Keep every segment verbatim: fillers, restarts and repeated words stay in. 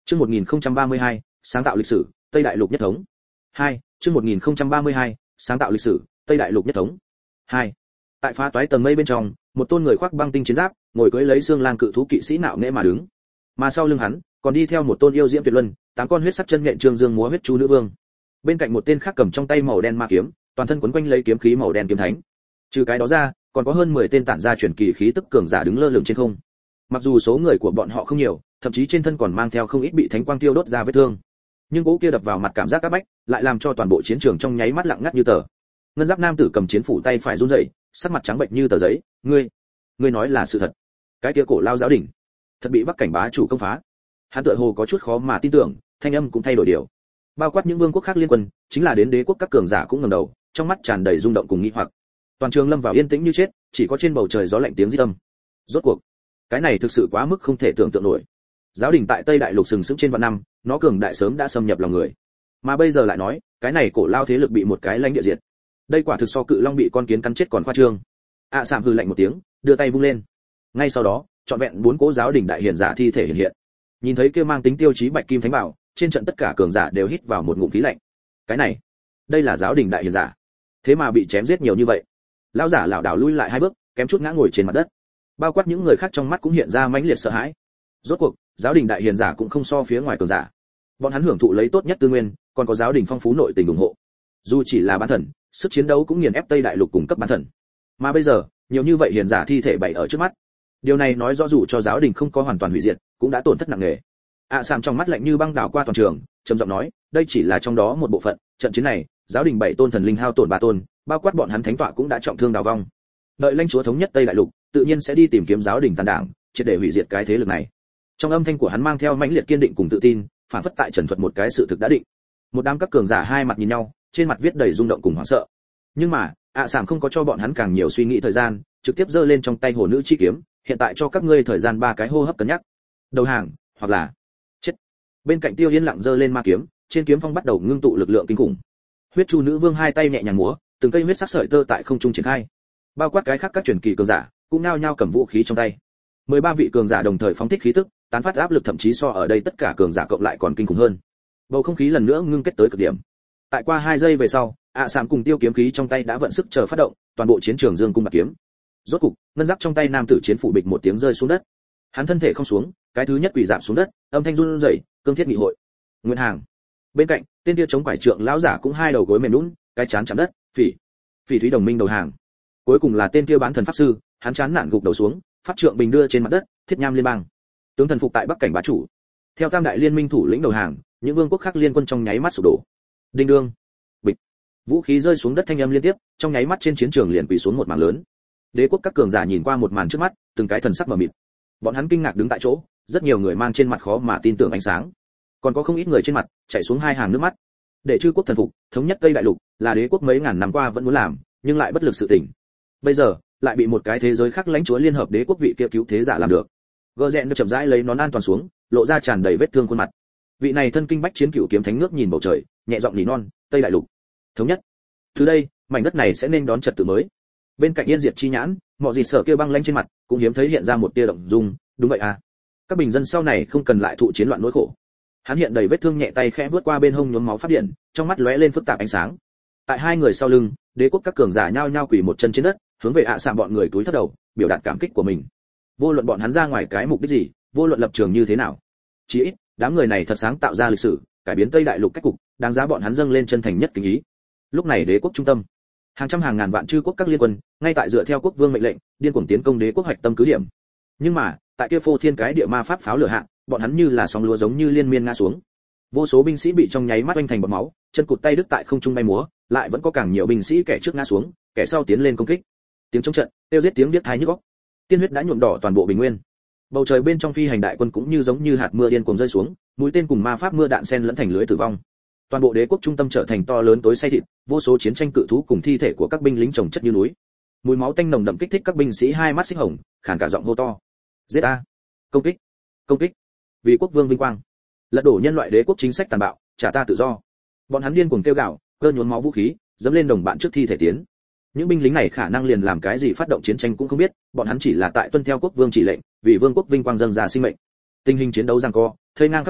Chương một nghìn không trăm ba mươi hai, sáng tạo lịch sử, Tây Đại Lục nhất thống. hai. Chương một nghìn không trăm ba mươi hai, sáng tạo lịch sử, Tây Đại Lục nhất thống. hai. Tại phá toái tầng mây bên trong, một tôn người khoác băng tinh chiến giáp, ngồi cưỡi lấy xương lang cự thú kỵ sĩ nạo nghễ mà đứng. Mà sau lưng hắn, còn đi theo một tôn yêu diễm tuyệt luân, tám con huyết sắc chân nhện trương dương múa huyết chu nữ vương. Bên cạnh một tên khác cầm trong tay màu đen ma kiếm, toàn thân quấn quanh lấy kiếm khí màu đen kiếm thánh. Trừ cái đó ra, còn có hơn mười tên tản ra truyền kỳ khí tức cường giả đứng lơ lửng trên không. Mặc dù số người của bọn họ không nhiều, thậm chí trên thân còn mang theo không ít bị thánh quang tiêu đốt ra vết thương, nhưng cỗ kia đập vào mặt cảm giác áp bách, lại làm cho toàn bộ chiến trường trong nháy mắt lặng ngắt như tờ. Ngân giáp nam tử cầm chiến phủ tay phải run rẩy, sắc mặt trắng bệch như tờ giấy. Ngươi, ngươi nói là sự thật? Cái kia cổ lao giáo đỉnh, thật bị Bắc cảnh bá chủ công phá? Hắn tựa hồ có chút khó mà tin tưởng, thanh âm cũng thay đổi điều. Bao quát những vương quốc khác liên quân, chính là đến đế quốc các cường giả cũng ngẩng đầu, trong mắt tràn đầy rung động cùng nghi hoặc. Toàn trường lâm vào yên tĩnh như chết, chỉ có trên bầu trời gió lạnh tiếng rít âm. Rốt cuộc, cái này thực sự quá mức không thể tưởng tượng nổi. Giáo đình tại Tây Đại Lục sừng sững trên vạn năm, nó cường đại sớm đã xâm nhập lòng người. Mà bây giờ lại nói, cái này cổ lao thế lực bị một cái lãnh địa diệt. Đây quả thực so cự long bị con kiến cắn chết còn khoa trương. ạ à, Sạm hừ lạnh một tiếng, đưa tay vung lên. Ngay sau đó, trọn vẹn bốn cố giáo đình đại hiển giả thi thể hiện hiện. Nhìn thấy kia mang tính tiêu chí bạch kim thánh bảo, trên trận tất cả cường giả đều hít vào một ngụm khí lạnh. Cái này, đây là giáo đình đại hiển giả. Thế mà bị chém giết nhiều như vậy. Lão giả lảo đảo lui lại hai bước, kém chút ngã ngồi trên mặt đất. Bao quát những người khác trong mắt cũng hiện ra mãnh liệt sợ hãi. Rốt cuộc, giáo đình đại hiền giả cũng không so phía ngoài cường giả. Bọn hắn hưởng thụ lấy tốt nhất tư nguyên, còn có giáo đình phong phú nội tình ủng hộ. Dù chỉ là bán thần, sức chiến đấu cũng nghiền ép Tây Đại Lục cùng cấp bán thần. Mà bây giờ, nhiều như vậy hiền giả thi thể bày ở trước mắt. Điều này nói rõ dù cho giáo đình không có hoàn toàn hủy diệt, cũng đã tổn thất nặng nề. ạ à, Sạm trong mắt lạnh như băng đảo qua toàn trường, trầm giọng nói, đây chỉ là trong đó một bộ phận, trận chiến này, giáo đình bảy tôn thần linh hao tổn ba tôn, bao quát bọn hắn thánh tọa cũng đã trọng thương đào vong. Đợi lãnh chúa thống nhất Tây Đại Lục, tự nhiên sẽ đi tìm kiếm giáo đình tàn đảng, triệt để hủy diệt cái thế lực này. Trong âm thanh của hắn mang theo mãnh liệt kiên định cùng tự tin, phản phất tại trần thuật một cái sự thực đã định. Một đám các cường giả hai mặt nhìn nhau, trên mặt viết đầy rung động cùng hoảng sợ. Nhưng mà, ạ à, Sạm không có cho bọn hắn càng nhiều suy nghĩ thời gian, trực tiếp giơ lên trong tay hồ nữ chi kiếm, hiện tại cho các ngươi thời gian ba cái hô hấp cân nhắc. Đầu hàng, hoặc là chết. Bên cạnh Tiêu Yên lặng giơ lên ma kiếm, trên kiếm phong bắt đầu ngưng tụ lực lượng kinh khủng. Huyết Chu nữ vương hai tay nhẹ nhàng múa, từng cây huyết sắc sợi tơ tại không trung triển khai. Bao quát cái khác các truyền kỳ cường giả, cũng nao nhao cầm vũ khí trong tay. mười ba vị cường giả đồng thời phóng thích khí tức, tán phát áp lực thậm chí so ở đây tất cả cường giả cộng lại còn kinh khủng hơn. Bầu không khí lần nữa ngưng kết tới cực điểm. Tại qua hai giây về sau, ạ à Sạm cùng Tiêu kiếm khí trong tay đã vận sức chờ phát động, toàn bộ chiến trường dương cung bạc kiếm. Rốt cục, ngân giáp trong tay nam tử chiến phủ bịch một tiếng rơi xuống đất. Hắn thân thể không xuống, cái thứ nhất quỳ rạp xuống đất, âm thanh run rẩy, cương thiết nghị hội. Nguyên Hàng. Bên cạnh, tên kia chống quải trượng lão giả cũng hai đầu gối mềm nhũn, cái chán chạm đất, phỉ. Phỉ Thúy đồng minh đầu hàng. Cuối cùng là tên kia bán thần pháp sư, hắn chán nản gục đầu xuống, pháp trượng bình đưa trên mặt đất, thiết nham liên bang. Tướng thần phục tại Bắc cảnh bá chủ. Theo tam đại liên minh thủ lĩnh đầu hàng, những vương quốc khác liên quân trong nháy mắt sụp đổ. Đinh đương, bịch. Vũ khí rơi xuống đất thanh âm liên tiếp, trong nháy mắt trên chiến trường liền quỳ xuống một mảng lớn. Đế quốc các cường giả nhìn qua một màn trước mắt, từng cái thần sắc mờ mịt. Bọn hắn kinh ngạc đứng tại chỗ, rất nhiều người mang trên mặt khó mà tin tưởng ánh sáng. Còn có không ít người trên mặt chảy xuống hai hàng nước mắt. Để chư quốc thần phục, thống nhất Tây Đại Lục, là đế quốc mấy ngàn năm qua vẫn muốn làm, nhưng lại bất lực sự tỉnh. Bây giờ, lại bị một cái thế giới khác lãnh chúa liên hợp đế quốc vị kia cứu thế giả làm được. Gơ rẽn chậm rãi lấy nón an toàn xuống, lộ ra tràn đầy vết thương khuôn mặt. Vị này thân kinh bách chiến cửu kiếm thánh nước nhìn bầu trời, nhẹ giọng nỉ non, Tây Đại Lục thống nhất. Từ đây, mảnh đất này sẽ nên đón trật tự mới. Bên cạnh Yên Diệt chi nhãn, mọi gì sở kia băng lãnh trên mặt, cũng hiếm thấy hiện ra một tia động dung, đúng vậy à. Các bình dân sau này không cần lại thụ chiến loạn nỗi khổ. Hắn hiện đầy vết thương nhẹ tay khẽ vướt qua bên hông nhuốm máu phát điện, trong mắt lóe lên phức tạp ánh sáng. Tại hai người sau lưng, đế quốc các cường giả nhao nhao quỳ một chân trên đất, hướng về ạ à Sạm bọn người túi thấp đầu, biểu đạt cảm kích của mình. Vô luận bọn hắn ra ngoài cái mục đích gì, vô luận lập trường như thế nào, chỉ ít đám người này thật sáng tạo ra lịch sử, cải biến Tây Đại Lục cách cục, đáng giá bọn hắn dâng lên chân thành nhất kính ý. Lúc này đế quốc trung tâm, hàng trăm hàng ngàn vạn chư quốc các liên quân, ngay tại dựa theo quốc vương mệnh lệnh, điên cuồng tiến công đế quốc hoạch tâm cứ điểm. Nhưng mà, tại kia phô thiên cái địa ma pháp pháo lửa hạ, bọn hắn như là sóng lúa giống như liên miên ngã xuống. Vô số binh sĩ bị trong nháy mắt oanh thành bọt máu, chân cụt tay đứt tại không trung bay múa, lại vẫn có càng nhiều binh sĩ kẻ trước ngã xuống, kẻ sau tiến lên công kích. Tiếng chống trận, tiêu giết tiếng biết thái nhức óc. Tiên huyết đã nhuộm đỏ toàn bộ bình nguyên. Bầu trời bên trong phi hành đại quân cũng như giống như hạt mưa điên cuồng rơi xuống, mũi tên cùng ma pháp mưa đạn xen lẫn thành lưới tử vong. Toàn bộ đế quốc trung tâm trở thành to lớn tối say thịt, vô số chiến tranh cự thú cùng thi thể của các binh lính chồng chất như núi. Mùi máu tanh nồng đậm kích thích các binh sĩ hai mắt xích hồng, khàn cả giọng hô to. Giết a! Công kích! Công kích! Vì quốc vương vinh quang, lật đổ nhân loại đế quốc chính sách tàn bạo, trả ta tự do. Bọn hắn điên cuồng kêu gào, cơ nhuốm máu vũ khí, dẫm lên đồng bạn trước thi thể tiến. Những binh lính này khả năng liền làm cái gì phát động chiến tranh cũng không biết, bọn hắn chỉ là tại tuân theo quốc vương chỉ lệnh, vì vương quốc vinh quang dâng ra sinh mệnh. Tình hình chiến đấu giằng co, thây ngang khắp đồng,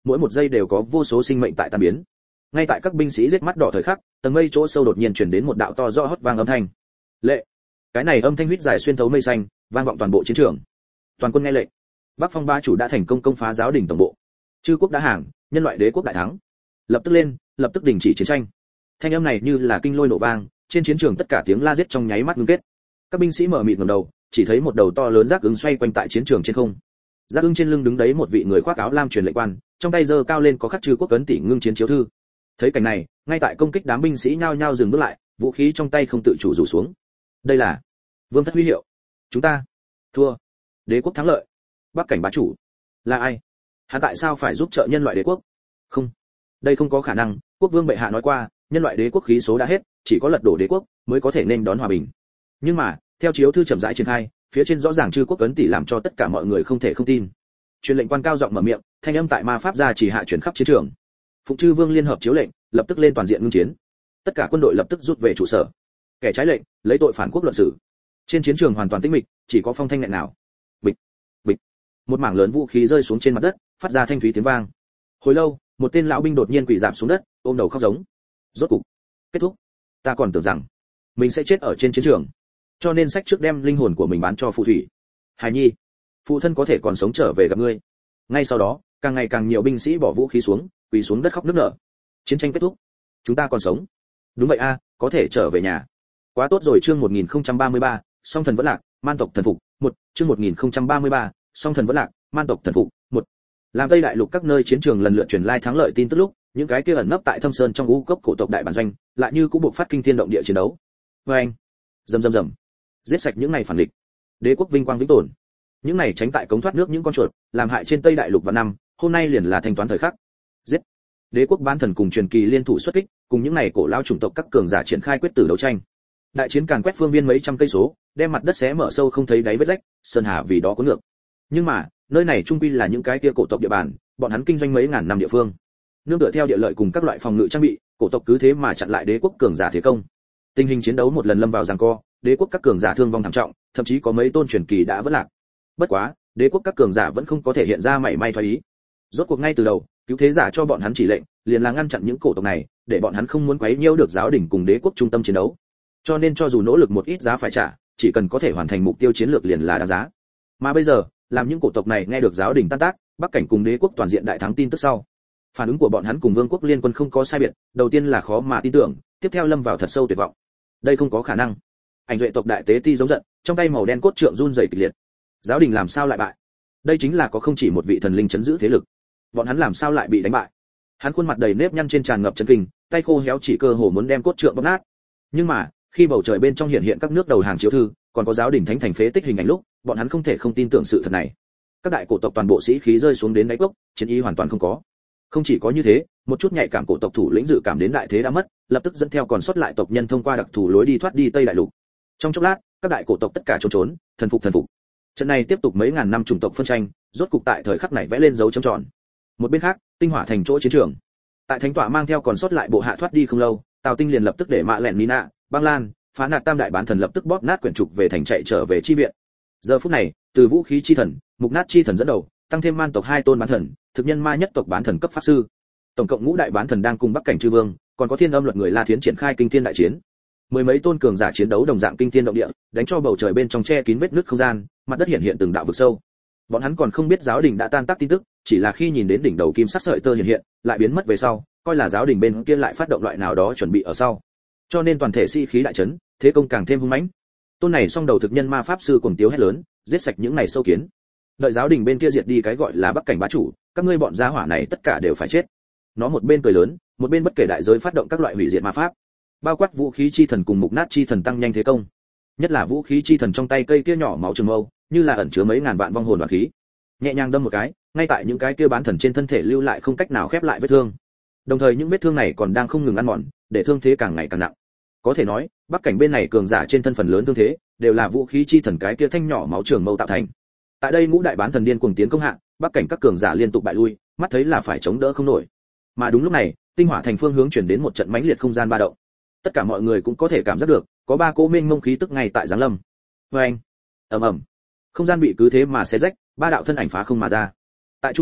mỗi một giây đều có vô số sinh mệnh tại tan biến. Ngay tại các binh sĩ giết mắt đỏ thời khắc, tầng mây chỗ sâu đột nhiên truyền đến một đạo to rõ hót vang âm thanh. Lệ. Cái này âm thanh huýt dài xuyên thấu mây xanh, vang vọng toàn bộ chiến trường. Toàn quân nghe lệnh. Bắc Phong Ba chủ đã thành công công phá giáo đình tổng bộ. Chư quốc đã hàng, nhân loại đế quốc đại thắng. Lập tức lên, lập tức đình chỉ chiến tranh. Thanh âm này như là kinh lôi nổ vang, trên chiến trường tất cả tiếng la giết trong nháy mắt ngưng kết. Các binh sĩ mở mịt ngẩng đầu, chỉ thấy một đầu to lớn giác ứng xoay quanh tại chiến trường trên không. Giác ứng trên lưng đứng đấy một vị người khoác áo lam truyền lệnh quan, trong tay giơ cao lên có khắc chư quốc cấn tỷ ngưng chiến chiếu thư. Thấy cảnh này, ngay tại công kích đám binh sĩ nhao nhao dừng bước lại, vũ khí trong tay không tự chủ rủ xuống. Đây là vương thất huy hiệu. Chúng ta thua. Đế quốc thắng lợi. Bắc cảnh bá chủ là ai? Hắn tại sao phải giúp trợ nhân loại đế quốc? Không, đây không có khả năng. Quốc vương bệ hạ nói qua, nhân loại đế quốc khí số đã hết, chỉ có lật đổ đế quốc mới có thể nên đón hòa bình. Nhưng mà, theo chiếu thư chậm rãi triển khai, phía trên rõ ràng chư quốc cấn tỷ làm cho tất cả mọi người không thể không tin. Truyền lệnh quan cao giọng mở miệng, thanh âm tại ma pháp gia chỉ hạ chuyển khắp chiến trường. Phụng chư vương liên hợp chiếu lệnh, lập tức lên toàn diện ngưng chiến. Tất cả quân đội lập tức rút về trụ sở. Kẻ trái lệnh, lấy tội phản quốc luận xử. Trên chiến trường hoàn toàn tĩnh mịch, chỉ có phong thanh nghẹn nào. Bịch, bịch. Một mảng lớn vũ khí rơi xuống trên mặt đất, phát ra thanh thúy tiếng vang. Hồi lâu, một tên lão binh đột nhiên quỳ rạp xuống đất, ôm đầu khóc giống. Rốt cục, kết thúc. Ta còn tưởng rằng mình sẽ chết ở trên chiến trường, cho nên sách trước đem linh hồn của mình bán cho phù thủy. Hải nhi, phụ thân có thể còn sống trở về gặp ngươi. Ngay sau đó, càng ngày càng nhiều binh sĩ bỏ vũ khí xuống, quỳ xuống đất khóc nức nở. Chiến tranh kết thúc, chúng ta còn sống. Đúng vậy a, có thể trở về nhà. Quá tốt rồi. Chương một nghìn không trăm ba mươi ba, song thần vẫn lạc, man tộc thần phục. Một, chương một nghìn không trăm ba mươi ba, song thần vẫn lạc, man tộc thần phục. Một. Làm Tây Đại Lục các nơi chiến trường lần lượt truyền lai thắng lợi tin tức lúc, những cái kia ẩn nấp tại thâm sơn trong u cốc cổ tộc đại bản doanh, lại như cũng buộc phát kinh thiên động địa chiến đấu. Và anh, rầm rầm rầm, giết sạch những này phản địch, đế quốc vinh quang vĩnh tồn. Những này tránh tại cống thoát nước những con chuột, làm hại trên Tây Đại Lục vạn năm, hôm nay liền là thanh toán thời khắc. Giết. Đế quốc bán thần cùng truyền kỳ liên thủ xuất kích, cùng những này cổ lão chủng tộc các cường giả triển khai quyết tử đấu tranh. Đại chiến càn quét phương viên mấy trăm cây số, đem mặt đất xé mở sâu không thấy đáy vết rách, sơn hà vì đó cuốn ngược. Nhưng mà, nơi này trung quy là những cái kia cổ tộc địa bàn, bọn hắn kinh doanh mấy ngàn năm địa phương. Nương tựa theo địa lợi cùng các loại phòng ngự trang bị, cổ tộc cứ thế mà chặn lại đế quốc cường giả thế công. Tình hình chiến đấu một lần lâm vào giằng co, đế quốc các cường giả thương vong thảm trọng, thậm chí có mấy tôn truyền kỳ đã vỡ lạc. Bất quá, đế quốc các cường giả vẫn không có thể hiện ra mảy may thoái ý. Rốt cuộc ngay từ đầu, cứu thế giả cho bọn hắn chỉ lệnh, liền là ngăn chặn những cổ tộc này, để bọn hắn không muốn quấy nhiễu được giáo đình cùng đế quốc trung tâm chiến đấu. Cho nên cho dù nỗ lực một ít giá phải trả, chỉ cần có thể hoàn thành mục tiêu chiến lược liền là đáng giá. Mà bây giờ, làm những cổ tộc này nghe được giáo đình tan tác, Bắc cảnh cùng đế quốc toàn diện đại thắng tin tức sau, phản ứng của bọn hắn cùng vương quốc liên quân không có sai biệt, đầu tiên là khó mà tin tưởng, tiếp theo lâm vào thật sâu tuyệt vọng. Đây không có khả năng. Ảnh duệ tộc đại tế ti giống giận, trong tay màu đen cốt trượng run rẩy kịch liệt. Giáo đình làm sao lại bại? Đây chính là có không chỉ một vị thần linh chấn giữ thế lực, bọn hắn làm sao lại bị đánh bại? Hắn khuôn mặt đầy nếp nhăn trên tràn ngập chấn kinh, tay khô héo chỉ cơ hồ muốn đem cốt trượng bóp nát. Nhưng mà, khi bầu trời bên trong hiện hiện các nước đầu hàng chiếu thư, còn có giáo đình thánh thành phế tích hình ảnh lúc, bọn hắn không thể không tin tưởng sự thật này. Các đại cổ tộc toàn bộ sĩ khí rơi xuống đến đáy cốc, chiến ý hoàn toàn không có. Không chỉ có như thế, một chút nhạy cảm cổ tộc thủ lĩnh dự cảm đến đại thế đã mất, lập tức dẫn theo còn sót lại tộc nhân thông qua đặc thù lối đi thoát đi Tây Đại Lục. Trong chốc lát, các đại cổ tộc tất cả trốn trốn, thần phục thần phục. Trận này tiếp tục mấy ngàn năm chủng tộc phân tranh, rốt cục tại thời khắc này vẽ lên dấu chấm tròn. Một bên khác, Tinh Hỏa thành chỗ chiến trường. Tại thánh tọa mang theo còn sót lại bộ hạ thoát đi không lâu, Tào Tinh liền lập tức để Mạ Lẹn Nina, Băng Lan, Phá Nạt tam đại bán thần lập tức bóp nát quyển trục về thành chạy trở về chi viện. Giờ phút này, từ vũ khí chi thần, mục nát chi thần dẫn đầu, tăng thêm man tộc hai tôn bán thần, thực nhân ma nhất tộc bán thần cấp pháp sư. Tổng cộng ngũ đại bán thần đang cùng Bắc cảnh chư vương, còn có thiên âm luật người La Thiến triển khai kinh thiên đại chiến. Mười mấy tôn cường giả chiến đấu đồng dạng kinh thiên động địa, đánh cho bầu trời bên trong che kín vết nứt không gian, mặt đất hiện hiện từng đạo vực sâu. Bọn hắn còn không biết giáo đình đã tan tác tin tức, chỉ là khi nhìn đến đỉnh đầu kim sắc sợi tơ hiện hiện, lại biến mất về sau, coi là giáo đình bên kia lại phát động loại nào đó chuẩn bị ở sau. Cho nên toàn thể sĩ khí đại chấn, thế công càng thêm hung mãnh. Tôn này song đầu thực nhân ma pháp sư cuồng tiếu hét lớn, giết sạch những này sâu kiến. Đợi giáo đình bên kia diệt đi cái gọi là Bắc cảnh bá chủ, các ngươi bọn gia hỏa này tất cả đều phải chết. Nó một bên cười lớn, một bên bất kể đại giới phát động các loại hủy diệt ma pháp, bao quát vũ khí chi thần cùng mục nát chi thần tăng nhanh thế công. Nhất là vũ khí chi thần trong tay cây kia nhỏ máu trường mâu, như là ẩn chứa mấy ngàn vạn vong hồn và khí. Nhẹ nhàng đâm một cái, ngay tại những cái kia bán thần trên thân thể lưu lại không cách nào khép lại vết thương. Đồng thời những vết thương này còn đang không ngừng ăn mòn, để thương thế càng ngày càng nặng. Có thể nói, Bắc cảnh bên này cường giả trên thân phần lớn thương thế đều là vũ khí chi thần cái kia thanh nhỏ máu trường mâu tạo thành. Tại đây ngũ đại bán thần điên cuồng tiến công hạ, Bắc cảnh các cường giả liên tục bại lui, mắt thấy là phải chống đỡ không nổi. Mà đúng lúc này, Tinh Hỏa thành phương hướng chuyển đến một trận mãnh liệt không gian ba động. Tất cả mọi người cũng có thể cảm giác được, có ba cỗ mênh mông khí tức ngay tại giáng lâm. Oeng, ầm ầm, không gian bị cứ thế mà xé rách, ba đạo thân ảnh phá không mà ra. Tại trung ương nhất,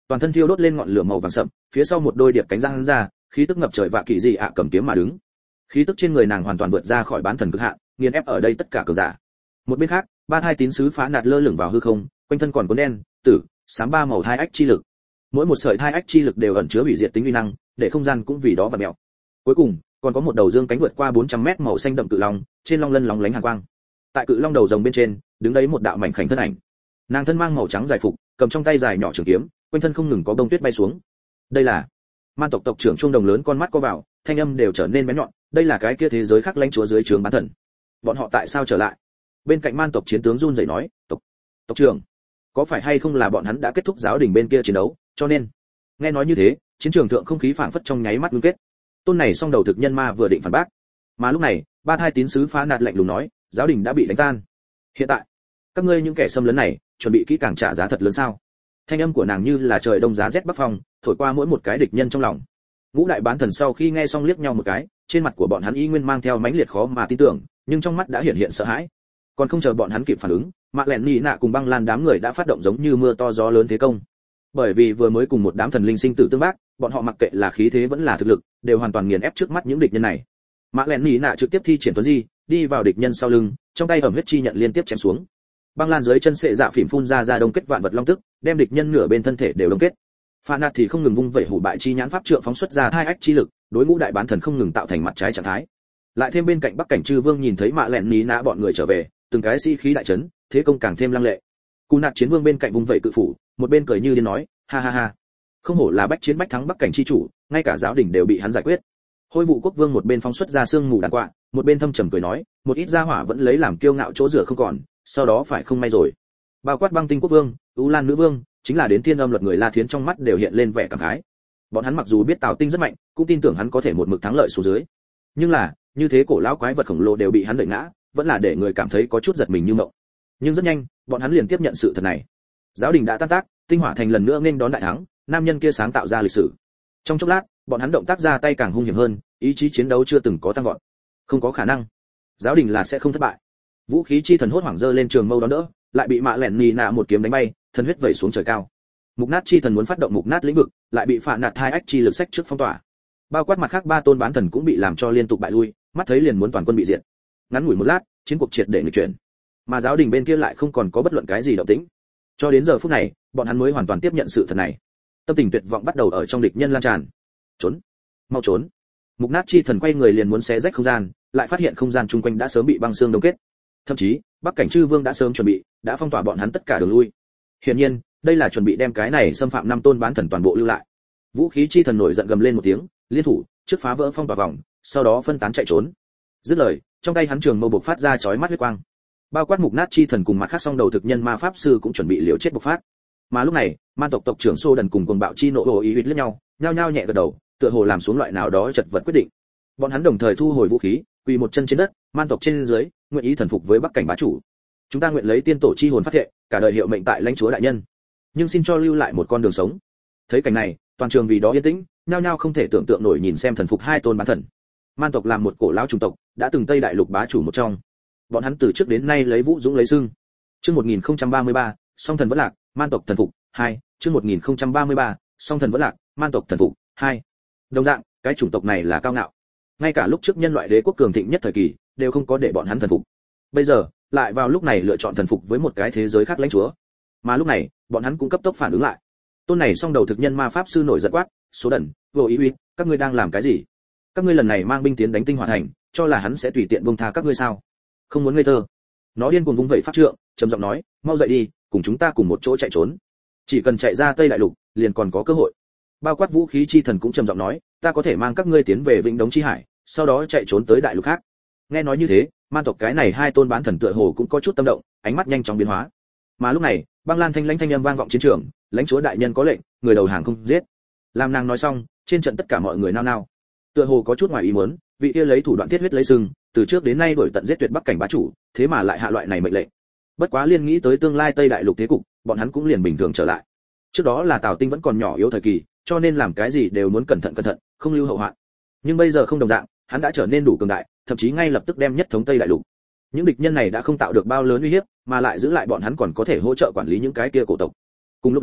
toàn thân thiêu đốt lên ngọn lửa màu vàng sậm, phía sau một đôi điệp cánh răng ra, khí tức ngập trời vạ kỳ dị ạ cầm kiếm mà đứng. Khí tức trên người nàng hoàn toàn vượt ra khỏi bán thần cực hạn, nghiền ép ở đây tất cả cường giả. Một bên khác, ba thai tín sứ phá nạt lơ lửng vào hư không, quanh thân còn cuốn đen, tử, xám ba màu thai ách chi lực. Mỗi một sợi thai ách chi lực đều ẩn chứa hủy diệt tính uy năng, để không gian cũng vì đó và mèo. Cuối cùng, còn có một đầu dương cánh vượt qua bốn trăm mét màu xanh đậm cự long, trên long lân lóng lánh hàn quang. Tại cự long đầu rồng bên trên, đứng đấy một đạo mảnh khảnh thân ảnh. Nàng thân mang màu trắng dài phục, cầm trong tay dài nhỏ trường kiếm, quanh thân không ngừng có bông tuyết bay xuống. Đây là Man tộc tộc trưởng Trung Đồng lớn con mắt co vào, thanh âm đều trở nên bén nhọn, đây là cái kia thế giới khác lãnh chúa dưới trướng bán thần. Bọn họ tại sao trở lại? Bên cạnh Man tộc chiến tướng run rẩy nói, "Tộc tộc trưởng, có phải hay không là bọn hắn đã kết thúc giáo đình bên kia chiến đấu, cho nên?" Nghe nói như thế, chiến trường thượng không khí phảng phất trong nháy mắt ngưng kết. Tôn này song đầu thực nhân ma vừa định phản bác, mà lúc này, ba thai tín sứ phá nạt lạnh lùng nói, giáo đình đã bị đánh tan. Hiện tại, các ngươi những kẻ xâm lấn này, chuẩn bị kỹ càng trả giá thật lớn sao? Thanh âm của nàng như là trời đông giá rét bắc phong, thổi qua mỗi một cái địch nhân trong lòng. Ngũ đại bán thần sau khi nghe xong liếc nhau một cái, trên mặt của bọn hắn y nguyên mang theo mãnh liệt khó mà tin tưởng, nhưng trong mắt đã hiện hiện sợ hãi. Còn không chờ bọn hắn kịp phản ứng, Mạc Lẹn Nị Nạ cùng Băng Lan đám người đã phát động giống như mưa to gió lớn thế công. Bởi vì vừa mới cùng một đám thần linh sinh tử tương bác, bọn họ mặc kệ là khí thế vẫn là thực lực, đều hoàn toàn nghiền ép trước mắt những địch nhân này. Mạc Lẹn Nị Nạ trực tiếp thi triển tuấn di, đi vào địch nhân sau lưng, trong tay ẩm huyết chi nhận liên tiếp chém xuống. Băng Lan dưới chân sệ dạ phỉm phun ra ra đông kết vạn vật long tức, đem địch nhân nửa bên thân thể đều đông kết. Pha Nạt thì không ngừng vung vẩy hủ bại chi nhãn pháp trượng phóng xuất ra hai ách chi lực, đối ngũ đại bán thần không ngừng tạo thành mặt trái trạng thái. Lại thêm bên cạnh Bắc Cảnh Trư Vương nhìn thấy Mạ Lẹn Ní Nã bọn người trở về, từng cái sĩ khí đại chấn, thế công càng thêm lăng lệ. Cù Nạt Chiến Vương bên cạnh vung vẩy cự phủ, một bên cười như điên nói, ha ha ha, không hổ là bách chiến bách thắng Bắc Cảnh chi chủ, ngay cả giáo đình đều bị hắn giải quyết. Hôi Vụ Quốc Vương một bên phóng xuất ra xương mù đàn quạ, một bên thâm trầm cười nói, một ít gia hỏa vẫn lấy làm kiêu ngạo chỗ rửa không còn, sau đó phải không may rồi. Bao quát Băng Tinh Quốc Vương, U Lan Nữ Vương, chính là đến Thiên Âm Luật người La Thiến trong mắt đều hiện lên vẻ cảm khái. Bọn hắn mặc dù biết Tào Tinh rất mạnh, cũng tin tưởng hắn có thể một mực thắng lợi xuống dưới. Nhưng là, như thế cổ lão quái vật khổng lồ đều bị hắn đẩy ngã, vẫn là để người cảm thấy có chút giật mình như mộng. Nhưng rất nhanh, bọn hắn liền tiếp nhận sự thật này. Giáo đình đã tan tác, Tinh Hỏa Thành lần nữa nghênh đón đại thắng, nam nhân kia sáng tạo ra lịch sử. Trong chốc lát, bọn hắn động tác ra tay càng hung hiểm hơn, ý chí chiến đấu chưa từng có tăng vọt. Không có khả năng, giáo đình là sẽ không thất bại. Vũ khí chi thần hốt hoảng giơ lên trường mâu đón đỡ, lại bị Mạ Lẹn Nị Nạ một kiếm đánh bay, thân huyết vẩy xuống trời cao. Mục nát chi thần muốn phát động mục nát lĩnh vực, lại bị Phạ Nạt hai ách chi lực sách trước phong tỏa. Bao quát mặt khác ba tôn bán thần cũng bị làm cho liên tục bại lui, mắt thấy liền muốn toàn quân bị diệt. Ngắn ngủi một lát, chiến cuộc triệt để nghịch chuyển. Mà giáo đình bên kia lại không còn có bất luận cái gì động tĩnh. Cho đến giờ phút này, bọn hắn mới hoàn toàn tiếp nhận sự thật này. Tâm tình tuyệt vọng bắt đầu ở trong địch nhân lan tràn. Trốn, mau trốn. Mục nát chi thần quay người liền muốn xé rách không gian, lại phát hiện không gian chung quanh đã sớm bị băng xương đông kết. Thậm chí, Bắc Cảnh Trư Vương đã sớm chuẩn bị, đã phong tỏa bọn hắn tất cả đường lui. Hiển nhiên, đây là chuẩn bị đem cái này xâm phạm năm tôn bán thần toàn bộ lưu lại. Vũ khí chi thần nổi giận gầm lên một tiếng, liên thủ, trước phá vỡ phong tỏa vòng, sau đó phân tán chạy trốn. Dứt lời, trong tay hắn trường mâu bộc phát ra chói mắt huyết quang. Bao quát mục nát chi thần cùng mặt khác song đầu thực nhân ma pháp sư cũng chuẩn bị liều chết bộc phát. Mà lúc này, Man tộc tộc trưởng Sô Đần cùng cuồng bạo chi nộ hồ ý huýt lướt nhau, nhao nhao nhẹ gật đầu, tựa hồ làm xuống loại nào đó chật vật quyết định. Bọn hắn đồng thời thu hồi vũ khí, quỳ một chân trên đất, Man tộc trên dưới, nguyện ý thần phục với Bắc Cảnh bá chủ. Chúng ta nguyện lấy tiên tổ chi hồn phát thệ, cả đời hiệu mệnh tại lãnh chúa đại nhân, nhưng xin cho lưu lại một con đường sống. Thấy cảnh này, toàn trường vì đó yên tĩnh, nhao nhao không thể tưởng tượng nổi nhìn xem thần phục hai tôn bán thần. Man tộc làm một cổ lão chủng tộc, đã từng Tây Đại Lục bá chủ một trong. Bọn hắn từ trước đến nay lấy vũ dũng lấy xưng. Chương một nghìn không trăm ba mươi ba, song thần vẫn lạc, Man tộc thần phục hai. Chương một nghìn không trăm ba mươi ba, song thần vẫn lạc, Man tộc thần phục hai. Đồng dạng, cái chủng tộc này là cao ngạo. Ngay cả lúc trước nhân loại đế quốc cường thịnh nhất thời kỳ, đều không có để bọn hắn thần phục. Bây giờ, lại vào lúc này lựa chọn thần phục với một cái thế giới khác lãnh chúa. Mà lúc này, bọn hắn cũng cấp tốc phản ứng lại. Tôn này song đầu thực nhân ma pháp sư nổi giận quát, Số Đần, vô ý uy, các ngươi đang làm cái gì? Các ngươi lần này mang binh tiến đánh Tinh Hỏa Thành, cho là hắn sẽ tùy tiện buông tha các ngươi sao? Không muốn ngây thơ. Nó điên cuồng vung vẩy pháp trượng, trầm giọng nói, mau dậy đi, cùng chúng ta cùng một chỗ chạy trốn. Chỉ cần chạy ra Tây Đại Lục, liền còn có cơ hội. Bao quát vũ khí chi thần cũng trầm giọng nói, ta có thể mang các ngươi tiến về Vĩnh Đống chi hải, sau đó chạy trốn tới đại lục khác. Nghe nói như thế, Man tộc cái này hai tôn bán thần tựa hồ cũng có chút tâm động, ánh mắt nhanh chóng biến hóa. Mà lúc này, Băng Lan thanh lãnh thanh âm vang vọng chiến trường, lãnh chúa đại nhân có lệnh, người đầu hàng không giết. Làm nàng nói xong, trên trận tất cả mọi người nao nao. Tựa hồ có chút ngoài ý muốn, vị kia lấy thủ đoạn thiết huyết lấy sừng, từ trước đến nay đuổi tận giết tuyệt Bắc Cảnh bá chủ, thế mà lại hạ loại này mệnh lệnh. Bất quá liên nghĩ tới tương lai Tây Đại Lục thế cục, bọn hắn cũng liền bình thường trở lại. Trước đó là Tào Tinh vẫn còn nhỏ yếu thời kỳ, cho nên làm cái gì đều muốn cẩn thận cẩn thận, không lưu hậu hoạn. Nhưng bây giờ không đồng dạng, hắn đã trở nên đủ cường đại, thậm chí ngay lập tức đem nhất thống Tây Đại Lục. Những địch nhân này đã không tạo được bao lớn uy hiếp, mà lại giữ lại bọn hắn còn có thể hỗ trợ quản lý những cái kia cổ tộc. Cùng lúc đó,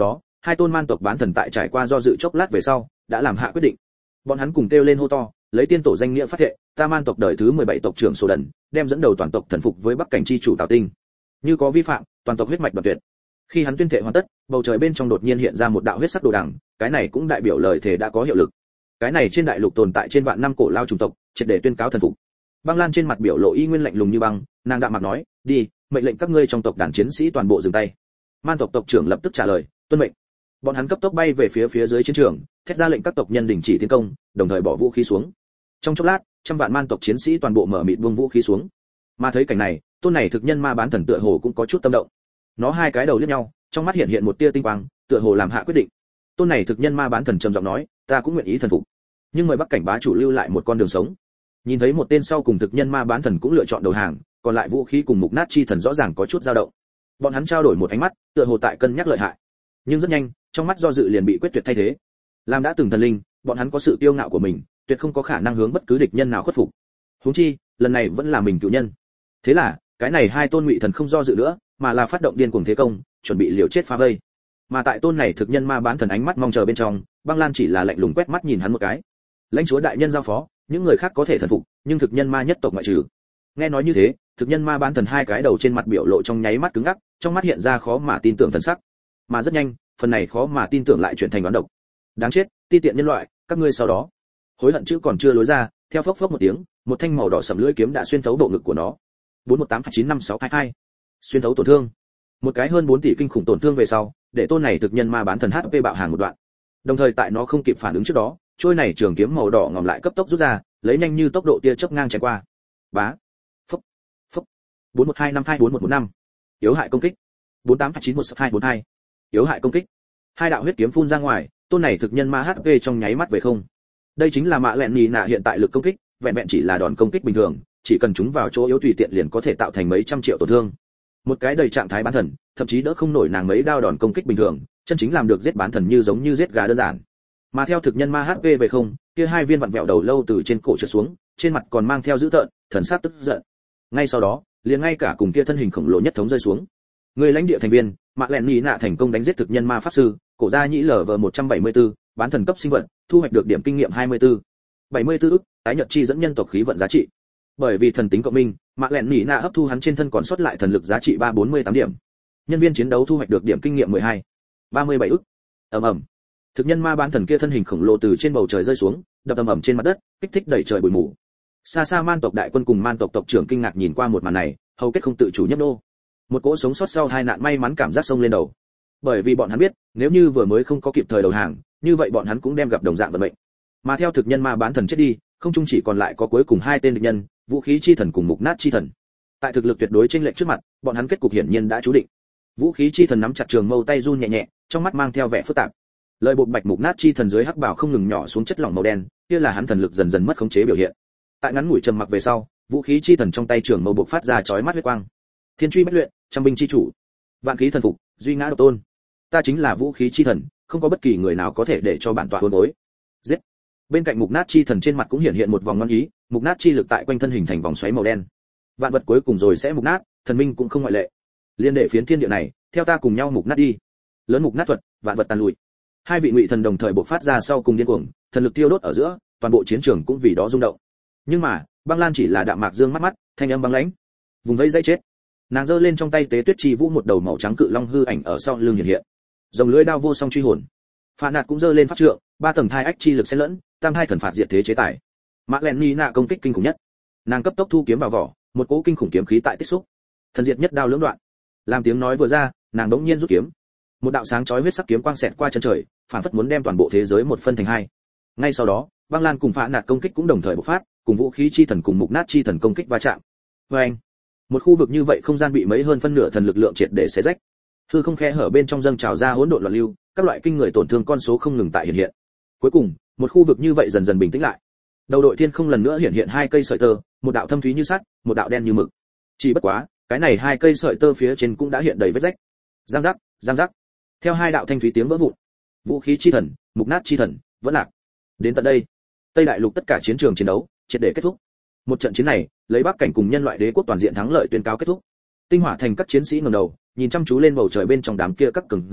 hai tôn man tộc bán thần tại trải qua do dự chốc lát về sau đã làm hạ quyết định. Bọn hắn cùng kêu lên hô to, lấy tiên tổ danh nghĩa phát thệ, ta man tộc đời thứ mười bảy tộc trưởng Sổ Đần đem dẫn đầu toàn tộc thần phục với bắc cảnh chi chủ Tào Tinh, như có vi phạm toàn tộc huyết mạch đoạn tuyệt. Khi hắn tuyên thệ hoàn tất, bầu trời bên trong đột nhiên hiện ra một đạo huyết sắc đồ đằng, cái này cũng đại biểu lời thề đã có hiệu lực. Cái này trên đại lục tồn tại trên vạn năm cổ lao chủng tộc, triệt để tuyên cáo thần phục. Băng Lan trên mặt biểu lộ y nguyên lạnh lùng như băng, nàng đạm mặt nói, đi, mệnh lệnh các ngươi trong tộc đàn chiến sĩ toàn bộ dừng tay. Man tộc tộc trưởng lập tức trả lời, tuân mệnh. Bọn hắn cấp tốc bay về phía phía dưới chiến trường, thét ra lệnh các tộc nhân đình chỉ tiến công, đồng thời bỏ vũ khí xuống. Trong chốc lát, trăm vạn man tộc chiến sĩ toàn bộ mở mịt buông vũ khí xuống. Mà thấy cảnh này, tôn này thực nhân ma bán thần tựa hồ cũng có chút tâm động. Nó hai cái đầu liếc nhau, trong mắt hiện hiện một tia tinh quang, tựa hồ làm hạ quyết định. Tôn này thực nhân ma bán thần trầm giọng nói, ta cũng nguyện ý thần phục, nhưng mời bắc cảnh bá chủ lưu lại một con đường sống. Nhìn thấy một tên sau cùng thực nhân ma bán thần cũng lựa chọn đầu hàng, còn lại vũ khí cùng mục nát chi thần rõ ràng có chút dao động. Bọn hắn trao đổi một ánh mắt, tựa hồ tại cân nhắc lợi hại. Nhưng rất nhanh, trong mắt do dự liền bị quyết tuyệt thay thế. Làm đã từng thần linh, bọn hắn có sự kiêu ngạo của mình, tuyệt không có khả năng hướng bất cứ địch nhân nào khuất phục. Huống chi, lần này vẫn là mình cựu nhân. Thế là, cái này hai tôn ngụy thần không do dự nữa, mà là phát động điên cuồng thế công, chuẩn bị liều chết phá vây. Mà tại tôn này thực nhân ma bán thần ánh mắt mong chờ bên trong, Băng Lan chỉ là lạnh lùng quét mắt nhìn hắn một cái. Lãnh chúa đại nhân giao phó, những người khác có thể thần phục, nhưng thực nhân ma nhất tộc ngoại trừ. Nghe nói như thế, thực nhân ma bán thần hai cái đầu trên mặt biểu lộ trong nháy mắt cứng ngắc, trong mắt hiện ra khó mà tin tưởng thần sắc. Mà rất nhanh, phần này khó mà tin tưởng lại chuyển thành đoán độc. Đáng chết, ti tiện nhân loại, các ngươi sau đó. Hối hận chữ còn chưa lối ra, theo phốc phốc một tiếng, một thanh màu đỏ sẫm lưỡi kiếm đã xuyên thấu bộ ngực của nó. bốn một tám chín năm sáu hai hai. Xuyên thấu tổn thương. Một cái hơn bốn tỷ kinh khủng tổn thương về sau, để tôn này thực nhân ma bán thần hát pê bạo hàng một đoạn. Đồng thời tại nó không kịp phản ứng trước đó, trôi này trường kiếm màu đỏ ngòm lại cấp tốc rút ra, lấy nhanh như tốc độ tia chớp ngang chém qua. Bá. Phốc. Phốc. bốn một hai năm hai bốn một một năm. Yếu hại công kích. bốn tám chín một hai bốn hai. Yếu hại công kích. Hai đạo huyết kiếm phun ra ngoài, tôn này thực nhân ma hát pê trong nháy mắt về không. Đây chính là mạ lẹn nhì nạ hiện tại lực công kích, vẹn vẹn chỉ là đòn công kích bình thường, chỉ cần chúng vào chỗ yếu tùy tiện liền có thể tạo thành mấy trăm triệu tổn thương. Một cái đầy trạng thái bán thần, thậm chí đỡ không nổi nàng mấy đao đòn công kích bình thường, chân chính làm được giết bán thần như giống như giết gà đơn giản. Mà theo thực nhân ma hát pê về không, kia hai viên vặn vẹo đầu lâu từ trên cổ trượt xuống, trên mặt còn mang theo dữ tợn, thần sắc tức giận. Ngay sau đó, liền ngay cả cùng kia thân hình khổng lồ nhất thống rơi xuống. Người lãnh địa thành viên, mạ lẹn nhì nạ thành công đánh giết thực nhân ma pháp sư, cổ gia nhĩ lở vờ một trăm bảy mươi tư, bán thần cấp sinh vật, thu hoạch được điểm kinh nghiệm hai mươi tư. bảy mươi tư ức, tái nhật chi dẫn nhân tộc khí vận giá trị. Bởi vì thần tính cộng minh, mạ lẹn nhì nạ hấp thu hắn trên thân còn sót lại thần lực giá trị ba trăm bốn mươi tám điểm. Nhân viên chiến đấu thu hoạch được điểm kinh nghiệm mười hai. ba mươi bảy ức. Ầm ầm. Thực nhân ma bán thần kia thân hình khổng lồ từ trên bầu trời rơi xuống, đập ầm ầm trên mặt đất, kích thích đẩy trời bụi mù. Xa xa man tộc đại quân cùng man tộc tộc trưởng kinh ngạc nhìn qua một màn này, hầu kết không tự chủ nhấp nô. Một cỗ sống sót sau hai nạn may mắn cảm giác sông lên đầu. Bởi vì bọn hắn biết, nếu như vừa mới không có kịp thời đầu hàng, như vậy bọn hắn cũng đem gặp đồng dạng vận mệnh. Mà theo thực nhân ma bán thần chết đi, không chung chỉ còn lại có cuối cùng hai tên địch nhân, vũ khí chi thần cùng mục nát chi thần. Tại thực lực tuyệt đối chênh lệch trước mặt, bọn hắn kết cục hiển nhiên đã chú định. Vũ khí chi thần nắm chặt trường mâu tay run nhẹ nhẹ, trong mắt mang theo vẻ phức tạp. Lời bột bạch mục nát chi thần dưới hắc bảo không ngừng nhỏ xuống chất lỏng màu đen, kia là hắn thần lực dần dần mất khống chế biểu hiện. Tại ngắn ngủi trầm mặc về sau, vũ khí chi thần trong tay trường mâu bộc phát ra chói mắt huyết quang. Thiên truy bất luyện, trăm binh chi chủ, vạn khí thần phục, duy ngã độc tôn. Ta chính là vũ khí chi thần, không có bất kỳ người nào có thể để cho bản tọa hôn gối. Giết. Bên cạnh mục nát chi thần trên mặt cũng hiện hiện một vòng ngoan ý, mục nát chi lực tại quanh thân hình thành vòng xoáy màu đen. Vạn vật cuối cùng rồi sẽ mục nát, thần minh cũng không ngoại lệ. Liên đệ phiến thiên địa này, theo ta cùng nhau mục nát đi. Lớn mục nát thuật, vạn vật tàn lụi. Hai vị ngụy thần đồng thời bộc phát ra sau cùng điên cuồng, thần lực tiêu đốt ở giữa, toàn bộ chiến trường cũng vì đó rung động. Nhưng mà, Băng Lan chỉ là đạm mạc dương mắt mắt, thanh âm băng lãnh. Vùng vẫy dây chết. Nàng giơ lên trong tay tế tuyết chi vũ một đầu màu trắng cự long hư ảnh ở sau lưng hiện hiện. Dòng lưỡi đao vô song truy hồn. Phản nạt cũng giơ lên pháp trượng, ba tầng thai ách chi lực xen lẫn, tam hai thần phạt diệt thế chế tài. Mã Lẹn Ni nạ công kích kinh khủng nhất. Nàng cấp tốc thu kiếm vào vỏ, một cỗ kinh khủng kiếm khí tại tích xúc. Thần diệt nhất đao lưỡng đoạn. Làm tiếng nói vừa ra, nàng đống nhiên rút kiếm. Một đạo sáng chói huyết sắc kiếm quang xẹt qua chân trời, phản phất muốn đem toàn bộ thế giới một phân thành hai. Ngay sau đó, Băng Lan cùng Phản nạt công kích cũng đồng thời bộc phát, cùng vũ khí chi thần cùng mục nát chi thần công kích va chạm. Oeng! Một khu vực như vậy không gian bị mấy hơn phân nửa thần lực lượng triệt để xé rách. Hư không khe hở bên trong dâng trào ra hỗn độn loạn lưu, các loại kinh người tổn thương con số không ngừng tại hiện hiện. Cuối cùng, một khu vực như vậy dần dần bình tĩnh lại. Đầu đội thiên không lần nữa hiện hiện hai cây sợi tơ, một đạo thâm thúy như sắt, một đạo đen như mực. Chỉ bất quá, cái này hai cây sợi tơ phía trên cũng đã hiện đầy vết rách. Giang giác, giang giác. Theo hai đạo thanh thúy tiếng vỡ vụn. Vũ khí chi thần, mục nát chi thần, vẫn lạc. Đến tận đây, Tây Đại Lục tất cả chiến trường chiến đấu triệt để kết thúc. Một trận chiến này, lấy Bắc cảnh cùng nhân loại đế quốc toàn diện thắng lợi tuyên cáo kết thúc. Tinh Hỏa thành các chiến sĩ ngẩng đầu, nhìn chăm chú lên bầu trời bên trong đám kia các cường giả,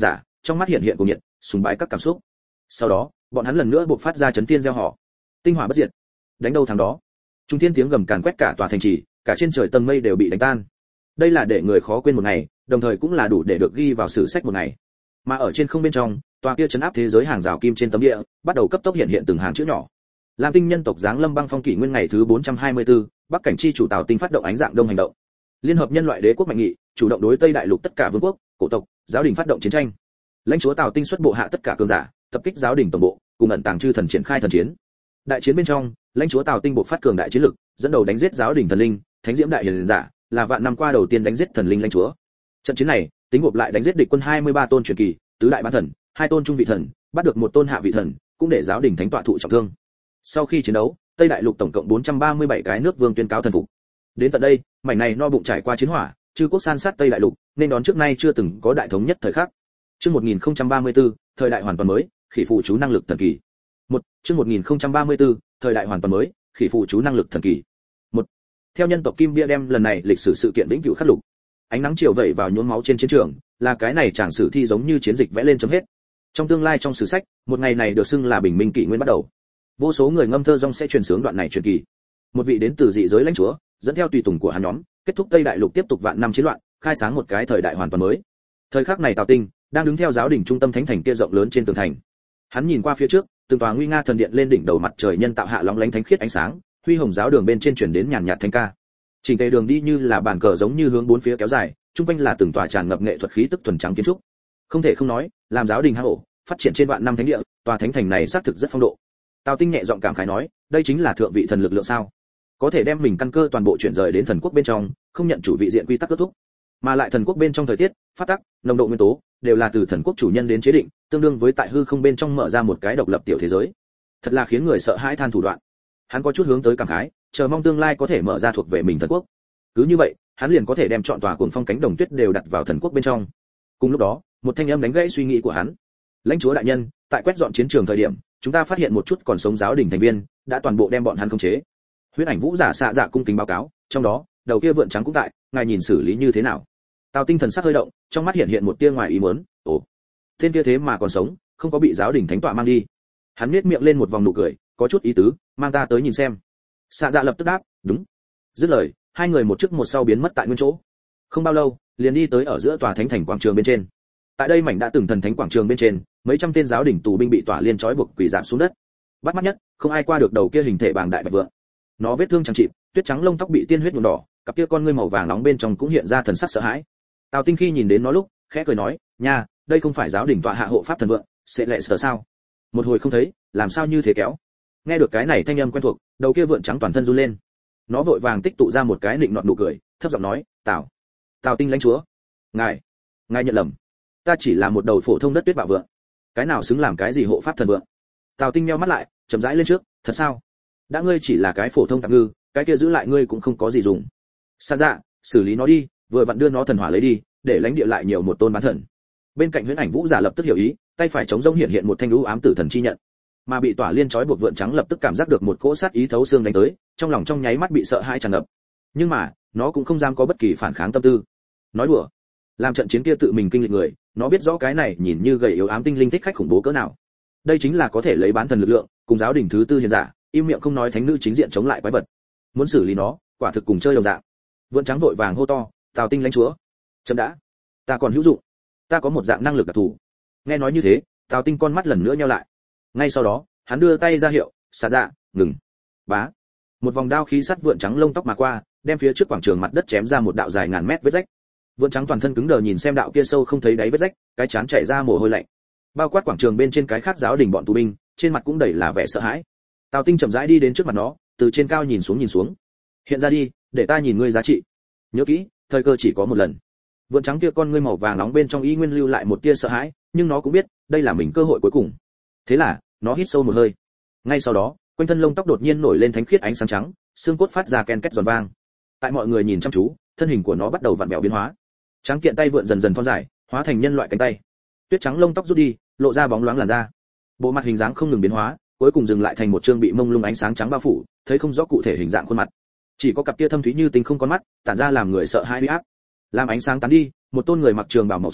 trong mắt hiện hiện cuồng nhiệt, sùng bái các cảm xúc. Sau đó, bọn hắn lần nữa buộc phát ra chấn thiên gieo họ. Tinh hỏa bất diệt, đánh đâu thắng đó. Trung thiên tiếng gầm càn quét cả tòa thành trì, cả trên trời tầng mây đều bị đánh tan. Đây là để người khó quên một ngày, đồng thời cũng là đủ để được ghi vào sử sách một ngày. Mà ở trên không bên trong, tòa kia trấn áp thế giới hàng rào kim trên tấm địa, bắt đầu cấp tốc hiện hiện từng hàng chữ nhỏ. Lam tinh nhân tộc giáng lâm băng phong kỷ nguyên ngày thứ bốn trăm hai mươi tư, Bắc cảnh chi chủ Tào Tinh phát động ánh dạng đông hành động. Liên hợp nhân loại đế quốc mạnh nghị, chủ động đối Tây đại lục tất cả vương quốc, cổ tộc, giáo đình phát động chiến tranh. Lãnh chúa Tào Tinh xuất bộ hạ tất cả cường giả, tập kích giáo đình tổng bộ, cùng ẩn tàng chư thần triển khai thần chiến. Đại chiến bên trong, lãnh chúa Tào Tinh buộc phát cường đại chiến lực, dẫn đầu đánh giết giáo đình thần linh, thánh diễm đại hiền giả, là vạn năm qua đầu tiên đánh giết thần linh lãnh chúa. Trận chiến này, tính gộp lại đánh giết địch quân hai mươi ba tôn truyền kỳ, tứ đại bán thần, hai tôn trung vị thần, bắt được một tôn hạ vị thần, cũng để giáo đình thánh tọa thụ trọng thương. Sau khi chiến đấu, Tây đại lục tổng cộng bốn trăm ba mươi bảy cái nước vương tuyên cáo thần phục. Đến tận đây, mảnh này no bụng trải qua chiến hỏa, chư quốc san sát Tây đại lục, nên đón trước nay chưa từng có đại thống nhất thời khắc. Chương một nghìn không trăm ba mươi tư, thời đại hoàn toàn mới, khỉ phụ chú năng lực thần kỳ. Một, chương một nghìn không trăm ba mươi tư, thời đại hoàn toàn mới, khỉ phụ chú năng lực thần kỳ. Một. Theo nhân tộc Kim Bia đem lần này lịch sử sự kiện vĩnh cửu khắc lục. Ánh nắng chiều vẩy vào nhuốm máu trên chiến trường, là cái này chàng sử thi giống như chiến dịch vẽ lên chấm hết. Trong tương lai trong sử sách, một ngày này được xưng là bình minh kỷ nguyên bắt đầu. Vô số người ngâm thơ rong sẽ truyền sướng đoạn này truyền kỳ. Một vị đến từ dị giới lãnh chúa, dẫn theo tùy tùng của hắn nhóm, kết thúc Tây đại lục tiếp tục vạn năm chiến loạn, khai sáng một cái thời đại hoàn toàn mới. Thời khắc này Tào Tinh đang đứng theo giáo đình trung tâm thánh thành kia rộng lớn trên tường thành. Hắn nhìn qua phía trước, từng tòa nguy nga thần điện lên đỉnh đầu mặt trời nhân tạo hạ lóng lánh thánh khiết ánh sáng, huy hồng giáo đường bên trên truyền đến nhàn nhạt thánh ca. Chỉnh tề đường đi như là bàn cờ giống như hướng bốn phía kéo dài, trung quanh là từng tòa tràn ngập nghệ thuật khí tức thuần trắng kiến trúc. Không thể không nói, làm giáo đình hang ổ, phát triển trên vạn năm thánh địa, tòa thánh thành này xác thực rất phong độ. Tào Tinh nhẹ giọng cảm khái nói, đây chính là thượng vị thần lực lượng sao? Có thể đem mình căn cơ toàn bộ chuyển rời đến thần quốc bên trong, không nhận chủ vị diện quy tắc kết thúc, mà lại thần quốc bên trong thời tiết, phát tắc, nồng độ nguyên tố đều là từ thần quốc chủ nhân đến chế định, tương đương với tại hư không bên trong mở ra một cái độc lập tiểu thế giới. Thật là khiến người sợ hãi than thủ đoạn. Hắn có chút hướng tới cảm khái, chờ mong tương lai có thể mở ra thuộc về mình thần quốc. Cứ như vậy, hắn liền có thể đem chọn tòa cuồng phong cánh đồng tuyết đều đặt vào thần quốc bên trong. Cùng lúc đó, một thanh âm đánh gãy suy nghĩ của hắn. Lãnh chúa đại nhân, tại quét dọn chiến trường thời điểm, chúng ta phát hiện một chút còn sống giáo đình thành viên, đã toàn bộ đem bọn hắn khống chế. Huyết ảnh vũ giả xạ dạ cung kính báo cáo, trong đó, đầu kia vượn trắng cũng tại, ngài nhìn xử lý như thế nào? Tào Tinh thần sắc hơi động, trong mắt hiện hiện một tia ngoài ý muốn, ồ, tên kia thế mà còn sống, không có bị giáo đình thánh tọa mang đi. Hắn nhếch miệng lên một vòng nụ cười, có chút ý tứ, mang ta tới nhìn xem. Xạ dạ lập tức đáp, đúng. Dứt lời, hai người một trước một sau biến mất tại nguyên chỗ. Không bao lâu, liền đi tới ở giữa tòa thánh thành quảng trường bên trên. Tại đây mảnh đã từng thần thánh quảng trường bên trên, mấy trăm tên giáo đình tù binh bị tỏa liên trói buộc quỳ rạp xuống đất. Bắt mắt nhất, không ai qua được đầu kia hình thể bàng đại bạch vượng. Nó vết thương chẳng chịt, tuyết trắng lông tóc bị tiên huyết nhuộm đỏ, cặp kia con ngươi màu vàng nóng bên trong cũng hiện ra thần sắc sợ hãi. Tào Tinh khi nhìn đến nó lúc, khẽ cười nói, nha, đây không phải giáo đình tọa hạ hộ pháp thần vượng, sẽ lệ sở sao? Một hồi không thấy, làm sao như thế kéo? Nghe được cái này thanh âm quen thuộc, đầu kia vượn trắng toàn thân run lên. Nó vội vàng tích tụ ra một cái nịnh nọt nụ cười, thấp giọng nói, Tào, Tào Tinh lãnh chúa, ngài, ngài nhận lầm, ta chỉ là một đầu phổ thông đất tuyết bạo vượng, cái nào xứng làm cái gì hộ pháp thần vượng? Tào Tinh nheo mắt lại, chậm rãi lên trước, thật sao? Đã ngươi chỉ là cái phổ thông tạp ngư, cái kia giữ lại ngươi cũng không có gì dùng. Sa dạ, xử lý nó đi, vừa vặn đưa nó thần hỏa lấy đi, để lãnh địa lại nhiều một tôn bán thần. Bên cạnh huyễn ảnh vũ giả lập tức hiểu ý, tay phải chống rông hiện hiện một thanh lũ ám tử thần chi nhận, mà bị tỏa liên trói buộc vượn trắng lập tức cảm giác được một cỗ sát ý thấu xương đánh tới, trong lòng trong nháy mắt bị sợ hãi tràn ngập. Nhưng mà, nó cũng không dám có bất kỳ phản kháng tâm tư. Nói đùa, làm trận chiến kia tự mình kinh lịch người, nó biết rõ cái này nhìn như gầy yếu ám tinh linh thích khách khủng bố cỡ nào. Đây chính là có thể lấy bán thần lực lượng, cùng giáo đình thứ tư hiền giả, im miệng không nói thánh nữ chính diện chống lại quái vật. Muốn xử lý nó, quả thực cùng chơi đồng dạng. Vượn trắng vội vàng hô to, Tào Tinh lãnh chúa, chấm đã, ta còn hữu dụng, ta có một dạng năng lực đặc thù. Nghe nói như thế, Tào Tinh con mắt lần nữa nheo lại. Ngay sau đó, hắn đưa tay ra hiệu, xả dạ, ngừng. Bá, một vòng đao khí sắt vượn trắng lông tóc mà qua, đem phía trước quảng trường mặt đất chém ra một đạo dài ngàn mét vết rách. Vượn trắng toàn thân cứng đờ nhìn xem đạo kia sâu không thấy đáy vết rách, cái chán chảy ra mồ hôi lạnh. Bao quát quảng trường bên trên cái khác giáo đình bọn tù binh, trên mặt cũng đầy là vẻ sợ hãi. Tào Tinh chậm rãi đi đến trước mặt nó, từ trên cao nhìn xuống nhìn xuống. Hiện ra đi, để ta nhìn ngươi giá trị. Nhớ kỹ, thời cơ chỉ có một lần. Vượn trắng kia con ngươi màu vàng nóng bên trong y nguyên lưu lại một tia sợ hãi, nhưng nó cũng biết, đây là mình cơ hội cuối cùng. Thế là, nó hít sâu một hơi. Ngay sau đó, quanh thân lông tóc đột nhiên nổi lên thánh khiết ánh sáng trắng, xương cốt phát ra ken két giòn vang. Tại mọi người nhìn chăm chú, thân hình của nó bắt đầu vặn vẹo biến hóa. Trắng kiện tay vượn dần dần thon dài, hóa thành nhân loại cánh tay. Tuyết trắng lông tóc rút đi, lộ ra bóng loáng làn da. Bộ mặt hình dáng không ngừng biến hóa, cuối cùng dừng lại thành một trương bị mông lung ánh sáng trắng bao phủ, thấy không rõ cụ thể hình dạng khuôn mặt. Chỉ có cặp kia thâm thúy như tinh không con mắt, tản ra làm người sợ hãi uy áp. Làm ánh sáng tán đi, một tôn người mặc trường bào màu trắng,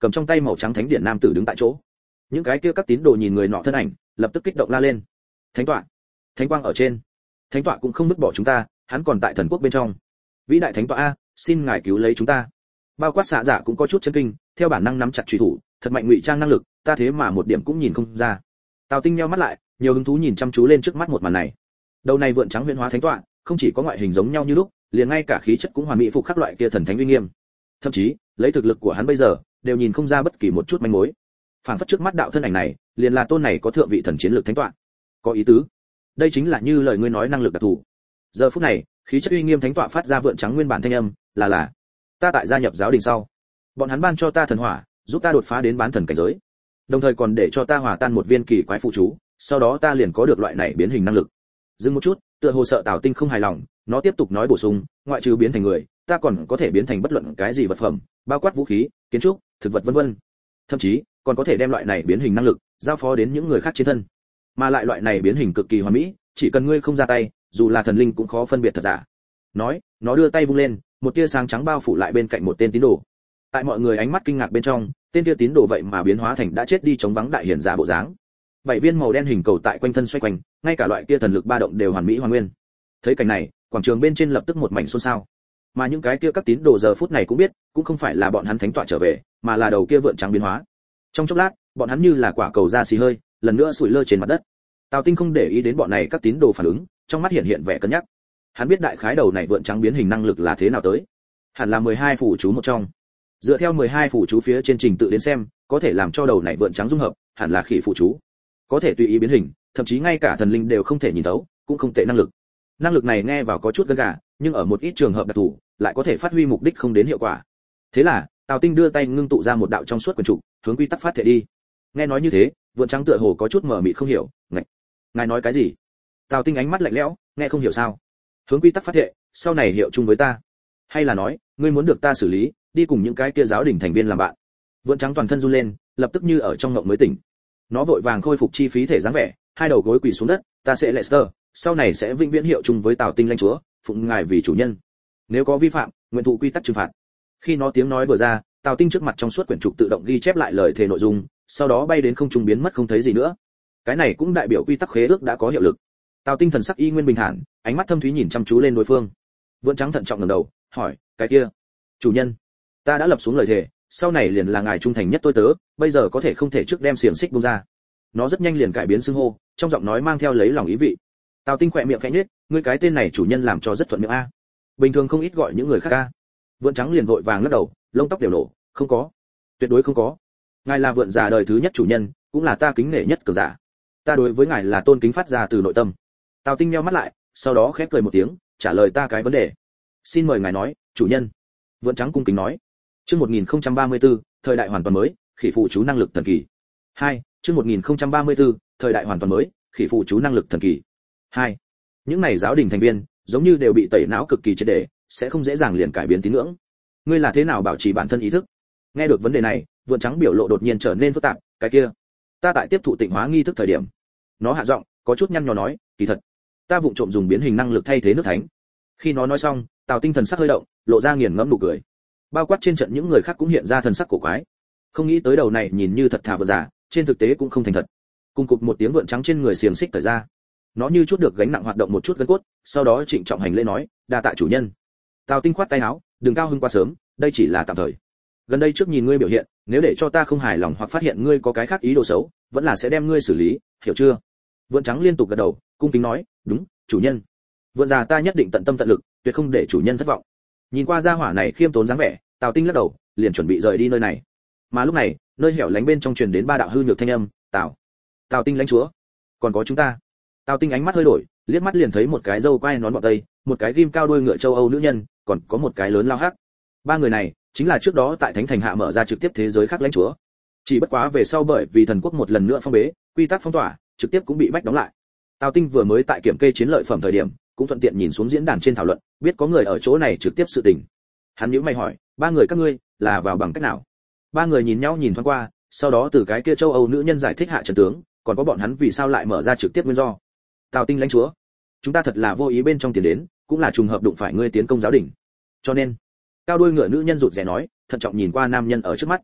cầm trong tay màu trắng thánh điện nam tử đứng tại chỗ. Những cái kia các tín đồ nhìn người nọ thân ảnh, lập tức kích động la lên. Thánh tọa, thánh quang ở trên. Thánh tọa cũng không vứt bỏ chúng ta, hắn còn tại thần quốc bên trong. Vĩ đại thánh tọa a, xin ngài cứu lấy chúng ta. Bao quát xạ giả cũng có chút chấn kinh, theo bản năng nắm chặt chủy thủ, thật mạnh ngụy trang năng lực, ta thế mà một điểm cũng nhìn không ra. Tào Tinh nheo mắt lại, nhiều hứng thú nhìn chăm chú lên trước mắt một màn này. Đầu này vượn trắng huyễn hóa thánh tọa, không chỉ có ngoại hình giống nhau như lúc, liền ngay cả khí chất cũng hoàn mỹ phục khắc loại kia thần thánh uy nghiêm. Thậm chí, lấy thực lực của hắn bây giờ, đều nhìn không ra bất kỳ một chút manh mối. Phản phất trước mắt đạo thân ảnh này, liền là tôn này có thượng vị thần chiến lược thánh tọa. Có ý tứ. Đây chính là như lời ngươi nói năng lực đặc thù. Giờ phút này, khí chất uy nghiêm thánh tọa phát ra vượn trắng nguyên bản thanh âm, là là ta tại gia nhập giáo đình sau, bọn hắn ban cho ta thần hỏa, giúp ta đột phá đến bán thần cảnh giới, đồng thời còn để cho ta hòa tan một viên kỳ quái phụ chú, sau đó ta liền có được loại này biến hình năng lực. Dừng một chút, tựa hồ sợ Tào Tinh không hài lòng, nó tiếp tục nói bổ sung, ngoại trừ biến thành người, ta còn có thể biến thành bất luận cái gì vật phẩm, bao quát vũ khí, kiến trúc, thực vật vân vân. Thậm chí, còn có thể đem loại này biến hình năng lực giao phó đến những người khác trên thân. Mà lại loại này biến hình cực kỳ hoàn mỹ, chỉ cần ngươi không ra tay, dù là thần linh cũng khó phân biệt thật giả. Nói, nó đưa tay vung lên, một tia sáng trắng bao phủ lại bên cạnh một tên tín đồ. Tại mọi người ánh mắt kinh ngạc bên trong, tên tia tín đồ vậy mà biến hóa thành đã chết đi chống vắng đại hiển giả bộ dáng. Bảy viên màu đen hình cầu tại quanh thân xoay quanh, ngay cả loại kia thần lực ba động đều hoàn mỹ hoàn nguyên. Thấy cảnh này, quảng trường bên trên lập tức một mảnh xôn xao. Mà những cái kia các tín đồ giờ phút này cũng biết, cũng không phải là bọn hắn thánh tọa trở về, mà là đầu kia vượn trắng biến hóa. Trong chốc lát, bọn hắn như là quả cầu ra xì hơi, lần nữa sủi lơ trên mặt đất. Tào Tinh không để ý đến bọn này các tín đồ phản ứng, trong mắt hiện hiện vẻ cân nhắc. Hắn biết đại khái đầu này vượn trắng biến hình năng lực là thế nào tới. Hẳn là mười hai phù chú một trong. Dựa theo mười hai phù chú phía trên trình tự đến xem, có thể làm cho đầu này vượn trắng dung hợp, hẳn là khỉ phù chú. Có thể tùy ý biến hình, thậm chí ngay cả thần linh đều không thể nhìn thấu, cũng không tệ năng lực. Năng lực này nghe vào có chút gân gà, nhưng ở một ít trường hợp đặc thù, lại có thể phát huy mục đích không đến hiệu quả. Thế là, Tào Tinh đưa tay ngưng tụ ra một đạo trong suốt quyển trục, hướng quy tắc phát thể đi. Nghe nói như thế, vượn trắng tựa hồ có chút mờ mịt không hiểu, ngạch, ngài nói cái gì? Tào Tinh ánh mắt lạnh lẽo, nghe không hiểu sao? Hướng quy tắc phát thể, sau này hiệu chung với ta, hay là nói, ngươi muốn được ta xử lý, đi cùng những cái kia giáo đình thành viên làm bạn? Vượn trắng toàn thân run lên, lập tức như ở trong ngộng mới tỉnh. Nó vội vàng khôi phục chi phí thể dáng vẻ, hai đầu gối quỳ xuống đất, ta sẽ Lester, sau này sẽ vĩnh viễn hiệu chung với Tào Tinh lãnh chúa, phụng ngài vì chủ nhân. Nếu có vi phạm, nguyện thụ quy tắc trừng phạt. Khi nó tiếng nói vừa ra, Tào Tinh trước mặt trong suốt quyển trục tự động ghi chép lại lời thề nội dung, sau đó bay đến không trung biến mất không thấy gì nữa. Cái này cũng đại biểu quy tắc khế ước đã có hiệu lực. Tào Tinh thần sắc y nguyên bình thản, ánh mắt thâm thúy nhìn chăm chú lên đối phương. Vượn trắng thận trọng ngẩng đầu, hỏi, cái kia, chủ nhân, ta đã lập xuống lời thề, sau này liền là ngài trung thành nhất tôi tớ, bây giờ có thể không thể trước đem xiềng xích buông ra. Nó rất nhanh liền cải biến xưng hô, trong giọng nói mang theo lấy lòng ý vị. Tào Tinh khỏe miệng khẽ nhếch, ngươi cái tên này chủ nhân làm cho rất thuận miệng a. Bình thường không ít gọi những người khác a. Vượn trắng liền vội vàng lắc đầu, lông tóc đều nổ, không có, tuyệt đối không có. Ngài là vượn già đời thứ nhất chủ nhân, cũng là ta kính nể nhất cường giả. Ta đối với ngài là tôn kính phát ra từ nội tâm. Tào Tinh nheo mắt lại, sau đó khép cười một tiếng, trả lời ta cái vấn đề. Xin mời ngài nói, chủ nhân. Vượn trắng cung kính nói. Chương một nghìn không trăm ba mươi tư, thời đại hoàn toàn mới, khỉ phụ chú năng lực thần kỳ. hai, chương một nghìn không trăm ba mươi tư, thời đại hoàn toàn mới, khỉ phụ chú năng lực thần kỳ. hai. Những này giáo đình thành viên, giống như đều bị tẩy não cực kỳ triệt để, sẽ không dễ dàng liền cải biến tín ngưỡng. Ngươi là thế nào bảo trì bản thân ý thức? Nghe được vấn đề này, vượn trắng biểu lộ đột nhiên trở nên phức tạp, cái kia, ta tại tiếp thụ tịnh hóa nghi thức thời điểm. Nó hạ giọng, có chút nhăn nhó nói, kỳ thật, ta vụng trộm dùng biến hình năng lực thay thế nước thánh. Khi nó nói xong, Tào Tinh thần sắc hơi động, lộ ra nghiền ngẫm nụ cười. Bao quát trên trận những người khác cũng hiện ra thần sắc cổ quái. Không nghĩ tới đầu này nhìn như thật thà vượn giả, trên thực tế cũng không thành thật. Cùng cụp một tiếng vượn trắng trên người xiềng xích cởi ra. Nó như chút được gánh nặng hoạt động một chút gân cốt, sau đó trịnh trọng hành lễ nói, đa tạ chủ nhân. Tào Tinh khoát tay áo, đừng cao hứng quá sớm, đây chỉ là tạm thời. Gần đây trước nhìn ngươi biểu hiện, nếu để cho ta không hài lòng hoặc phát hiện ngươi có cái khác ý đồ xấu, vẫn là sẽ đem ngươi xử lý, hiểu chưa? Vượn trắng liên tục gật đầu, cung kính nói, đúng, chủ nhân. Vượn già ta nhất định tận tâm tận lực, tuyệt không để chủ nhân thất vọng. Nhìn qua gia hỏa này khiêm tốn dáng vẻ, Tào Tinh lắc đầu, liền chuẩn bị rời đi nơi này. Mà lúc này, nơi hẻo lánh bên trong truyền đến ba đạo hư nhược thanh âm, "Tào, Tào Tinh lãnh chúa, còn có chúng ta." Tào Tinh ánh mắt hơi đổi, liếc mắt liền thấy một cái râu quai nón bọt tây, một cái ghim cao đuôi ngựa châu Âu nữ nhân, còn có một cái lớn lao hắc. Ba người này chính là trước đó tại Thánh Thành hạ mở ra trực tiếp thế giới khác lãnh chúa. Chỉ bất quá về sau bởi vì thần quốc một lần nữa phong bế, quy tắc phong tỏa, trực tiếp cũng bị bách đóng lại. Tào Tinh vừa mới tại kiểm kê chiến lợi phẩm thời điểm, cũng thuận tiện nhìn xuống diễn đàn trên thảo luận, biết có người ở chỗ này trực tiếp sự tình. Hắn nhíu mày hỏi, ba người các ngươi là vào bằng cách nào? Ba người nhìn nhau nhìn thoáng qua, sau đó từ cái kia châu Âu nữ nhân giải thích hạ trận tướng, còn có bọn hắn vì sao lại mở ra trực tiếp nguyên do. Tào Tinh lãnh chúa, chúng ta thật là vô ý bên trong tiền đến, cũng là trùng hợp đụng phải ngươi tiến công giáo đình. Cho nên, cao đuôi ngựa nữ nhân rụt rè nói, thận trọng nhìn qua nam nhân ở trước mắt.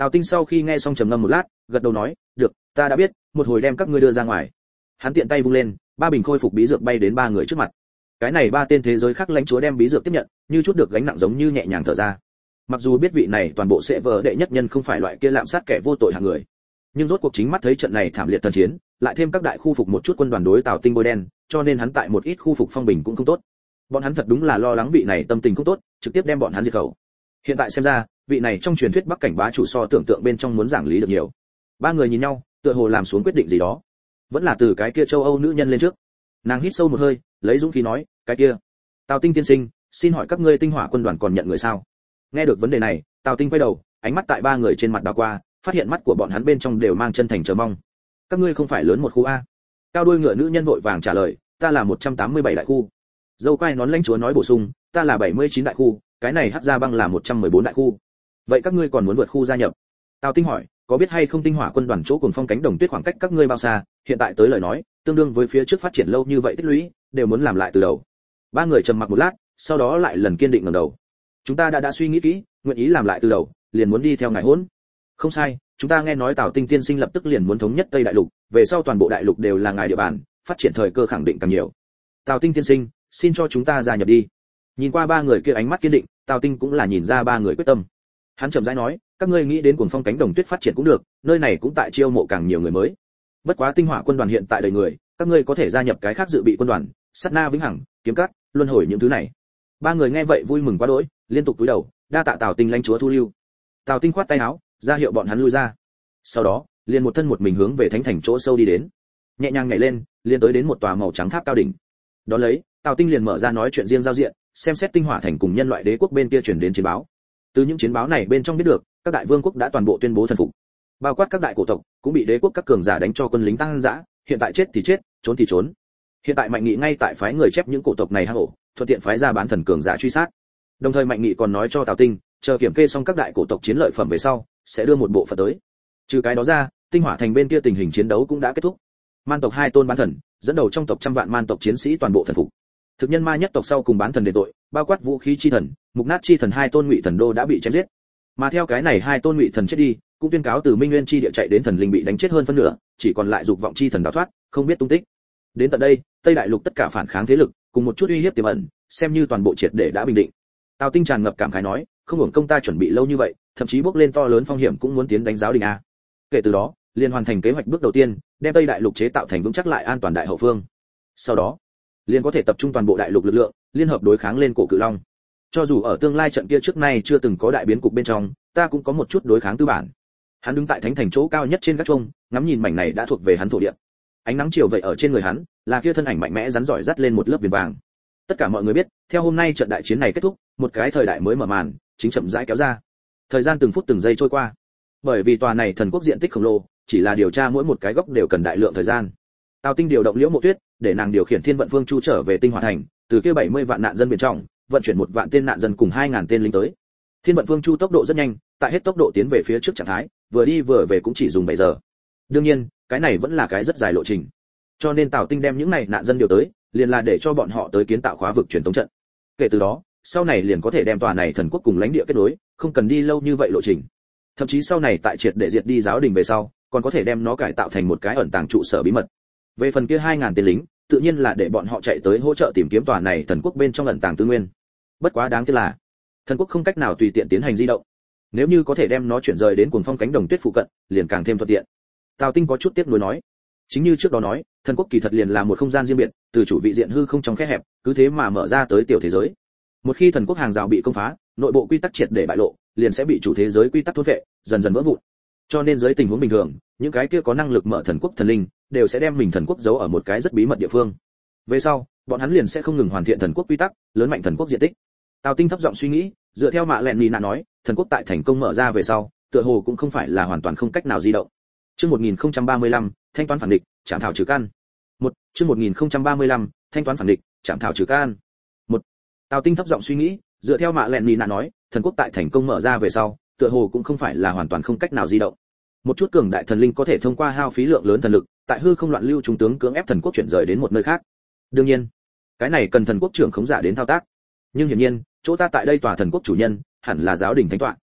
Tào Tinh sau khi nghe xong trầm ngâm một lát, gật đầu nói, được, ta đã biết, một hồi đem các ngươi đưa ra ngoài. Hắn tiện tay vung lên, ba bình khôi phục bí dược bay đến ba người trước mặt. Cái này ba tên thế giới khác lãnh chúa đem bí dược tiếp nhận, như chút được gánh nặng giống như nhẹ nhàng thở ra. Mặc dù biết vị này toàn bộ sẽ vỡ đệ nhất nhân không phải loại kia lạm sát kẻ vô tội hạng người, nhưng rốt cuộc chính mắt thấy trận này thảm liệt thần chiến, lại thêm các đại khu phục một chút quân đoàn đối Tào Tinh bôi đen, cho nên hắn tại một ít khu phục phong bình cũng không tốt. Bọn hắn thật đúng là lo lắng vị này tâm tình không tốt, trực tiếp đem bọn hắn diệt khẩu. Hiện tại xem ra, vị này trong truyền thuyết Bắc cảnh bá chủ so tưởng tượng bên trong muốn giảng lý được nhiều. Ba người nhìn nhau, tựa hồ làm xuống quyết định gì đó. Vẫn là từ cái kia châu Âu nữ nhân lên trước. Nàng hít sâu một hơi, lấy dũng khí nói, cái kia, Tào Tinh tiên sinh, xin hỏi các ngươi Tinh Hỏa quân đoàn còn nhận người sao? Nghe được vấn đề này, Tào Tinh quay đầu, ánh mắt tại ba người trên mặt đảo qua, phát hiện mắt của bọn hắn bên trong đều mang chân thành chờ mong. Các ngươi không phải lớn một khu a? Cao đuôi ngựa nữ nhân vội vàng trả lời, ta là một trăm tám mươi bảy đại khu. Dâu quai nón lãnh chúa nói bổ sung, ta là bảy mươi chín đại khu, cái này Hắc Gia Băng là một trăm mười bốn đại khu. Vậy các ngươi còn muốn vượt khu gia nhập? Tào Tinh hỏi, có biết hay không Tinh Hỏa quân đoàn chỗ Cuồng Phong cánh đồng tuyết khoảng cách các ngươi bao xa? Hiện tại tới lời nói, tương đương với phía trước phát triển lâu như vậy tích lũy, đều muốn làm lại từ đầu. Ba người trầm mặc một lát, sau đó lại lần kiên định ngẩng đầu. Chúng ta đã đã suy nghĩ kỹ, nguyện ý làm lại từ đầu, liền muốn đi theo ngài hỗn. Không sai, chúng ta nghe nói Tào Tinh tiên sinh lập tức liền muốn thống nhất Tây Đại Lục, về sau toàn bộ đại lục đều là ngài địa bàn, phát triển thời cơ khẳng định càng nhiều. Tào Tinh tiên sinh, xin cho chúng ta gia nhập đi. Nhìn qua ba người kia ánh mắt kiên định, Tào Tinh cũng là nhìn ra ba người quyết tâm. Hắn chậm rãi nói, các ngươi nghĩ đến Cuồng Phong cánh đồng tuyết phát triển cũng được, nơi này cũng tại chiêu mộ càng nhiều người mới. Bất quá Tinh Hỏa quân đoàn hiện tại đầy người, các ngươi có thể gia nhập cái khác dự bị quân đoàn, Sát Na vĩnh hằng, kiếm cắt, luân hồi những thứ này. Ba người nghe vậy vui mừng quá đỗi, liên tục cúi đầu, đa tạ Tào Tinh lãnh chúa thu lưu. Tào Tinh khoát tay áo, ra hiệu bọn hắn lui ra. Sau đó, liền một thân một mình hướng về thánh thành chỗ sâu đi đến. Nhẹ nhàng nhảy lên, liền tới đến một tòa màu trắng tháp cao đỉnh. Đó lấy, Tào Tinh liền mở ra nói chuyện riêng giao diện, xem xét Tinh Hỏa thành cùng nhân loại đế quốc bên kia truyền đến chiến báo. Từ những chiến báo này bên trong biết được, các đại vương quốc đã toàn bộ tuyên bố thần phục. Bao quát các đại cổ tộc, cũng bị đế quốc các cường giả đánh cho quân lính tăng dã, hiện tại chết thì chết, trốn thì trốn. Hiện tại Mạnh Nghị ngay tại phái người chép những cổ tộc này hang ổ, thuận tiện phái ra bán thần cường giả truy sát. Đồng thời Mạnh Nghị còn nói cho Tào Tinh, chờ kiểm kê xong các đại cổ tộc chiến lợi phẩm về sau, sẽ đưa một bộ phận tới. Trừ cái đó ra, Tinh Hỏa thành bên kia tình hình chiến đấu cũng đã kết thúc. Man tộc hai tôn bán thần, dẫn đầu trong tộc trăm vạn man tộc chiến sĩ toàn bộ thần phục. Thực nhân ma nhất tộc sau cùng bán thần đền tội, bao quát vũ khí chi thần, mục nát chi thần hai tôn ngụy thần đô đã bị chém giết. Mà theo cái này hai tôn ngụy thần chết đi, cũng tuyên cáo từ Minh Nguyên chi địa chạy đến thần linh bị đánh chết hơn phân nửa, chỉ còn lại dục vọng chi thần đào thoát, không biết tung tích. Đến tận đây, Tây Đại Lục tất cả phản kháng thế lực, cùng một chút uy hiếp tiềm ẩn, xem như toàn bộ triệt để đã bình định. Tào Tinh tràn ngập cảm khái nói, không hưởng công ta chuẩn bị lâu như vậy, thậm chí bước lên to lớn phong hiểm cũng muốn tiến đánh giáo đình a. Kể từ đó, liền hoàn thành kế hoạch bước đầu tiên, đem Tây Đại Lục chế tạo thành vững chắc lại an toàn đại hậu phương. Sau đó, liền có thể tập trung toàn bộ đại lục lực lượng, liên hợp đối kháng lên cổ cự long. Cho dù ở tương lai trận kia trước nay chưa từng có đại biến cục bên trong, ta cũng có một chút đối kháng tư bản. Hắn đứng tại thánh thành chỗ cao nhất trên gác chuông, ngắm nhìn mảnh này đã thuộc về hắn thổ địa. Ánh nắng chiều vậy ở trên người hắn, là kia thân ảnh mạnh mẽ rắn giỏi dắt lên một lớp viền vàng. Tất cả mọi người biết, theo hôm nay trận đại chiến này kết thúc, một cái thời đại mới mở màn, chính chậm rãi kéo ra. Thời gian từng phút từng giây trôi qua. Bởi vì tòa này thần quốc diện tích khổng lồ, chỉ là điều tra mỗi một cái góc đều cần đại lượng thời gian. Tào Tinh điều động Liễu Mộ Tuyết, để nàng điều khiển Thiên Vận Phương Chu trở về Tinh Hỏa thành, từ kia bảy mươi vạn nạn dân bên trong, vận chuyển một vạn tên nạn dân cùng hai ngàn tên lính tới. Thiên Vận Phương Chu tốc độ rất nhanh, tại hết tốc độ tiến về phía trước trạng thái, vừa đi vừa về cũng chỉ dùng bảy giờ. Đương nhiên, cái này vẫn là cái rất dài lộ trình. Cho nên Tào Tinh đem những này nạn dân điều tới, liền là để cho bọn họ tới kiến tạo khóa vực truyền tống trận. Kể từ đó, sau này liền có thể đem tòa này thần quốc cùng lãnh địa kết nối, không cần đi lâu như vậy lộ trình. Thậm chí sau này tại triệt để diệt đi giáo đình về sau, còn có thể đem nó cải tạo thành một cái ẩn tàng trụ sở bí mật. Về phần kia hai ngàn tên lính, tự nhiên là để bọn họ chạy tới hỗ trợ tìm kiếm tòa này thần quốc bên trong ẩn tàng tư nguyên. Bất quá đáng tiếc là, thần quốc không cách nào tùy tiện tiến hành di động. Nếu như có thể đem nó chuyển rời đến Cuồng Phong cánh đồng tuyết phụ cận, liền càng thêm thuận tiện. Tào Tinh có chút tiếc nuối nói, chính như trước đó nói, thần quốc kỳ thật liền là một không gian riêng biệt, từ chủ vị diện hư không trong khe hẹp, cứ thế mà mở ra tới tiểu thế giới. Một khi thần quốc hàng rào bị công phá, nội bộ quy tắc triệt để bại lộ, liền sẽ bị chủ thế giới quy tắc thôn phệ, dần dần vỡ vụn. Cho nên dưới tình huống bình thường, những cái kia có năng lực mở thần quốc thần linh, đều sẽ đem mình thần quốc giấu ở một cái rất bí mật địa phương. Về sau, bọn hắn liền sẽ không ngừng hoàn thiện thần quốc quy tắc, lớn mạnh thần quốc diện tích. Tào Tinh thấp giọng suy nghĩ, dựa theo Mạ Lẹn Nina nói, thần quốc tại thành công mở ra về sau, tựa hồ cũng không phải là hoàn toàn không cách nào di động. Chương một nghìn không trăm ba mươi lăm, thanh toán phản địch, chạm thảo trừ căn. Một, chương một nghìn không trăm ba mươi lăm, thanh toán phản địch, chạm thảo trừ căn. Một. Tào Tinh thấp giọng suy nghĩ, dựa theo Mạ Lẹn Nina nói, thần quốc tại thành công mở ra về sau, tựa hồ cũng không phải là hoàn toàn không cách nào di động. Một chút cường đại thần linh có thể thông qua hao phí lượng lớn thần lực, tại hư không loạn lưu trung tướng cưỡng ép thần quốc chuyển rời đến một nơi khác. Đương nhiên, cái này cần thần quốc trưởng khống giả đến thao tác. Nhưng hiển nhiên, chỗ ta tại đây tòa thần quốc chủ nhân, hẳn là giáo đình thánh tọa.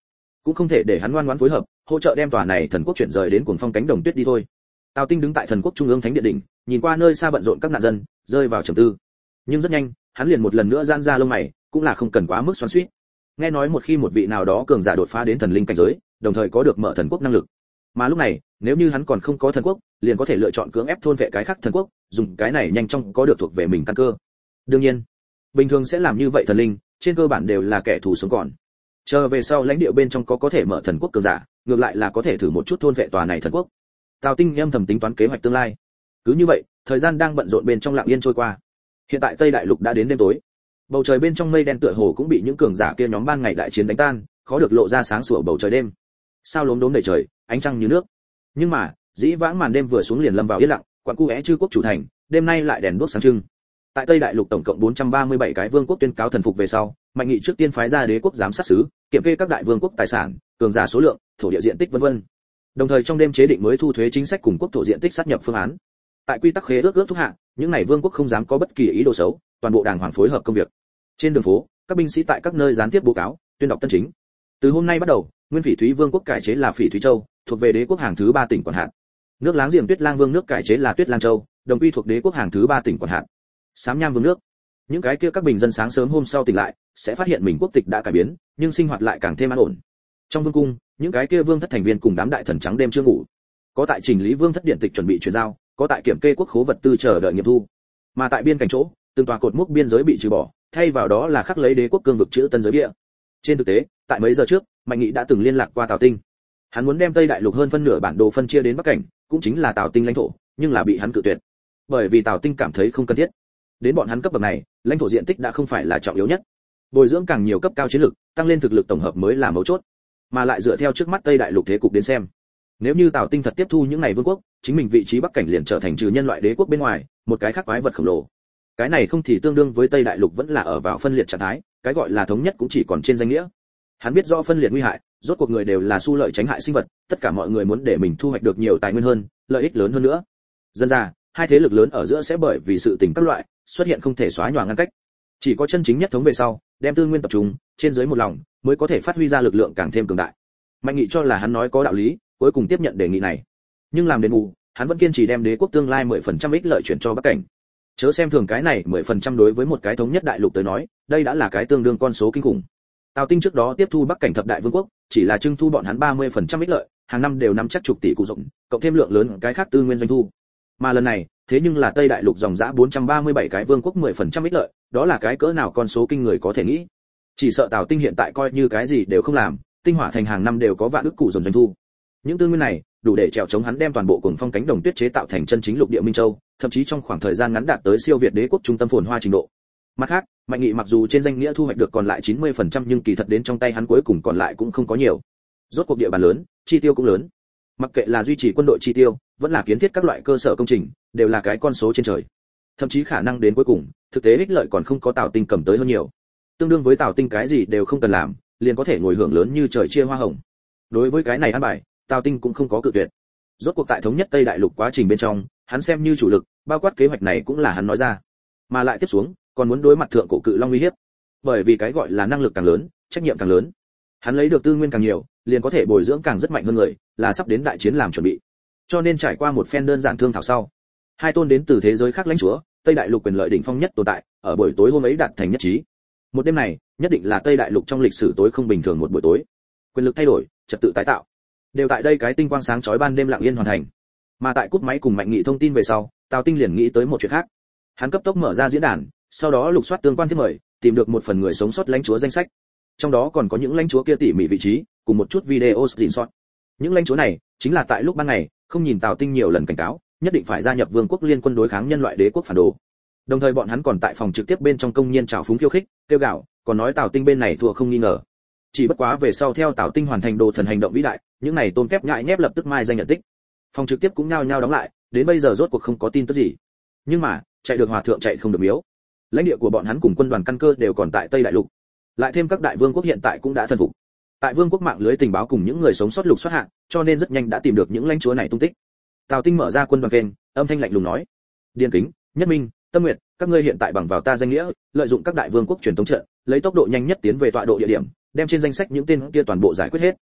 cũng không thể để hắn ngoan ngoãn phối hợp, hỗ trợ đem tòa này thần quốc chuyển rời đến cuồng phong cánh đồng tuyết đi thôi. Tào Tinh đứng tại thần quốc trung ương thánh điện đỉnh, nhìn qua nơi xa bận rộn các nạn dân, rơi vào trầm tư. Nhưng rất nhanh, hắn liền một lần nữa giãn ra lông mày, cũng là không cần quá mức xoắn xuýt. Nghe nói một khi một vị nào đó cường giả đột phá đến thần linh cảnh giới, đồng thời có được mở thần quốc năng lực, mà lúc này, nếu như hắn còn không có thần quốc, liền có thể lựa chọn cưỡng ép thôn vệ cái khác thần quốc, dùng cái này nhanh chóng có được thuộc về mình căn cơ. Đương nhiên, bình thường sẽ làm như vậy thần linh, trên cơ bản đều là kẻ thù sống còn. Chờ về sau lãnh địa bên trong có có thể mở thần quốc cường giả, ngược lại là có thể thử một chút thôn vệ tòa này thần quốc. Tào Tinh âm thầm tính toán kế hoạch tương lai. Cứ như vậy, thời gian đang bận rộn bên trong lặng yên trôi qua. Hiện tại Tây Đại Lục đã đến đêm tối. Bầu trời bên trong mây đen tựa hồ cũng bị những cường giả kia nhóm ban ngày đại chiến đánh tan, khó được lộ ra sáng sủa bầu trời đêm. Sao lốm đốm đầy trời, ánh trăng như nước. Nhưng mà, dĩ vãng màn đêm vừa xuống liền lâm vào yên lặng, quán cu é chư quốc chủ thành, đêm nay lại đèn đuốc sáng trưng. Tại Tây Đại Lục tổng cộng bốn trăm ba mươi bảy cái vương quốc tuyên cáo thần phục về sau, Mạnh Nghị trước tiên phái ra đế quốc giám sát sứ, kiểm kê các đại vương quốc tài sản, cường giả số lượng, thổ địa diện tích vân vân. Đồng thời trong đêm chế định mới thu thuế chính sách cùng quốc thổ diện tích sát nhập phương án. Tại quy tắc khế ước ước thúc hạ, những này vương quốc không dám có bất kỳ ý đồ xấu, toàn bộ đàng hoàng phối hợp công việc. Trên đường phố, các binh sĩ tại các nơi gián tiếp báo cáo, tuyên đọc tân chính. Từ hôm nay bắt đầu, nguyên Phỉ Thúy Vương quốc cải chế là Phỉ Thúy Châu, thuộc về đế quốc hàng thứ ba tỉnh quản hạt. Nước láng giềng Tuyết Lang Vương nước cải chế là Tuyết Lang Châu, đồng quy thuộc đế quốc hàng thứ ba tỉnh quản hạt. Sám Nham Vương nước. Những cái kia các bình dân sáng sớm hôm sau tỉnh lại, sẽ phát hiện mình quốc tịch đã cải biến, nhưng sinh hoạt lại càng thêm an ổn. Trong vương cung, những cái kia vương thất thành viên cùng đám đại thần trắng đêm chưa ngủ. Có tại chỉnh lý vương thất điện tịch chuẩn bị chuyển giao, có tại kiểm kê quốc khố vật tư chờ đợi nghiệm thu. Mà tại biên cảnh chỗ, từng tòa cột mốc biên giới bị trừ bỏ, thay vào đó là khắc lấy đế quốc cương vực chữ tân giới bia. Trên thực tế, tại mấy giờ trước, Mạnh Nghị đã từng liên lạc qua Tào Tinh. Hắn muốn đem Tây Đại Lục hơn phân nửa bản đồ phân chia đến Bắc cảnh, cũng chính là Tào Tinh lãnh thổ, nhưng là bị hắn cự tuyệt. Bởi vì Tào Tinh cảm thấy không cần thiết. Đến bọn hắn cấp bậc này, lãnh thổ diện tích đã không phải là trọng yếu nhất. Bồi dưỡng càng nhiều cấp cao chiến lực, tăng lên thực lực tổng hợp mới là mấu chốt. Mà lại dựa theo trước mắt Tây Đại Lục thế cục đến xem, nếu như Tào Tinh thật tiếp thu những này vương quốc, chính mình vị trí Bắc cảnh liền trở thành trừ nhân loại đế quốc bên ngoài, một cái khác quái vật khổng lồ. Cái này không thì tương đương với Tây Đại Lục vẫn là ở vào phân liệt trạng thái, cái gọi là thống nhất cũng chỉ còn trên danh nghĩa. Hắn biết rõ phân liệt nguy hại, rốt cuộc người đều là xu lợi tránh hại sinh vật, tất cả mọi người muốn để mình thu hoạch được nhiều tài nguyên hơn, lợi ích lớn hơn nữa. Dân ra, hai thế lực lớn ở giữa sẽ bởi vì sự tình các loại xuất hiện không thể xóa nhòa ngăn cách. Chỉ có chân chính nhất thống về sau, đem tư nguyên tập trung trên dưới một lòng, mới có thể phát huy ra lực lượng càng thêm cường đại. Mạnh Nghị cho là hắn nói có đạo lý, cuối cùng tiếp nhận đề nghị này. Nhưng làm đền bù, hắn vẫn kiên trì đem đế quốc tương lai mười phần trăm ích lợi chuyển cho Bắc cảnh. Chớ xem thường cái này mười phần trăm đối với một cái thống nhất đại lục tới nói, đây đã là cái tương đương con số kinh khủng. Tào Tinh trước đó tiếp thu Bắc cảnh thập đại vương quốc, chỉ là trưng thu bọn hắn ba mươi phần trăm ích lợi, hàng năm đều nắm chắc chục tỷ cụ rộng, cộng thêm lượng lớn cái khác tư nguyên doanh thu. Mà lần này, thế nhưng là Tây Đại Lục dòng dã bốn trăm ba mươi bảy cái vương quốc mười phần trăm ích lợi, đó là cái cỡ nào con số kinh người có thể nghĩ. Chỉ sợ Tào Tinh hiện tại coi như cái gì đều không làm, tinh hỏa thành hàng năm đều có vạn ức cụ rộng doanh thu. Những tư nguyên này, đủ để trèo chống hắn đem toàn bộ cuồng phong cánh đồng tuyết chế tạo thành chân chính lục địa minh châu, thậm chí trong khoảng thời gian ngắn đạt tới siêu việt đế quốc trung tâm phồn hoa trình độ. Mặt khác, Mạnh Nghị mặc dù trên danh nghĩa thu hoạch được còn lại chín mươi phần trăm nhưng kỳ thật đến trong tay hắn cuối cùng còn lại cũng không có nhiều. Rốt cuộc địa bàn lớn, chi tiêu cũng lớn. Mặc kệ là duy trì quân đội chi tiêu, vẫn là kiến thiết các loại cơ sở công trình, đều là cái con số trên trời. Thậm chí khả năng đến cuối cùng, thực tế ích lợi còn không có Tào Tinh cầm tới hơn nhiều. Tương đương với Tào Tinh cái gì đều không cần làm, liền có thể ngồi hưởng lớn như trời chia hoa hồng. Đối với cái này ăn bài, Tào Tinh cũng không có cự tuyệt. Rốt cuộc tại thống nhất Tây Đại Lục quá trình bên trong, hắn xem như chủ lực, bao quát kế hoạch này cũng là hắn nói ra. Mà lại tiếp xuống, còn muốn đối mặt thượng cổ cự long uy hiếp. Bởi vì cái gọi là năng lực càng lớn, trách nhiệm càng lớn. Hắn lấy được tư nguyên càng nhiều, liền có thể bồi dưỡng càng rất mạnh hơn người, là sắp đến đại chiến làm chuẩn bị. Cho nên trải qua một phen đơn giản thương thảo sau, hai tôn đến từ thế giới khác lãnh chúa, Tây Đại Lục quyền lợi đỉnh phong nhất tồn tại, ở buổi tối hôm ấy đạt thành nhất trí. Một đêm này, nhất định là Tây Đại Lục trong lịch sử tối không bình thường một buổi tối. Quyền lực thay đổi, trật tự tái tạo, đều tại đây cái tinh quang sáng chói ban đêm lặng yên hoàn thành. Mà tại cúp máy cùng Mạnh Nghị thông tin về sau, Tào Tinh liền nghĩ tới một chuyện khác. Hắn cấp tốc mở ra diễn đàn, sau đó lục soát tương quan thiết mời, tìm được một phần người sống sót lãnh chúa danh sách. Trong đó còn có những lãnh chúa kia tỉ mỉ vị trí, cùng một chút video screenshot. Những lãnh chúa này chính là tại lúc ban ngày, không nhìn Tào Tinh nhiều lần cảnh cáo, nhất định phải gia nhập vương quốc liên quân đối kháng nhân loại đế quốc phản đồ. Đồng thời bọn hắn còn tại phòng trực tiếp bên trong công nhiên trào phúng khiêu khích, kêu gào, còn nói Tào Tinh bên này thua không nghi ngờ. Chỉ bất quá về sau theo Tào Tinh hoàn thành đồ thần hành động vĩ đại, những này tôn kép nhại nhép lập tức mai danh nhận tích. Phòng trực tiếp cũng nhao nhao đóng lại, đến bây giờ rốt cuộc không có tin tức gì. Nhưng mà, chạy được hòa thượng chạy không được miếu. Lãnh địa của bọn hắn cùng quân đoàn căn cơ đều còn tại Tây Đại Lục. Lại thêm các đại vương quốc hiện tại cũng đã thần phục. Tại vương quốc mạng lưới tình báo cùng những người sống sót lục soát hạng, cho nên rất nhanh đã tìm được những lãnh chúa này tung tích. Tào Tinh mở ra quân đoàn kênh, âm thanh lạnh lùng nói: "Điên Kính, Nhất Minh, Tâm Nguyệt, các ngươi hiện tại bằng vào ta danh nghĩa, lợi dụng các đại vương quốc truyền thống trận, lấy tốc độ nhanh nhất tiến về tọa độ địa điểm, đem trên danh sách những tên kia toàn bộ giải quyết hết.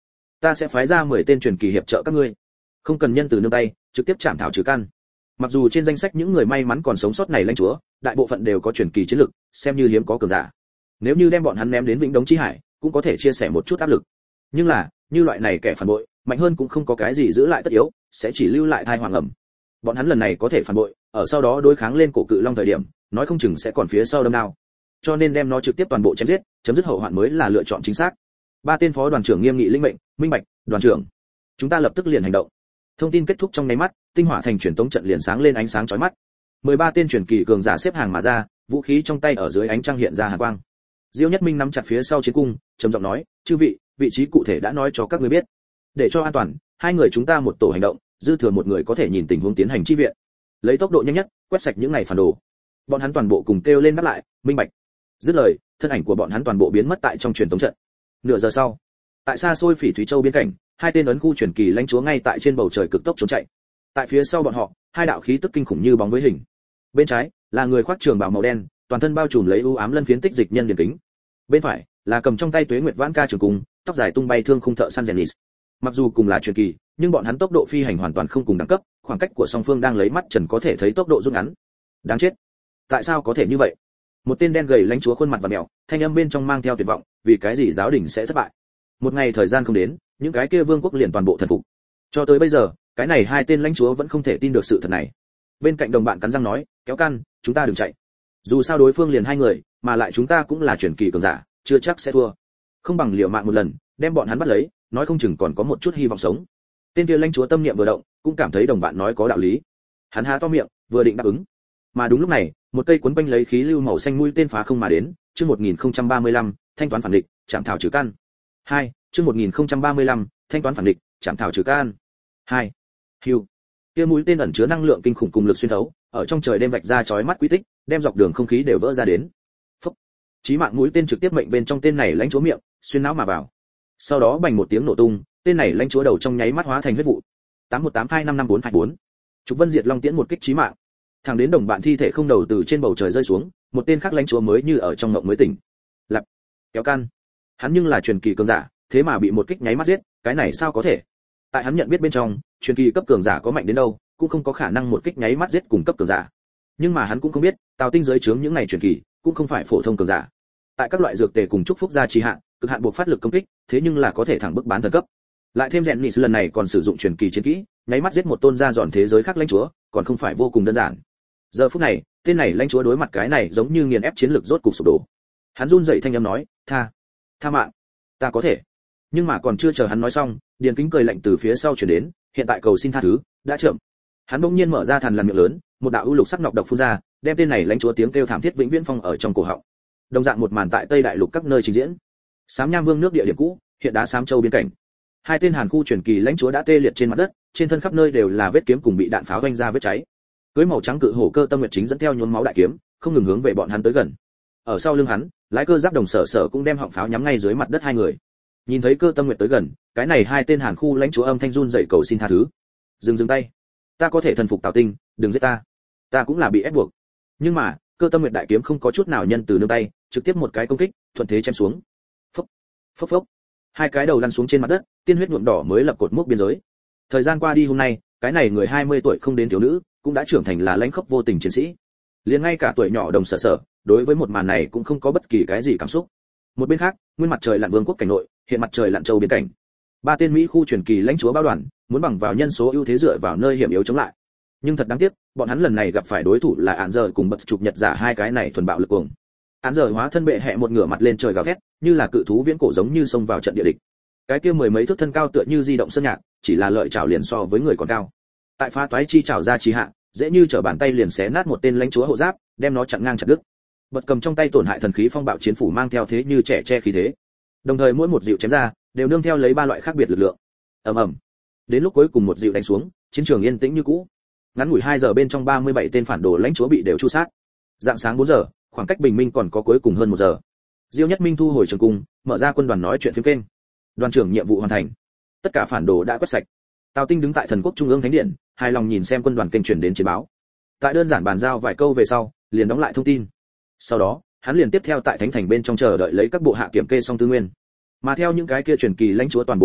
ta sẽ phái ra mười tên truyền kỳ hiệp trợ các ngươi, không cần nhân từ nương tay, trực tiếp chạm thảo trừ căn. Mặc dù trên danh sách những người may mắn còn sống sót này lãnh chúa, đại bộ phận đều có truyền kỳ chiến lực, xem như hiếm có cường giả. Nếu như đem bọn hắn ném đến Vĩnh Đống chi hải, cũng có thể chia sẻ một chút áp lực. Nhưng là, như loại này kẻ phản bội, mạnh hơn cũng không có cái gì giữ lại tất yếu, sẽ chỉ lưu lại thai hoàng ẩm. Bọn hắn lần này có thể phản bội, ở sau đó đối kháng lên cổ cự long thời điểm, nói không chừng sẽ còn phía sau đâm đao. Cho nên đem nó trực tiếp toàn bộ chém giết, chấm dứt hậu hoạn mới là lựa chọn chính xác. Ba tên phó đoàn trưởng nghiêm nghị linh mệnh, minh bạch, đoàn trưởng, chúng ta lập tức liền hành động. Thông tin kết thúc trong nháy mắt, tinh hỏa thành truyền tống trận liền sáng lên ánh sáng chói mắt. mười ba tên truyền kỳ cường giả xếp hàng mà ra, vũ khí trong tay ở dưới ánh trăng hiện ra hàn quang. Diêu Nhất Minh nắm chặt phía sau chiến cung, trầm giọng nói, "Chư vị, vị trí cụ thể đã nói cho các ngươi biết. Để cho an toàn, hai người chúng ta một tổ hành động, dư thừa một người có thể nhìn tình huống tiến hành chi viện. Lấy tốc độ nhanh nhất, quét sạch những này phản đồ." Bọn hắn toàn bộ cùng kêu lên đáp lại, "Minh bạch." Dứt lời, thân ảnh của bọn hắn toàn bộ biến mất tại trong truyền tống trận. Nửa giờ sau, tại xa xôi Phỉ Thúy Châu biên cảnh, hai tên ấn khu truyền kỳ lãnh chúa ngay tại trên bầu trời cực tốc trốn chạy. Tại phía sau bọn họ, hai đạo khí tức kinh khủng như bóng với hình. Bên trái là người khoác trường bào màu đen, toàn thân bao trùm lấy u ám lân phiến tích dịch nhân điển kính. Bên phải là cầm trong tay Tuế Nguyệt Vãn Ca trường cung, tóc dài tung bay thương khung thợ săn Genis. Mặc dù cùng là truyền kỳ, nhưng bọn hắn tốc độ phi hành hoàn toàn không cùng đẳng cấp, khoảng cách của song phương đang lấy mắt trần có thể thấy tốc độ rút ngắn. Đáng chết, tại sao có thể như vậy? Một tên đen gầy lãnh chúa khuôn mặt và mèo, thanh âm bên trong mang theo tuyệt vọng, vì cái gì giáo đình sẽ thất bại? Một ngày thời gian không đến, những cái kia vương quốc liền toàn bộ thần phục. Cho tới bây giờ, cái này hai tên lãnh chúa vẫn không thể tin được sự thật này. Bên cạnh đồng bạn cắn răng nói, kéo căn, chúng ta đừng chạy. Dù sao đối phương liền hai người, mà lại chúng ta cũng là truyền kỳ cường giả, chưa chắc sẽ thua. Không bằng liều mạng một lần, đem bọn hắn bắt lấy, nói không chừng còn có một chút hy vọng sống. Tên kia lãnh chúa tâm niệm vừa động, cũng cảm thấy đồng bạn nói có đạo lý. Hắn há to miệng, vừa định đáp ứng. Mà đúng lúc này, một cây cuốn quanh lấy khí lưu màu xanh mũi tên phá không mà đến, chương một nghìn không trăm ba mươi lăm, thanh toán phản địch, chạm thảo trừ căn. hai, chương một nghìn không trăm ba mươi lăm, thanh toán phản địch, chạm thảo trừ căn. hai. Hưu. Kia mũi tên ẩn chứa năng lượng kinh khủng cùng lực xuyên thấu, ở trong trời đêm vạch ra chói mắt quy tích, đem dọc đường không khí đều vỡ ra đến. Phốc. Chí mạng mũi tên trực tiếp mệnh bên trong tên này lãnh chúa miệng, xuyên não mà vào. Sau đó bành một tiếng nổ tung, tên này lãnh chúa đầu trong nháy mắt hóa thành huyết vụ. tám một tám hai năm năm bốn hai bốn. Trục Vân Diệt Long tiễn một kích chí mạng. Thẳng đến đồng bạn thi thể không đầu từ trên bầu trời rơi xuống, một tên khác lãnh chúa mới như ở trong ngộng mới tỉnh. Lặp. Kéo căn. Hắn nhưng là truyền kỳ cường giả, thế mà bị một kích nháy mắt giết, cái này sao có thể? Tại hắn nhận biết bên trong, truyền kỳ cấp cường giả có mạnh đến đâu, cũng không có khả năng một kích nháy mắt giết cùng cấp cường giả. Nhưng mà hắn cũng không biết, Tào Tinh giới trướng những này truyền kỳ, cũng không phải phổ thông cường giả. Tại các loại dược tề cùng chúc phúc gia trì hạn, cực hạn buộc phát lực công kích, thế nhưng là có thể thẳng bức bán thần cấp. Lại thêm rèn Nis lần này còn sử dụng truyền kỳ chiến kỹ, nháy mắt giết một tôn gia dọn thế giới khác lãnh chúa, còn không phải vô cùng đơn giản. Giờ phút này, tên này lãnh chúa đối mặt cái này giống như nghiền ép chiến lược rốt cục sụp đổ. Hắn run rẩy thanh âm nói, "Tha, tha mạng, ta có thể." Nhưng mà còn chưa chờ hắn nói xong, Điền Kính cười lạnh từ phía sau truyền đến, "Hiện tại cầu xin tha thứ, đã chậm." Hắn bỗng nhiên mở ra thằn lằn miệng lớn, một đạo ưu lục sắc nọc độc phun ra, đem tên này lãnh chúa tiếng kêu thảm thiết vĩnh viễn phong ở trong cổ họng. Đồng dạng một màn tại Tây Đại Lục các nơi trình diễn. Sám Nham Vương nước địa điểm cũ, hiện đá Sám Châu biên cảnh. Hai tên Hàn khu truyền kỳ lãnh chúa đã tê liệt trên mặt đất, trên thân khắp nơi đều là vết kiếm cùng bị đạn pháo vênh ra vết cháy. Cưới màu trắng cự hổ cơ Tâm Nguyệt chính dẫn theo nhuốm máu đại kiếm, không ngừng hướng về bọn hắn tới gần. Ở sau lưng hắn, lái cơ giáp đồng sở sở cũng đem họng pháo nhắm ngay dưới mặt đất hai người. Nhìn thấy cơ Tâm Nguyệt tới gần, cái này hai tên Hàn khu lãnh chúa âm thanh run rẩy cầu xin tha thứ. Dừng dừng tay, ta có thể thần phục Tào Tinh, đừng giết ta, ta cũng là bị ép buộc. Nhưng mà cơ Tâm Nguyệt đại kiếm không có chút nào nhân từ nương tay, trực tiếp một cái công kích, thuận thế chém xuống. Phốc, phốc phốc, hai cái đầu lăn xuống trên mặt đất, tiên huyết nhuộm đỏ mới lập cột mốc biên giới. Thời gian qua đi hôm nay, cái này người hai mươi tuổi không đến thiếu nữ, cũng đã trưởng thành là lãnh khốc vô tình chiến sĩ. Liền ngay cả tuổi nhỏ đồng sở sở, đối với một màn này cũng không có bất kỳ cái gì cảm xúc. Một bên khác, nguyên mặt trời lặn vương quốc cảnh nội, hiện mặt trời lặn châu biên cảnh. Ba tên Mỹ khu truyền kỳ lãnh chúa bao đoàn, muốn bằng vào nhân số ưu thế dựa vào nơi hiểm yếu chống lại. Nhưng thật đáng tiếc, bọn hắn lần này gặp phải đối thủ là Án Giờ cùng Bật Trục Nhật giả hai cái này thuần bạo lực cuồng. Án Giờ hóa thân bệ hệ một ngửa mặt lên trời gào thét, như là cự thú viễn cổ giống như xông vào trận địa địch. Cái kia mười mấy thước thân cao tựa như di động sơn nhạc, chỉ là lợi chảo liền so với người còn cao. Tại phá toái chi chảo ra chi hạ, dễ như trở bàn tay liền xé nát một tên lãnh chúa hộ giáp, đem nó chặn ngang chặt đứt. Bật cầm trong tay tổn hại thần khí phong bạo chiến phủ mang theo thế như trẻ che khí thế. Đồng thời mỗi một dịu chém ra, đều nương theo lấy ba loại khác biệt lực lượng. Ầm ầm. Đến lúc cuối cùng một dịu đánh xuống, chiến trường yên tĩnh như cũ. Ngắn ngủi hai giờ bên trong ba mươi bảy tên phản đồ lãnh chúa bị đều chu sát. Dạng sáng bốn giờ, khoảng cách bình minh còn có cuối cùng hơn một giờ. Diêu Nhất Minh thu hồi trường cung, mở ra quân đoàn nói chuyện phím kênh. Đoàn trưởng nhiệm vụ hoàn thành. Tất cả phản đồ đã quét sạch. Tào Tinh đứng tại Thần Quốc Trung ương Thánh Điện, hài lòng nhìn xem quân đoàn kênh truyền đến chiến báo. Tại đơn giản bàn giao vài câu về sau, liền đóng lại thông tin. Sau đó, hắn liền tiếp theo tại Thánh Thành bên trong chờ đợi lấy các bộ hạ kiểm kê xong tư nguyên. Mà theo những cái kia truyền kỳ lãnh chúa toàn bộ đền tội,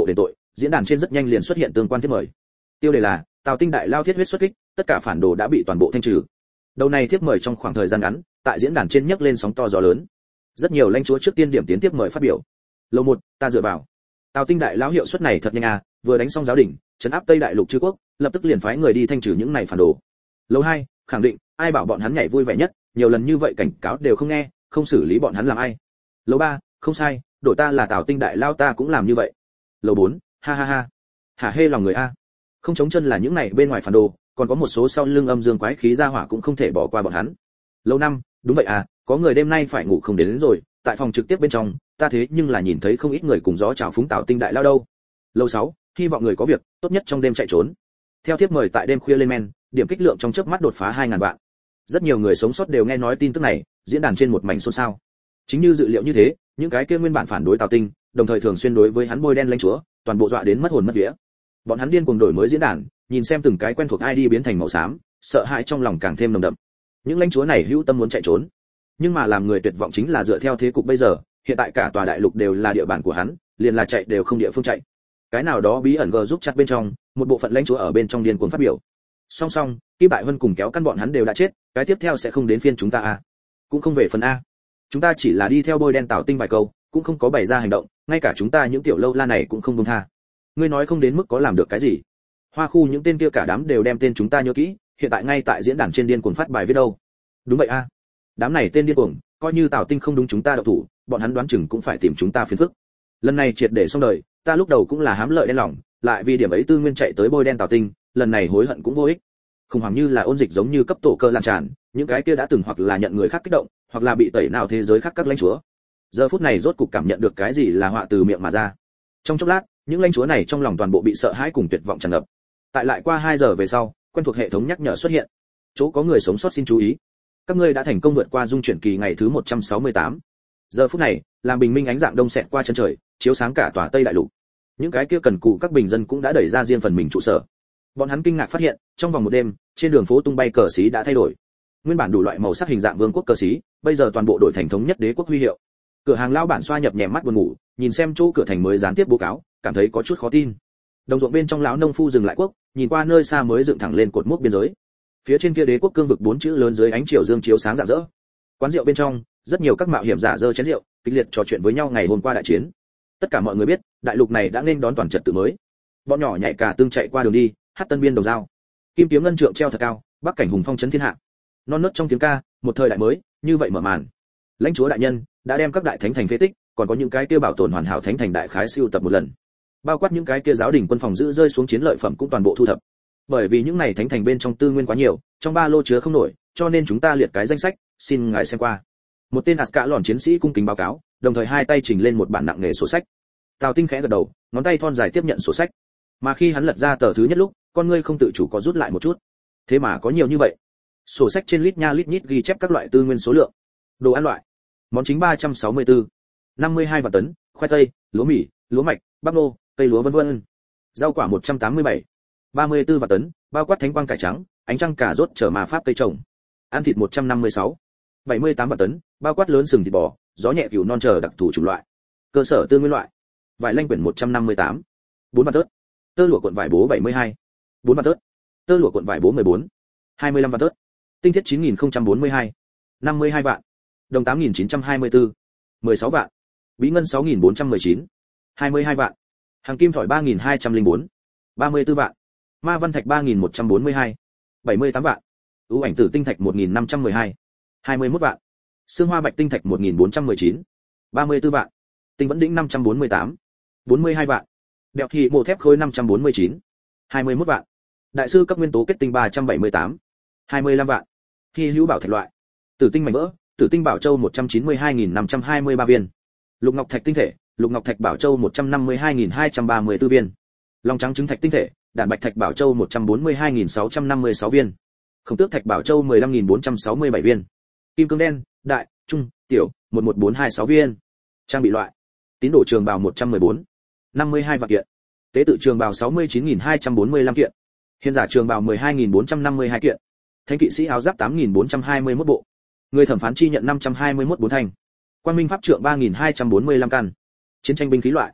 diễn đàn trên rất nhanh liền xuất hiện tương quan thiếp mời. Tiêu đề là Tào Tinh đại lao thiết huyết xuất kích, tất cả phản đồ đã bị toàn bộ thanh trừ. Đầu này thiếp mời trong khoảng thời gian ngắn, tại diễn đàn trên nhấc lên sóng to gió lớn. Rất nhiều lãnh chúa trước tiên điểm tiến tiếp mời phát biểu. Lầu một, ta dựa vào. Tào Tinh đại lão hiệu suất này thật nhanh à, vừa đánh xong giáo đỉnh, trấn áp Tây đại lục chư quốc, lập tức liền phái người đi thanh trừ những này phản đồ. Lầu hai, khẳng định, ai bảo bọn hắn nhảy vui vẻ nhất, nhiều lần như vậy cảnh cáo đều không nghe, không xử lý bọn hắn làm ai. Lầu ba, không sai, đổi ta là Tào Tinh đại lao ta cũng làm như vậy. Lầu bốn, ha ha ha. Hả hê lòng người a. Không chống chân là những này bên ngoài phản đồ, còn có một số sau lưng âm dương quái khí ra hỏa cũng không thể bỏ qua bọn hắn. Lầu năm, đúng vậy à, có người đêm nay phải ngủ không đến, đến rồi, tại phòng trực tiếp bên trong, ta thế nhưng là nhìn thấy không ít người cùng gió chào phúng Tào Tinh đại lao đâu. Lầu sáu, hy vọng người có việc, tốt nhất trong đêm chạy trốn. Theo thiếp mời tại đêm khuya lên men, điểm kích lượng trong chớp mắt đột phá hai ngàn vạn. Rất nhiều người sống sót đều nghe nói tin tức này, diễn đàn trên một mảnh xôn xao. Chính như dự liệu như thế, những cái kia nguyên bản phản đối Tào Tinh, đồng thời thường xuyên đối với hắn bôi đen lãnh chúa, toàn bộ dọa đến mất hồn mất vía. Bọn hắn điên cuồng đổi mới diễn đàn, nhìn xem từng cái quen thuộc i đê biến thành màu xám, sợ hãi trong lòng càng thêm nồng đậm. Những lãnh chúa này hữu tâm muốn chạy trốn, nhưng mà làm người tuyệt vọng chính là dựa theo thế cục bây giờ, hiện tại cả tòa đại lục đều là địa bàn của hắn, liền là chạy đều không địa phương chạy. Cái nào đó bí ẩn gờ giúp chặt bên trong, một bộ phận lãnh chúa ở bên trong điên cuồng phát biểu. Song song, Kim Bại Vân cùng kéo căn bọn hắn đều đã chết, cái tiếp theo sẽ không đến phiên chúng ta a. Cũng không về phần a. Chúng ta chỉ là đi theo bôi đen Tào Tinh vài câu, cũng không có bày ra hành động, ngay cả chúng ta những tiểu lâu la này cũng không buông tha. Ngươi nói không đến mức có làm được cái gì? Hoa khu những tên kia cả đám đều đem tên chúng ta nhớ kỹ, hiện tại ngay tại diễn đàn trên điên cuồng phát bài viết đâu. Đúng vậy a. Đám này tên điên cuồng, coi như Tào Tinh không đúng chúng ta động thủ, bọn hắn đoán chừng cũng phải tìm chúng ta phiền phức. Lần này triệt để xong đời, ta lúc đầu cũng là hám lợi đen lòng, lại vì điểm ấy tư nguyên chạy tới bôi đen Tào Tinh, lần này hối hận cũng vô ích. Khủng hoảng như là ôn dịch giống như cấp tổ cơ lan tràn, những cái kia đã từng hoặc là nhận người khác kích động, hoặc là bị tẩy nào thế giới khác các lãnh chúa. Giờ phút này rốt cục cảm nhận được cái gì là họa từ miệng mà ra. Trong chốc lát, những lãnh chúa này trong lòng toàn bộ bị sợ hãi cùng tuyệt vọng tràn ngập. Tại lại qua hai giờ về sau, quen thuộc hệ thống nhắc nhở xuất hiện. Chỗ có người sống sót xin chú ý. Các ngươi đã thành công vượt qua dung chuyển kỳ ngày thứ một trăm sáu mươi tám. Giờ phút này, làm bình minh ánh dạng đông xẹt qua chân trời, chiếu sáng cả tòa Tây đại lục. Những cái kia cần cù các bình dân cũng đã đẩy ra riêng phần mình trụ sở. Bọn hắn kinh ngạc phát hiện, trong vòng một đêm, trên đường phố tung bay cờ xí đã thay đổi. Nguyên bản đủ loại màu sắc hình dạng vương quốc cờ xí, bây giờ toàn bộ đổi thành thống nhất đế quốc huy hiệu. Cửa hàng lao bản xoa nhập nhẹ mắt buồn ngủ, nhìn xem chỗ cửa thành mới gián tiếp bố cáo, cảm thấy có chút khó tin. Đồng ruộng bên trong lão nông phu dừng lại quốc, nhìn qua nơi xa mới dựng thẳng lên cột mốc biên giới. Phía trên kia đế quốc cương vực bốn chữ lớn dưới ánh chiều dương chiếu sáng rạng rỡ. Quán rượu bên trong, rất nhiều các mạo hiểm giả dơ chén rượu, kịch liệt trò chuyện với nhau ngày hôm qua đại chiến. Tất cả mọi người biết, đại lục này đã nên đón toàn trật tự mới. Bọn nhỏ nhảy cả tương chạy qua đường đi, hát tân biên đồng dao. Kim kiếm ngân trượng treo thật cao, bắc cảnh hùng phong chấn thiên hạ. Non nớt trong tiếng ca, một thời đại mới, như vậy mở màn. Lãnh chúa đại nhân đã đem các đại thánh thành phế tích, còn có những cái kia bảo tồn hoàn hảo thánh thành đại khái siêu tập một lần. Bao quát những cái kia giáo đình quân phòng giữ rơi xuống chiến lợi phẩm cũng toàn bộ thu thập. Bởi vì những này thánh thành bên trong tư nguyên quá nhiều, trong ba lô chứa không nổi, cho nên chúng ta liệt cái danh sách, xin ngài xem qua. Một tên Asca lòn chiến sĩ cung kính báo cáo, đồng thời hai tay trình lên một bản nặng nghề sổ sách. Tào Tinh khẽ gật đầu, ngón tay thon dài tiếp nhận sổ sách. Mà khi hắn lật ra tờ thứ nhất lúc, con ngươi không tự chủ có rút lại một chút. Thế mà có nhiều như vậy. Sổ sách trên lít nha lít nhít ghi chép các loại tư nguyên số lượng. Đồ ăn loại. Món chính ba trăm sáu mươi tư. năm mươi hai vạn tấn, khoai tây, lúa mì, lúa mạch, bắp nô, cây lúa vân vân. Rau quả một trăm tám mươi bảy. ba mươi tư vạn tấn, bao quát thánh quang cải trắng, ánh trăng cà rốt trở mà pháp cây trồng. Ăn thịt một trăm năm mươi sáu. bảy mươi tám vạn tấn, bao quát lớn sừng thịt bò, gió nhẹ cừu non chờ đặc thù chủng loại. Cơ sở tư nguyên loại. Vải lanh quyển một trăm năm mươi tám. bốn vạn tớt. Tơ lụa cuộn vải bố bảy mươi hai. bốn vạn tớt. Tơ lụa cuộn vải bố mười bốn. hai mươi lăm vạn tớt. Tinh thiết chín nghìn không trăm bốn mươi hai. năm mươi hai vạn. Đồng tám nghìn chín trăm hai mươi tư. mười sáu vạn. Bí ngân sáu nghìn bốn trăm mười chín. hai mươi hai vạn. Hàng kim thỏi ba nghìn hai trăm lẻ bốn. ba mươi tư vạn. Ma văn thạch ba nghìn một trăm bốn mươi hai. bảy mươi tám vạn. Ưu ảnh tử tinh thạch một nghìn năm trăm mười hai. hai mươi mốt vạn. Xương hoa bạch tinh thạch một nghìn bốn trăm mười chín. ba mươi tư vạn. Tinh vẫn đĩnh năm trăm bốn mươi tám. bốn mươi hai vạn. Đẹo thị mộ thép khối năm trăm bốn mươi chín. hai mươi mốt vạn. Đại sư cấp nguyên tố kết tinh ba trăm bảy mươi tám. hai mươi lăm vạn. Hy hữu bảo thạch loại. Tử tinh mảnh vỡ, Tử tinh bảo châu một trăm chín mươi hai nghìn năm trăm hai mươi ba viên. Lục ngọc thạch tinh thể, Lục ngọc thạch bảo châu một trăm năm mươi hai nghìn hai trăm ba mươi tư viên. Long trắng trứng thạch tinh thể, Đản bạch thạch bảo châu một trăm bốn mươi hai nghìn sáu trăm năm mươi sáu viên. Khổng tước thạch bảo châu mười lăm nghìn bốn trăm sáu mươi bảy viên. Kim cương đen, đại, trung, tiểu, một một bốn hai sáu viên. Trang bị loại. Tín đồ trường bào một trăm mười bốn. năm mươi hai vạn kiện. Tế tự trường bào sáu mươi chín nghìn hai trăm bốn mươi lăm kiện. Hiền giả trường bào mười hai nghìn bốn trăm năm mươi hai kiện. Thánh kỵ sĩ áo giáp tám nghìn bốn trăm hai mươi mốt bộ. Người thẩm phán chi nhận năm trăm hai mươi mốt bốn thành. Quang minh pháp trượng ba nghìn hai trăm bốn mươi lăm căn. Chiến tranh binh khí loại.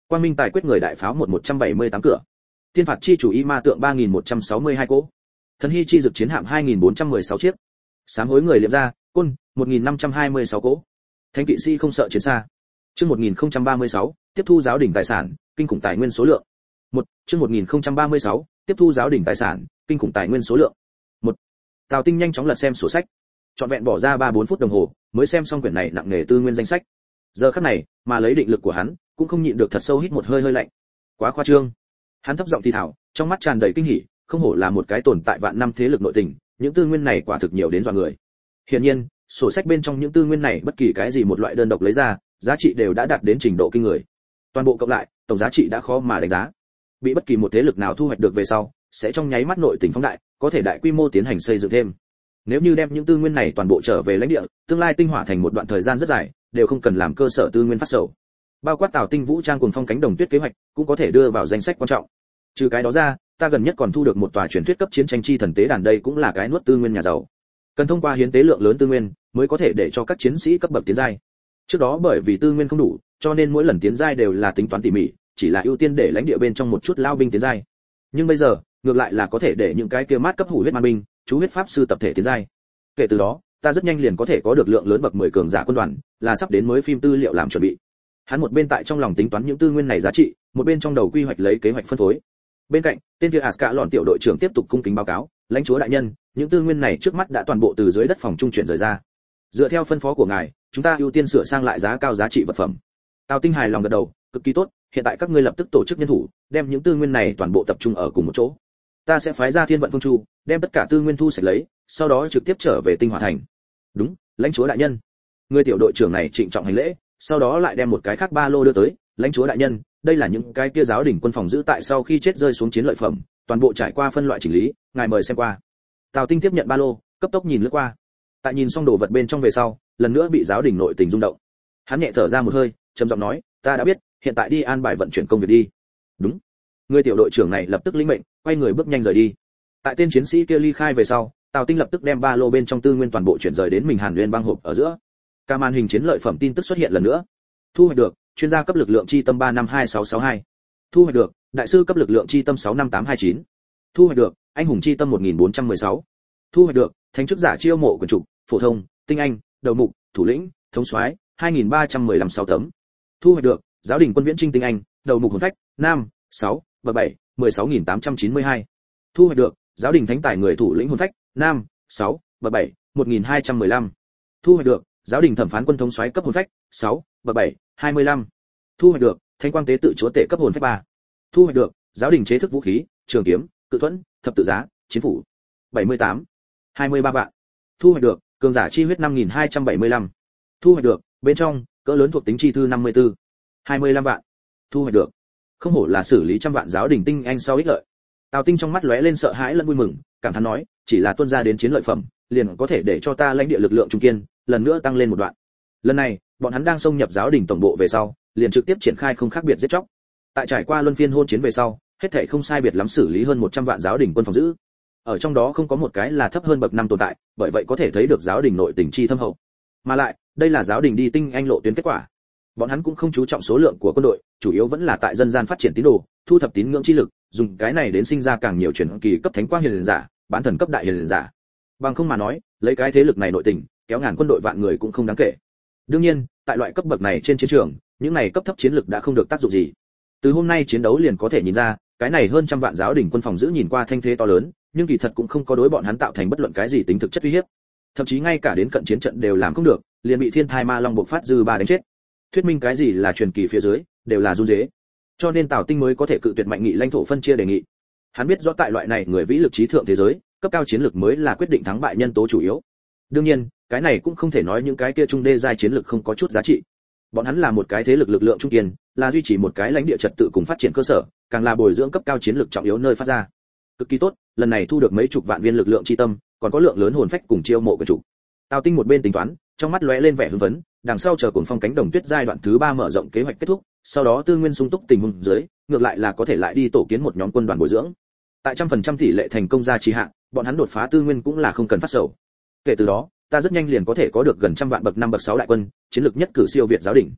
Quang Minh Tài quyết người đại pháo một một trăm bảy mươi tám cửa. Thiên phạt chi chủ y ma tượng ba nghìn một trăm sáu mươi hai cỗ. Thần hy chi dực chiến hạm hai nghìn bốn trăm mười sáu chiếc. Sám hối người liệm ra, côn một nghìn năm trăm hai mươi sáu cỗ. Thánh kỵ sĩ không sợ chiến xa. Chương một nghìn không trăm ba mươi sáu, tiếp thu giáo đỉnh tài sản, kinh khủng tài nguyên số lượng. một Chương một nghìn không trăm ba mươi sáu, tiếp thu giáo đỉnh tài sản, kinh khủng tài nguyên số lượng. một Tào Tinh nhanh chóng lật xem sổ sách. Trọn vẹn bỏ ra ba bốn phút đồng hồ, mới xem xong quyển này nặng nề tư nguyên danh sách. Giờ khắc này, mà lấy định lực của hắn, cũng không nhịn được thật sâu hít một hơi hơi lạnh. Quá khoa trương. Hắn thấp giọng thì thào, trong mắt tràn đầy kinh hỉ, không hổ là một cái tồn tại vạn năm thế lực nội tình, những tư nguyên này quả thực nhiều đến dọa người. Hiển nhiên, sổ sách bên trong những tư nguyên này bất kỳ cái gì một loại đơn độc lấy ra, giá trị đều đã đạt đến trình độ kinh người. Toàn bộ cộng lại, tổng giá trị đã khó mà đánh giá. Bị bất kỳ một thế lực nào thu hoạch được về sau, sẽ trong nháy mắt nội tình phóng đại, có thể đại quy mô tiến hành xây dựng thêm. Nếu như đem những tư nguyên này toàn bộ trở về lãnh địa, tương lai tinh hỏa thành một đoạn thời gian rất dài, đều không cần làm cơ sở tư nguyên phát sầu. Bao quát Tào Tinh vũ trang cùng phong cánh đồng tuyết kế hoạch, cũng có thể đưa vào danh sách quan trọng. Trừ cái đó ra, ta gần nhất còn thu được một tòa truyền thuyết cấp chiến tranh chi thần tế đàn, đây cũng là cái nuốt tư nguyên nhà giàu. Cần thông qua hiến tế lượng lớn tư nguyên, mới có thể để cho các chiến sĩ cấp bậc tiến giai. Trước đó bởi vì tư nguyên không đủ, cho nên mỗi lần tiến giai đều là tính toán tỉ mỉ, chỉ là ưu tiên để lãnh địa bên trong một chút lao binh tiến giai. Nhưng bây giờ, ngược lại là có thể để những cái kia mát cấp hủ huyết man binh, chú huyết pháp sư tập thể tiến giai. Kể từ đó, ta rất nhanh liền có thể có được lượng lớn bậc mười cường giả quân đoàn, là sắp đến mới phim tư liệu làm chuẩn bị. Hắn một bên tại trong lòng tính toán những tư nguyên này giá trị, một bên trong đầu quy hoạch lấy kế hoạch phân phối. Bên cạnh, tên kia Aska lọn tiểu đội trưởng tiếp tục cung kính báo cáo, lãnh chúa đại nhân, những tư nguyên này trước mắt đã toàn bộ từ dưới đất phòng trung chuyển rời ra. Dựa theo phân phó của ngài, chúng ta ưu tiên sửa sang lại giá cao giá trị vật phẩm. Tào Tinh hài lòng gật đầu, cực kỳ tốt, hiện tại các ngươi lập tức tổ chức nhân thủ, đem những tư nguyên này toàn bộ tập trung ở cùng một chỗ. Ta sẽ phái ra Thiên vận phương chu, đem tất cả tư nguyên thu sạch lấy, sau đó trực tiếp trở về tinh hỏa thành. Đúng, lãnh chúa đại nhân. Người tiểu đội trưởng này trịnh trọng hành lễ, sau đó lại đem một cái khác ba lô đưa tới, lãnh chúa đại nhân, đây là những cái kia giáo đỉnh quân phòng giữ tại sau khi chết rơi xuống chiến lợi phẩm, toàn bộ trải qua phân loại chỉnh lý, ngài mời xem qua. Tào Tinh tiếp nhận ba lô, cấp tốc nhìn lướt qua. Tại nhìn xong đồ vật bên trong về sau, lần nữa bị giáo đỉnh nội tình rung động. Hắn nhẹ thở ra một hơi, trầm giọng nói, ta đã biết, hiện tại đi an bài vận chuyển công việc đi. Đúng. Người tiểu đội trưởng này lập tức lĩnh mệnh, quay người bước nhanh rời đi. Tại tên chiến sĩ kia ly khai về sau, Tào Tinh lập tức đem ba lô bên trong tư nguyên toàn bộ chuyển rời đến mình Hàn Nguyên băng hộp ở giữa. Cả màn hình chiến lợi phẩm tin tức xuất hiện lần nữa. Thu hoạch được, chuyên gia cấp lực lượng chi tâm ba năm hai sáu sáu hai. Thu hoạch được, đại sư cấp lực lượng chi tâm sáu năm tám hai chín. Thu hoạch được, anh hùng chi tâm một nghìn bốn trăm mười sáu. Thu hoạch được, thánh chức giả chiêu mộ quần trục, phổ thông, tinh anh, đầu mục, thủ lĩnh, thống soái hai nghìn ba trăm mười lăm sáu tấm. Thu hoạch được, giáo đình quân viễn trinh tinh anh, đầu mục hồn phách, nam, sáu, và bảy, mười sáu nghìn tám trăm chín mươi hai. Thu hoạch được, giáo đình thánh tài người thủ lĩnh hồn phách, nam, sáu, và bảy, một nghìn hai trăm mười lăm. Thu hoạch được, giáo đình thẩm phán quân thống soái cấp hồn phách, sáu, và bảy, hai mươi lăm. Thu hoạch được, thánh quang tế tự chúa tể cấp hồn phách ba. Thu hoạch được, giáo đình chế thức vũ khí, trường kiếm, cự thuẫn, thập tự giá, chiến phủ, bảy mươi tám, hai mươi ba vạn. Thu hoạch được, cường giả chi huyết năm nghìn hai trăm bảy mươi lăm. Thu hoạch được, bên trong, cỡ lớn thuộc tính chi thư năm mươi tư, hai mươi lăm vạn. Thu hoạch được, không hổ là xử lý trăm vạn giáo đình tinh anh sau ích lợi. Tào Tinh trong mắt lóe lên sợ hãi lẫn vui mừng, cảm thán nói, chỉ là tuân ra đến chiến lợi phẩm, liền có thể để cho ta lãnh địa lực lượng trung kiên lần nữa tăng lên một đoạn. Lần này, bọn hắn đang xông nhập giáo đình tổng bộ về sau, liền trực tiếp triển khai không khác biệt giết chóc. Tại trải qua luân phiên hôn chiến về sau, hết thảy không sai biệt lắm xử lý hơn một trăm vạn giáo đình quân phòng giữ. Ở trong đó không có một cái là thấp hơn bậc năm tồn tại, bởi vậy có thể thấy được giáo đình nội tình chi thâm hậu. Mà lại, đây là giáo đình đi tinh anh lộ tuyến kết quả. Bọn hắn cũng không chú trọng số lượng của quân đội, chủ yếu vẫn là tại dân gian phát triển tín đồ, thu thập tín ngưỡng chi lực, dùng cái này đến sinh ra càng nhiều truyền kỳ cấp thánh quang hiền giả, bán thần cấp đại hiền giả. Bằng không mà nói, lấy cái thế lực này nội tình, kéo ngàn quân đội vạn người cũng không đáng kể. Đương nhiên, tại loại cấp bậc này trên chiến trường, những này cấp thấp chiến lực đã không được tác dụng gì. Từ hôm nay chiến đấu liền có thể nhìn ra, cái này hơn trăm vạn giáo đình quân phòng giữ nhìn qua thanh thế to lớn, nhưng kỳ thật cũng không có đối bọn hắn tạo thành bất luận cái gì tính thực chất uy hiếp. Thậm chí ngay cả đến cận chiến trận đều làm không được, liền bị thiên thai ma long bộc phát dư ba đánh chết. Thuyết minh cái gì là truyền kỳ phía dưới, đều là run rế. Cho nên Tào Tinh mới có thể cự tuyệt mạnh nghị lãnh thổ phân chia đề nghị. Hắn biết rõ tại loại này người vĩ lực trí thượng thế giới, cấp cao chiến lược mới là quyết định thắng bại nhân tố chủ yếu. Đương nhiên, cái này cũng không thể nói những cái kia trung đê giai chiến lược không có chút giá trị. Bọn hắn là một cái thế lực lực lượng trung kiên, là duy trì một cái lãnh địa trật tự cùng phát triển cơ sở, càng là bồi dưỡng cấp cao chiến lược trọng yếu nơi phát ra. Cực kỳ tốt, lần này thu được mấy chục vạn viên lực lượng chi tâm, còn có lượng lớn hồn phách cùng chiêu mộ của chủ. Tào Tinh một bên tính toán, trong mắt lóe lên vẻ hưng phấn, đằng sau chờ cuồng phong cánh đồng tuyết giai đoạn thứ ba mở rộng kế hoạch kết thúc, sau đó tư nguyên sung túc tình huống dưới, ngược lại là có thể lại đi tổ kiến một nhóm quân đoàn bồi dưỡng. Tại trăm phần trăm tỷ lệ thành công ra trì hạn, bọn hắn đột phá tư nguyên cũng là không cần phát sầu. Kể từ đó, ta rất nhanh liền có thể có được gần trăm vạn bậc năm bậc sáu đại quân, chiến lược nhất cử siêu việt giáo đỉnh.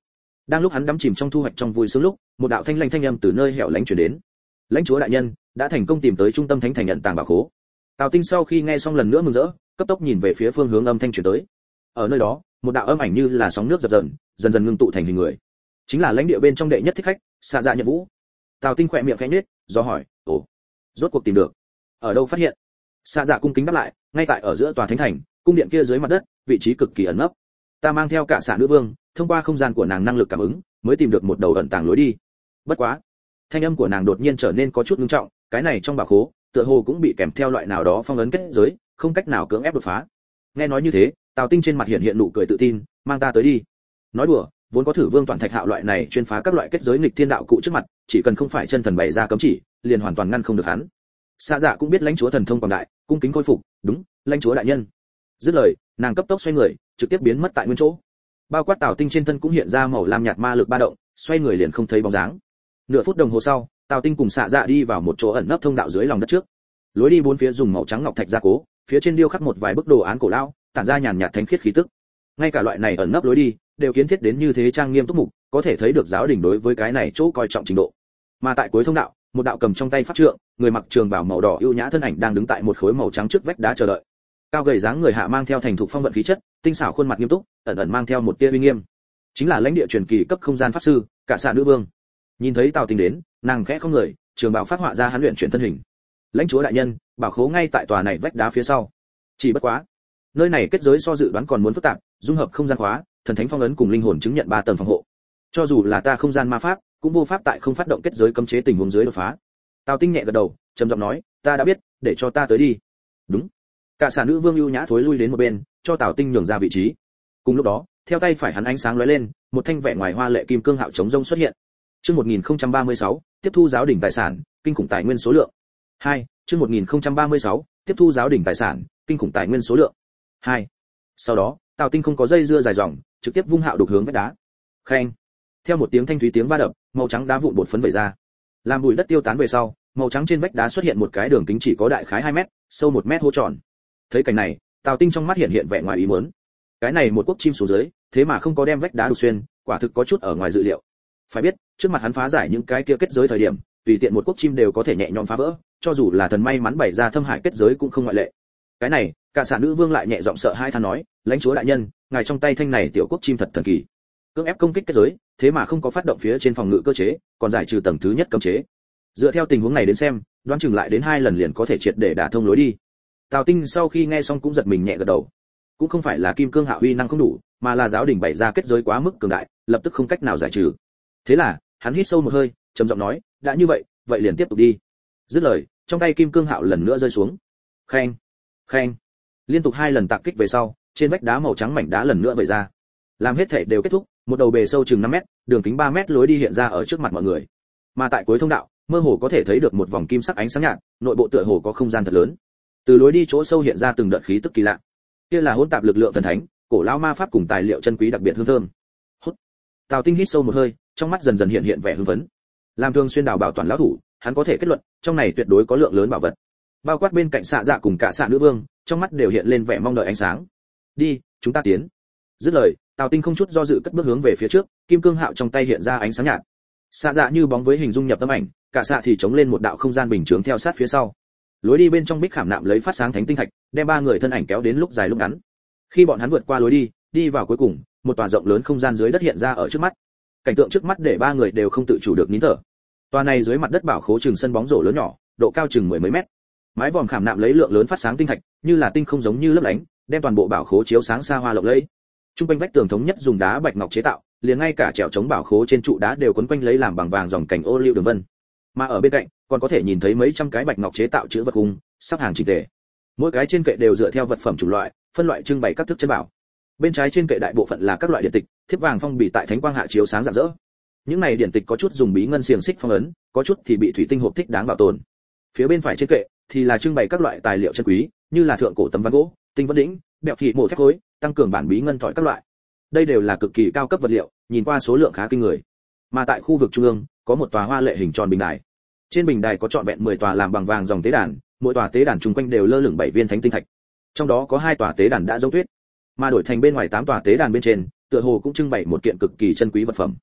Đang lúc hắn đắm chìm trong thu hoạch trong vui sướng lúc, một đạo thanh lanh thanh âm từ nơi hẻo lánh truyền đến. Lãnh chúa đại nhân đã thành công tìm tới trung tâm thánh thành nhận tàng bảo khố. Tào Tinh sau khi nghe xong lần nữa mừng rỡ, cấp tốc nhìn về phía phương hướng âm thanh truyền tới. Ở nơi đó, một đạo âm ảnh như là sóng nước dập dần, dần dần ngưng tụ thành hình người. Chính là lãnh địa bên trong đệ nhất thích khách, Xạ Dạ Nhận Vũ. Tào Tinh khỏe miệng khẽ nhếch, do hỏi, "Ồ, rốt cuộc tìm được? Ở đâu phát hiện?" Xạ Dạ cung kính đáp lại, "Ngay tại ở giữa tòa thánh thành, cung điện kia dưới mặt đất, vị trí cực kỳ ẩn nấp. Ta mang theo cả Xạ nữ vương, thông qua không gian của nàng năng lực cảm ứng, mới tìm được một đầu ẩn tàng lối đi. Bất quá." Thanh âm của nàng đột nhiên trở nên có chút nghiêm trọng, cái này trong bảo khố, tựa hồ cũng bị kèm theo loại nào đó phong ấn kết giới, không cách nào cưỡng ép đột phá. Nghe nói như thế, Tào Tinh trên mặt hiện hiện nụ cười tự tin, "Mang ta tới đi." Nói đùa, vốn có thử vương toàn thạch hạo loại này chuyên phá các loại kết giới nghịch thiên đạo cụ trước mặt, chỉ cần không phải chân thần bày ra cấm chỉ, liền hoàn toàn ngăn không được hắn. Xạ Dạ cũng biết lãnh chúa thần thông quảng đại, cung kính khôi phục, "Đúng, lãnh chúa đại nhân." Dứt lời, nàng cấp tốc xoay người, trực tiếp biến mất tại nguyên chỗ. Bao quát Tào Tinh trên thân cũng hiện ra màu lam nhạt ma lực ba động, xoay người liền không thấy bóng dáng. Nửa phút đồng hồ sau, Tào Tinh cùng Xạ Dạ đi vào một chỗ ẩn nấp thông đạo dưới lòng đất trước. Lối đi bốn phía dùng màu trắng ngọc thạch gia cố, phía trên điêu khắc một vài bức đồ án cổ lão, tản ra nhàn nhạt thánh khiết khí tức. Ngay cả loại này ẩn nấp lối đi, đều kiến thiết đến như thế trang nghiêm túc mục, có thể thấy được giáo đình đối với cái này chỗ coi trọng trình độ. Mà tại cuối thông đạo, một đạo cầm trong tay pháp trượng, người mặc trường bào màu đỏ ưu nhã thân ảnh đang đứng tại một khối màu trắng trước vách đá chờ đợi. Cao gầy dáng người hạ mang theo thành thục phong vận khí chất, tinh xảo khuôn mặt nghiêm túc, ẩn ẩn mang theo một tia uy nghiêm. Chính là lãnh địa truyền kỳ cấp không gian pháp sư, cả Xạ nữ vương. Nhìn thấy Tào Tinh đến, nàng khẽ không người, trường bào phát họa ra hắn luyện chuyển thân hình. "Lãnh chúa đại nhân, bảo khố ngay tại tòa này vách đá phía sau." Chỉ bất quá, nơi này kết giới so dự đoán còn muốn phức tạp, dung hợp không gian khóa, thần thánh phong ấn cùng linh hồn chứng nhận ba tầng phòng hộ. Cho dù là ta không gian ma pháp, cũng vô pháp tại không phát động kết giới cấm chế tình huống dưới đột phá. Tào Tinh nhẹ gật đầu, trầm giọng nói, "Ta đã biết, để cho ta tới đi." "Đúng." Cả Xạ nữ vương ưu nhã thối lui đến một bên, cho Tào Tinh nhường ra vị trí. Cùng lúc đó, theo tay phải hắn ánh sáng lóe lên, một thanh vẻ ngoài hoa lệ kim cương hạo chống rông xuất hiện. Chương một nghìn không trăm ba mươi sáu, tiếp thu giáo đỉnh tài sản, kinh khủng tài nguyên số lượng. hai, chương một nghìn không trăm ba mươi sáu, tiếp thu giáo đỉnh tài sản, kinh khủng tài nguyên số lượng. hai. Sau đó, Tào Tinh không có dây dưa dài dòng, trực tiếp vung hạo đục hướng vách đá. Khen. Theo một tiếng thanh thúy tiếng va đập, màu trắng đá vụn bột phấn vẩy ra. Làm bụi đất tiêu tán về sau, màu trắng trên vách đá xuất hiện một cái đường kính chỉ có đại khái hai mét, sâu một mét hố tròn. Thấy cảnh này, Tào Tinh trong mắt hiện hiện vẻ ngoài ý muốn. Cái này một quốc chim xuống dưới, thế mà không có đem vách đá đục xuyên, quả thực có chút ở ngoài dự liệu. Phải biết, trước mặt hắn phá giải những cái kia kết giới thời điểm, tùy tiện một quốc chim đều có thể nhẹ nhõm phá vỡ, cho dù là thần may mắn bày ra thâm hải kết giới cũng không ngoại lệ. Cái này, cả Xạ nữ vương lại nhẹ giọng sợ hai than nói, "Lãnh chúa đại nhân, ngài trong tay thanh này tiểu quốc chim thật thần kỳ. Cưỡng ép công kích kết giới, thế mà không có phát động phía trên phòng ngự cơ chế, còn giải trừ tầng thứ nhất cấm chế. Dựa theo tình huống này đến xem, đoán chừng lại đến hai lần liền có thể triệt để đả thông lối đi." Tào Tinh sau khi nghe xong cũng giật mình nhẹ gật đầu. Cũng không phải là kim cương hạ uy năng không đủ, mà là giáo đình bày ra kết giới quá mức cường đại, lập tức không cách nào giải trừ. Thế là, hắn hít sâu một hơi, trầm giọng nói, "Đã như vậy, vậy liền tiếp tục đi." Dứt lời, trong tay kim cương hạo lần nữa rơi xuống. Khen, khen. Liên tục hai lần tạc kích về sau, trên vách đá màu trắng mảnh đá lần nữa vẩy ra. Làm hết thể đều kết thúc, một đầu bề sâu chừng năm mét, đường kính ba mét lối đi hiện ra ở trước mặt mọi người. Mà tại cuối thông đạo, mơ hồ có thể thấy được một vòng kim sắc ánh sáng nhạt, nội bộ tựa hồ có không gian thật lớn. Từ lối đi chỗ sâu hiện ra từng đợt khí tức kỳ lạ. Kia là hỗn tạp lực lượng thần thánh, cổ lão ma pháp cùng tài liệu chân quý đặc biệt hương thơm. Hút. Tào Tinh hít sâu một hơi, trong mắt dần dần hiện hiện vẻ hưng phấn. Làm thường xuyên đào bảo toàn lão thủ, hắn có thể kết luận, trong này tuyệt đối có lượng lớn bảo vật. Bao quát bên cạnh Xạ Dạ cùng cả Xạ nữ vương, trong mắt đều hiện lên vẻ mong đợi ánh sáng. "Đi, chúng ta tiến." Dứt lời, Tào Tinh không chút do dự cất bước hướng về phía trước, kim cương hạo trong tay hiện ra ánh sáng nhạt. Xạ Dạ như bóng với hình dung nhập tấm ảnh, cả Xạ thì chống lên một đạo không gian bình chướng theo sát phía sau. Lối đi bên trong bích khảm nạm lấy phát sáng thánh tinh thạch, đem ba người thân ảnh kéo đến lúc dài lúc ngắn. Khi bọn hắn vượt qua lối đi, đi vào cuối cùng, một tòa rộng lớn không gian dưới đất hiện ra ở trước mắt. Cảnh tượng trước mắt để ba người đều không tự chủ được nín thở. Tòa này dưới mặt đất bảo khố chừng sân bóng rổ lớn nhỏ, độ cao chừng mười mấy mét. Mái vòm khảm nạm lấy lượng lớn phát sáng tinh thạch, như là tinh không giống như lấp lánh, đem toàn bộ bảo khố chiếu sáng xa hoa lộng lẫy. Trung quanh vách tường thống nhất dùng đá bạch ngọc chế tạo, liền ngay cả trèo chống bảo khố trên trụ đá đều quấn quanh lấy làm bằng vàng dòng cảnh ô liu đường vân. Mà ở bên cạnh, còn có thể nhìn thấy mấy trăm cái bạch ngọc chế tạo chữ vật cung, sắp hàng chỉnh tề. Mỗi cái trên kệ đều dựa theo vật phẩm chủng loại, phân loại trưng bày các thức chân bảo. Bên trái trên kệ đại bộ phận là các loại điện tịch, thiếp vàng phong bì tại thánh quang hạ chiếu sáng rạng rỡ. Những này điện tịch có chút dùng bí ngân xiềng xích phong ấn, có chút thì bị thủy tinh hộp thích đáng bảo tồn. Phía bên phải trên kệ thì là trưng bày các loại tài liệu chân quý, như là thượng cổ tấm ván gỗ, tinh vân đỉnh, bẹo thị mổ thép khối, tăng cường bản bí ngân thỏi các loại. Đây đều là cực kỳ cao cấp vật liệu, nhìn qua số lượng khá kinh người. Mà tại khu vực trung ương, có một tòa hoa lệ hình tròn bình đài. Trên bình đài có trọn vẹn mười tòa làm bằng vàng dòng tế đàn, mỗi tòa tế đàn chung quanh đều lơ lửng bảy viên thánh tinh thạch. Trong đó có hai tòa tế đàn đã giống tuyết, mà đổi thành bên ngoài tám tòa tế đàn bên trên, tựa hồ cũng trưng bày một kiện cực kỳ chân quý vật phẩm.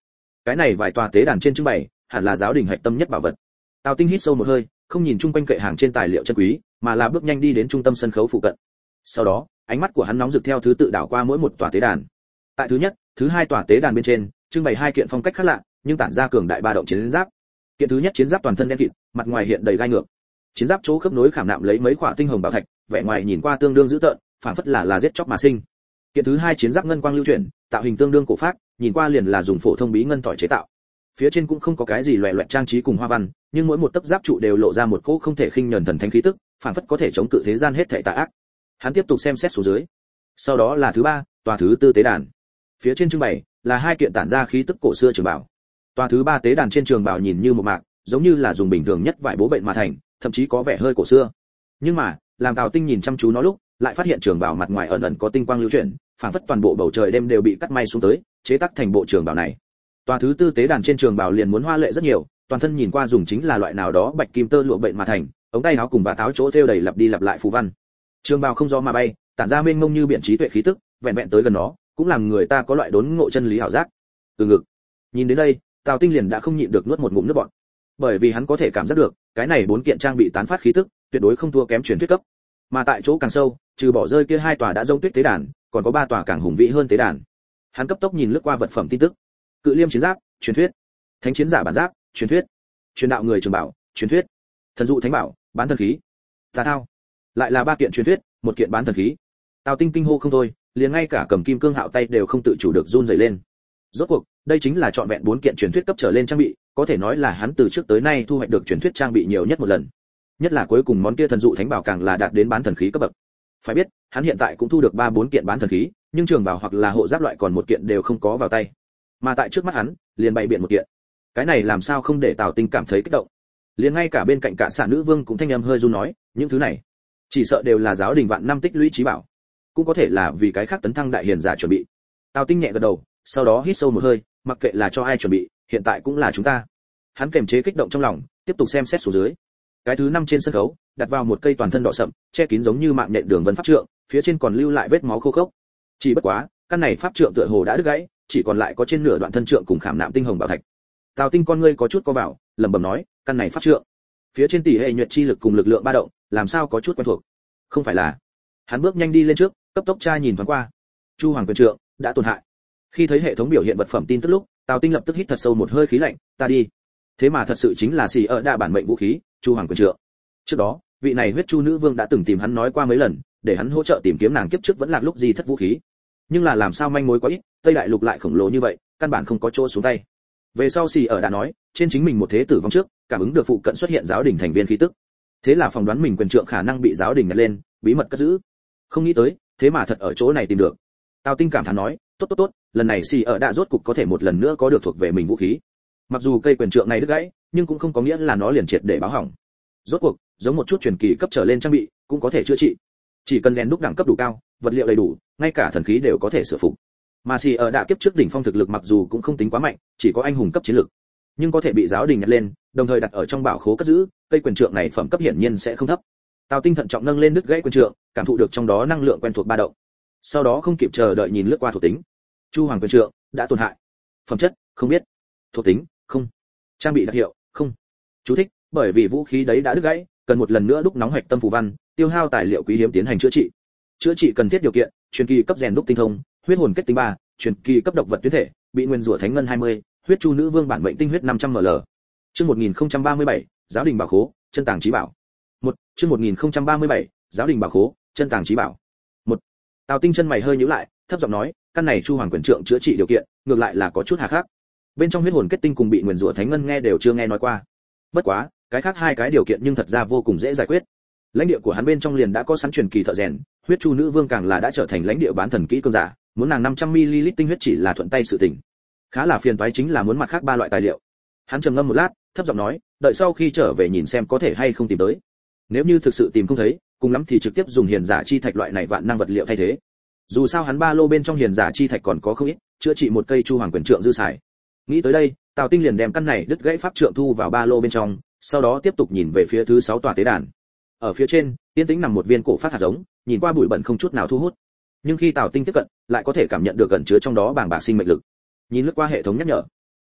Cái này vài tòa tế đàn trên trưng bày, hẳn là giáo đình hạch tâm nhất bảo vật. Tào Tinh hít sâu một hơi, không nhìn chung quanh kệ hàng trên tài liệu chân quý, mà là bước nhanh đi đến trung tâm sân khấu phụ cận. Sau đó, ánh mắt của hắn nóng rực theo thứ tự đảo qua mỗi một tòa tế đàn. Tại thứ nhất, thứ hai tòa tế đàn bên trên, trưng bày hai kiện phong cách khác lạ, nhưng tản ra cường đại ba động chiến giáp. Kiện thứ nhất chiến giáp toàn thân đen kịt, mặt ngoài hiện đầy gai ngược. Chiến giáp chỗ khớp nối khảm nạm lấy mấy khỏa tinh hồng bảo thạch, vẻ ngoài nhìn qua tương đương dữ tợn, phản phất là là giết chóc mà sinh. Kiện thứ hai chiến giáp ngân quang lưu chuyển, tạo hình tương đương cổ phác, nhìn qua liền là dùng phổ thông bí ngân tỏi chế tạo. Phía trên cũng không có cái gì loẻ loẹt trang trí cùng hoa văn, nhưng mỗi một tấc giáp trụ đều lộ ra một cỗ không thể khinh nhẫn thần thánh khí tức, phản phất có thể chống cự thế gian hết thảy tà ác. Hắn tiếp tục xem xét xuống dưới. Sau đó là thứ ba, tòa thứ tư tế đàn. Phía trên trưng bày là hai kiện tản ra khí tức cổ xưa trường bảo. Tòa thứ ba tế đàn trên trường bảo nhìn như một mạc, giống như là dùng bình thường nhất vải bố bệnh mà thành, thậm chí có vẻ hơi cổ xưa. Nhưng mà, làm Tào Tinh nhìn chăm chú nó lúc, lại phát hiện trường bảo mặt ngoài ẩn ẩn có tinh quang lưu chuyển, phảng phất toàn bộ bầu trời đêm đều bị cắt may xuống tới, chế tác thành bộ trường bảo này. Tòa thứ tư tế đàn trên trường bảo liền muốn hoa lệ rất nhiều, toàn thân nhìn qua dùng chính là loại nào đó bạch kim tơ lụa bệnh mà thành, ống tay áo cùng và táo chỗ thêu đầy lặp đi lặp lại phù văn. Trường bảo không gió mà bay, tản ra mênh mông như biển trí tuệ khí tức, vẹn vẹn tới gần nó, cũng làm người ta có loại đốn ngộ chân lý ảo giác. Từ ngực. Nhìn đến đây, Tào Tinh liền đã không nhịn được nuốt một ngụm nước bọt. Bởi vì hắn có thể cảm giác được, cái này bốn kiện trang bị tán phát khí tức, tuyệt đối không thua kém truyền thuyết cấp. Mà tại chỗ càng sâu, trừ bỏ rơi kia hai tòa đã rông tuyết tế đàn, còn có ba tòa càng hùng vĩ hơn tế đàn. Hắn cấp tốc nhìn lướt qua vật phẩm tin tức. Cự liêm chiến giáp, truyền thuyết. Thánh chiến giả bản giáp, truyền thuyết. Truyền đạo người trường bảo, truyền thuyết. Thần dụ thánh bảo, bán thần khí. Tà thao. Lại là ba kiện truyền thuyết, một kiện bán thần khí. Tào Tinh kinh hô không thôi, liền ngay cả cầm kim cương hạo tay đều không tự chủ được run rẩy lên. Rốt cuộc, đây chính là trọn vẹn bốn kiện truyền thuyết cấp trở lên trang bị, có thể nói là hắn từ trước tới nay thu hoạch được truyền thuyết trang bị nhiều nhất một lần. Nhất là cuối cùng món kia thần dụ thánh bảo càng là đạt đến bán thần khí cấp bậc. Phải biết, hắn hiện tại cũng thu được ba bốn kiện bán thần khí, nhưng trường bảo hoặc là hộ giáp loại còn một kiện đều không có vào tay. Mà tại trước mắt hắn, liền bày biện một kiện. Cái này làm sao không để Tào Tinh cảm thấy kích động. Liền ngay cả bên cạnh cả xạ nữ vương cũng thanh âm hơi run nói, những thứ này, chỉ sợ đều là giáo đình vạn năm tích lũy trí bảo, cũng có thể là vì cái khác tấn thăng đại hiền giả chuẩn bị. Tào Tinh nhẹ gật đầu, sau đó hít sâu một hơi, mặc kệ là cho ai chuẩn bị, hiện tại cũng là chúng ta. Hắn kiềm chế kích động trong lòng, tiếp tục xem xét xuống dưới. Cái thứ năm trên sân khấu, đặt vào một cây toàn thân đỏ sậm, che kín giống như mạng nhện đường vân pháp trượng, phía trên còn lưu lại vết máu khô khốc. Chỉ bất quá, căn này pháp trượng tựa hồ đã đứt gãy, chỉ còn lại có trên nửa đoạn thân trượng cùng khảm nạm tinh hồng bảo thạch. Tào Tinh con ngươi có chút co vào, lẩm bẩm nói, căn này pháp trượng, phía trên tỷ hệ nhuệ chi lực cùng lực lượng ba động, làm sao có chút quen thuộc. Không phải là? Hắn bước nhanh đi lên trước, cấp tốc tra nhìn thoáng qua. Chu Hoàng quyền trượng đã tổn hại. Khi thấy hệ thống biểu hiện vật phẩm tin tức lúc, Tào Tinh lập tức hít thật sâu một hơi khí lạnh, ta đi. Thế mà thật sự chính là xì ở đa bản mệnh vũ khí, Chu Hoàng quyền trượng. Trước đó, vị này huyết chu nữ vương đã từng tìm hắn nói qua mấy lần, để hắn hỗ trợ tìm kiếm nàng kiếp trước vẫn lạc lúc gì thất vũ khí. Nhưng là làm sao manh mối quá ít, Tây Đại Lục lại khổng lồ như vậy, căn bản không có chỗ xuống tay. Về sau xì ở đã nói, trên chính mình một thế tử vong trước, cảm ứng được phụ cận xuất hiện giáo đình thành viên khí tức. Thế là phỏng đoán mình quyền trượng khả năng bị giáo đình nhặt lên, bí mật cất giữ. Không nghĩ tới, thế mà thật ở chỗ này tìm được. Tào Tinh cảm thán nói, tốt tốt tốt, lần này xì ở đã rốt cục có thể một lần nữa có được thuộc về mình vũ khí. Mặc dù cây quyền trượng này đứt gãy, nhưng cũng không có nghĩa là nó liền triệt để báo hỏng. Rốt cuộc, giống một chút truyền kỳ cấp trở lên trang bị, cũng có thể chữa trị. Chỉ cần rèn đúc đẳng cấp đủ cao, vật liệu đầy đủ, ngay cả thần khí đều có thể sửa phục. Mà xì ở đã kiếp trước đỉnh phong thực lực mặc dù cũng không tính quá mạnh, chỉ có anh hùng cấp chiến lực, nhưng có thể bị giáo đình nhặt lên, đồng thời đặt ở trong bảo khố cất giữ, cây quyền trượng này phẩm cấp hiển nhiên sẽ không thấp. Tào Tinh thận trọng nâng lên đứt gãy quyền trượng, cảm thụ được trong đó năng lượng quen thuộc ba động. Sau đó không kịp chờ đợi nhìn lướt qua thuộc tính. Chu Hoàng quyền trượng đã tổn hại. Phẩm chất không biết. Thuộc tính không. Trang bị đặc hiệu không. Chú thích, bởi vì vũ khí đấy đã đứt gãy, cần một lần nữa đúc nóng hoạch tâm phù văn, tiêu hao tài liệu quý hiếm tiến hành chữa trị. Chữa trị cần thiết điều kiện, truyền kỳ cấp rèn đúc tinh thông, huyết hồn kết tinh ba, truyền kỳ cấp độc vật tuyến thể, bị nguyên rủa thánh ngân hai mươi, huyết chu nữ vương bản mệnh tinh huyết năm trăm ml. Chương một nghìn không trăm ba mươi bảy, giáo đình bảo khố, chân tàng chí bảo. một Chương một nghìn không trăm ba mươi bảy, giáo đình bảo khố, chân tàng chí bảo. một Tào Tinh chân mày hơi nhíu lại, thấp giọng nói, căn này Chu Hoàng quyền trượng chữa trị điều kiện, ngược lại là có chút hà khắc. Bên trong huyết hồn kết tinh cùng bị nguyên rủa thánh ngân nghe đều chưa nghe nói qua. Bất quá, cái khác hai cái điều kiện nhưng thật ra vô cùng dễ giải quyết. Lãnh địa của hắn bên trong liền đã có sẵn truyền kỳ thợ rèn, huyết chu nữ vương càng là đã trở thành lãnh địa bán thần kỹ cường giả, muốn nàng năm trăm mi li lít tinh huyết chỉ là thuận tay sự tình. Khá là phiền toái chính là muốn mặt khác ba loại tài liệu. Hắn trầm ngâm một lát, thấp giọng nói, đợi sau khi trở về nhìn xem có thể hay không tìm tới. Nếu như thực sự tìm không thấy, cùng lắm thì trực tiếp dùng hiền giả chi thạch loại này vạn năng vật liệu thay thế. Dù sao hắn ba lô bên trong hiền giả chi thạch còn có không ít, chữa trị một cây Chu Hoàng quyền trượng dư xài. Nghĩ tới đây, Tào Tinh liền đem căn này đứt gãy pháp trượng thu vào ba lô bên trong, sau đó tiếp tục nhìn về phía thứ sáu tòa tế đàn. Ở phía trên, yên tĩnh nằm một viên cổ phát hạt giống, nhìn qua bụi bẩn không chút nào thu hút. Nhưng khi Tào Tinh tiếp cận, lại có thể cảm nhận được gần chứa trong đó bàng bạc sinh mệnh lực. Nhìn lướt qua hệ thống nhắc nhở,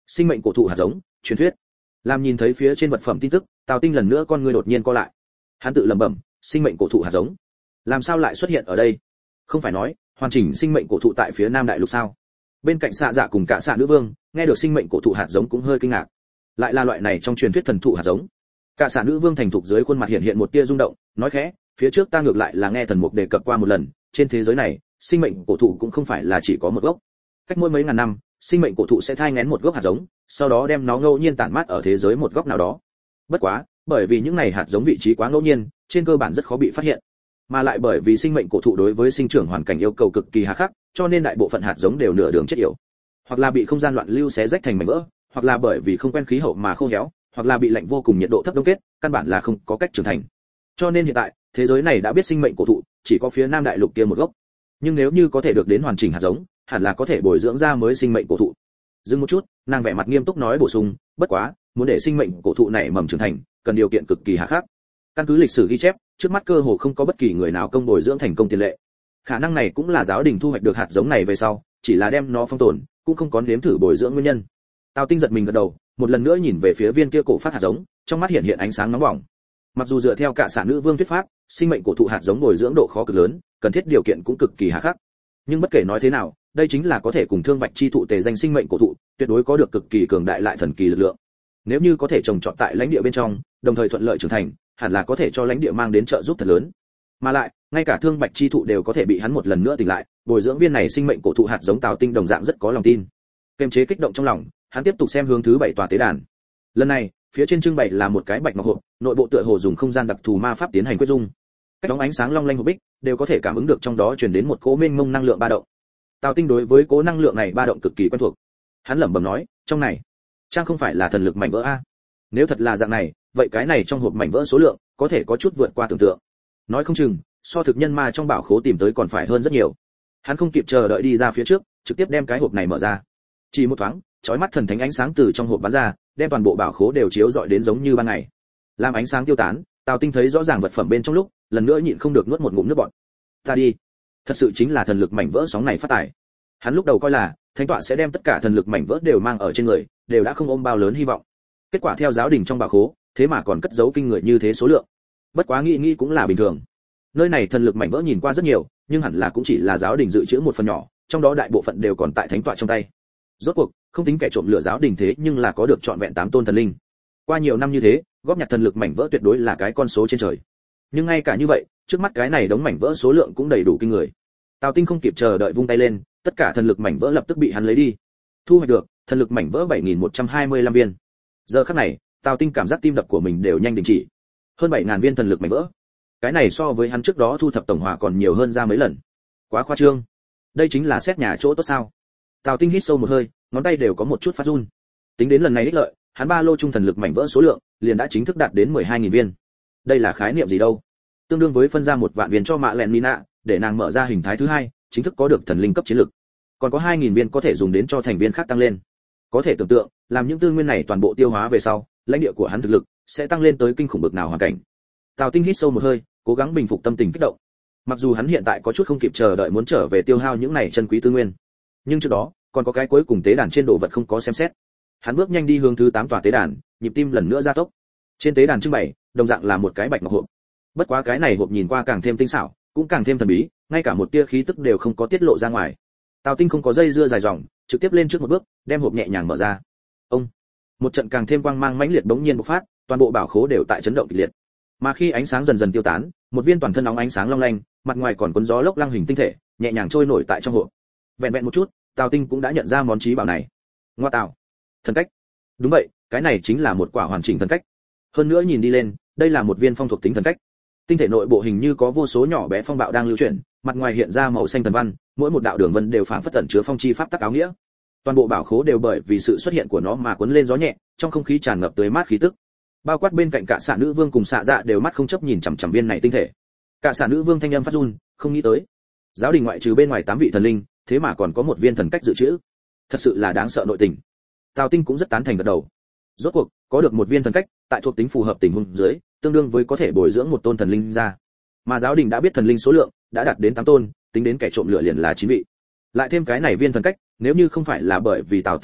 Sinh mệnh cổ thụ hạt giống, truyền thuyết. Làm nhìn thấy phía trên vật phẩm tin tức, Tào Tinh lần nữa con người đột nhiên co lại. Hắn tự lẩm bẩm, sinh mệnh cổ thụ hạt giống, làm sao lại xuất hiện ở đây? Không phải nói hoàn chỉnh sinh mệnh cổ thụ tại phía Nam Đại Lục sao? Bên cạnh Xạ Dạ cùng cả Xạ Nữ Vương, nghe được sinh mệnh cổ thụ hạt giống cũng hơi kinh ngạc. Lại là loại này trong truyền thuyết thần thụ hạt giống. Cả Xạ Nữ Vương thành thục dưới khuôn mặt hiện hiện một tia rung động, nói khẽ, phía trước ta ngược lại là nghe thần mục đề cập qua một lần, trên thế giới này, sinh mệnh cổ thụ cũng không phải là chỉ có một gốc. Cách mỗi mấy ngàn năm, sinh mệnh cổ thụ sẽ thai nghén một gốc hạt giống, sau đó đem nó ngẫu nhiên tản mát ở thế giới một góc nào đó. Bất quá, bởi vì những này hạt giống vị trí quá ngẫu nhiên, trên cơ bản rất khó bị phát hiện. Mà lại bởi vì sinh mệnh cổ thụ đối với sinh trưởng hoàn cảnh yêu cầu cực kỳ hà khắc, cho nên đại bộ phận hạt giống đều nửa đường chết yểu, hoặc là bị không gian loạn lưu xé rách thành mảnh vỡ, hoặc là bởi vì không quen khí hậu mà khô héo, hoặc là bị lạnh vô cùng nhiệt độ thấp đông kết, căn bản là không có cách trưởng thành. Cho nên hiện tại, thế giới này đã biết sinh mệnh cổ thụ chỉ có phía Nam Đại Lục kia một gốc. Nhưng nếu như có thể được đến hoàn chỉnh hạt giống, hẳn là có thể bồi dưỡng ra mới sinh mệnh cổ thụ. Dừng một chút, nàng vẻ mặt nghiêm túc nói bổ sung, bất quá, muốn để sinh mệnh cổ thụ này mầm trưởng thành, cần điều kiện cực kỳ hà khắc. Căn cứ lịch sử ghi chép, trước mắt cơ hồ không có bất kỳ người nào công bồi dưỡng thành công tiền lệ. Khả năng này cũng là giáo đình thu hoạch được hạt giống này về sau, chỉ là đem nó phong tồn, cũng không có nếm thử bồi dưỡng nguyên nhân. Tào Tinh giật mình gật đầu, một lần nữa nhìn về phía viên kia cổ phát hạt giống, trong mắt hiện hiện ánh sáng nóng bỏng. Mặc dù dựa theo cả Xạ Nữ Vương thuyết pháp, sinh mệnh cổ thụ hạt giống bồi dưỡng độ khó cực lớn, cần thiết điều kiện cũng cực kỳ hà khắc. Nhưng bất kể nói thế nào, đây chính là có thể cùng thương bạch chi thụ tề danh sinh mệnh cổ thụ, tuyệt đối có được cực kỳ cường đại lại thần kỳ lực lượng. Nếu như có thể trồng trọt tại lãnh địa bên trong, đồng thời thuận lợi trưởng thành, hẳn là có thể cho lãnh địa mang đến trợ giúp thật lớn. Mà lại, ngay cả thương bạch chi thụ đều có thể bị hắn một lần nữa tỉnh lại, bồi dưỡng viên này sinh mệnh cổ thụ hạt giống Tào Tinh đồng dạng rất có lòng tin. Kiềm chế kích động trong lòng, hắn tiếp tục xem hướng thứ bảy tòa tế đàn. Lần này, phía trên trưng bày là một cái bạch ngọc hộp, nội bộ tựa hồ dùng không gian đặc thù ma pháp tiến hành quyết dung. Cách đóng ánh sáng long lanh hộp bích, đều có thể cảm ứng được trong đó truyền đến một cỗ mênh mông năng lượng ba động. Tào Tinh đối với cỗ năng lượng này ba động cực kỳ quen thuộc. Hắn lẩm bẩm nói, trong này, trang không phải là thần lực mảnh vỡ a? Nếu thật là dạng này, vậy cái này trong hộp mảnh vỡ số lượng có thể có chút vượt qua tưởng tượng. Nói không chừng, so thực nhân ma trong bảo khố tìm tới còn phải hơn rất nhiều. Hắn không kịp chờ đợi đi ra phía trước, trực tiếp đem cái hộp này mở ra. Chỉ một thoáng, chói mắt thần thánh ánh sáng từ trong hộp bắn ra, đem toàn bộ bảo khố đều chiếu rọi đến giống như ban ngày. Làm ánh sáng tiêu tán, Tào Tinh thấy rõ ràng vật phẩm bên trong lúc, lần nữa nhịn không được nuốt một ngụm nước bọt. Ta đi, thật sự chính là thần lực mảnh vỡ sóng này phát tài. Hắn lúc đầu coi là thánh tọa sẽ đem tất cả thần lực mảnh vỡ đều mang ở trên người, đều đã không ôm bao lớn hy vọng. Kết quả theo giáo đình trong bảo khố, thế mà còn cất giấu kinh người như thế số lượng. Bất quá nghĩ nghĩ cũng là bình thường. Nơi này thần lực mảnh vỡ nhìn qua rất nhiều, nhưng hẳn là cũng chỉ là giáo đình dự trữ một phần nhỏ, trong đó đại bộ phận đều còn tại thánh tọa trong tay. Rốt cuộc, không tính kẻ trộm lửa giáo đình thế nhưng là có được trọn vẹn tám tôn thần linh. Qua nhiều năm như thế, góp nhặt thần lực mảnh vỡ tuyệt đối là cái con số trên trời. Nhưng ngay cả như vậy, trước mắt cái này đống mảnh vỡ số lượng cũng đầy đủ kinh người. Tào Tinh không kịp chờ đợi vung tay lên, tất cả thần lực mảnh vỡ lập tức bị hắn lấy đi. Thu hoạch được thần lực mảnh vỡ bảy nghìn một trăm hai mươi lăm viên. Giờ khắc này, Tào Tinh cảm giác tim đập của mình đều nhanh đình chỉ. Hơn bảy nghìn viên thần lực mảnh vỡ. Cái này so với hắn trước đó thu thập tổng hòa còn nhiều hơn ra mấy lần. Quá khoa trương. Đây chính là xét nhà chỗ tốt sao? Tào Tinh hít sâu một hơi, ngón tay đều có một chút phát run. Tính đến lần này ích lợi, hắn ba lô trung thần lực mảnh vỡ số lượng liền đã chính thức đạt đến mười hai nghìn viên. Đây là khái niệm gì đâu? Tương đương với phân ra một vạn viên cho Mạ Lẹn Nina, để nàng mở ra hình thái thứ hai, chính thức có được thần linh cấp chiến lực. Còn có hai nghìn viên có thể dùng đến cho thành viên khác tăng lên. Có thể tưởng tượng, làm những tư nguyên này toàn bộ tiêu hóa về sau, lãnh địa của hắn thực lực sẽ tăng lên tới kinh khủng bực nào hoàn cảnh. Tào Tinh hít sâu một hơi, cố gắng bình phục tâm tình kích động. Mặc dù hắn hiện tại có chút không kịp chờ đợi muốn trở về tiêu hao những này chân quý tư nguyên, nhưng trước đó còn có cái cuối cùng tế đàn trên đồ vật không có xem xét. Hắn bước nhanh đi hướng thứ tám tòa tế đàn, nhịp tim lần nữa gia tốc. Trên tế đàn trưng bày, đồng dạng là một cái bạch ngọc hộp. Bất quá cái này hộp nhìn qua càng thêm tinh xảo, cũng càng thêm thần bí, ngay cả một tia khí tức đều không có tiết lộ ra ngoài. Tào Tinh không có dây dưa dài dòng, trực tiếp lên trước một bước, đem hộp nhẹ nhàng mở ra. Ông, một trận càng thêm quang mang mãnh liệt bỗng nhiên bộc phát, toàn bộ bảo khố đều tại chấn động kịch liệt. Mà khi ánh sáng dần dần tiêu tán, một viên toàn thân nóng ánh sáng long lanh, mặt ngoài còn cuốn gió lốc lăng hình tinh thể, nhẹ nhàng trôi nổi tại trong hộp. Vẹn vẹn một chút, Tào Tinh cũng đã nhận ra món trí bảo này. Ngoa tạo, thần cách. Đúng vậy, cái này chính là một quả hoàn chỉnh thần cách. Hơn nữa nhìn đi lên, đây là một viên phong thuộc tính thần cách. Tinh thể nội bộ hình như có vô số nhỏ bé phong bạo đang lưu chuyển, mặt ngoài hiện ra màu xanh thần văn, mỗi một đạo đường vân đều phảng phất tẩn chứa phong chi pháp tắc áo nghĩa. Toàn bộ bảo khố đều bởi vì sự xuất hiện của nó mà cuốn lên gió nhẹ, trong không khí tràn ngập tươi mát khí tức. Bao quát bên cạnh cả Xạ Nữ Vương cùng Xạ Dạ đều mắt không chấp nhìn chằm chằm viên này tinh thể. Cả Xạ Nữ Vương thanh âm phát run, không nghĩ tới, giáo đình ngoại trừ bên ngoài tám vị thần linh, thế mà còn có một viên thần cách dự trữ. Thật sự là đáng sợ nội tình. Tào Tinh cũng rất tán thành gật đầu. Rốt cuộc, có được một viên thần cách, tại thuộc tính phù hợp tình huống dưới, tương đương với có thể bồi dưỡng một tôn thần linh ra. Mà giáo đình đã biết thần linh số lượng, đã đạt đến tám tôn, tính đến kẻ trộm lửa liền là chín vị. Lại thêm cái này viên thần cách, nếu như không phải là bởi vì Tào Tinh tập kích,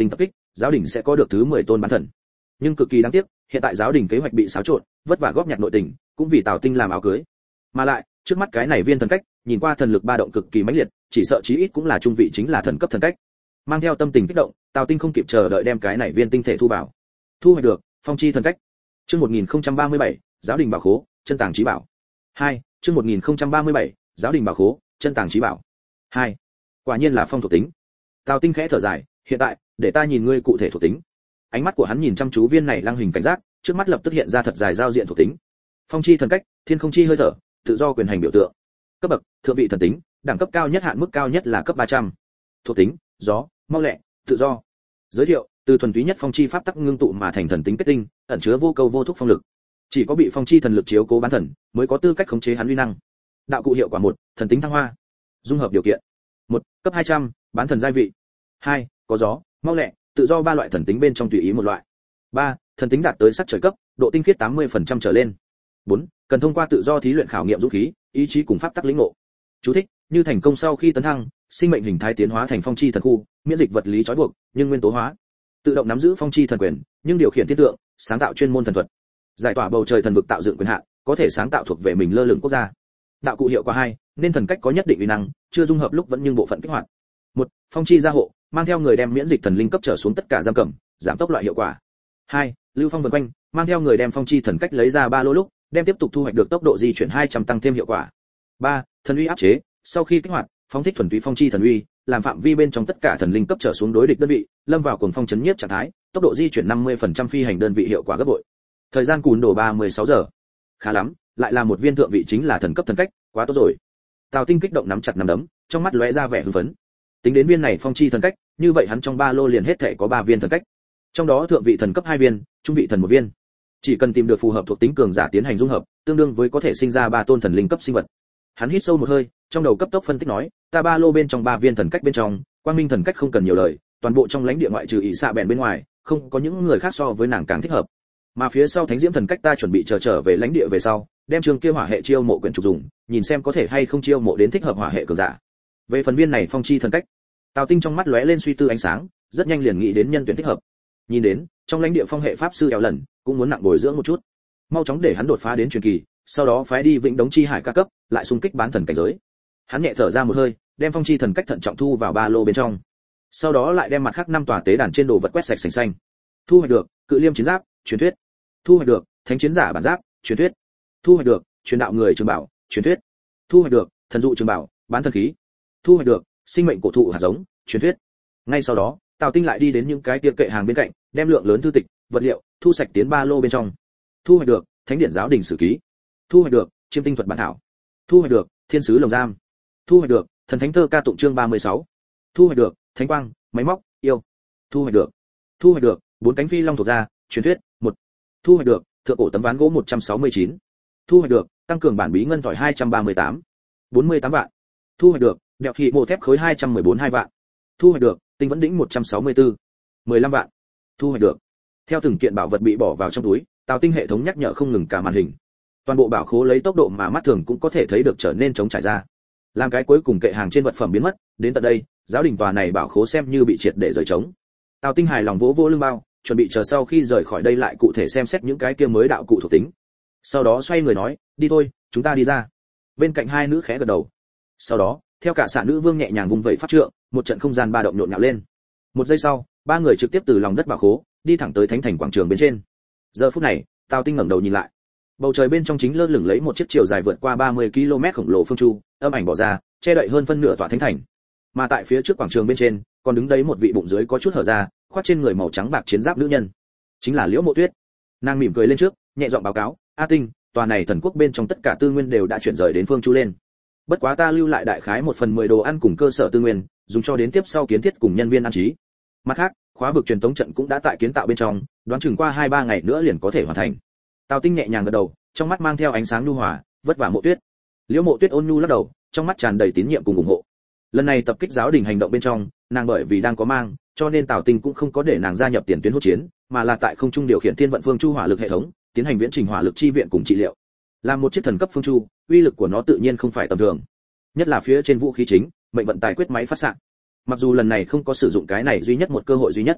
giáo đình sẽ có được thứ mười tôn bán thần. Nhưng cực kỳ đáng tiếc, hiện tại giáo đình kế hoạch bị xáo trộn, vất vả góp nhặt nội tình, cũng vì Tào Tinh làm áo cưới. Mà lại, trước mắt cái này viên thần cách, nhìn qua thần lực ba động cực kỳ mãnh liệt, chỉ sợ chí ít cũng là trung vị chính là thần cấp thần cách. Mang theo tâm tình kích động, Tào Tinh không kịp chờ đợi đem cái này viên tinh thể thu vào. Thu hoạch được, phong chi thần cách. Chương một nghìn không trăm ba mươi bảy, giáo đình bảo khố, chân tàng trí bảo. hai, chương một nghìn không trăm ba mươi bảy, giáo đình bảo khố, chân tàng trí bảo. hai. Quả nhiên là phong thuộc tính. Tào Tinh khẽ thở dài, hiện tại, để ta nhìn ngươi cụ thể thuộc tính. Ánh mắt của hắn nhìn chăm chú viên này lăng hình cảnh giác, trước mắt lập tức hiện ra thật dài giao diện thuộc tính. Phong chi thần cách, thiên không chi hơi thở, tự do quyền hành biểu tượng. Cấp bậc, thượng vị thần tính, đẳng cấp cao nhất hạn mức cao nhất là cấp ba trăm. Thuộc tính, gió, mau lẹ, tự do. Giới thiệu, từ thuần túy nhất phong chi pháp tắc ngưng tụ mà thành thần tính kết tinh, ẩn chứa vô câu vô thúc phong lực. Chỉ có bị phong chi thần lực chiếu cố bán thần, mới có tư cách khống chế hắn uy năng. Đạo cụ hiệu quả một, thần tính thăng hoa. Dung hợp điều kiện. một, cấp hai trăm, bán thần giai vị. hai, có gió, mau lẹ, tự do ba loại thần tính bên trong tùy ý một loại. ba, thần tính đạt tới sắc trời cấp, độ tinh khiết tám mươi phần trăm trở lên. bốn, cần thông qua tự do thí luyện khảo nghiệm dũng khí, ý chí cùng pháp tắc lĩnh ngộ. Chú thích, như thành công sau khi tấn thăng, sinh mệnh hình thái tiến hóa thành phong chi thần khu, miễn dịch vật lý trói buộc, nhưng nguyên tố hóa. Tự động nắm giữ phong chi thần quyền, nhưng điều khiển thiên tượng, sáng tạo chuyên môn thần thuật. Giải tỏa bầu trời thần vực tạo dựng quyền hạn, có thể sáng tạo thuộc về mình lơ lửng quốc gia. Đạo cụ hiệu quả hai, nên thần cách có nhất định uy năng, chưa dung hợp lúc vẫn nhưng bộ phận kích hoạt. một, phong chi gia hộ, mang theo người đem miễn dịch thần linh cấp trở xuống tất cả giam cầm, giảm tốc loại hiệu quả. hai, lưu phong vần quanh, mang theo người đem phong chi thần cách lấy ra ba lô lúc, đem tiếp tục thu hoạch được tốc độ di chuyển hai trăm tăng thêm hiệu quả. ba, thần uy áp chế, sau khi kích hoạt, phóng thích thuần túy phong chi thần uy, làm phạm vi bên trong tất cả thần linh cấp trở xuống đối địch đơn vị, lâm vào cuồng phong chấn nhiếp trạng thái, tốc độ di chuyển năm mươi phần trăm phi hành đơn vị hiệu quả gấp bội. Thời gian cùn đổ ba mươi sáu giờ. Khá lắm, lại là một viên thượng vị chính là thần cấp thần cách, quá tốt rồi. Tào Tinh kích động nắm chặt nắm đấm, trong mắt lóe ra vẻ hưng phấn. Tính đến viên này phong chi thần cách, như vậy hắn trong ba lô liền hết thảy có ba viên thần cách. Trong đó thượng vị thần cấp hai viên, trung vị thần một viên. Chỉ cần tìm được phù hợp thuộc tính cường giả tiến hành dung hợp, tương đương với có thể sinh ra ba tôn thần linh cấp sinh vật. Hắn hít sâu một hơi, trong đầu cấp tốc phân tích nói, ta ba lô bên trong ba viên thần cách bên trong, quang minh thần cách không cần nhiều lời, toàn bộ trong lãnh địa ngoại trừ ỷ xạ bèn bên ngoài, không có những người khác so với nàng càng thích hợp. Mà phía sau thánh diễm thần cách ta chuẩn bị chờ trở về lãnh địa về sau, đem trường kia hỏa hệ chiêu mộ quyển trục dùng, nhìn xem có thể hay không chiêu mộ đến thích hợp hỏa hệ cường giả. Về phần viên này phong chi thần cách, Tào Tinh trong mắt lóe lên suy tư ánh sáng, rất nhanh liền nghĩ đến nhân tuyển thích hợp. Nhìn đến, trong lãnh địa phong hệ pháp sư eo lần, cũng muốn nặng bồi dưỡng một chút. Mau chóng để hắn đột phá đến truyền kỳ, sau đó phái đi Vĩnh Đống chi hải ca cấp, lại xung kích bán thần cảnh giới. Hắn nhẹ thở ra một hơi, đem phong chi thần cách thận trọng thu vào ba lô bên trong. Sau đó lại đem mặt khác năm tòa tế đàn trên đồ vật quét sạch sành xanh. Thu hoạch được, cự liêm chiến giáp, truyền thuyết. Thu hoạch được, thánh chiến giả bản giáp, truyền thuyết. Thu hoạch được, truyền đạo người trường bảo, truyền thuyết. Thu hoạch được, thần dụ trường bảo, bán thần khí. Thu hoạch được, sinh mệnh cổ thụ hạt giống, truyền thuyết. Ngay sau đó, Tào Tinh lại đi đến những cái tiệm kệ hàng bên cạnh, đem lượng lớn thư tịch, vật liệu, thu sạch tiến ba lô bên trong. Thu hoạch được, thánh điện giáo đình sử ký. Thu hoạch được, chiêm tinh thuật bản thảo. Thu hoạch được, thiên sứ lồng giam. Thu hoạch được, thần thánh thơ ca tụng chương ba mươi sáu. Thu hoạch được, thánh quang, máy móc, yêu. Thu hoạch được. Thu hoạch được, bốn cánh phi long thuộc ra, truyền thuyết, một. Thu hoạch được, thượng cổ tấm ván gỗ một trăm sáu mươi chín. Thu hoạch được, tăng cường bản bí ngân thỏi hai trăm ba mươi tám. bốn mươi tám vạn. Thu hoạch được, đẹo thị mộ thép khối hai trăm mười bốn hai vạn. Thu hoạch được, tinh vẫn đỉnh một trăm sáu mươi tư. mười lăm vạn. Thu hoạch được. Theo từng kiện bảo vật bị bỏ vào trong túi, Tào Tinh hệ thống nhắc nhở không ngừng cả màn hình. Toàn bộ bảo khố lấy tốc độ mà mắt thường cũng có thể thấy được trở nên trống trải ra. Làm cái cuối cùng kệ hàng trên vật phẩm biến mất, đến tận đây, giáo đình tòa này bảo khố xem như bị triệt để rời trống. Tào Tinh hài lòng vỗ vỗ lưng bao, chuẩn bị chờ sau khi rời khỏi đây lại cụ thể xem xét những cái kia mới đạo cụ thuộc tính. Sau đó xoay người nói, đi thôi, chúng ta đi ra. Bên cạnh hai nữ khẽ gật đầu. Sau đó, theo cả xạ nữ vương nhẹ nhàng vung vẩy pháp trượng, một trận không gian ba động nhộn nhạo lên. Một giây sau, ba người trực tiếp từ lòng đất bảo khố đi thẳng tới thánh thành quảng trường bên trên. Giờ phút này, Tào Tinh ngẩng đầu nhìn lại. Bầu trời bên trong chính lơ lửng lấy một chiếc chiều dài vượt qua ba mươi ki lô mét khổng lồ phương chu, âm ảnh bỏ ra, che đậy hơn phân nửa tòa thánh thành. Mà tại phía trước quảng trường bên trên, còn đứng đấy một vị bụng dưới có chút hở ra, khoác trên người màu trắng bạc chiến giáp nữ nhân, chính là Liễu Mộ Tuyết. Nàng mỉm cười lên trước, nhẹ giọng báo cáo, "A Tinh, tòa này thần quốc bên trong tất cả tư nguyên đều đã chuyển rời đến phương chu lên. Bất quá ta lưu lại đại khái một phần mười đồ ăn cùng cơ sở tư nguyên, dùng cho đến tiếp sau kiến thiết cùng nhân viên ăn trí. Mặt khác, khóa vực truyền tống trận cũng đã tại kiến tạo bên trong, đoán chừng qua hai ba ngày nữa liền có thể hoàn thành." Tào Tinh nhẹ nhàng gật đầu, trong mắt mang theo ánh sáng nhu hòa, "Vất vả Mộ Tuyết." Liễu Mộ Tuyết ôn nhu lắc đầu, trong mắt tràn đầy tín nhiệm cùng ủng hộ. Lần này tập kích giáo đình hành động bên trong, nàng bởi vì đang có mang, cho nên Tào Tinh cũng không có để nàng gia nhập tiền tuyến hỗn chiến, mà là tại không trung điều khiển thiên vận phương chu hỏa lực hệ thống, tiến hành viễn trình hỏa lực chi viện cùng trị liệu. Làm một chiếc thần cấp phương chu, uy lực của nó tự nhiên không phải tầm thường. Nhất là phía trên vũ khí chính, mệnh vận tài quyết máy phát xạ. Mặc dù lần này không có sử dụng cái này duy nhất một cơ hội duy nhất,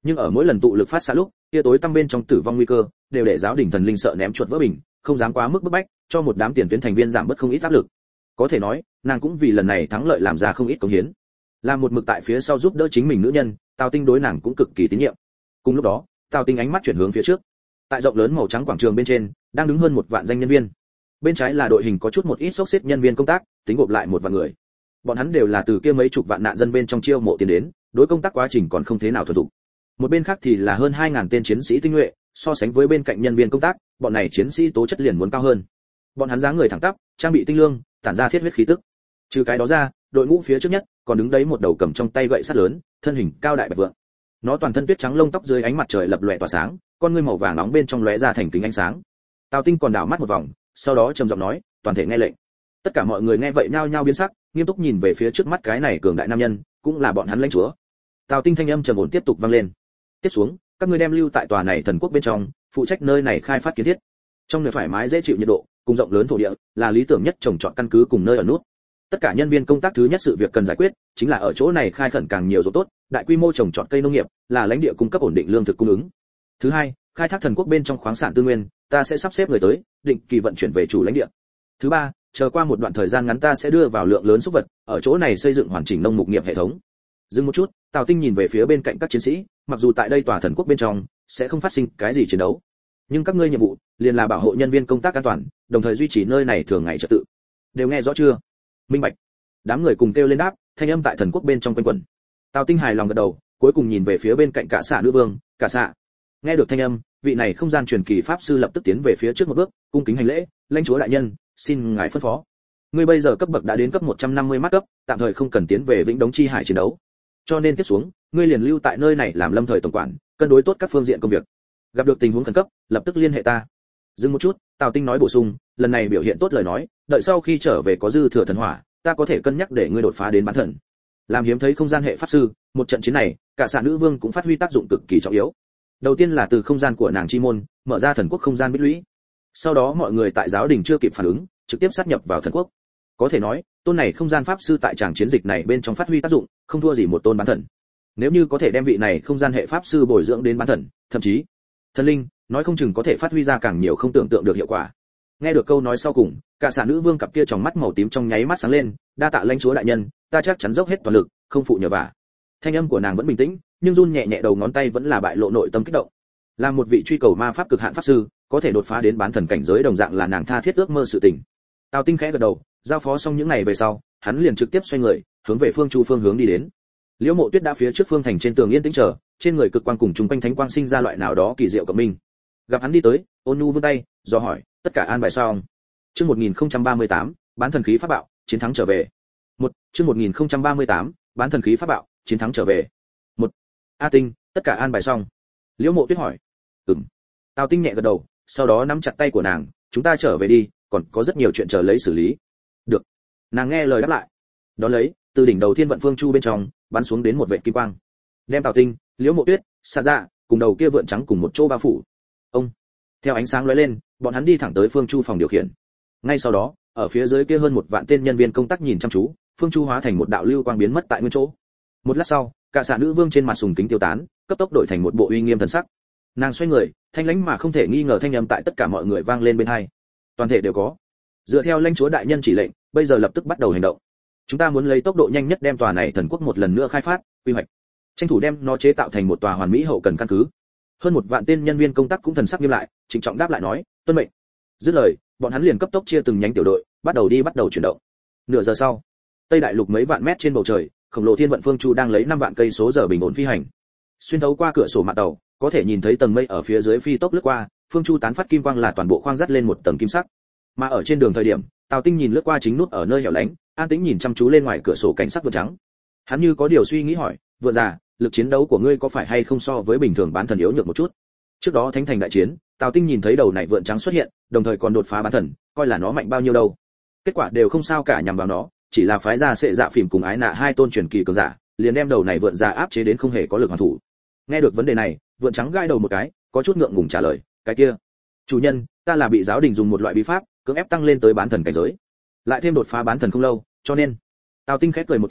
Nhưng ở mỗi lần tụ lực phát xạ lúc, kia tối tăm bên trong tử vong nguy cơ, đều để giáo đình thần linh sợ ném chuột vỡ bình, không dám quá mức bức bách, cho một đám tiền tuyến thành viên giảm bớt không ít áp lực. Có thể nói, nàng cũng vì lần này thắng lợi làm ra không ít cống hiến. Làm một mực tại phía sau giúp đỡ chính mình nữ nhân, Tào Tinh đối nàng cũng cực kỳ tín nhiệm. Cùng lúc đó, Tào Tinh ánh mắt chuyển hướng phía trước. Tại rộng lớn màu trắng quảng trường bên trên, đang đứng hơn một vạn danh nhân viên. Bên trái là đội hình có chút một ít xốc xếp nhân viên công tác, tính gộp lại một vạn người. Bọn hắn đều là từ kia mấy chục vạn nạn dân bên trong chiêu mộ tiền đến, đối công tác quá trình còn không thế nào thuần thục. Một bên khác thì là hơn hai ngàn tên chiến sĩ tinh nhuệ, so sánh với bên cạnh nhân viên công tác, bọn này chiến sĩ tố chất liền muốn cao hơn. Bọn hắn dáng người thẳng tắp, trang bị tinh lương, tản ra thiết huyết khí tức. Trừ cái đó ra, đội ngũ phía trước nhất còn đứng đấy một đầu cầm trong tay gậy sắt lớn, thân hình cao đại bạch vượng. Nó toàn thân tuyết trắng lông tóc dưới ánh mặt trời lập lòe tỏa sáng, con ngươi màu vàng nóng bên trong lóe ra thành kính ánh sáng. Tào Tinh còn đảo mắt một vòng, sau đó trầm giọng nói, toàn thể nghe lệnh. Tất cả mọi người nghe vậy nhao nhao biến sắc, nghiêm túc nhìn về phía trước mắt cái này cường đại nam nhân, cũng là bọn hắn lãnh chúa. Tào Tinh thanh âm trầm ổn tiếp tục vang lên. Tiếp xuống, các ngươi đem lưu tại tòa này thần quốc bên trong, phụ trách nơi này khai phát kiến thiết. Trong nơi thoải mái dễ chịu nhiệt độ, cùng rộng lớn thổ địa, là lý tưởng nhất trồng trọt căn cứ cùng nơi ở nút. Tất cả nhân viên công tác thứ nhất sự việc cần giải quyết, chính là ở chỗ này khai khẩn càng nhiều ruộng tốt, đại quy mô trồng trọt cây nông nghiệp, là lãnh địa cung cấp ổn định lương thực cung ứng. Thứ hai, khai thác thần quốc bên trong khoáng sản tư nguyên, ta sẽ sắp xếp người tới, định kỳ vận chuyển về chủ lãnh địa. Thứ ba, chờ qua một đoạn thời gian ngắn ta sẽ đưa vào lượng lớn súc vật, ở chỗ này xây dựng hoàn chỉnh nông mục nghiệp hệ thống. Dừng một chút, Tào Tinh nhìn về phía bên cạnh các chiến sĩ, mặc dù tại đây tòa thần quốc bên trong sẽ không phát sinh cái gì chiến đấu, nhưng các ngươi nhiệm vụ liền là bảo hộ nhân viên công tác an toàn, đồng thời duy trì nơi này thường ngày trật tự. Đều nghe rõ chưa? Minh bạch. Đám người cùng kêu lên đáp, thanh âm tại thần quốc bên trong quanh quẩn. Tào Tinh hài lòng gật đầu, cuối cùng nhìn về phía bên cạnh cả xạ nữ vương, cả xạ. Nghe được thanh âm, vị này không gian truyền kỳ pháp sư lập tức tiến về phía trước một bước, cung kính hành lễ, lãnh chúa đại nhân, xin ngài phân phó. Ngươi bây giờ cấp bậc đã đến cấp một trăm năm mươi mắt cấp, tạm thời không cần tiến về Vĩnh Đống chi hải chiến đấu. Cho nên tiếp xuống, ngươi liền lưu tại nơi này làm lâm thời tổng quản, cân đối tốt các phương diện công việc. Gặp được tình huống khẩn cấp, lập tức liên hệ ta. Dừng một chút, Tào Tinh nói bổ sung, lần này biểu hiện tốt lời nói, đợi sau khi trở về có dư thừa thần hỏa, ta có thể cân nhắc để ngươi đột phá đến bán thần. Làm hiếm thấy không gian hệ pháp sư, một trận chiến này, cả xạ nữ vương cũng phát huy tác dụng cực kỳ trọng yếu. Đầu tiên là từ không gian của nàng chi môn, mở ra thần quốc không gian bích lũy. Sau đó mọi người tại giáo đình chưa kịp phản ứng, trực tiếp sát nhập vào thần quốc. Có thể nói, tôn này không gian pháp sư tại tràng chiến dịch này bên trong phát huy tác dụng, không thua gì một tôn bán thần. Nếu như có thể đem vị này không gian hệ pháp sư bồi dưỡng đến bán thần, thậm chí thần linh, nói không chừng có thể phát huy ra càng nhiều không tưởng tượng được hiệu quả. Nghe được câu nói sau cùng, cả xạ nữ vương cặp kia tròng mắt màu tím trong nháy mắt sáng lên, đa tạ lãnh chúa đại nhân, ta chắc chắn dốc hết toàn lực, không phụ nhờ vả. Thanh âm của nàng vẫn bình tĩnh, nhưng run nhẹ nhẹ đầu ngón tay vẫn là bại lộ nội tâm kích động. Là một vị truy cầu ma pháp cực hạn pháp sư, có thể đột phá đến bán thần cảnh giới đồng dạng là nàng tha thiết ước mơ sự tình. Tào Tinh khẽ gật đầu, giao phó xong những ngày về sau, hắn liền trực tiếp xoay người, hướng về phương chu phương hướng đi đến. Liễu Mộ Tuyết đã phía trước phương thành trên tường yên tĩnh chờ, trên người cực quang cùng chung quanh thánh quang sinh ra loại nào đó kỳ diệu cộng minh. Gặp hắn đi tới, ôn nhu vươn tay, do hỏi, tất cả an bài xong. Chương một nghìn không trăm ba mươi tám, bán thần khí pháp bạo, chiến thắng trở về. Một, chương một nghìn không trăm ba mươi tám, bán thần khí pháp bạo, chiến thắng trở về. Một. A Tinh, tất cả an bài xong. Liễu Mộ Tuyết hỏi. Ừm. Tào Tinh nhẹ gật đầu, sau đó nắm chặt tay của nàng, chúng ta trở về đi, còn có rất nhiều chuyện chờ lấy xử lý. Được. Nàng nghe lời đáp lại. Đón lấy, từ đỉnh đầu thiên vận phương chu bên trong bắn xuống đến một vệt kim quang, đem Tào Tinh, Liễu Mộ Tuyết, Sa Dạ cùng đầu kia vượn trắng cùng một chỗ bao phủ. Ông. Theo ánh sáng lóe lên, bọn hắn đi thẳng tới phương chu phòng điều khiển. Ngay sau đó, ở phía dưới kia hơn một vạn tên nhân viên công tác nhìn chăm chú, phương chu hóa thành một đạo lưu quang biến mất tại nguyên chỗ. Một lát sau, cả xạ nữ vương trên mặt sùng kính tiêu tán, cấp tốc đổi thành một bộ uy nghiêm thần sắc. Nàng xoay người, thanh lãnh mà không thể nghi ngờ thanh âm tại tất cả mọi người vang lên bên tai. Toàn thể đều có. Dựa theo lãnh chúa đại nhân chỉ lệnh, bây giờ lập tức bắt đầu hành động. Chúng ta muốn lấy tốc độ nhanh nhất đem tòa này thần quốc một lần nữa khai phát, quy hoạch, tranh thủ đem nó chế tạo thành một tòa hoàn mỹ hậu cần căn cứ. Hơn một vạn tên nhân viên công tác cũng thần sắc nghiêm lại, trịnh trọng đáp lại nói, tuân mệnh. Dứt lời, bọn hắn liền cấp tốc chia từng nhánh tiểu đội, bắt đầu đi bắt đầu chuyển động. Nửa giờ sau, Tây Đại Lục mấy vạn mét trên bầu trời, khổng lồ thiên vận phương chu đang lấy năm vạn cây số giờ bình ổn phi hành. Xuyên thấu qua cửa sổ mạn tàu, có thể nhìn thấy tầng mây ở phía dưới phi tốc lướt qua, phương chu tán phát kim quang là toàn bộ khoang dắt lên một tầng kim sắc. Mà ở trên đường thời điểm, Tào Tinh nhìn lướt qua chính nút ở nơi hẻo lánh, an tĩnh nhìn chăm chú lên ngoài cửa sổ cảnh sắc vượn trắng. Hắn như có điều suy nghĩ hỏi, vượn già, lực chiến đấu của ngươi có phải hay không so với bình thường bán thần yếu nhược một chút? Trước đó thánh thành đại chiến, Tào Tinh nhìn thấy đầu này vượn trắng xuất hiện, đồng thời còn đột phá bán thần, coi là nó mạnh bao nhiêu đâu. Kết quả đều không sao cả, nhằm vào nó, chỉ là phái ra sệ dạ phìm cùng ái nạ hai tôn truyền kỳ cường giả, liền đem đầu này vượn già áp chế đến không hề có lực hoàn thủ. Nghe được vấn đề này, vượn trắng gai đầu một cái, có chút ngượng ngùng trả lời, cái kia, chủ nhân, ta là bị giáo đình dùng một loại bí pháp cưỡng ép tăng lên tới bán thần cảnh giới, lại thêm đột phá bán thần không lâu, cho nên. Tào Tinh khẽ cười một tiếng,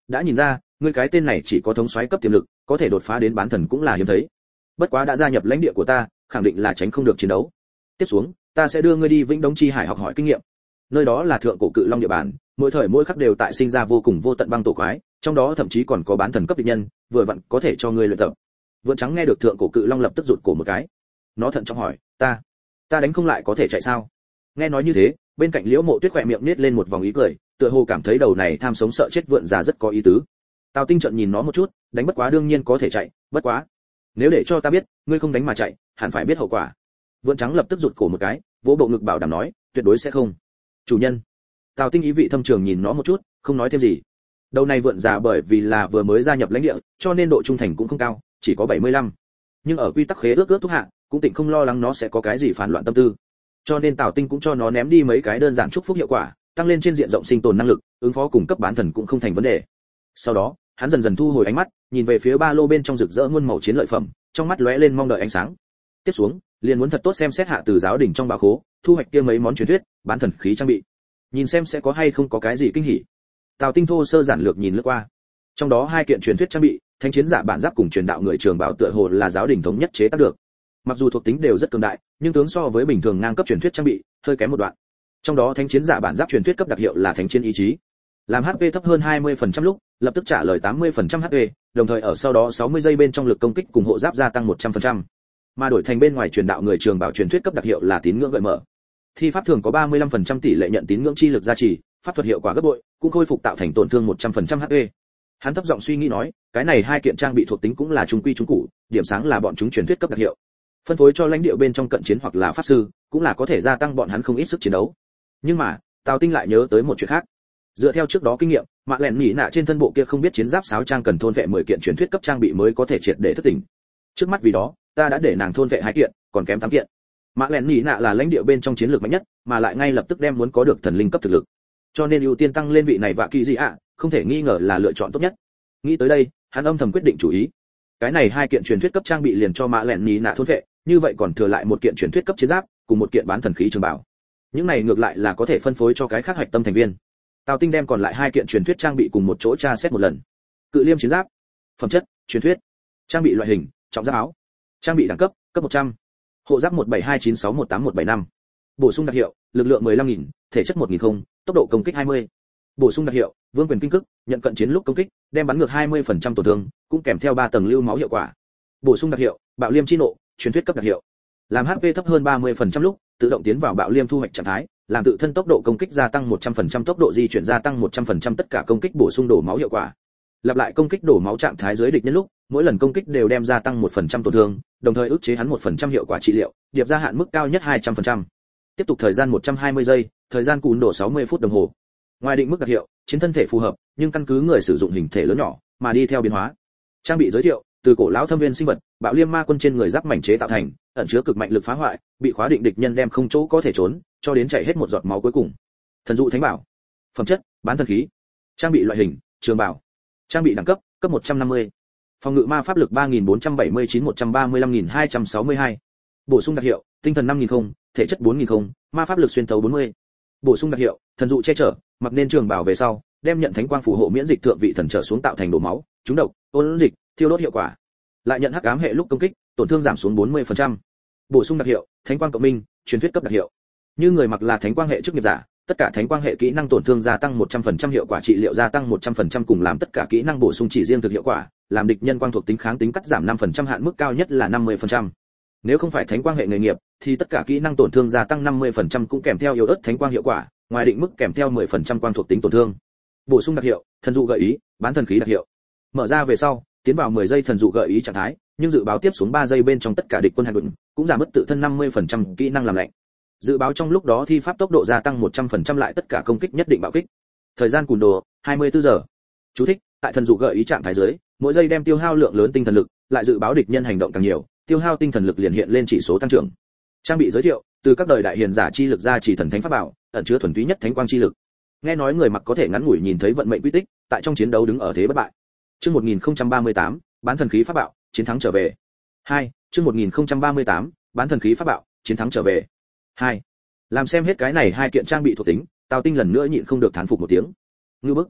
đã nhìn ra ngươi cái tên này chỉ có thống soái cấp tiềm lực, có thể đột phá đến bán thần cũng là hiếm thấy. Bất quá đã gia nhập lãnh địa của ta, khẳng định là tránh không được chiến đấu. Tiếp xuống, ta sẽ đưa ngươi đi Vĩnh Đống Chi Hải học hỏi kinh nghiệm. Nơi đó là thượng cổ cự long địa bàn, mỗi thời mỗi khắc đều tại sinh ra vô cùng vô tận băng tổ quái, trong đó thậm chí còn có bán thần cấp địch nhân, vừa vặn có thể cho ngươi luyện tập. Vượn trắng nghe được thượng cổ cự long lập tức rụt cổ một cái. Nó thận trọng hỏi, ta, ta đánh không lại có thể chạy sao? Nghe nói như thế, bên cạnh Liễu Mộ Tuyết khỏe miệng nết lên một vòng ý cười, tựa hồ cảm thấy đầu này tham sống sợ chết vượn già rất có ý tứ. Tào Tinh trợn nhìn nó một chút, đánh bất quá đương nhiên có thể chạy, bất quá, nếu để cho ta biết, ngươi không đánh mà chạy, hẳn phải biết hậu quả. Vượn trắng lập tức rụt cổ một cái, vỗ bộ ngực bảo đảm nói, tuyệt đối sẽ không. Chủ nhân. Tào Tinh ý vị thâm trường nhìn nó một chút, không nói thêm gì. Đầu này vượn già bởi vì là vừa mới gia nhập lãnh địa, cho nên độ trung thành cũng không cao, chỉ có bảy mươi lăm. Nhưng ở quy tắc khế ước ước thúc hạ, cũng tịnh không lo lắng nó sẽ có cái gì phản loạn tâm tư. Cho nên Tào Tinh cũng cho nó ném đi mấy cái đơn giản chúc phúc hiệu quả, tăng lên trên diện rộng sinh tồn năng lực, ứng phó cùng cấp bán thần cũng không thành vấn đề. Sau đó, hắn dần dần thu hồi ánh mắt, nhìn về phía ba lô bên trong rực rỡ muôn màu chiến lợi phẩm, trong mắt lóe lên mong đợi ánh sáng. Tiếp xuống, liền muốn thật tốt xem xét hạ từ giáo đỉnh trong bảo khố, thu hoạch kia mấy món truyền thuyết, bán thần khí trang bị. Nhìn xem sẽ có hay không có cái gì kinh hỉ. Tào Tinh thô sơ giản lược nhìn lướt qua. Trong đó hai kiện truyền thuyết trang bị, thánh chiến giả bản giáp cùng truyền đạo người trường bảo tựa hồ là giáo đỉnh thống nhất chế tác được. Mặc dù thuộc tính đều rất cường đại, nhưng tướng so với bình thường ngang cấp truyền thuyết trang bị, hơi kém một đoạn. Trong đó thánh chiến giả bản giáp truyền thuyết cấp đặc hiệu là thánh chiến ý chí. Làm hát pê thấp hơn hai mươi phần trăm lúc, lập tức trả lời tám mươi phần trăm hát pê, đồng thời ở sau đó sáu mươi giây bên trong lực công kích cùng hộ giáp gia tăng một trăm phần trăm. Mà đổi thành bên ngoài truyền đạo người trường bảo truyền thuyết cấp đặc hiệu là tín ngưỡng gợi mở. Thi pháp thường có ba mươi lăm phần trăm tỷ lệ nhận tín ngưỡng chi lực gia trì, pháp thuật hiệu quả gấp bội, cũng khôi phục tạo thành tổn thương một trăm phần trăm hát pê. Hắn thấp giọng suy nghĩ nói, cái này hai kiện trang bị thuộc tính cũng là trung quy trung cụ, điểm sáng là bọn chúng truyền thuyết cấp đặc hiệu. Phân phối cho lãnh địa bên trong cận chiến hoặc là pháp sư, cũng là có thể gia tăng bọn hắn không ít sức chiến đấu. Nhưng mà, Tào Tinh lại nhớ tới một chuyện khác. Dựa theo trước đó kinh nghiệm, mạ lẹn nhỉ nạ trên thân bộ kia không biết chiến giáp sáo trang cần thôn vệ mười kiện truyền thuyết cấp trang bị mới có thể triệt để thức tỉnh. Trước mắt vì đó, ta đã để nàng thôn vệ hai kiện, còn kém tám kiện. Mạ lẹn nhỉ nạ là lãnh địa bên trong chiến lược mạnh nhất, mà lại ngay lập tức đem muốn có được thần linh cấp thực lực. Cho nên ưu tiên tăng lên vị này vạ kỳ gì ạ, không thể nghi ngờ là lựa chọn tốt nhất. Nghĩ tới đây, hắn âm thầm quyết định chủ ý. Cái này hai kiện truyền thuyết cấp trang bị liền cho mạ lẹn nhỉ nạ thôn vệ, như vậy còn thừa lại một kiện truyền thuyết cấp chiến giáp, cùng một kiện bán thần khí trường bảo. Những này ngược lại là có thể phân phối cho cái khác hoạch tâm thành viên. Tào Tinh đem còn lại hai kiện truyền thuyết trang bị cùng một chỗ tra xét một lần. Cự liêm chiến giáp, phẩm chất, truyền thuyết, trang bị loại hình, trọng giáp áo, trang bị đẳng cấp, cấp một trăm, hộ giáp một bảy hai chín sáu một tám một bảy năm, bổ sung đặc hiệu, lực lượng mười lăm nghìn, thể chất một nghìn không, tốc độ công kích hai mươi. Bổ sung đặc hiệu, vương quyền kinh cức, nhận cận chiến lúc công kích, đem bắn ngược hai mươi phần trăm tổn thương, cũng kèm theo ba tầng lưu máu hiệu quả. Bổ sung đặc hiệu, bạo liêm chi nộ, truyền thuyết cấp đặc hiệu. Làm hát pê thấp hơn ba mươi phần trăm lúc, tự động tiến vào bạo liêm thu hoạch trạng thái, làm tự thân tốc độ công kích gia tăng một trăm phần trăm, tốc độ di chuyển gia tăng một trăm phần trăm, tất cả công kích bổ sung đổ máu hiệu quả. Lặp lại công kích đổ máu trạng thái dưới địch nhân lúc, mỗi lần công kích đều đem gia tăng một phần trăm tổn thương, đồng thời ức chế hắn một phần trăm hiệu quả trị liệu, điệp ra hạn mức cao nhất hai trăm phần trăm. Tiếp tục thời gian một trăm hai mươi giây, thời gian cùn đổ sáu mươi phút đồng hồ. Ngoài định mức đặc hiệu, chiến thân thể phù hợp, nhưng căn cứ người sử dụng hình thể lớn nhỏ mà đi theo biến hóa. Trang bị giới thiệu, từ cổ lão thâm viên sinh vật, bạo liêm ma quân trên người giáp mảnh chế tạo thành, ẩn chứa cực mạnh lực phá hoại, bị khóa định địch nhân đem không chỗ có thể trốn, cho đến chảy hết một giọt máu cuối cùng. Thần dụ thánh bảo. Phẩm chất, bán thần khí. Trang bị loại hình, trường bảo. Trang bị đẳng cấp, cấp một trăm năm mươi. Phòng ngự ma pháp lực ba nghìn bốn trăm bảy mươi chín một trăm ba mươi lăm nghìn hai trăm sáu mươi hai. Bổ sung đặc hiệu, tinh thần năm nghìn không, thể chất bốn nghìn không, ma pháp lực xuyên thấu bốn mươi. Bổ sung đặc hiệu, thần dụ che chở, mặc nên trường bảo về sau, đem nhận thánh quang phù hộ miễn dịch thượng vị thần trở xuống tạo thành đổ máu, trúng độc, ôn dịch, thiêu đốt hiệu quả. Lại nhận hắc ám hệ lúc công kích, tổn thương giảm xuống bốn mươi phần trăm. Bổ sung đặc hiệu, thánh quang cộng minh, truyền thuyết cấp đặc hiệu. Như người mặc là thánh quang hệ chức nghiệp giả, tất cả thánh quang hệ kỹ năng tổn thương gia tăng một trăm phần trăm, hiệu quả trị liệu gia tăng một trăm phần trăm, cùng làm tất cả kỹ năng bổ sung chỉ riêng thực hiệu quả, làm địch nhân quang thuộc tính kháng tính cắt giảm năm phần trăm, hạn mức cao nhất là năm mươi phần trăm. Nếu không phải thánh quang hệ nghề nghiệp, thì tất cả kỹ năng tổn thương gia tăng năm mươi phần trăm cũng kèm theo yếu ớt thánh quang hiệu quả, ngoài định mức kèm theo mười phần trăm quang thuộc tính tổn thương. Bổ sung đặc hiệu, thần dụ gợi ý, bán thần khí đặc hiệu. Mở ra về sau, tiến vào mười giây thần dụ gợi ý trạng thái, nhưng dự báo tiếp xuống ba giây bên trong tất cả địch quân hạng đụng, cũng giảm mất tự thân năm mươi phần trăm kỹ năng làm lạnh. Dự báo trong lúc đó thi pháp tốc độ gia tăng một trăm phần trăm, lại tất cả công kích nhất định bạo kích. Thời gian cùn đồ hai mươi tư giờ. Chú thích: tại thần dụ gợi ý trạng thái dưới, mỗi giây đem tiêu hao lượng lớn tinh thần lực, lại dự báo địch nhân hành động càng nhiều, tiêu hao tinh thần lực liền hiện lên chỉ số tăng trưởng. Trang bị giới thiệu, từ các đời đại hiền giả chi lực ra chỉ thần thánh pháp bảo, ẩn chứa thuần túy nhất thánh quang chi lực. Nghe nói người mặc có thể ngắn ngủi nhìn thấy vận mệnh quy tích, tại trong chiến đấu đứng ở thế bất bại. Chương một nghìn không trăm ba mươi tám, bán thần khí pháp bảo, chiến thắng trở về. hai. Chương một nghìn không trăm ba mươi tám, bán thần khí pháp bảo, chiến thắng trở về. hai. Làm xem hết cái này hai kiện trang bị thuộc tính, Tào Tinh lần nữa nhịn không được thán phục một tiếng. Ngư bức.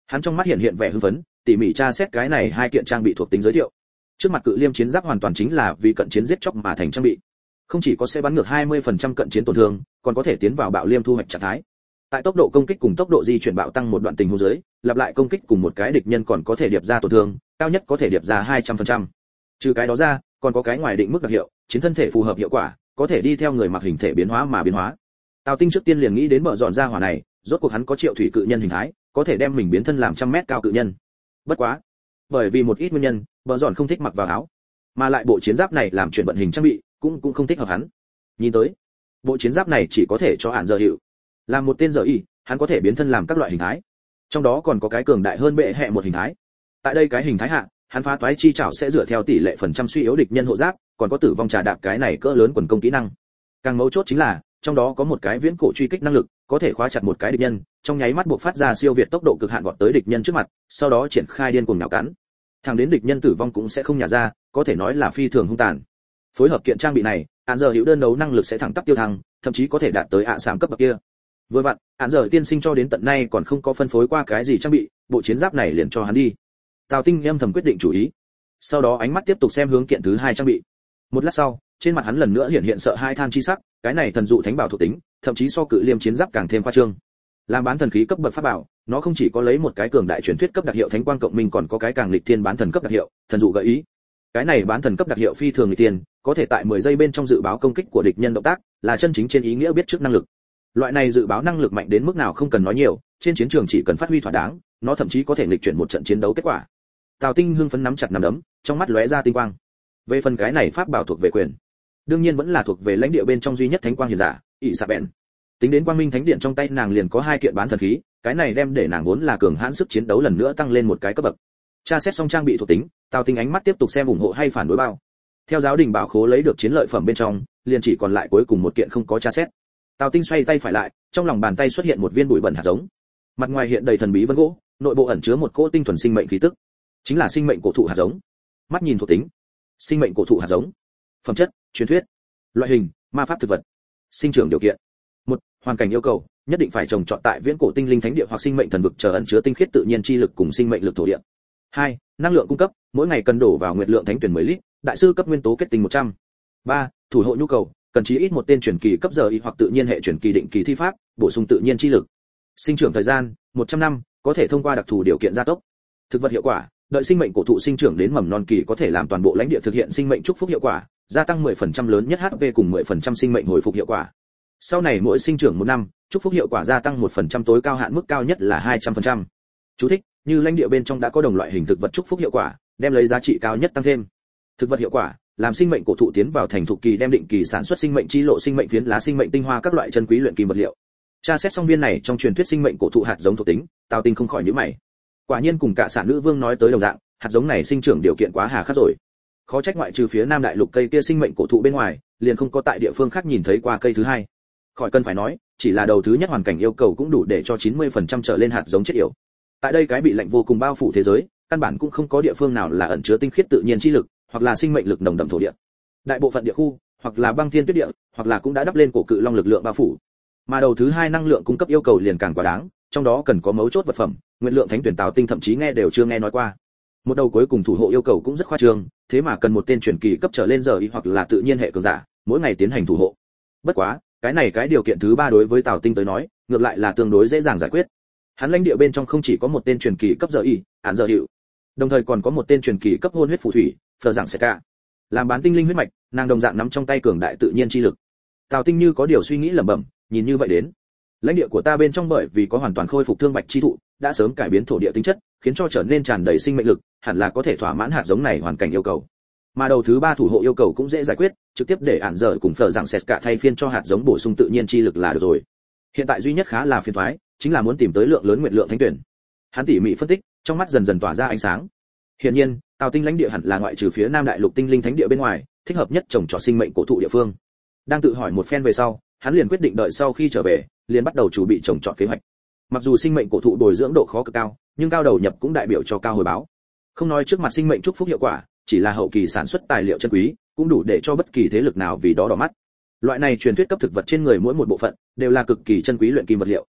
Hắn trong mắt hiện hiện vẻ hưng phấn, tỉ mỉ tra xét cái này hai kiện trang bị thuộc tính giới thiệu. Trước mặt cự liêm chiến giáp hoàn toàn chính là vì cận chiến giết chóc mà thành trang bị. Không chỉ có sẽ bắn ngược hai mươi phần trăm cận chiến tổn thương, còn có thể tiến vào bạo liêm thu hoạch trạng thái. Tại tốc độ công kích cùng tốc độ di chuyển bạo tăng một đoạn tình huống dưới, lặp lại công kích cùng một cái địch nhân còn có thể điệp ra tổn thương, cao nhất có thể điệp ra hai trăm phần trăm. Trừ cái đó ra, còn có cái ngoài định mức đặc hiệu, chiến thân thể phù hợp hiệu quả, có thể đi theo người mặc hình thể biến hóa mà biến hóa. Tào Tinh trước tiên liền nghĩ đến bợ dọn ra hỏa này, rốt cuộc hắn có triệu thủy cự nhân hình thái, có thể đem mình biến thân làm trăm mét cao cự nhân. Bất quá, bởi vì một ít nguyên nhân, bợ dọn không thích mặc vào áo, mà lại bộ chiến giáp này làm chuyển vận hình trang bị, cũng cũng không thích hợp hắn. Nhìn tới, bộ chiến giáp này chỉ có thể cho hạn giờ hiệu. Làm một tên giờ y, hắn có thể biến thân làm các loại hình thái. Trong đó còn có cái cường đại hơn bệ hệ một hình thái. Tại đây cái hình thái hạ, hắn phá toái chi chảo sẽ dựa theo tỷ lệ phần trăm suy yếu địch nhân hộ giáp, còn có tử vong trà đạp cái này cỡ lớn quần công kỹ năng. Càng mấu chốt chính là, trong đó có một cái viễn cổ truy kích năng lực, có thể khóa chặt một cái địch nhân, trong nháy mắt buộc phát ra siêu việt tốc độ cực hạn vọt tới địch nhân trước mặt, sau đó triển khai điên cuồng nhào cắn. Thẳng đến địch nhân tử vong cũng sẽ không nhả ra, có thể nói là phi thường hung tàn. Phối hợp kiện trang bị này, án giờ hữu đơn đấu năng lực sẽ thẳng tắp tiêu thăng, thậm chí có thể đạt tới ạ sám cấp bậc kia. Vừa vặn, án giờ tiên sinh cho đến tận nay còn không có phân phối qua cái gì trang bị, bộ chiến giáp này liền cho hắn đi. Tào Tinh âm thầm quyết định chủ ý. Sau đó ánh mắt tiếp tục xem hướng kiện thứ hai trang bị. Một lát sau, trên mặt hắn lần nữa hiện hiện sợ hai than chi sắc, cái này thần dụ thánh bảo thuộc tính, thậm chí so cự liêm chiến giáp càng thêm khoa trương. Làm bán thần khí cấp bậc pháp bảo, nó không chỉ có lấy một cái cường đại truyền thuyết cấp đặc hiệu thánh quang cộng minh, còn có cái càng lịch thiên bán thần cấp đặc hiệu, thần dụ gợi ý. Cái này bán thần cấp đặc hiệu phi thường lịch thiên, có thể tại mười giây bên trong dự báo công kích của địch nhân động tác, là chân chính trên ý nghĩa biết trước năng lực. Loại này dự báo năng lực mạnh đến mức nào không cần nói nhiều, trên chiến trường chỉ cần phát huy thỏa đáng, nó thậm chí có thể nghịch chuyển một trận chiến đấu kết quả. Tào Tinh hưng phấn nắm chặt nắm đấm, trong mắt lóe ra tinh quang. Về phần cái này pháp bảo thuộc về quyền, đương nhiên vẫn là thuộc về lãnh địa bên trong duy nhất thánh quang hiền giả, ỷ xạ bèn. Tính đến quang minh thánh điện trong tay nàng liền có hai kiện bán thần khí, cái này đem để nàng vốn là cường hãn sức chiến đấu lần nữa tăng lên một cái cấp bậc. Tra xét xong trang bị thuộc tính, Tào Tinh ánh mắt tiếp tục xem ủng hộ hay phản đối bao. Theo giáo đình bảo khố lấy được chiến lợi phẩm bên trong, liền chỉ còn lại cuối cùng một kiện không có tra xét. Tào Tinh xoay tay phải lại, trong lòng bàn tay xuất hiện một viên bụi bẩn hạt giống. Mặt ngoài hiện đầy thần bí vân gỗ, nội bộ ẩn chứa một cỗ tinh thuần sinh mệnh khí tức, chính là sinh mệnh cổ thụ hạt giống. Mắt nhìn thuộc tính, sinh mệnh cổ thụ hạt giống. Phẩm chất, truyền thuyết. Loại hình, ma pháp thực vật. Sinh trưởng điều kiện. Một, hoàn cảnh yêu cầu, nhất định phải trồng trọt tại viễn cổ tinh linh thánh địa hoặc sinh mệnh thần vực chờ ẩn chứa tinh khiết tự nhiên chi lực cùng sinh mệnh lực thổ địa. Hai, năng lượng cung cấp, mỗi ngày cần đổ vào nguyệt lượng thánh tuyển mười lít, đại sư cấp nguyên tố kết tinh một trăm. Ba, thủ hộ nhu cầu, cần chí ít một tên truyền kỳ cấp giờ y hoặc tự nhiên hệ truyền kỳ định kỳ thi pháp, bổ sung tự nhiên chi lực. Sinh trưởng thời gian, một trăm năm, có thể thông qua đặc thù điều kiện gia tốc. Thực vật hiệu quả, đợi sinh mệnh cổ thụ sinh trưởng đến mầm non kỳ có thể làm toàn bộ lãnh địa thực hiện sinh mệnh chúc phúc hiệu quả, gia tăng mười phần trăm lớn nhất hát pê cùng mười phần trăm sinh mệnh hồi phục hiệu quả. Sau này mỗi sinh trưởng một năm, chúc phúc hiệu quả gia tăng một phần trăm tối cao hạn mức cao nhất là hai trăm phần trăm. Chú thích, như lãnh địa bên trong đã có đồng loại hình thực vật chúc phúc hiệu quả, đem lấy giá trị cao nhất tăng thêm. Thực vật hiệu quả, làm sinh mệnh cổ thụ tiến vào thành thục kỳ đem định kỳ sản xuất sinh mệnh chi lộ sinh mệnh phiến lá sinh mệnh tinh hoa các loại chân quý luyện kim vật liệu. Tra xét xong viên này trong truyền thuyết sinh mệnh cổ thụ hạt giống thuộc tính, Tào Tinh không khỏi nhíu mày. Quả nhiên cùng cả sản nữ vương nói tới đồng dạng, hạt giống này sinh trưởng điều kiện quá hà khắc rồi. Khó trách ngoại trừ phía Nam Đại Lục cây kia sinh mệnh cổ thụ bên ngoài, liền không có tại địa phương khác nhìn thấy qua cây thứ hai. Khỏi cần phải nói, chỉ là đầu thứ nhất hoàn cảnh yêu cầu cũng đủ để cho chín mươi phần trăm trở lên hạt giống chết yểu. Tại đây cái bị lạnh vô cùng bao phủ thế giới, căn bản cũng không có địa phương nào là ẩn chứa tinh khiết tự nhiên chi lực, hoặc là sinh mệnh lực nồng đậm thổ địa. Đại bộ phận địa khu, hoặc là băng thiên tuyết địa, hoặc là cũng đã đắp lên cổ cự long lực lượng bao phủ. Mà đầu thứ hai năng lượng cung cấp yêu cầu liền càng quá đáng, trong đó cần có mấu chốt vật phẩm, nguyện lượng thánh tuyển Tào Tinh thậm chí nghe đều chưa nghe nói qua. Một đầu cuối cùng thủ hộ yêu cầu cũng rất khoa trương, thế mà cần một tên truyền kỳ cấp trở lên giờ y hoặc là tự nhiên hệ cường giả, mỗi ngày tiến hành thủ hộ. Bất quá, cái này cái điều kiện thứ ba đối với Tào Tinh tới nói, ngược lại là tương đối dễ dàng giải quyết. Hắn lãnh địa bên trong không chỉ có một tên truyền kỳ cấp giờ y, án giờ hiệu, đồng thời còn có một tên truyền kỳ cấp hôn huyết phù thủy, phờ dạng sẽ cả. Làm bán tinh linh huyết mạch, nàng đồng dạng nắm trong tay cường đại tự nhiên chi lực. Tào Tinh như có điều suy nghĩ lẩm bẩm, nhìn như vậy đến, lãnh địa của ta bên trong bởi vì có hoàn toàn khôi phục thương bạch chi thụ, đã sớm cải biến thổ địa tính chất, khiến cho trở nên tràn đầy sinh mệnh lực, hẳn là có thể thỏa mãn hạt giống này hoàn cảnh yêu cầu. Mà đầu thứ ba thủ hộ yêu cầu cũng dễ giải quyết, trực tiếp để ản dở cùng phở rằng sệt cả thay phiên cho hạt giống bổ sung tự nhiên chi lực là được rồi. Hiện tại duy nhất khá là phiền toái, chính là muốn tìm tới lượng lớn nguyệt lượng thánh tuyển. Hắn tỉ mỉ phân tích, trong mắt dần dần tỏa ra ánh sáng. Hiển nhiên, Tào Tinh lãnh địa hẳn là ngoại trừ phía Nam Đại Lục tinh linh thánh địa bên ngoài, thích hợp nhất trồng trọt sinh mệnh cổ thụ địa phương. Đang tự hỏi một phen về sau, hắn liền quyết định đợi sau khi trở về, liền bắt đầu chuẩn bị trồng trọt kế hoạch. Mặc dù sinh mệnh cổ thụ bồi dưỡng độ khó cực cao, nhưng cao đầu nhập cũng đại biểu cho cao hồi báo. Không nói trước mặt sinh mệnh chúc phúc hiệu quả, chỉ là hậu kỳ sản xuất tài liệu chân quý, cũng đủ để cho bất kỳ thế lực nào vì đó đỏ mắt. Loại này truyền thuyết cấp thực vật trên người mỗi một bộ phận đều là cực kỳ chân quý luyện kim vật liệu.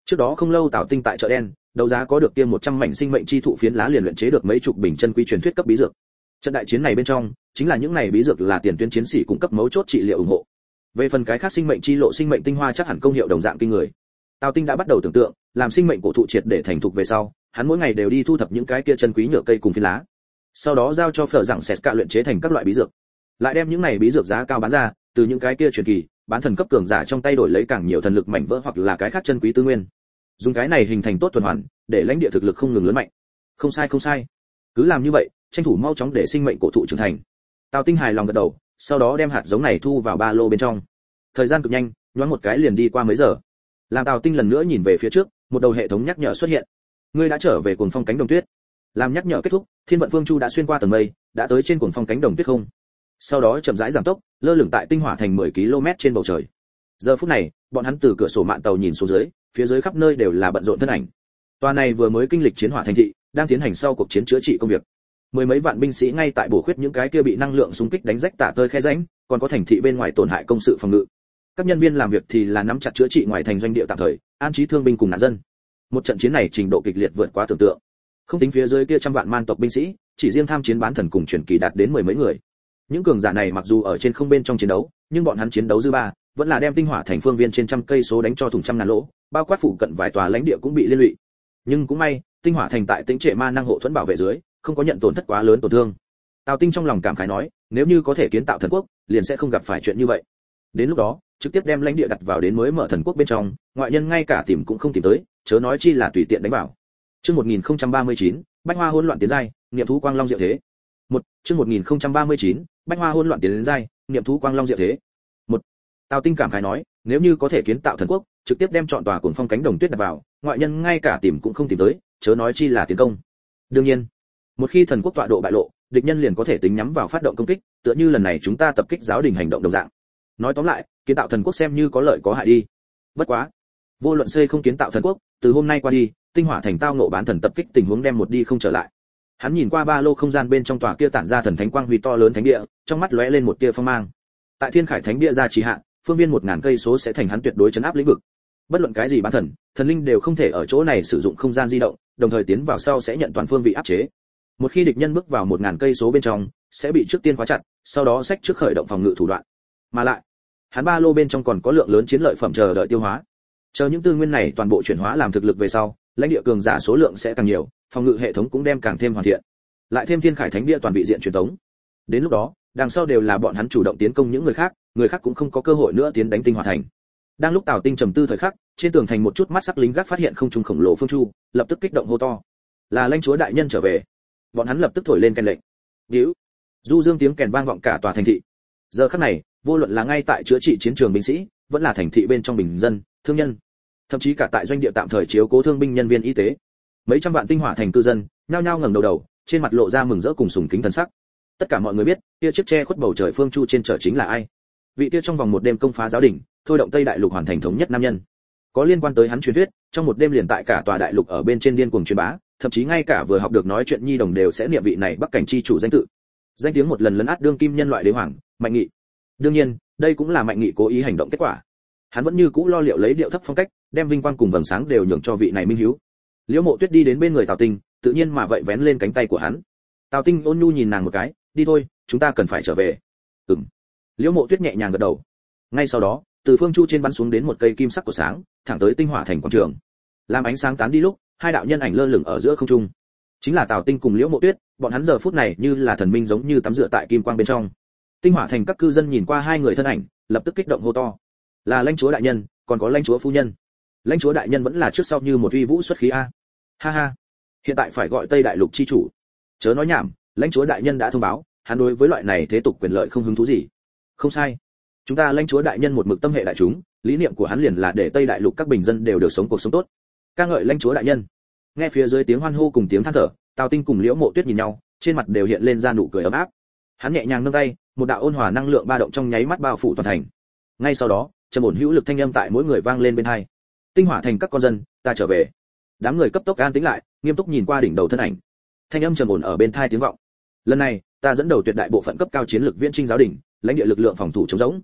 Trước đó không lâu Tào Tinh tại chợ đen đấu giá có được kia một trăm mảnh sinh mệnh chi thụ phiến lá liền luyện chế được mấy chục bình chân quý truyền thuyết cấp bí dược. Trận đại chiến này bên trong, chính là những này bí dược là tiền tuyến chiến sĩ cung cấp mấu chốt trị liệu ủng hộ. Về phần cái khác sinh mệnh chi lộ sinh mệnh tinh hoa chắc hẳn công hiệu đồng dạng kinh người. Tào Tinh đã bắt đầu tưởng tượng, làm sinh mệnh cổ thụ triệt để thành thục về sau, hắn mỗi ngày đều đi thu thập những cái kia chân quý nhựa cây cùng phiến lá. Sau đó giao cho Phở Rằng Sét cả luyện chế thành các loại bí dược. Lại đem những này bí dược giá cao bán ra, từ những cái kia truyền kỳ, bán thần cấp cường giả trong tay đổi lấy càng nhiều thần lực mảnh vỡ hoặc là cái khác chân quý tư nguyên. Dùng cái này hình thành tốt tuần hoàn, để lãnh địa thực lực không ngừng lớn mạnh. Không sai không sai. Cứ làm như vậy, tranh thủ mau chóng để sinh mệnh cổ thụ trưởng thành. Tào Tinh hài lòng gật đầu, sau đó đem hạt giống này thu vào ba lô bên trong. Thời gian cực nhanh, nhoáng một cái liền đi qua mấy giờ. Làm Tào Tinh lần nữa nhìn về phía trước, một đầu hệ thống nhắc nhở xuất hiện. Ngươi đã trở về cuồng phong cánh đồng tuyết. Làm nhắc nhở kết thúc, Thiên vận phương chu đã xuyên qua tầng mây, đã tới trên cuồng phong cánh đồng tuyết không. Sau đó chậm rãi giảm tốc, lơ lửng tại tinh hỏa thành mười ki lô mét trên bầu trời. Giờ phút này, bọn hắn từ cửa sổ mạn tàu nhìn xuống dưới, phía dưới khắp nơi đều là bận rộn thân ảnh. Tòa này vừa mới kinh lịch chiến hỏa thành thị, đang tiến hành sau cuộc chiến chữa trị công việc. Mười mấy vạn binh sĩ ngay tại bổ khuyết những cái kia bị năng lượng xung kích đánh rách tả tơi khe rãnh, còn có thành thị bên ngoài tổn hại công sự phòng ngự. Các nhân viên làm việc thì là nắm chặt chữa trị ngoài thành doanh địa tạm thời, an trí thương binh cùng nạn dân. Một trận chiến này trình độ kịch liệt vượt quá tưởng tượng. Không tính phía dưới kia trăm vạn man tộc binh sĩ, chỉ riêng tham chiến bán thần cùng truyền kỳ đạt đến mười mấy người. Những cường giả này mặc dù ở trên không bên trong chiến đấu, nhưng bọn hắn chiến đấu dư ba, vẫn là đem tinh hỏa thành phương viên trên trăm cây số đánh cho thủng trăm ngàn lỗ, bao quát phụ cận vài tòa lãnh địa cũng bị liên lụy. Nhưng cũng may, tinh hỏa thành tại tĩnh trệ ma năng hộ thuẫn bảo vệ dưới, không có nhận tổn thất quá lớn tổn thương. Tào Tinh trong lòng cảm khái nói, nếu như có thể kiến tạo thần quốc, liền sẽ không gặp phải chuyện như vậy. Đến lúc đó, trực tiếp đem lãnh địa đặt vào đến mới mở thần quốc bên trong, ngoại nhân ngay cả tìm cũng không tìm tới, chớ nói chi là tùy tiện đánh vào. Chương một nghìn không trăm ba mươi chín, Bách Hoa hỗn loạn tiến giai, niệm thú quang long diệu thế. Một, chương một nghìn không trăm ba mươi chín, Bách Hoa hỗn loạn tiến giai, niệm thú quang long diệu thế. Một. Tào Tinh cảm khái nói, nếu như có thể kiến tạo thần quốc, trực tiếp đem chọn tòa cuồng phong cánh đồng tuyết đặt vào, ngoại nhân ngay cả tìm cũng không tìm tới, chớ nói chi là tiến công. Đương nhiên, một khi thần quốc tọa độ bại lộ, địch nhân liền có thể tính nhắm vào phát động công kích, tựa như lần này chúng ta tập kích giáo đình hành động đồng dạng. Nói tóm lại, kiến tạo thần quốc xem như có lợi có hại đi. Bất quá, vô luận xây không kiến tạo thần quốc, từ hôm nay qua đi, tinh hỏa thành tao nộ bán thần tập kích tình huống đem một đi không trở lại. Hắn nhìn qua ba lô không gian bên trong tòa kia tản ra thần thánh quang huy to lớn thánh địa, trong mắt lóe lên một tia phong mang. Tại Thiên Khải Thánh địa gia trì hạ, phương viên một ngàn cây số sẽ thành hắn tuyệt đối chấn áp lĩnh vực. Bất luận cái gì bán thần, thần linh đều không thể ở chỗ này sử dụng không gian di động, đồng thời tiến vào sau sẽ nhận toàn phương vị áp chế. Một khi địch nhân bước vào một ngàn cây số bên trong, sẽ bị trước tiên khóa chặt, sau đó xách trước khởi động phòng ngự thủ đoạn. Mà lại, hắn ba lô bên trong còn có lượng lớn chiến lợi phẩm chờ đợi tiêu hóa. Chờ những tư nguyên này toàn bộ chuyển hóa làm thực lực về sau, lãnh địa cường giả số lượng sẽ càng nhiều, phòng ngự hệ thống cũng đem càng thêm hoàn thiện. Lại thêm Thiên Khải Thánh địa toàn vị diện truyền thống. Đến lúc đó, đằng sau đều là bọn hắn chủ động tiến công những người khác, người khác cũng không có cơ hội nữa tiến đánh tinh hỏa thành. Đang lúc Tào Tinh trầm tư thời khắc, trên tường thành một chút mắt sắc lính gác phát hiện không trung khổng lồ phương chu, lập tức kích động hô to: "Là lãnh chúa đại nhân trở về!" Bọn hắn lập tức thổi lên kèn lệnh. Điếu. Du dương tiếng kèn vang vọng cả tòa thành thị. Giờ khắc này, vô luận là ngay tại chữa trị chiến trường binh sĩ, vẫn là thành thị bên trong bình dân, thương nhân, thậm chí cả tại doanh địa tạm thời chiếu cố thương binh nhân viên y tế, mấy trăm vạn tinh hỏa thành cư dân, nhao nhao ngẩng đầu đầu, trên mặt lộ ra mừng rỡ cùng sùng kính thần sắc. Tất cả mọi người biết, kia chiếc che khuất bầu trời phương chu trên chợ chính là ai. Vị kia trong vòng một đêm công phá giáo đình, thôi động Tây Đại Lục hoàn thành thống nhất nam nhân. Có liên quan tới hắn truyền thuyết, trong một đêm liền tại cả tòa đại lục ở bên trên điên cuồng truyền bá, thậm chí ngay cả vừa học được nói chuyện nhi đồng đều sẽ niệm vị này Bắc cảnh chi chủ danh tự. Danh tiếng một lần lấn át đương kim nhân loại đế hoàng, Mạnh Nghị. Đương nhiên, đây cũng là Mạnh Nghị cố ý hành động kết quả. Hắn vẫn như cũ lo liệu lấy điệu thấp phong cách, đem vinh quang cùng vầng sáng đều nhường cho vị này minh hiếu. Liễu Mộ Tuyết đi đến bên người Tào Tinh, tự nhiên mà vậy vén lên cánh tay của hắn. Tào Tinh ôn nhu nhìn nàng một cái, đi thôi, chúng ta cần phải trở về. Ừm. Liễu Mộ Tuyết nhẹ nhàng gật đầu. Ngay sau đó, từ phương chu trên bắn xuống đến một cây kim sắc của sáng, thẳng tới tinh hỏa thành quảng trường. Làm ánh sáng tán đi lúc, hai đạo nhân ảnh lơ lửng ở giữa không trung. Chính là Tào Tinh cùng Liễu Mộ Tuyết, bọn hắn giờ phút này như là thần minh giống như tắm rửa tại kim quang bên trong. Tinh hỏa thành các cư dân nhìn qua hai người thân ảnh, lập tức kích động hô to: "Là lãnh chúa đại nhân, còn có lãnh chúa phu nhân." Lãnh chúa đại nhân vẫn là trước sau như một uy vũ xuất khí a. Ha ha. Hiện tại phải gọi Tây Đại Lục chi chủ. Chớ nói nhảm, lãnh chúa đại nhân đã thông báo, hắn đối với loại này thế tục quyền lợi không hứng thú gì. Không sai. Chúng ta lãnh chúa đại nhân một mực tâm hệ đại chúng, lý niệm của hắn liền là để Tây Đại Lục các bình dân đều được sống cuộc sống tốt. Ca ngợi lãnh chúa đại nhân. Nghe phía dưới tiếng hoan hô cùng tiếng than thở, Tào Tinh cùng Liễu Mộ Tuyết nhìn nhau, trên mặt đều hiện lên ra nụ cười ấm áp. Hắn nhẹ nhàng nâng tay, một đạo ôn hòa năng lượng ba động trong nháy mắt bao phủ toàn thành. Ngay sau đó, trầm ổn hữu lực thanh âm tại mỗi người vang lên bên tai. Tinh hỏa thành các con dân, ta trở về. Đám người cấp tốc an tĩnh lại, nghiêm túc nhìn qua đỉnh đầu thân ảnh. Thanh âm trầm ổn ở bên tai tiếng vọng. Lần này, ta dẫn đầu tuyệt đại bộ phận cấp cao chiến lược viễn trinh giáo đình, lãnh địa lực lượng phòng thủ chống rỗng.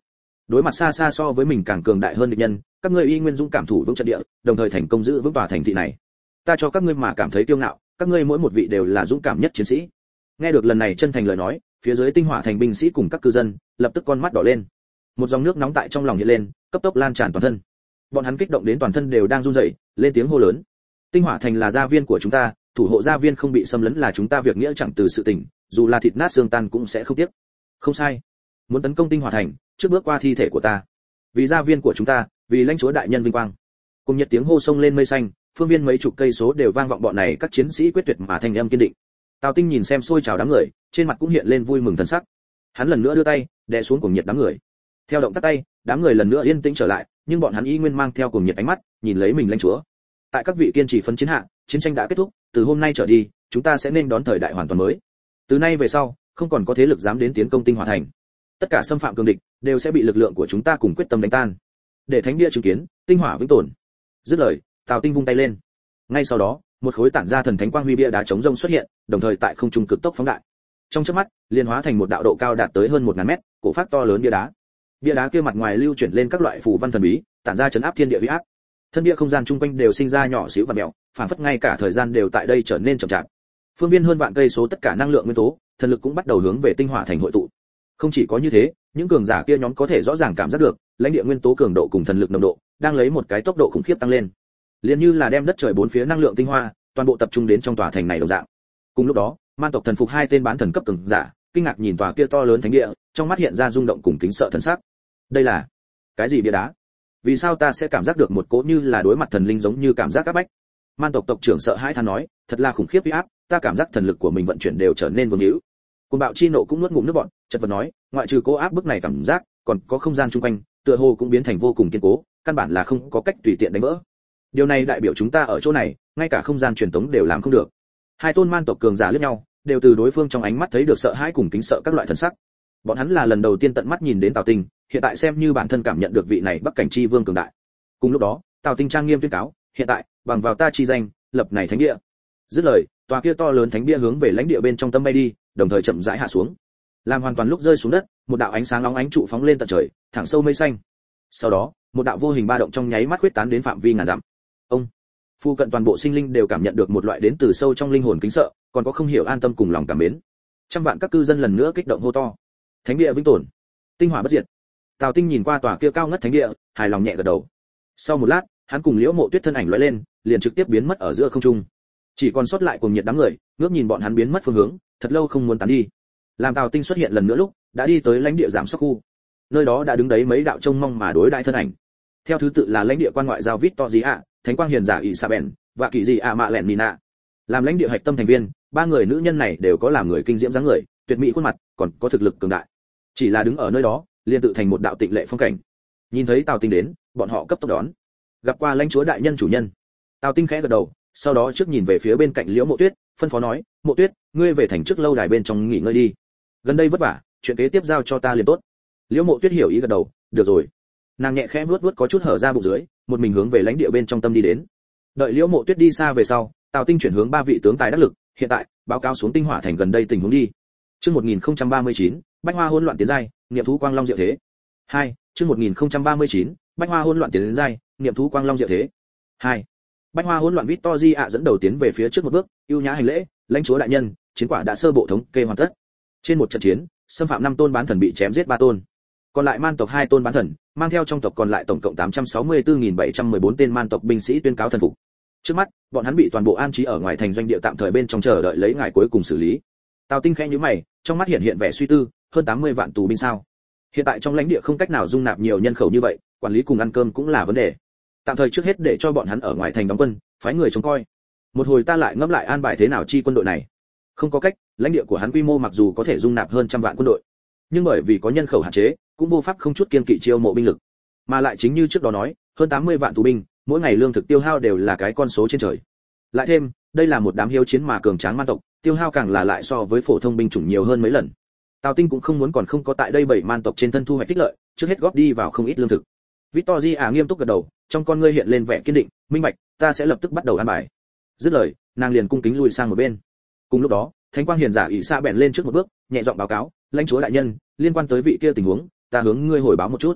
Đối mặt xa xa so với mình càng cường đại hơn địch nhân, các ngươi y nguyên dũng cảm thủ vững trận địa, đồng thời thành công giữ vững tòa thành thị này. Ta cho các ngươi mà cảm thấy kiêu ngạo, các ngươi mỗi một vị đều là dũng cảm nhất chiến sĩ. Nghe được lần này chân thành lời nói, phía dưới Tinh Hỏa thành binh sĩ cùng các cư dân lập tức con mắt đỏ lên. Một dòng nước nóng tại trong lòng hiện lên, cấp tốc lan tràn toàn thân. Bọn hắn kích động đến toàn thân đều đang run rẩy, lên tiếng hô lớn. Tinh Hỏa thành là gia viên của chúng ta, thủ hộ gia viên không bị xâm lấn là chúng ta việc nghĩa chẳng từ sự tình, dù là thịt nát xương tan cũng sẽ không tiếc. Không sai. Muốn tấn công Tinh Hỏa thành, trước bước qua thi thể của ta. Vì gia viên của chúng ta, vì lãnh chúa đại nhân vinh quang. Cùng nhiệt tiếng hô sông lên mây xanh, phương viên mấy chục cây số đều vang vọng bọn này các chiến sĩ quyết tuyệt mà thanh âm kiên định. Tào Tinh nhìn xem xôi trào đám người, trên mặt cũng hiện lên vui mừng thần sắc. Hắn lần nữa đưa tay, đè xuống cuồng nhiệt đám người. Theo động tác tay, đám người lần nữa yên tĩnh trở lại, nhưng bọn hắn y nguyên mang theo cuồng nhiệt ánh mắt, nhìn lấy mình lãnh chúa. Tại các vị kiên trì phấn chiến hạ, chiến tranh đã kết thúc, từ hôm nay trở đi, chúng ta sẽ nên đón thời đại hoàn toàn mới. Từ nay về sau, không còn có thế lực dám đến tiến công Tinh Hỏa thành. Tất cả xâm phạm cường địch đều sẽ bị lực lượng của chúng ta cùng quyết tâm đánh tan. Để thánh địa chứng kiến, tinh hỏa vĩnh tồn. Dứt lời, Tào Tinh vung tay lên. Ngay sau đó, một khối tản ra thần thánh quang huy bia đá chống rông xuất hiện, đồng thời tại không trung cực tốc phóng đại. Trong chớp mắt, liền hóa thành một đạo độ cao đạt tới hơn một ngàn mét, cổ phát to lớn bia đá. Bia đá kia mặt ngoài lưu chuyển lên các loại phù văn thần bí, tản ra chấn áp thiên địa uy áp. Thân địa không gian chung quanh đều sinh ra nhỏ xíu và mèo, phản phất ngay cả thời gian đều tại đây trở nên chậm chạp. Phương viên hơn vạn cây số tất cả năng lượng nguyên tố, thần lực cũng bắt đầu hướng về tinh hỏa thành hội tụ. Không chỉ có như thế, những cường giả kia nhóm có thể rõ ràng cảm giác được, lãnh địa nguyên tố cường độ cùng thần lực nồng độ đang lấy một cái tốc độ khủng khiếp tăng lên. Liền như là đem đất trời bốn phía năng lượng tinh hoa, toàn bộ tập trung đến trong tòa thành này đồng dạng. Cùng lúc đó, man tộc thần phục hai tên bán thần cấp cường giả, kinh ngạc nhìn tòa kia to lớn thánh địa, trong mắt hiện ra rung động cùng kính sợ thần sắc. Đây là cái gì bia đá? Vì sao ta sẽ cảm giác được một cỗ như là đối mặt thần linh giống như cảm giác áp bách? Man tộc tộc trưởng sợ hãi than nói, thật là khủng khiếp uy áp, ta cảm giác thần lực của mình vận chuyển đều trở nên vương hữu. Cùng bạo chi nộ cũng nuốt ngụm nước bọt, chợt vật nói, ngoại trừ cố áp bức này cảm giác, còn có không gian chung quanh, tựa hồ cũng biến thành vô cùng kiên cố, căn bản là không có cách tùy tiện đánh vỡ. Điều này đại biểu chúng ta ở chỗ này, ngay cả không gian truyền tống đều làm không được. Hai tôn man tộc cường giả liếc nhau, đều từ đối phương trong ánh mắt thấy được sợ hãi cùng kính sợ các loại thần sắc. Bọn hắn là lần đầu tiên tận mắt nhìn đến Tào Tinh, hiện tại xem như bản thân cảm nhận được vị này Bắc cảnh chi vương cường đại. Cùng lúc đó, Tào Tinh trang nghiêm tuyên cáo, hiện tại, bằng vào ta chi danh, lập này thánh địa. Dứt lời, tòa kia to lớn thánh bia hướng về lãnh địa bên trong tâm bay đi, đồng thời chậm rãi hạ xuống. Làm hoàn toàn lúc rơi xuống đất, một đạo ánh sáng nóng ánh trụ phóng lên tận trời, thẳng sâu mây xanh. Sau đó, một đạo vô hình ba động trong nháy mắt huyết tán đến phạm vi ngàn dặm. Ông, phu cận toàn bộ sinh linh đều cảm nhận được một loại đến từ sâu trong linh hồn kính sợ, còn có không hiểu an tâm cùng lòng cảm mến. Trăm vạn các cư dân lần nữa kích động hô to: Thánh địa vĩnh tồn, tinh hỏa bất diệt. Tào Tinh nhìn qua tòa kia cao ngất thánh địa, hài lòng nhẹ gật đầu. Sau một lát, hắn cùng Liễu Mộ Tuyết thân ảnh lóe lên, liền trực tiếp biến mất ở giữa không trung. Chỉ còn sót lại cùng nhiệt đám người, ngước nhìn bọn hắn biến mất phương hướng, thật lâu không muốn tán đi. Làm Tào Tinh xuất hiện lần nữa lúc, đã đi tới lãnh địa giám sát khu. Nơi đó đã đứng đấy mấy đạo trông mong mà đối đại thân ảnh. Theo thứ tự là lãnh địa quan ngoại giao Victoria, Thánh quang hiền giả Isabel, và kỳ dị ạ mạ lẹn Nina. Làm lãnh địa hạch tâm thành viên, ba người nữ nhân này đều có làm người kinh diễm dáng người, tuyệt mỹ khuôn mặt, còn có thực lực cường đại. Chỉ là đứng ở nơi đó, liền tự thành một đạo tịnh lệ phong cảnh. Nhìn thấy Tào Tinh đến, bọn họ cấp tốc đón. Gặp qua lãnh chúa đại nhân chủ nhân. Tào Tinh khẽ gật đầu, sau đó trước nhìn về phía bên cạnh Liễu Mộ Tuyết, phân phó nói, Mộ Tuyết, ngươi về thành trước lâu đài bên trong nghỉ ngơi đi. Gần đây vất vả, chuyện kế tiếp giao cho ta liền tốt. Liễu Mộ Tuyết hiểu ý gật đầu, được rồi. Nàng nhẹ khẽ vuốt vuốt có chút hở ra bụng dưới, một mình hướng về lãnh địa bên trong tâm đi đến. Đợi Liễu Mộ Tuyết đi xa về sau, Tào Tinh chuyển hướng ba vị tướng tài đắc lực, hiện tại báo cáo xuống tinh hỏa thành gần đây tình huống đi. Chương một nghìn không trăm ba mươi chín, Bách Hoa hỗn loạn tiến giai, niệm thú quang long diệu thế. hai. Chương một nghìn không trăm ba mươi chín, Bách Hoa hỗn loạn tiến giai, niệm thú quang long diệu thế. hai. Bách Hoa hỗn loạn Victoria dẫn đầu tiến về phía trước một bước, ưu nhã hành lễ, lãnh chúa đại nhân, chiến quả đã sơ bộ thống kê hoàn tất. Trên một trận chiến, xâm phạm năm tôn bán thần bị chém giết ba tôn. Còn lại man tộc hai tôn bán thần, mang theo trong tộc còn lại tổng cộng tám trăm sáu mươi tư nghìn bảy trăm mười bốn tên man tộc binh sĩ tuyên cáo thần phục. Trước mắt, bọn hắn bị toàn bộ an trí ở ngoài thành doanh địa tạm thời bên trong chờ đợi lấy ngày cuối cùng xử lý. Tào Tinh khẽ nhíu mày, trong mắt hiện hiện vẻ suy tư, hơn tám mươi vạn tù binh sao? Hiện tại trong lãnh địa không cách nào dung nạp nhiều nhân khẩu như vậy, quản lý cùng ăn cơm cũng là vấn đề. Tạm thời trước hết để cho bọn hắn ở ngoài thành đóng quân, phái người trông coi. Một hồi ta lại ngẫm lại an bài thế nào chi quân đội này. Không có cách, lãnh địa của hắn quy mô mặc dù có thể dung nạp hơn trăm vạn quân đội, nhưng bởi vì có nhân khẩu hạn chế, cũng vô pháp không chút kiên kỵ chiêu mộ binh lực. Mà lại chính như trước đó nói, hơn tám mươi vạn tù binh, mỗi ngày lương thực tiêu hao đều là cái con số trên trời. Lại thêm, đây là một đám hiếu chiến mà cường tráng man tộc, tiêu hao càng là lại so với phổ thông binh chủng nhiều hơn mấy lần. Tào Tinh cũng không muốn còn không có tại đây bảy man tộc trên thân thu hoạch tích lợi, trước hết góp đi vào không ít lương thực. Victoria nghiêm túc gật đầu, trong con ngươi hiện lên vẻ kiên định, minh bạch, ta sẽ lập tức bắt đầu an bài. Dứt lời, nàng liền cung kính lùi sang một bên. Cùng lúc đó, Thánh quang hiền giả ỷ xa bèn lên trước một bước, nhẹ giọng báo cáo, lãnh chúa đại nhân, liên quan tới vị kia tình huống, ta hướng ngươi hồi báo một chút.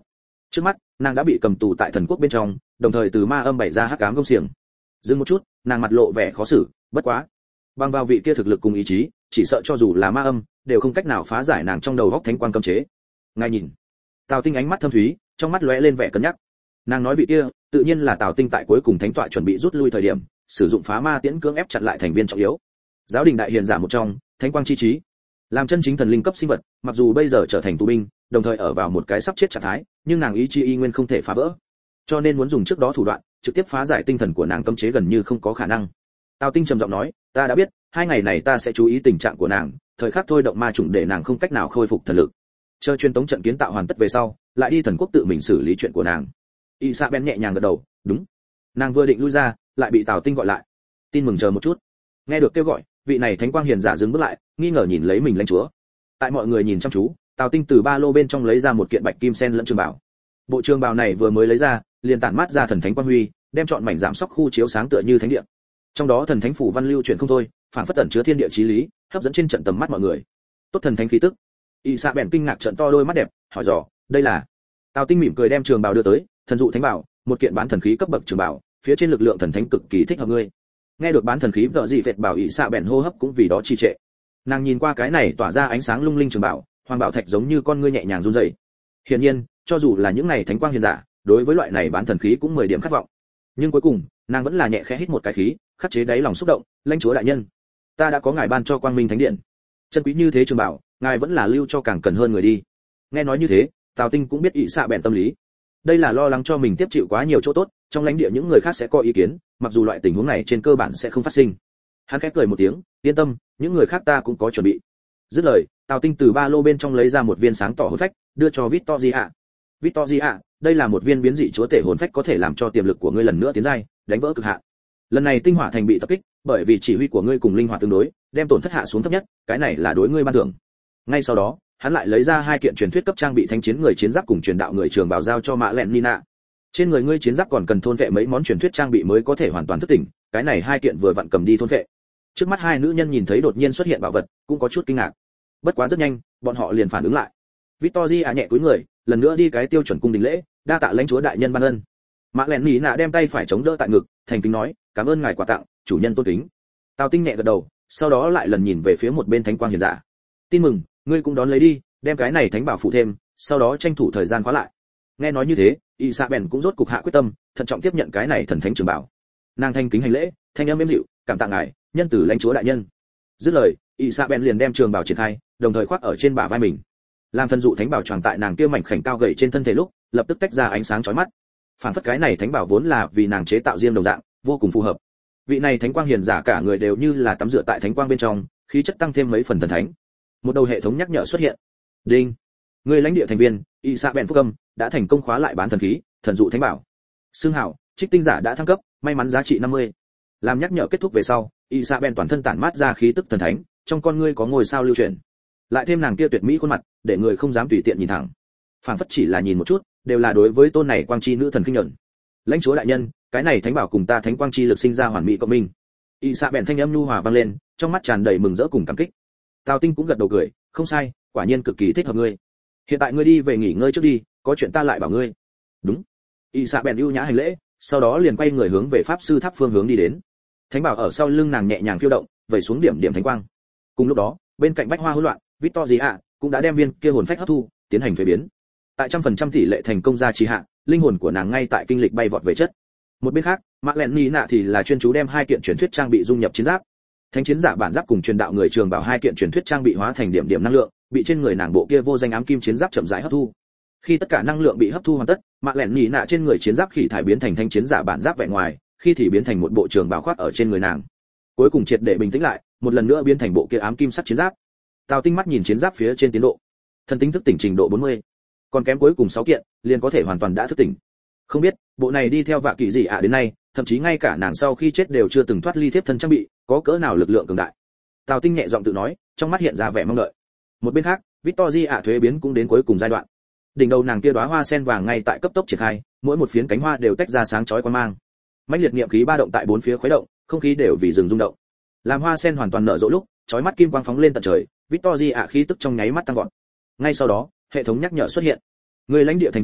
Trước mắt, nàng đã bị cầm tù tại thần quốc bên trong, đồng thời từ ma âm bày ra hắc ám công xiềng. Dừng một chút, nàng mặt lộ vẻ khó xử, bất quá, bằng vào vị kia thực lực cùng ý chí, chỉ sợ cho dù là ma âm, đều không cách nào phá giải nàng trong đầu góc thánh quang cấm chế. Ngài nhìn, Tào Tinh ánh mắt thâm thúy, trong mắt lóe lên vẻ cân nhắc. Nàng nói vị kia, tự nhiên là Tào Tinh tại cuối cùng thánh tọa chuẩn bị rút lui thời điểm, sử dụng phá ma tiễn cưỡng ép chặn lại thành viên trọng yếu. Giáo đình đại hiền giả một trong, thánh quang chi trí, làm chân chính thần linh cấp sinh vật, mặc dù bây giờ trở thành tù binh, đồng thời ở vào một cái sắp chết trạng thái, nhưng nàng ý chí y nguyên không thể phá vỡ. Cho nên muốn dùng trước đó thủ đoạn, trực tiếp phá giải tinh thần của nàng cấm chế gần như không có khả năng. Tào Tinh trầm giọng nói, ta đã biết, hai ngày này ta sẽ chú ý tình trạng của nàng, thời khắc thôi động ma chủng để nàng không cách nào khôi phục thần lực. Chờ truyền tống trận kiến tạo hoàn tất về sau, lại đi thần quốc tự mình xử lý chuyện của nàng. Isabel nhẹ nhàng gật đầu, đúng. Nàng vừa định lui ra, lại bị Tào Tinh gọi lại. Tin mừng chờ một chút. Nghe được kêu gọi, vị này thánh quang hiền giả dừng bước lại, nghi ngờ nhìn lấy mình lãnh chúa. Tại mọi người nhìn chăm chú, Tào Tinh từ ba lô bên trong lấy ra một kiện bạch kim sen lẫn trường bảo. Bộ trường bào này vừa mới lấy ra, liền tản mát ra thần thánh quang huy, đem trọn mảnh giảm sóc khu chiếu sáng tựa như thánh địa. Trong đó thần thánh phủ văn lưu chuyển không thôi, phản phất tẩn chứa thiên địa chí lý, hấp dẫn trên trận tầm mắt mọi người. Tốt thần thánh khí tức. Isabel kinh ngạc trợn to đôi mắt đẹp, hỏi dò, đây là? Tào Tinh mỉm cười đem trường bào đưa tới, thần dụ thánh bảo, một kiện bán thần khí cấp bậc trường bào, phía trên lực lượng thần thánh cực kỳ thích hợp ngươi. Nghe được bán thần khí vợ gì phệt bảo Isabel hô hấp cũng vì đó trì trệ. Nàng nhìn qua cái này tỏa ra ánh sáng lung linh trường bảo, hoàng bảo thạch giống như con ngươi nhẹ nhàng run rẩy. Hiển nhiên, cho dù là những này thánh quang hiền giả, đối với loại này bán thần khí cũng mười điểm khát vọng. Nhưng cuối cùng, nàng vẫn là nhẹ khẽ hít một cái khí, khắc chế đáy lòng xúc động, lãnh chúa đại nhân, ta đã có ngài ban cho quang minh thánh điện. Chân quý như thế trường bảo, ngài vẫn là lưu cho càng cần hơn người đi. Nghe nói như thế, Tào Tinh cũng biết ỷ xạ bèn tâm lý. Đây là lo lắng cho mình tiếp chịu quá nhiều chỗ tốt, trong lãnh địa những người khác sẽ có ý kiến, mặc dù loại tình huống này trên cơ bản sẽ không phát sinh. Hắn khẽ cười một tiếng, yên tâm, những người khác ta cũng có chuẩn bị. Dứt lời, Tào Tinh từ ba lô bên trong lấy ra một viên sáng tỏ hồn phách, đưa cho Victoria. Victoria, đây là một viên biến dị chúa tể hồn phách có thể làm cho tiềm lực của ngươi lần nữa tiến giai, đánh vỡ cực hạn. Lần này tinh hỏa thành bị tập kích, bởi vì chỉ huy của ngươi cùng linh hỏa tương đối, đem tổn thất hạ xuống thấp nhất, cái này là đối ngươi ban thưởng. Ngay sau đó, hắn lại lấy ra hai kiện truyền thuyết cấp trang bị thánh chiến người chiến giáp cùng truyền đạo người trường bào giao cho Mã Lẹn Nina. Trên người ngươi chiến giáp còn cần thôn vệ mấy món truyền thuyết trang bị mới có thể hoàn toàn thức tỉnh, cái này hai kiện vừa vặn cầm đi thôn vệ. Trước mắt hai nữ nhân nhìn thấy đột nhiên xuất hiện bảo vật, cũng có chút kinh ngạc. Bất quá rất nhanh, bọn họ liền phản ứng lại. Victoria nhẹ cúi người, lần nữa đi cái tiêu chuẩn cung đình lễ, đa tạ lãnh chúa đại nhân ban ân. Mã Lẹn Nina đem tay phải chống đỡ tại ngực, thành kính nói, cảm ơn ngài quà tặng, chủ nhân tôn kính. Tào Tinh nhẹ gật đầu, sau đó lại lần nhìn về phía một bên thánh quang hiền giả. Tin mừng, ngươi cũng đón lấy đi, đem cái này thánh bảo phụ thêm, sau đó tranh thủ thời gian khóa lại. Nghe nói như thế, Isabel cũng rốt cục hạ quyết tâm, thận trọng tiếp nhận cái này thần thánh trường bảo. Nàng thanh kính hành lễ, thanh âm êm dịu, cảm tạ ngài, nhân tử lãnh chúa đại nhân. Dứt lời, Isabel liền đem trường bảo triển khai, đồng thời khoác ở trên bả vai mình. Làm thần dụ thánh bảo choàng tại nàng kia mảnh khảnh cao gầy trên thân thể lúc, lập tức tách ra ánh sáng chói mắt. Phản phất cái này thánh bảo vốn là vì nàng chế tạo riêng đồng dạng, vô cùng phù hợp. Vị này thánh quang hiền giả cả người đều như là tắm rửa tại thánh quang bên trong, khí chất tăng thêm mấy phần thần thánh. Một đầu hệ thống nhắc nhở xuất hiện. Đinh. Người lãnh địa thành viên, Isabel Phúc Âm, đã thành công khóa lại bán thần khí, thần dụ thánh bảo. Xương hảo, trích tinh giả đã thăng cấp, may mắn giá trị năm mươi. Làm nhắc nhở kết thúc về sau, Isabel toàn thân tản mát ra khí tức thần thánh, trong con ngươi có ngôi sao lưu chuyển. Lại thêm nàng kia tuyệt mỹ khuôn mặt, để người không dám tùy tiện nhìn thẳng. Phảng phất chỉ là nhìn một chút, đều là đối với tôn này quang chi nữ thần kinh nhẫn. Lãnh chúa đại nhân, cái này thánh bảo cùng ta thánh quang chi lực sinh ra hoàn mỹ cộng minh. Isabel thanh âm nhu hòa vang lên, trong mắt tràn đầy mừng rỡ cùng cảm kích. Tào Tinh cũng gật đầu cười, không sai, quả nhiên cực kỳ thích hợp ngươi. Hiện tại ngươi đi về nghỉ ngơi trước đi, có chuyện ta lại bảo ngươi. Đúng. Isabel ưu nhã hành lễ, sau đó liền quay người hướng về pháp sư tháp phương hướng đi đến. Thánh bảo ở sau lưng nàng nhẹ nhàng phiêu động, vẩy xuống điểm điểm thánh quang. Cùng lúc đó, bên cạnh bách hoa hỗn loạn, Victoria cũng đã đem viên kia hồn phách hấp thu, tiến hành thuế biến. Tại trăm phần trăm tỷ lệ thành công gia trì hạ, linh hồn của nàng ngay tại kinh lịch bay vọt về chất. Một bên khác, Mạc Lẹn Nị Nạ thì là chuyên chú đem hai kiện truyền thuyết trang bị dung nhập chiến giáp. Thánh chiến giả bản giáp cùng truyền đạo người trường bảo hai kiện truyền thuyết trang bị hóa thành điểm điểm năng lượng, bị trên người nàng bộ kia vô danh ám kim chiến giáp chậm rãi hấp thu. Khi tất cả năng lượng bị hấp thu hoàn tất, Mạc Lẹn Nị Nạ trên người chiến giáp khỉ thải biến thành thanh chiến giả bản giáp vẻ ngoài, khi thì biến thành một bộ trường bảo khoác ở trên người nàng. Cuối cùng triệt để bình tĩnh lại, một lần nữa biến thành bộ kia ám kim sắt chiến giáp. Tào Tinh mắt nhìn chiến giáp phía trên tiến độ. Thần tính thức tỉnh trình độ bốn mươi. Còn kém cuối cùng sáu kiện, liền có thể hoàn toàn đã thức tỉnh. Không biết, bộ này đi theo Vạ Kỳ gì ạ đến nay, thậm chí ngay cả nàng sau khi chết đều chưa từng thoát ly thiếp thân trang bị, có cỡ nào lực lượng cường đại. Tào Tinh nhẹ giọng tự nói, trong mắt hiện ra vẻ mong đợi. Một bên khác, Victoria ạ thuế biến cũng đến cuối cùng giai đoạn. Đỉnh đầu nàng kia đóa hoa sen vàng ngay tại cấp tốc triển khai, mỗi một phiến cánh hoa đều tách ra sáng chói quang mang. Mãnh liệt niệm khí ba động tại bốn phía khuấy động, không khí đều vì rừng rung động. Làm hoa sen hoàn toàn nở rộ lúc, chói mắt kim quang phóng lên tận trời, Victoria ạ khí tức trong nháy mắt tăng vọt. Ngay sau đó, hệ thống nhắc nhở xuất hiện. Người lãnh địa thành viên,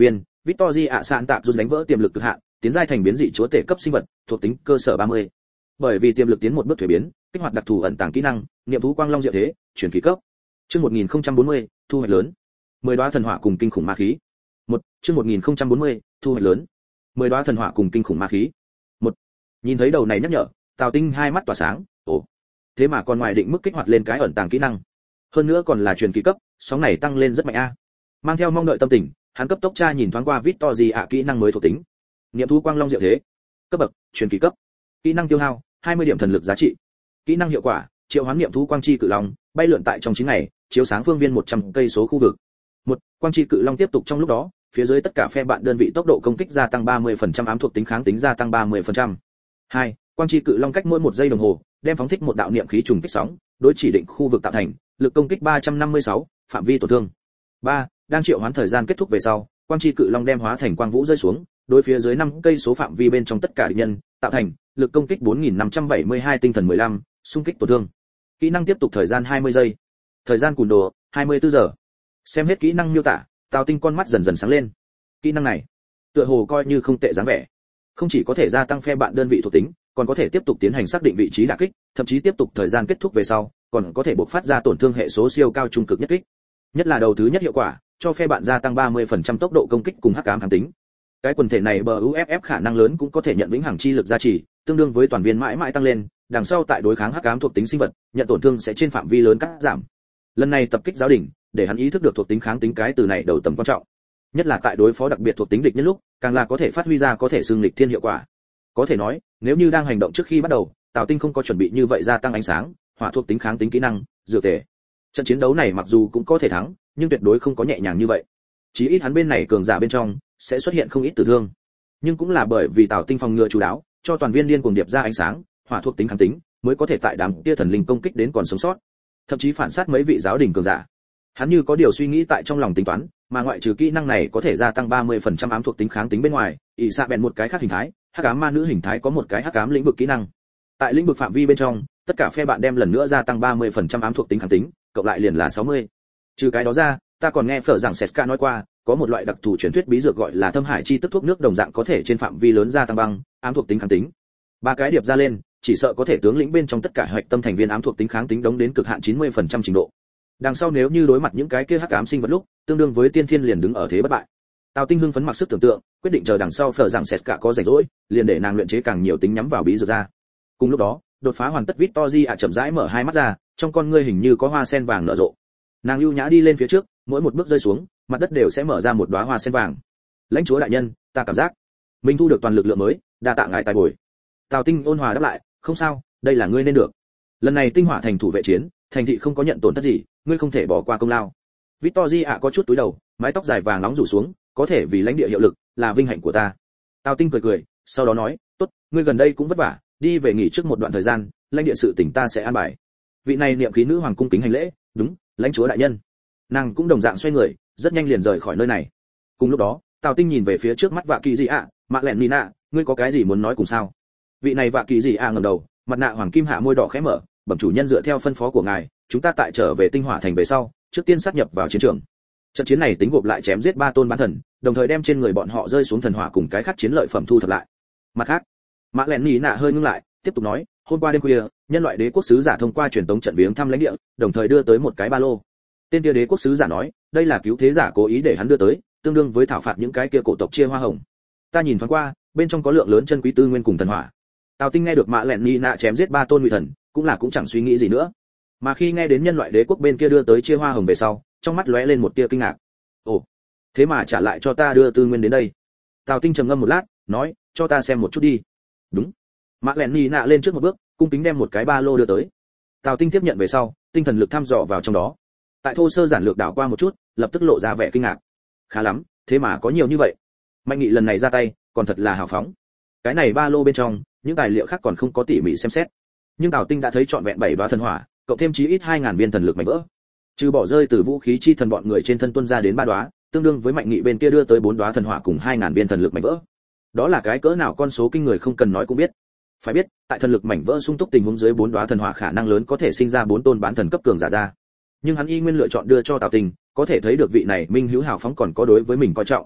Victory ạ sạn tạm rút đánh vỡ tiềm lực cực hạn, tiến giai thành biến dị chúa tể cấp sinh vật, thuộc tính cơ sở ba mươi. Bởi vì tiềm lực tiến một bước thuế biến, kích hoạt đặc thù ẩn tàng kỹ năng, niệm thú quang long diệu thế, chuyển kỳ cấp. Chương một nghìn không trăm bốn mươi, thu hoạch lớn. mười đóa thần hỏa cùng kinh khủng ma khí. một, chương một nghìn không trăm bốn mươi, thu hoạch lớn. mười đóa thần hỏa cùng kinh khủng ma khí. một. Nhìn thấy đầu này nhắc nhở, Tào Tinh hai mắt tỏa sáng, ồ, thế mà còn ngoài định mức kích hoạt lên cái ẩn tàng kỹ năng. Hơn nữa còn là truyền kỳ cấp, sóng này tăng lên rất mạnh a. Mang theo mong đợi tâm tình, hắn cấp tốc tra nhìn thoáng qua Victory ạ kỹ năng mới thuộc tính. Niệm thú quang long diệu thế, cấp bậc truyền kỳ cấp. Kỹ năng tiêu hao hai mươi điểm thần lực giá trị. Kỹ năng hiệu quả triệu hoán niệm thú quang chi cự long, bay lượn tại trong chín ngày, chiếu sáng phương viên một trăm cây số khu vực. Một, quang chi cự long tiếp tục trong lúc đó, phía dưới tất cả phe bạn đơn vị tốc độ công kích gia tăng ba mươi phần trăm, ám thuộc tính kháng tính gia tăng ba mươi phần trăm. Hai, quang chi cự long cách mỗi một giây đồng hồ, đem phóng thích một đạo niệm khí trùng kích sóng, đối chỉ định khu vực tạo thành, lực công kích ba trăm năm mươi sáu, phạm vi tổn thương. Ba, đang triệu hoán thời gian kết thúc về sau, quang chi cự long đem hóa thành quang vũ rơi xuống, đối phía dưới năm cây số phạm vi bên trong tất cả địch nhân, tạo thành lực công kích bốn nghìn năm trăm bảy mươi hai, tinh thần mười lăm, xung kích tổn thương. Kỹ năng tiếp tục thời gian hai mươi giây. Thời gian cùn đồ hai mươi tư giờ. Xem hết kỹ năng miêu tả, Tào Tinh con mắt dần dần sáng lên. Kỹ năng này, tựa hồ coi như không tệ dáng vẻ. Không chỉ có thể gia tăng phe bạn đơn vị thuộc tính, còn có thể tiếp tục tiến hành xác định vị trí đả kích, thậm chí tiếp tục thời gian kết thúc về sau, còn có thể bộc phát ra tổn thương hệ số siêu cao trung cực nhất kích. Nhất là đầu thứ nhất hiệu quả, cho phe bạn gia tăng ba mươi phần trăm tốc độ công kích cùng hắc ám kháng tính. Cái quần thể này bờ u ép ép khả năng lớn cũng có thể nhận vĩnh hằng chi lực gia trì, tương đương với toàn viên mãi mãi tăng lên, đằng sau tại đối kháng hắc ám thuộc tính sinh vật, nhận tổn thương sẽ trên phạm vi lớn cắt giảm. Lần này tập kích giáo đỉnh, để hắn ý thức được thuộc tính kháng tính cái từ này đầu tầm quan trọng. Nhất là tại đối phó đặc biệt thuộc tính địch nhân lúc, càng là có thể phát huy ra có thể xưng lịch thiên hiệu quả. Có thể nói, nếu như đang hành động trước khi bắt đầu, Tào Tinh không có chuẩn bị như vậy gia tăng ánh sáng, hỏa thuộc tính kháng tính kỹ năng, dựa tề. Trận chiến đấu này mặc dù cũng có thể thắng, nhưng tuyệt đối không có nhẹ nhàng như vậy. Chí ít hắn bên này cường giả bên trong sẽ xuất hiện không ít tử thương. Nhưng cũng là bởi vì Tào Tinh phòng ngừa chú đáo, cho toàn viên điên cuồng điệp ra ánh sáng, hỏa thuộc tính kháng tính, mới có thể tại đám kia thần linh công kích đến còn sống sót, thậm chí phản sát mấy vị giáo đình cường giả. Hắn như có điều suy nghĩ tại trong lòng tính toán, mà ngoại trừ kỹ năng này có thể gia tăng ba mươi phần trăm ám thuộc tính kháng tính bên ngoài, ỷ xạ bèn một cái khác hình thái, hắc ám ma nữ hình thái có một cái hắc ám lĩnh vực kỹ năng. Tại lĩnh vực phạm vi bên trong, tất cả phe bạn đem lần nữa gia tăng ba mươi phần trăm ám thuộc tính kháng tính, cộng lại liền là sáu mươi. Trừ cái đó ra, ta còn nghe phở rằng Seska nói qua, có một loại đặc thù truyền thuyết bí dược gọi là thâm hải chi tức thuốc nước đồng dạng có thể trên phạm vi lớn gia tăng băng, ám thuộc tính kháng tính. Ba cái điệp ra lên, chỉ sợ có thể tướng lĩnh bên trong tất cả hạch tâm thành viên ám thuộc tính kháng tính đóng đến cực hạn chín mươi phần trăm trình độ. Đằng sau nếu như đối mặt những cái kia hắc ám sinh vật lúc, tương đương với tiên thiên liền đứng ở thế bất bại. Tào Tinh hưng phấn mặc sức tưởng tượng, quyết định chờ đằng sau phở rằng Seska có rảnh rỗi, liền để nàng luyện chế càng nhiều tính nhắm vào bí dược ra. Cùng lúc đó, đột phá hoàn tất Victory ạ chậm rãi mở hai mắt ra, trong con ngươi hình như có hoa sen vàng nở rộ. Nàng ưu nhã đi lên phía trước, mỗi một bước rơi xuống, mặt đất đều sẽ mở ra một đóa hoa sen vàng. Lãnh chúa đại nhân, ta cảm giác mình thu được toàn lực lượng mới, đa tạ ngài tài bồi. Tào Tinh ôn hòa đáp lại, không sao, đây là ngươi nên được. Lần này tinh hỏa thành thủ vệ chiến, thành thị không có nhận tổn thất gì, ngươi không thể bỏ qua công lao. Victory ạ có chút túi đầu, mái tóc dài vàng nóng rủ xuống, có thể vì lãnh địa hiệu lực, là vinh hạnh của ta. Tào Tinh cười cười, sau đó nói, tốt, ngươi gần đây cũng vất vả, đi về nghỉ trước một đoạn thời gian, lãnh địa sự tỉnh ta sẽ an bài. Vị này niệm khí nữ hoàng cung kính hành lễ, đúng, lãnh chúa đại nhân. Nàng cũng đồng dạng xoay người, rất nhanh liền rời khỏi nơi này. Cùng lúc đó, Tào Tinh nhìn về phía trước mắt Vạ Kỳ Dị ạ, Mạ Lẹn Nina, ngươi có cái gì muốn nói cùng sao? Vị này Vạ Kỳ Dị ạ ngẩng đầu, mặt nạ hoàng kim hạ môi đỏ khẽ mở, bẩm chủ nhân dựa theo phân phó của ngài, chúng ta tại trở về tinh hỏa thành về sau, trước tiên sát nhập vào chiến trường. Trận chiến này tính gộp lại chém giết ba tôn bán thần, đồng thời đem trên người bọn họ rơi xuống thần hỏa cùng cái khác chiến lợi phẩm thu thập lại. Mặt khác, Mạ Lẹn Nina hơi ngưng lại, tiếp tục nói, hôm qua đêm khuya, nhân loại đế quốc sứ giả thông qua truyền tống trận viếng thăm lãnh địa, đồng thời đưa tới một cái ba lô. Tên kia đế quốc sứ giả nói, đây là cứu thế giả cố ý để hắn đưa tới, tương đương với thảo phạt những cái kia cổ tộc chia hoa hồng. Ta nhìn thoáng qua, bên trong có lượng lớn chân quý tư nguyên cùng thần hỏa. Tào Tinh nghe được Mạ Lẹn Nina chém giết ba tôn ngụy thần, cũng là cũng chẳng suy nghĩ gì nữa. Mà khi nghe đến nhân loại đế quốc bên kia đưa tới chia hoa hồng về sau, trong mắt lóe lên một tia kinh ngạc. Ồ, thế mà trả lại cho ta đưa tư nguyên đến đây. Tào Tinh trầm ngâm một lát, nói, cho ta xem một chút đi. Đúng. Mạ Lẹn Nina lên trước một bước, cung kính đem một cái ba lô đưa tới. Tào Tinh tiếp nhận về sau, tinh thần lực thăm dò vào trong đó. Tại thô sơ giản lược đảo qua một chút, lập tức lộ ra vẻ kinh ngạc. Khá lắm, thế mà có nhiều như vậy. Mạnh Nghị lần này ra tay, còn thật là hào phóng. Cái này ba lô bên trong, những tài liệu khác còn không có tỉ mỉ xem xét. Nhưng Tào Tinh đã thấy trọn vẹn bảy đóa thần hỏa, cộng thêm chí ít hai nghìn viên thần lực mảnh vỡ. Trừ bỏ rơi từ vũ khí chi thần bọn người trên thân tuân ra đến ba đóa, tương đương với Mạnh Nghị bên kia đưa tới bốn đóa thần hỏa cùng hai nghìn viên thần lực mảnh vỡ. Đó là cái cỡ nào con số kinh người không cần nói cũng biết. Phải biết, tại thần lực mảnh vỡ sung túc tình huống dưới bốn đóa thần hỏa khả năng lớn có thể sinh ra bốn tôn bán thần cấp cường giả ra. Nhưng hắn y nguyên lựa chọn đưa cho Tào Tinh, có thể thấy được vị này minh hữu hào phóng còn có đối với mình coi trọng.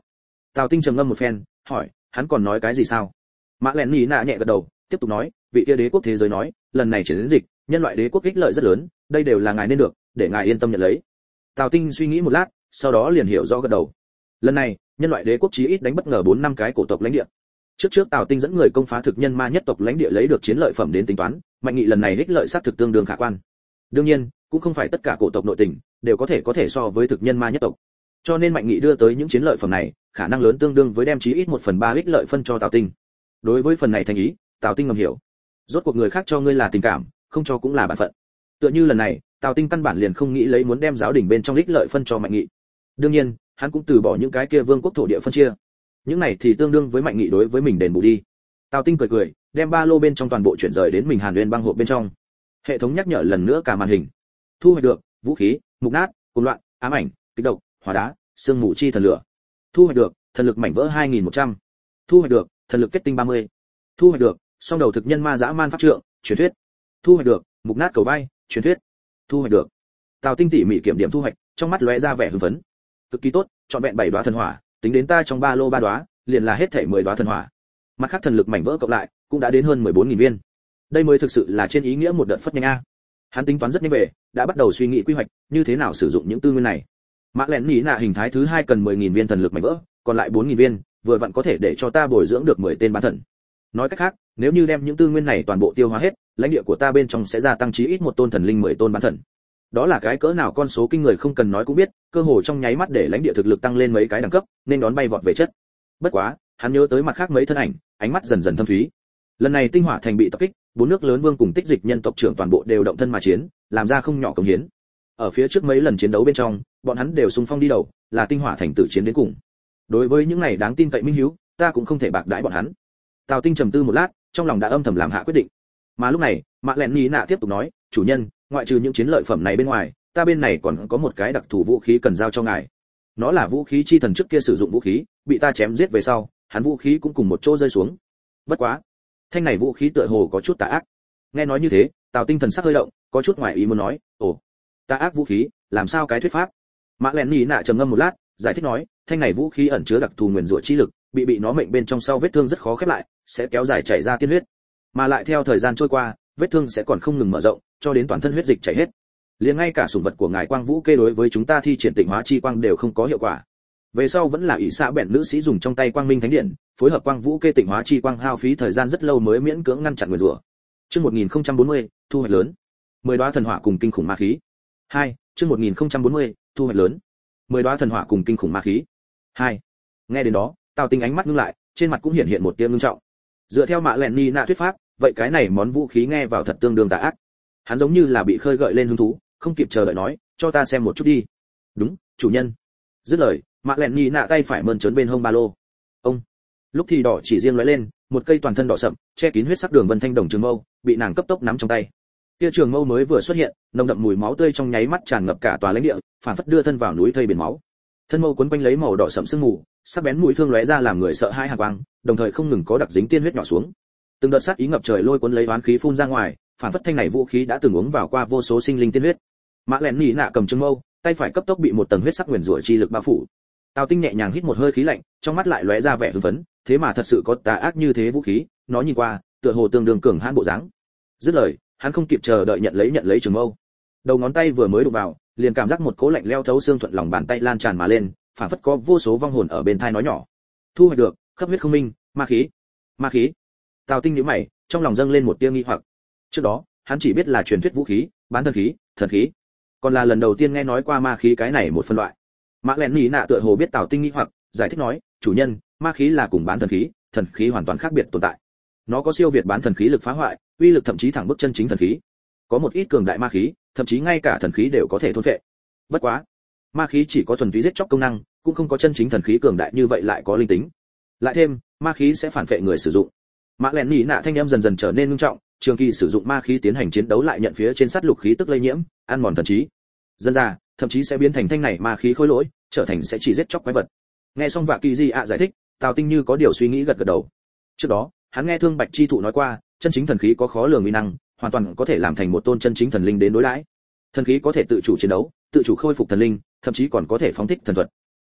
Tào Tinh trầm ngâm một phen, hỏi, hắn còn nói cái gì sao? Mã Lẹn Nhĩ Nạ nhẹ gật đầu, tiếp tục nói, vị kia đế quốc thế giới nói, lần này chiến dịch, nhân loại đế quốc ích lợi rất lớn, đây đều là ngài nên được, để ngài yên tâm nhận lấy. Tào Tinh suy nghĩ một lát, sau đó liền hiểu rõ gật đầu. Lần này, nhân loại đế quốc chí ít đánh bất ngờ bốn năm cái cổ tộc lãnh địa. Trước trước Tào Tinh dẫn người công phá thực nhân ma nhất tộc lãnh địa lấy được chiến lợi phẩm đến tính toán, Mạnh Nghị lần này ích lợi sát thực tương đương khả quan. Đương nhiên, cũng không phải tất cả cổ tộc nội tình đều có thể có thể so với thực nhân ma nhất tộc. Cho nên Mạnh Nghị đưa tới những chiến lợi phẩm này, khả năng lớn tương đương với đem chí ít một phần ba ích lợi phân cho Tào Tinh. Đối với phần này thành ý, Tào Tinh ngầm hiểu. Rốt cuộc người khác cho ngươi là tình cảm, không cho cũng là bản phận. Tựa như lần này, Tào Tinh căn bản liền không nghĩ lấy muốn đem giáo đình bên trong ích lợi phân cho Mạnh Nghị. Đương nhiên, hắn cũng từ bỏ những cái kia vương quốc thổ địa phân chia. Những này thì tương đương với Mạnh Nghị đối với mình đền bù đi. Tào Tinh cười cười, đem ba lô bên trong toàn bộ chuyển rời đến mình Hàn Uyên băng hộp bên trong. Hệ thống nhắc nhở lần nữa cả màn hình. Thu hoạch được vũ khí, mục nát, cuồng loạn, ám ảnh, kích độc, hỏa đá, sương mù chi thần lửa. Thu hoạch được thần lực mảnh vỡ hai nghìn một trăm. Thu hoạch được thần lực kết tinh ba mươi. Thu hoạch được song đầu thực nhân ma dã man pháp trượng, truyền thuyết. Thu hoạch được mục nát cầu vai, truyền thuyết. Thu hoạch được. Tào Tinh tỉ mỉ kiểm điểm thu hoạch, trong mắt lóe ra vẻ hưng phấn. Cực kỳ tốt, chọn vẹn bảy đóa thần hỏa, tính đến ta trong ba lô ba đóa, liền là hết thảy mười đóa thần hỏa. Mặt khác thần lực mảnh vỡ cộng lại, cũng đã đến hơn mười bốn nghìn viên. Đây mới thực sự là trên ý nghĩa một đợt phất nhanh a. Hắn tính toán rất nhanh về, đã bắt đầu suy nghĩ quy hoạch, như thế nào sử dụng những tư nguyên này. Mã Lẹn Nhĩ Nạ hình thái thứ hai cần mười nghìn viên thần lực mảnh vỡ, còn lại bốn nghìn viên, vừa vặn có thể để cho ta bồi dưỡng được mười tên bán thần. Nói cách khác, nếu như đem những tư nguyên này toàn bộ tiêu hóa hết, lãnh địa của ta bên trong sẽ gia tăng chí ít một tôn thần linh mười tôn bán thần. Đó là cái cỡ nào con số kinh người không cần nói cũng biết, cơ hồ trong nháy mắt để lãnh địa thực lực tăng lên mấy cái đẳng cấp, nên đón bay vọt về chất. Bất quá, hắn nhớ tới mặt khác mấy thân ảnh, ánh mắt dần dần thâm thúy. Lần này Tinh Hỏa Thành bị tập kích, bốn nước lớn vương cùng tích dịch nhân tộc trưởng toàn bộ đều động thân mà chiến, làm ra không nhỏ công hiến. Ở phía trước mấy lần chiến đấu bên trong, bọn hắn đều xung phong đi đầu, là Tinh Hỏa Thành tử chiến đến cùng. Đối với những này đáng tin cậy minh hiếu, ta cũng không thể bạc đãi bọn hắn. Tào Tinh trầm tư một lát, trong lòng đã âm thầm làm hạ quyết định. Mà lúc này, Mã Lẹn Nhĩ Nạ tiếp tục nói, chủ nhân, ngoại trừ những chiến lợi phẩm này bên ngoài, ta bên này còn có một cái đặc thù vũ khí cần giao cho ngài. Nó là vũ khí chi thần trước kia sử dụng vũ khí, bị ta chém giết về sau, hắn vũ khí cũng cùng một chỗ rơi xuống. Bất quá, thanh này vũ khí tựa hồ có chút tà ác. Nghe nói như thế, Tào Tinh thần sắc hơi động, có chút ngoài ý muốn nói, ồ, tà ác vũ khí, làm sao cái thuyết pháp? Mã Lẹn Nhĩ Nạ trầm ngâm một lát, giải thích nói, thanh này vũ khí ẩn chứa đặc thù nguyên rủa chi lực, bị bị nó mệnh bên trong sau vết thương rất khó khép lại, sẽ kéo dài chảy ra tiên huyết, mà lại theo thời gian trôi qua, vết thương sẽ còn không ngừng mở rộng, cho đến toàn thân huyết dịch chảy hết. Liền ngay cả sủng vật của ngài Quang Vũ kê đối với chúng ta thi triển tịnh hóa chi quang đều không có hiệu quả. Về sau vẫn là ỷ xạ bèn nữ sĩ dùng trong tay Quang Minh Thánh Điện, phối hợp Quang Vũ kê tịnh hóa chi quang hao phí thời gian rất lâu mới miễn cưỡng ngăn chặn nguyên rủa. Chương một nghìn không trăm bốn mươi, thu hoạch lớn. mười đóa thần hỏa cùng kinh khủng ma khí. hai, chương một nghìn không trăm bốn mươi, thu hoạch lớn. mười đóa thần hỏa cùng kinh khủng ma khí. hai. Nghe đến đó, Tào Tinh ánh mắt ngưng lại, trên mặt cũng hiện hiện một tia ngưng trọng. Dựa theo Mã Lẹn Nhĩ Nạ thuyết pháp, vậy cái này món vũ khí nghe vào thật tương đương tà ác. Hắn giống như là bị khơi gợi lên hứng thú, không kịp chờ đợi nói, cho ta xem một chút đi. Đúng, chủ nhân. Dứt lời, Mã Lẹn Nhĩ Nạ tay phải mơn trớn bên hông ba lô. Ông. Lúc thì đỏ chỉ riêng lóe lên, một cây toàn thân đỏ sậm, che kín huyết sắc đường vân thanh đồng trường mâu, bị nàng cấp tốc nắm trong tay. Kia trường mâu mới vừa xuất hiện, nồng đậm mùi máu tươi trong nháy mắt tràn ngập cả tòa lãnh địa, phản phất đưa thân vào núi thây biển máu. Thân mâu quấn quanh lấy màu đỏ sậm sương mù, sắc bén mũi thương lóe ra làm người sợ hãi hàn quang, đồng thời không ngừng có đặc dính tiên huyết nhỏ xuống. Từng đợt sát ý ngập trời lôi cuốn lấy oán khí phun ra ngoài, phản phất thanh này vũ khí đã từng uống vào qua vô số sinh linh tiên huyết. Mã Lẹn Nhĩ Nạ cầm trường mâu, tay phải cấp tốc bị một tầng huyết sắc nguyên rủa chi lực bao phủ. Tào Tinh nhẹ nhàng hít một hơi khí lạnh, trong mắt lại lóe ra vẻ hưng phấn, thế mà thật sự có tà ác như thế vũ khí, nó nhìn qua, tựa hồ tương đương cường hãn bộ dáng. Dứt lời, hắn không kịp chờ đợi nhận lấy nhận lấy trường mâu. Đầu ngón tay vừa mới đụng vào, liền cảm giác một cỗ lạnh leo thấu xương thuận lòng bàn tay lan tràn mà lên, phản phất có vô số vong hồn ở bên tai nói nhỏ. Thu hoạch được, khắp huyết không minh, ma khí. Ma khí. Tào Tinh nhíu mày, trong lòng dâng lên một tia nghi hoặc. Trước đó, hắn chỉ biết là truyền thuyết vũ khí, bán thần khí, thần khí, còn là lần đầu tiên nghe nói qua ma khí cái này một phân loại. Mã Lẹn Nhĩ Nạ tựa hồ biết Tào Tinh nghi hoặc, giải thích nói, chủ nhân, ma khí là cùng bán thần khí, thần khí hoàn toàn khác biệt tồn tại. Nó có siêu việt bán thần khí lực phá hoại, uy lực thậm chí thẳng bước chân chính thần khí. Có một ít cường đại ma khí, thậm chí ngay cả thần khí đều có thể thôn phệ. Bất quá, ma khí chỉ có thuần túy giết chóc công năng, cũng không có chân chính thần khí cường đại như vậy lại có linh tính. Lại thêm, ma khí sẽ phản phệ người sử dụng. Mã Lẹn Nhĩ Nạ thanh em dần dần trở nên nghiêm trọng, trường kỳ sử dụng ma khí tiến hành chiến đấu lại nhận phía trên sát lục khí tức lây nhiễm, ăn mòn thần trí. Dân ra, thậm chí sẽ biến thành thanh này ma khí khối lỗi, trở thành sẽ chỉ giết chóc quái vật. Nghe xong Vạ Kỳ Di ạ giải thích, Tào Tinh như có điều suy nghĩ gật gật đầu. Trước đó, hắn nghe Thương Bạch Chi Thụ nói qua, chân chính thần khí có khó lường uy năng, hoàn toàn có thể làm thành một tôn chân chính thần linh đến đối đãi. Thần khí có thể tự chủ chiến đấu, tự chủ khôi phục thần linh, thậm chí còn có thể phóng thích thần thuật.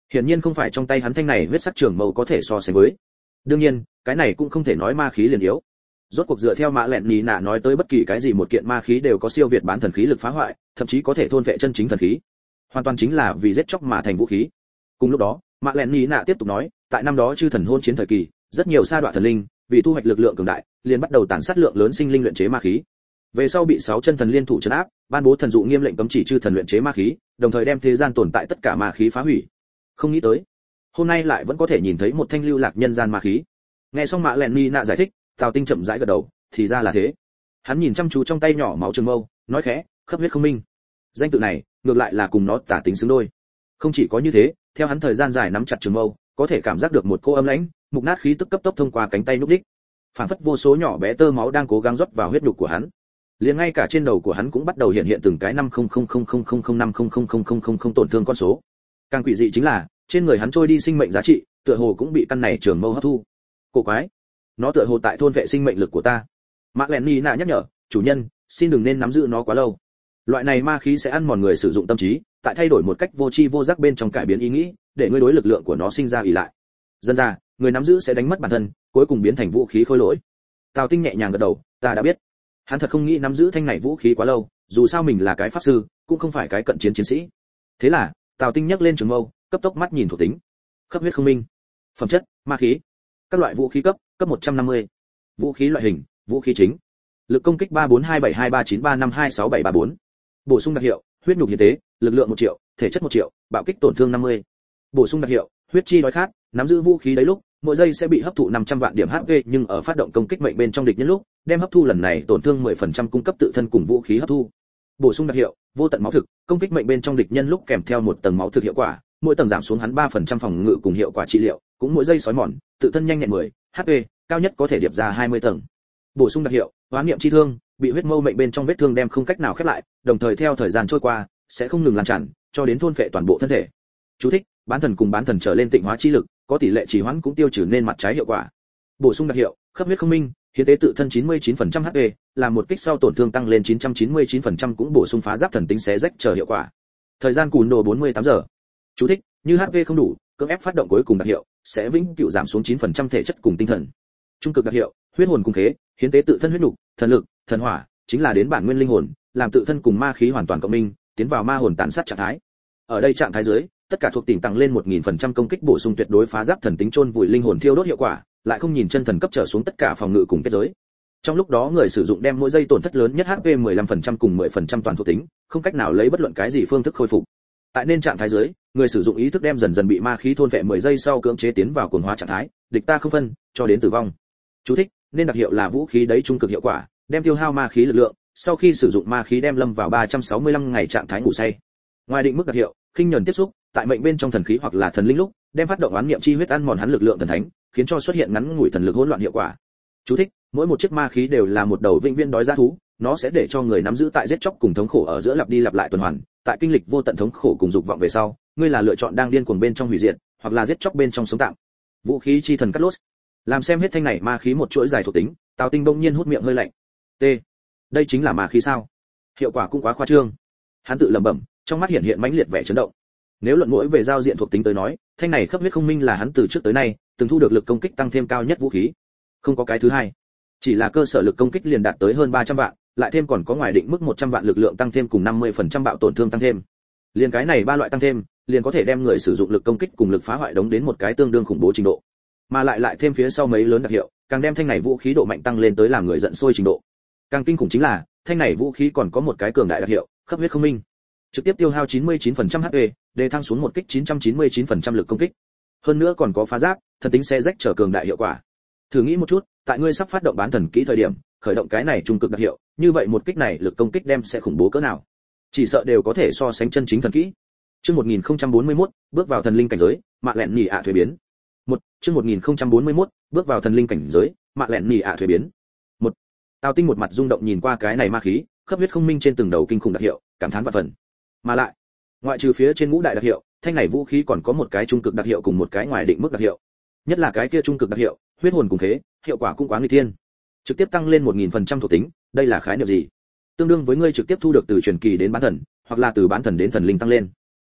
Hiển nhiên không phải trong tay hắn thanh này huyết sắc trường mâu có thể so sánh với. Đương nhiên, cái này cũng không thể nói ma khí liền yếu. Rốt cuộc dựa theo Mã Lẹn Nỉ Nạ nói tới bất kỳ cái gì một kiện ma khí đều có siêu việt bán thần khí lực phá hoại, thậm chí có thể thôn vệ chân chính thần khí. Hoàn toàn chính là vì giết chóc mà thành vũ khí. Cùng lúc đó, Mã Lẹn Nỉ Nạ tiếp tục nói, tại năm đó chư thần hôn chiến thời kỳ, rất nhiều sa đoạn thần linh, vì thu hoạch lực lượng cường đại, liền bắt đầu tàn sát lượng lớn sinh linh luyện chế ma khí. Về sau bị sáu chân thần liên thủ trấn áp, ban bố thần dụ nghiêm lệnh cấm chỉ chư thần luyện chế ma khí, đồng thời đem thế gian tồn tại tất cả ma khí phá hủy. Không nghĩ tới, hôm nay lại vẫn có thể nhìn thấy một thanh lưu lạc nhân gian ma khí. Nghe xong Mã Lẹn Nỉ Nạ giải thích, Tào Tinh chậm rãi gật đầu, thì ra là thế. Hắn nhìn chăm chú trong tay nhỏ máu trường mâu, nói khẽ, khắp huyết không minh. Danh tự này, ngược lại là cùng nó tả tính xứng đôi. Không chỉ có như thế, theo hắn thời gian dài nắm chặt trường mâu, có thể cảm giác được một cô âm lãnh, mục nát khí tức cấp tốc thông qua cánh tay núp đích. Phản phất vô số nhỏ bé tơ máu đang cố gắng rót vào huyết nhục của hắn. Liền ngay cả trên đầu của hắn cũng bắt đầu hiện hiện từng cái năm không không không không không không năm không không không không không không tổn thương con số. Càng quỷ dị chính là, trên người hắn trôi đi sinh mệnh giá trị, tựa hồ cũng bị căn này trường mâu hấp thu. Cổ quái, nó tựa hồ tại thôn vệ sinh mệnh lực của ta. Mã Lẹn Nỉ Nạ nhắc nhở, chủ nhân, xin đừng nên nắm giữ nó quá lâu. Loại này ma khí sẽ ăn mòn người sử dụng tâm trí, tại thay đổi một cách vô tri vô giác bên trong cải biến ý nghĩ, để ngươi đối lực lượng của nó sinh ra ỷ lại. Dần ra, người nắm giữ sẽ đánh mất bản thân, cuối cùng biến thành vũ khí khôi lỗi. Tào Tinh nhẹ nhàng gật đầu, ta đã biết. Hắn thật không nghĩ nắm giữ thanh này vũ khí quá lâu, dù sao mình là cái pháp sư, cũng không phải cái cận chiến chiến sĩ. Thế là, Tào Tinh nhấc lên trường mâu, cấp tốc mắt nhìn thuộc tính. Khắp huyết không minh. Phẩm chất, ma khí. Các loại vũ khí cấp, cấp một trăm năm mươi. Vũ khí loại hình, vũ khí chính. Lực công kích ba bốn hai bảy hai ba chín ba năm hai sáu bảy ba bốn. Bổ sung đặc hiệu, huyết nhục hiến tế, lực lượng một triệu, thể chất một triệu, bạo kích tổn thương năm mươi. Bổ sung đặc hiệu, huyết chi đói khát, nắm giữ vũ khí đấy lúc, mỗi giây sẽ bị hấp thụ năm trăm vạn điểm hát pê, nhưng ở phát động công kích mệnh bên trong địch nhân lúc, đem hấp thu lần này tổn thương mười phần trăm cung cấp tự thân cùng vũ khí hấp thu. Bổ sung đặc hiệu, vô tận máu thực, công kích mệnh bên trong địch nhân lúc kèm theo một tầng máu thực hiệu quả, mỗi tầng giảm xuống hắn ba phần trăm phòng ngự cùng hiệu quả trị liệu, cũng mỗi giây sói mòn, tự thân nhanh nhẹn mười hát pê, cao nhất có thể điệp ra hai mươi tầng. Bổ sung đặc hiệu, hoán niệm chi thương, bị huyết mâu mệnh bên trong vết thương đem không cách nào khép lại, đồng thời theo thời gian trôi qua, sẽ không ngừng lan tràn, cho đến thôn phệ toàn bộ thân thể. Chú thích: bán thần cùng bán thần trở lên tịnh hóa chi lực, có tỷ lệ trì hoãn cũng tiêu trừ nên mặt trái hiệu quả. Bổ sung đặc hiệu, khắp huyết không minh, hiến tế tự thân chín mươi chín phần trăm hát pê, làm một kích sau tổn thương tăng lên chín trăm chín mươi chín phần trăm, cũng bổ sung phá giáp thần tính xé rách chờ hiệu quả. Thời gian cùn đồ bốn mươi tám giờ. Chú thích: như hát pê không đủ, cưỡng ép phát động cuối cùng đặc hiệu, sẽ vĩnh cửu giảm xuống chín phần trăm thể chất cùng tinh thần. Trung cực đặc hiệu, huyết hồn cùng khế, hiến tế tự thân huyết nục, thần lực, thần hỏa, chính là đến bản nguyên linh hồn, làm tự thân cùng ma khí hoàn toàn cộng minh, tiến vào ma hồn tàn sát trạng thái. Ở đây trạng thái dưới, tất cả thuộc tính tăng lên một nghìn phần trăm công kích bổ sung tuyệt đối phá giáp thần tính chôn vùi linh hồn thiêu đốt hiệu quả, lại không nhìn chân thần cấp trở xuống tất cả phòng ngự cùng kết giới. Trong lúc đó người sử dụng đem mỗi giây tổn thất lớn nhất hát pê mười lăm phần trăm cùng mười phần trăm toàn thuộc tính, không cách nào lấy bất luận cái gì phương thức khôi phục. Tại nên trạng thái dưới, người sử dụng ý thức đem dần dần bị ma khí thôn vệ mười giây sau cưỡng chế tiến vào cuồng hóa trạng thái, địch ta không phân, cho đến tử vong. Chú thích: nên đặc hiệu là vũ khí đấy trung cực hiệu quả, đem tiêu hao ma khí lực lượng, sau khi sử dụng ma khí đem lâm vào ba trăm sáu mươi lăm ngày trạng thái ngủ say. Ngoài định mức đặc hiệu, khinh nhẫn tiếp xúc, tại mệnh bên trong thần khí hoặc là thần linh lúc, đem phát động oán niệm chi huyết ăn mòn hắn lực lượng thần thánh, khiến cho xuất hiện ngắn ngủi thần lực hỗn loạn hiệu quả. Chú thích: mỗi một chiếc ma khí đều là một đầu vĩnh viễn đói dã thú, nó sẽ để cho người nắm giữ tại giết chóc cùng thống khổ ở giữa lặp đi lặp lại tuần hoàn, tại kinh lịch vô tận thống khổ cùng dục vọng về sau, ngươi là lựa chọn đang điên cuồng bên trong hủy diệt, hoặc là giết chóc bên trong sống tạm. Vũ khí chi thần cắt lốt. Làm xem hết thanh này ma khí một chuỗi dài thuộc tính, Tào Tinh bỗng nhiên hút miệng hơi lạnh. T. Đây chính là ma khí sao? Hiệu quả cũng quá khoa trương. Hắn tự lẩm bẩm, trong mắt hiện hiện mãnh liệt vẻ chấn động. Nếu luận mỗi về giao diện thuộc tính tới nói, thanh này khắp huyết không minh là hắn từ trước tới nay từng thu được lực công kích tăng thêm cao nhất vũ khí. Không có cái thứ hai. Chỉ là cơ sở lực công kích liền đạt tới hơn ba trăm vạn, lại thêm còn có ngoài định mức một trăm vạn lực lượng tăng thêm cùng năm mươi phần trăm bạo tổn thương tăng thêm. Liền cái này ba loại tăng thêm, liền có thể đem người sử dụng lực công kích cùng lực phá hoại đống đến một cái tương đương khủng bố trình độ. Mà lại lại thêm phía sau mấy lớn đặc hiệu, càng đem thanh này vũ khí độ mạnh tăng lên tới làm người giận sôi trình độ. Càng kinh khủng chính là, thanh này vũ khí còn có một cái cường đại đặc hiệu, khắp huyết không minh. Trực tiếp tiêu hao chín mươi chín phần trăm hát pê, để thăng xuống một kích chín trăm chín mươi chín phần trăm lực công kích. Hơn nữa còn có phá giáp, thần tính xé rách trở cường đại hiệu quả. Thử nghĩ một chút, tại ngươi sắp phát động bán thần kỹ thời điểm, khởi động cái này trung cực đặc hiệu, như vậy một kích này lực công kích đem sẽ khủng bố cỡ nào? Chỉ sợ đều có thể so sánh chân chính thần kỹ. Chương một nghìn không trăm bốn mươi mốt, bước vào thần linh cảnh giới, Mạ Lẹn Nhỉ ạ thuế biến. Một, chương một nghìn không trăm bốn mươi mốt, bước vào thần linh cảnh giới, Mạ Lẹn Nhỉ ạ thuế biến. Một. Tào Tinh một mặt rung động nhìn qua cái này ma khí, khắp huyết không minh trên từng đầu kinh khủng đặc hiệu, cảm thán vạn phần. Mà lại, ngoại trừ phía trên ngũ đại đặc hiệu, thanh này vũ khí còn có một cái trung cực đặc hiệu cùng một cái ngoài định mức đặc hiệu. Nhất là cái kia trung cực đặc hiệu, huyết hồn cùng thế, hiệu quả cũng quá nguy thiên. Trực tiếp tăng lên một nghìn phần trăm thuộc tính, đây là khái niệm gì? Tương đương với ngươi trực tiếp thu được từ truyền kỳ đến bán thần, hoặc là từ bán thần đến thần linh tăng lên.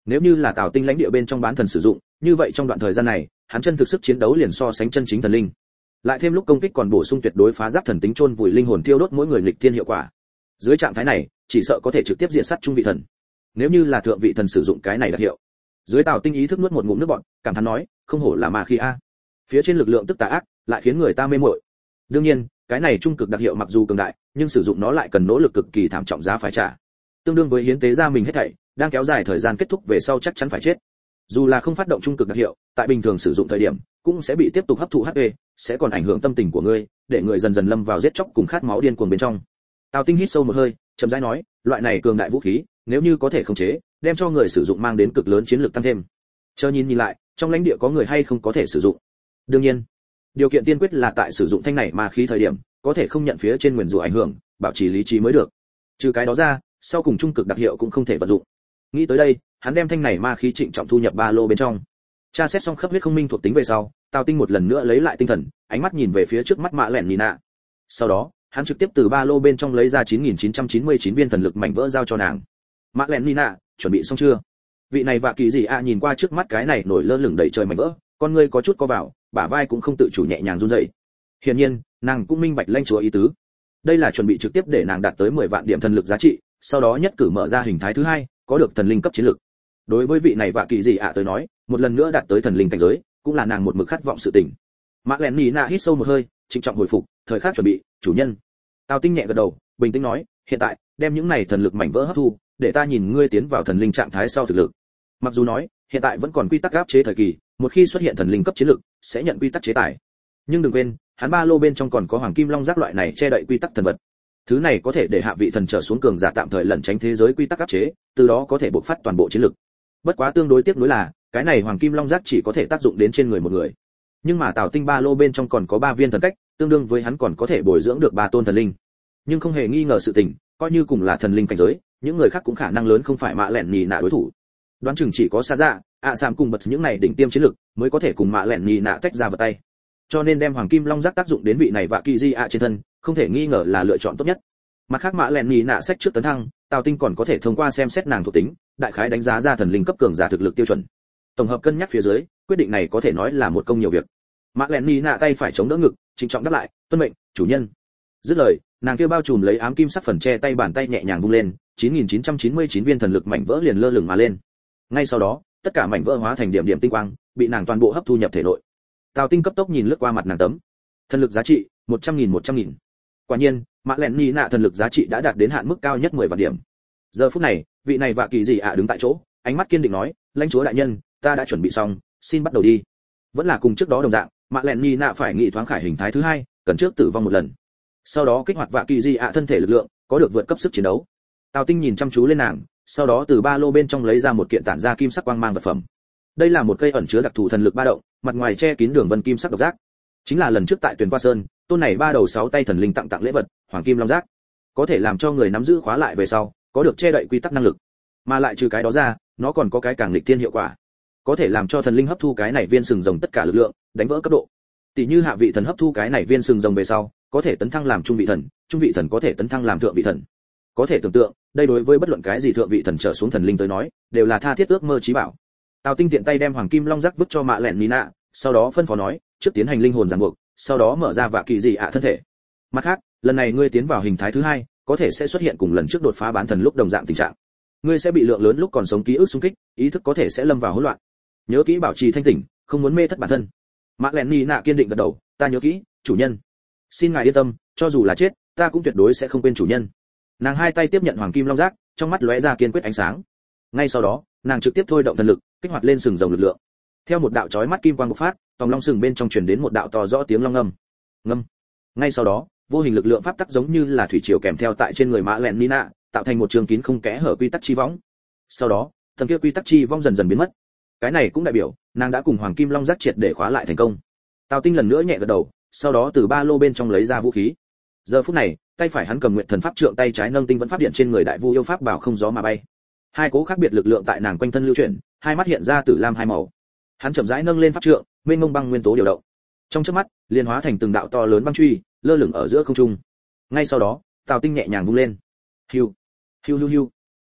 Nếu như là Tào Tinh lãnh địa bên trong bán thần sử dụng, như vậy trong đoạn thời gian này, hắn chân thực sức chiến đấu liền so sánh chân chính thần linh. Lại thêm lúc công kích còn bổ sung tuyệt đối phá giáp thần tính chôn vùi linh hồn thiêu đốt mỗi người nghịch thiên hiệu quả. Dưới trạng thái này, chỉ sợ có thể trực tiếp diệt sát trung vị thần. Nếu như là thượng vị thần sử dụng cái này đặc hiệu. Dưới Tào Tinh ý thức nuốt một ngụm nước bọt, cảm thán nói, không hổ là ma khí a. Phía trên lực lượng tức tà ác, lại khiến người ta mê muội. Đương nhiên, cái này trung cực đặc hiệu mặc dù cường đại, nhưng sử dụng nó lại cần nỗ lực cực kỳ thảm trọng giá phải trả. Tương đương với hiến tế ra mình hết thảy, đang kéo dài thời gian kết thúc về sau chắc chắn phải chết. Dù là không phát động trung cực đặc hiệu, tại bình thường sử dụng thời điểm, cũng sẽ bị tiếp tục hấp thụ hát pê, sẽ còn ảnh hưởng tâm tình của ngươi, để người dần dần lâm vào giết chóc cùng khát máu điên cuồng bên trong. Tào Tinh hít sâu một hơi, chậm rãi nói, loại này cường đại vũ khí, nếu như có thể khống chế, đem cho người sử dụng mang đến cực lớn chiến lược tăng thêm. Chờ nhìn nhìn lại, trong lãnh địa có người hay không có thể sử dụng. Đương nhiên, điều kiện tiên quyết là tại sử dụng thanh này ma khí thời điểm, có thể không nhận phía trên nguyền rủa ảnh hưởng, bảo trì lý trí mới được. Trừ cái đó ra, sau cùng trung cực đặc hiệu cũng không thể vận dụng. Nghĩ tới đây, hắn đem thanh này ma khí trịnh trọng thu nhập ba lô bên trong. Tra xét xong khớp huyết không minh thuộc tính về sau, Tào Tinh một lần nữa lấy lại tinh thần, ánh mắt nhìn về phía trước mắt Mạ Lẹn Nina. Sau đó, hắn trực tiếp từ ba lô bên trong lấy ra chín nghìn chín trăm chín mươi chín viên thần lực mảnh vỡ giao cho nàng. Mạ Lẹn Nina, chuẩn bị xong chưa? Vị này vạ kỳ gì ạ nhìn qua trước mắt cái này nổi lơ lửng đầy trời mảnh vỡ, con ngươi có chút co vào, bả vai cũng không tự chủ nhẹ nhàng run rẩy. Hiển nhiên, nàng cũng minh bạch lãnh chúa ý tứ. Đây là chuẩn bị trực tiếp để nàng đạt tới mười vạn điểm thần lực giá trị, sau đó nhất cử mở ra hình thái thứ hai, có được thần linh cấp chiến lực. Đối với vị này vạ kỳ gì ạ tới nói, một lần nữa đạt tới thần linh cảnh giới, cũng là nàng một mực khát vọng sự tình. Mạ Lẹn Nina hít sâu một hơi, trịnh trọng hồi phục, thời khắc chuẩn bị, chủ nhân. Tào Tinh nhẹ gật đầu, bình tĩnh nói, hiện tại, đem những này thần lực mảnh vỡ hấp thu, để ta nhìn ngươi tiến vào thần linh trạng thái sau thực lực. Mặc dù nói, hiện tại vẫn còn quy tắc áp chế thời kỳ, một khi xuất hiện thần linh cấp chiến lực, sẽ nhận quy tắc chế tài. Nhưng đừng quên, hắn ba lô bên trong còn có hoàng kim long giác loại này che đậy quy tắc thần vật. Thứ này có thể để hạ vị thần trở xuống cường giả tạm thời lẩn tránh thế giới quy tắc áp chế, từ đó có thể bộc phát toàn bộ chiến lực. Bất quá tương đối tiếp nối là, cái này hoàng kim long giác chỉ có thể tác dụng đến trên người một người. Nhưng mà Tào Tinh ba lô bên trong còn có ba viên thần cách, tương đương với hắn còn có thể bồi dưỡng được ba tôn thần linh. Nhưng không hề nghi ngờ sự tình, coi như cùng là thần linh cảnh giới, những người khác cũng khả năng lớn không phải Mạ Lẹn Nì Nạ đối thủ. Đoán chừng chỉ có Sa Dạ, ạ Sàm cùng bật những này đỉnh tiêm chiến lực, mới có thể cùng Mạ Lẹn Nì Nạ tách ra vào tay. Cho nên đem hoàng kim long giác tác dụng đến vị này vạ kỳ di ạ trên thân, không thể nghi ngờ là lựa chọn tốt nhất. Mặt khác Mạ Lẹn Nì Nạ sách trước tấn thăng, Tào Tinh còn có thể thông qua xem xét nàng thuộc tính, đại khái đánh giá ra thần linh cấp cường giả thực lực tiêu chuẩn. Tổng hợp cân nhắc phía dưới, quyết định này có thể nói là một công nhiều việc. Mạ Lẹn Nì Nạ tay phải chống đỡ ngực, trịnh trọng đáp lại, tuân mệnh, chủ nhân. Dứt lời, nàng kia bao trùm lấy ám kim sắc phần che tay bàn tay nhẹ nhàng vung lên, chín nghìn chín trăm chín mươi chín viên thần lực mảnh vỡ liền lơ lửng mà lên. Ngay sau đó, tất cả mảnh vỡ hóa thành điểm điểm tinh quang, bị nàng toàn bộ hấp thu nhập thể nội. Tào Tinh cấp tốc nhìn lướt qua mặt nàng tấm. Thần lực giá trị, một trăm nghìn một trăm nghìn. Quả nhiên, Mạ Lẹn Nì Nạ thần lực giá trị đã đạt đến hạn mức cao nhất mười vạn điểm. Giờ phút này, vị này vạ kỳ gì ạ đứng tại chỗ, ánh mắt kiên định nói, lãnh chúa đại nhân, ta đã chuẩn bị xong, xin bắt đầu đi. Vẫn là cùng trước đó đồng dạng, Mạ Lẹn Nì Nạ phải nghị thoáng khải hình thái thứ hai, cần trước tử vong một lần. Sau đó kích hoạt vạ kỳ gì ạ thân thể lực lượng, có được vượt cấp sức chiến đấu. Tào Tinh nhìn chăm chú lên nàng, sau đó từ ba lô bên trong lấy ra một kiện tản ra kim sắc quang mang vật phẩm. Đây là một cây ẩn chứa đặc thù thần lực ba động, mặt ngoài che kín đường vân kim sắc độc giác. Chính là lần trước tại Tuyền Qua Sơn, tôn này ba đầu sáu tay thần linh tặng tặng lễ vật, hoàng kim long giác, có thể làm cho người nắm giữ khóa lại về sau, có được che đậy quy tắc năng lực. Mà lại trừ cái đó ra, nó còn có cái càng nghịch thiên hiệu quả, có thể làm cho thần linh hấp thu cái này viên sừng rồng tất cả lực lượng, đánh vỡ cấp độ. Tỷ như hạ vị thần hấp thu cái này viên sừng rồng về sau, có thể tấn thăng làm trung vị thần, trung vị thần có thể tấn thăng làm thượng vị thần. Có thể tưởng tượng, đây đối với bất luận cái gì thượng vị thần trở xuống thần linh tới nói, đều là tha thiết ước mơ chí bảo. Tào Tinh tiện tay đem hoàng kim long giác vứt cho Mạ Lẹn Nì Nạ, sau đó phân phó nói, trước tiến hành linh hồn ràng buộc, sau đó mở ra vạ kỳ dị ạ thân thể. Mặt khác, lần này ngươi tiến vào hình thái thứ hai, có thể sẽ xuất hiện cùng lần trước đột phá bán thần lúc đồng dạng tình trạng. Ngươi sẽ bị lượng lớn lúc còn sống ký ức xung kích, ý thức có thể sẽ lâm vào hỗn loạn. Nhớ kỹ bảo trì thanh tỉnh, không muốn mê thất bản thân. Mạ Lẹn Nì Nạ kiên định gật đầu, ta nhớ kỹ, chủ nhân. Xin ngài yên tâm, cho dù là chết, ta cũng tuyệt đối sẽ không quên chủ nhân. Nàng hai tay tiếp nhận hoàng kim long giác, trong mắt lóe ra kiên quyết ánh sáng. Ngay sau đó, nàng trực tiếp thôi động thần lực, kích hoạt lên sừng rồng lực lượng. Theo một đạo chói mắt kim quang bộc phát, tòng long sừng bên trong truyền đến một đạo to rõ tiếng long ngâm. Ngâm. Ngay sau đó, vô hình lực lượng pháp tắc giống như là thủy triều kèm theo tại trên người Mạ Lẹn Nì Nạ, tạo thành một trường kín không kẽ hở quy tắc chi võng. Sau đó, thần kia quy tắc chi võng dần dần biến mất. Cái này cũng đại biểu, nàng đã cùng hoàng kim long giác triệt để khóa lại thành công. Tào Tinh lần nữa nhẹ gật đầu, sau đó từ ba lô bên trong lấy ra vũ khí. Giờ phút này, tay phải hắn cầm nguyện thần pháp trượng, tay trái nâng tinh vẫn pháp điện trên người đại vu yêu pháp bảo không gió mà bay. Hai cố khác biệt lực lượng tại nàng quanh thân lưu chuyển, hai mắt hiện ra tử lam hai màu. Hắn chậm rãi nâng lên pháp trượng, mênh mông băng nguyên tố điều động. Trong chớp mắt, liên hóa thành từng đạo to lớn băng truy, lơ lửng ở giữa không trung. Ngay sau đó, Tào Tinh nhẹ nhàng vung lên. Hiu, hiu hiu hiu.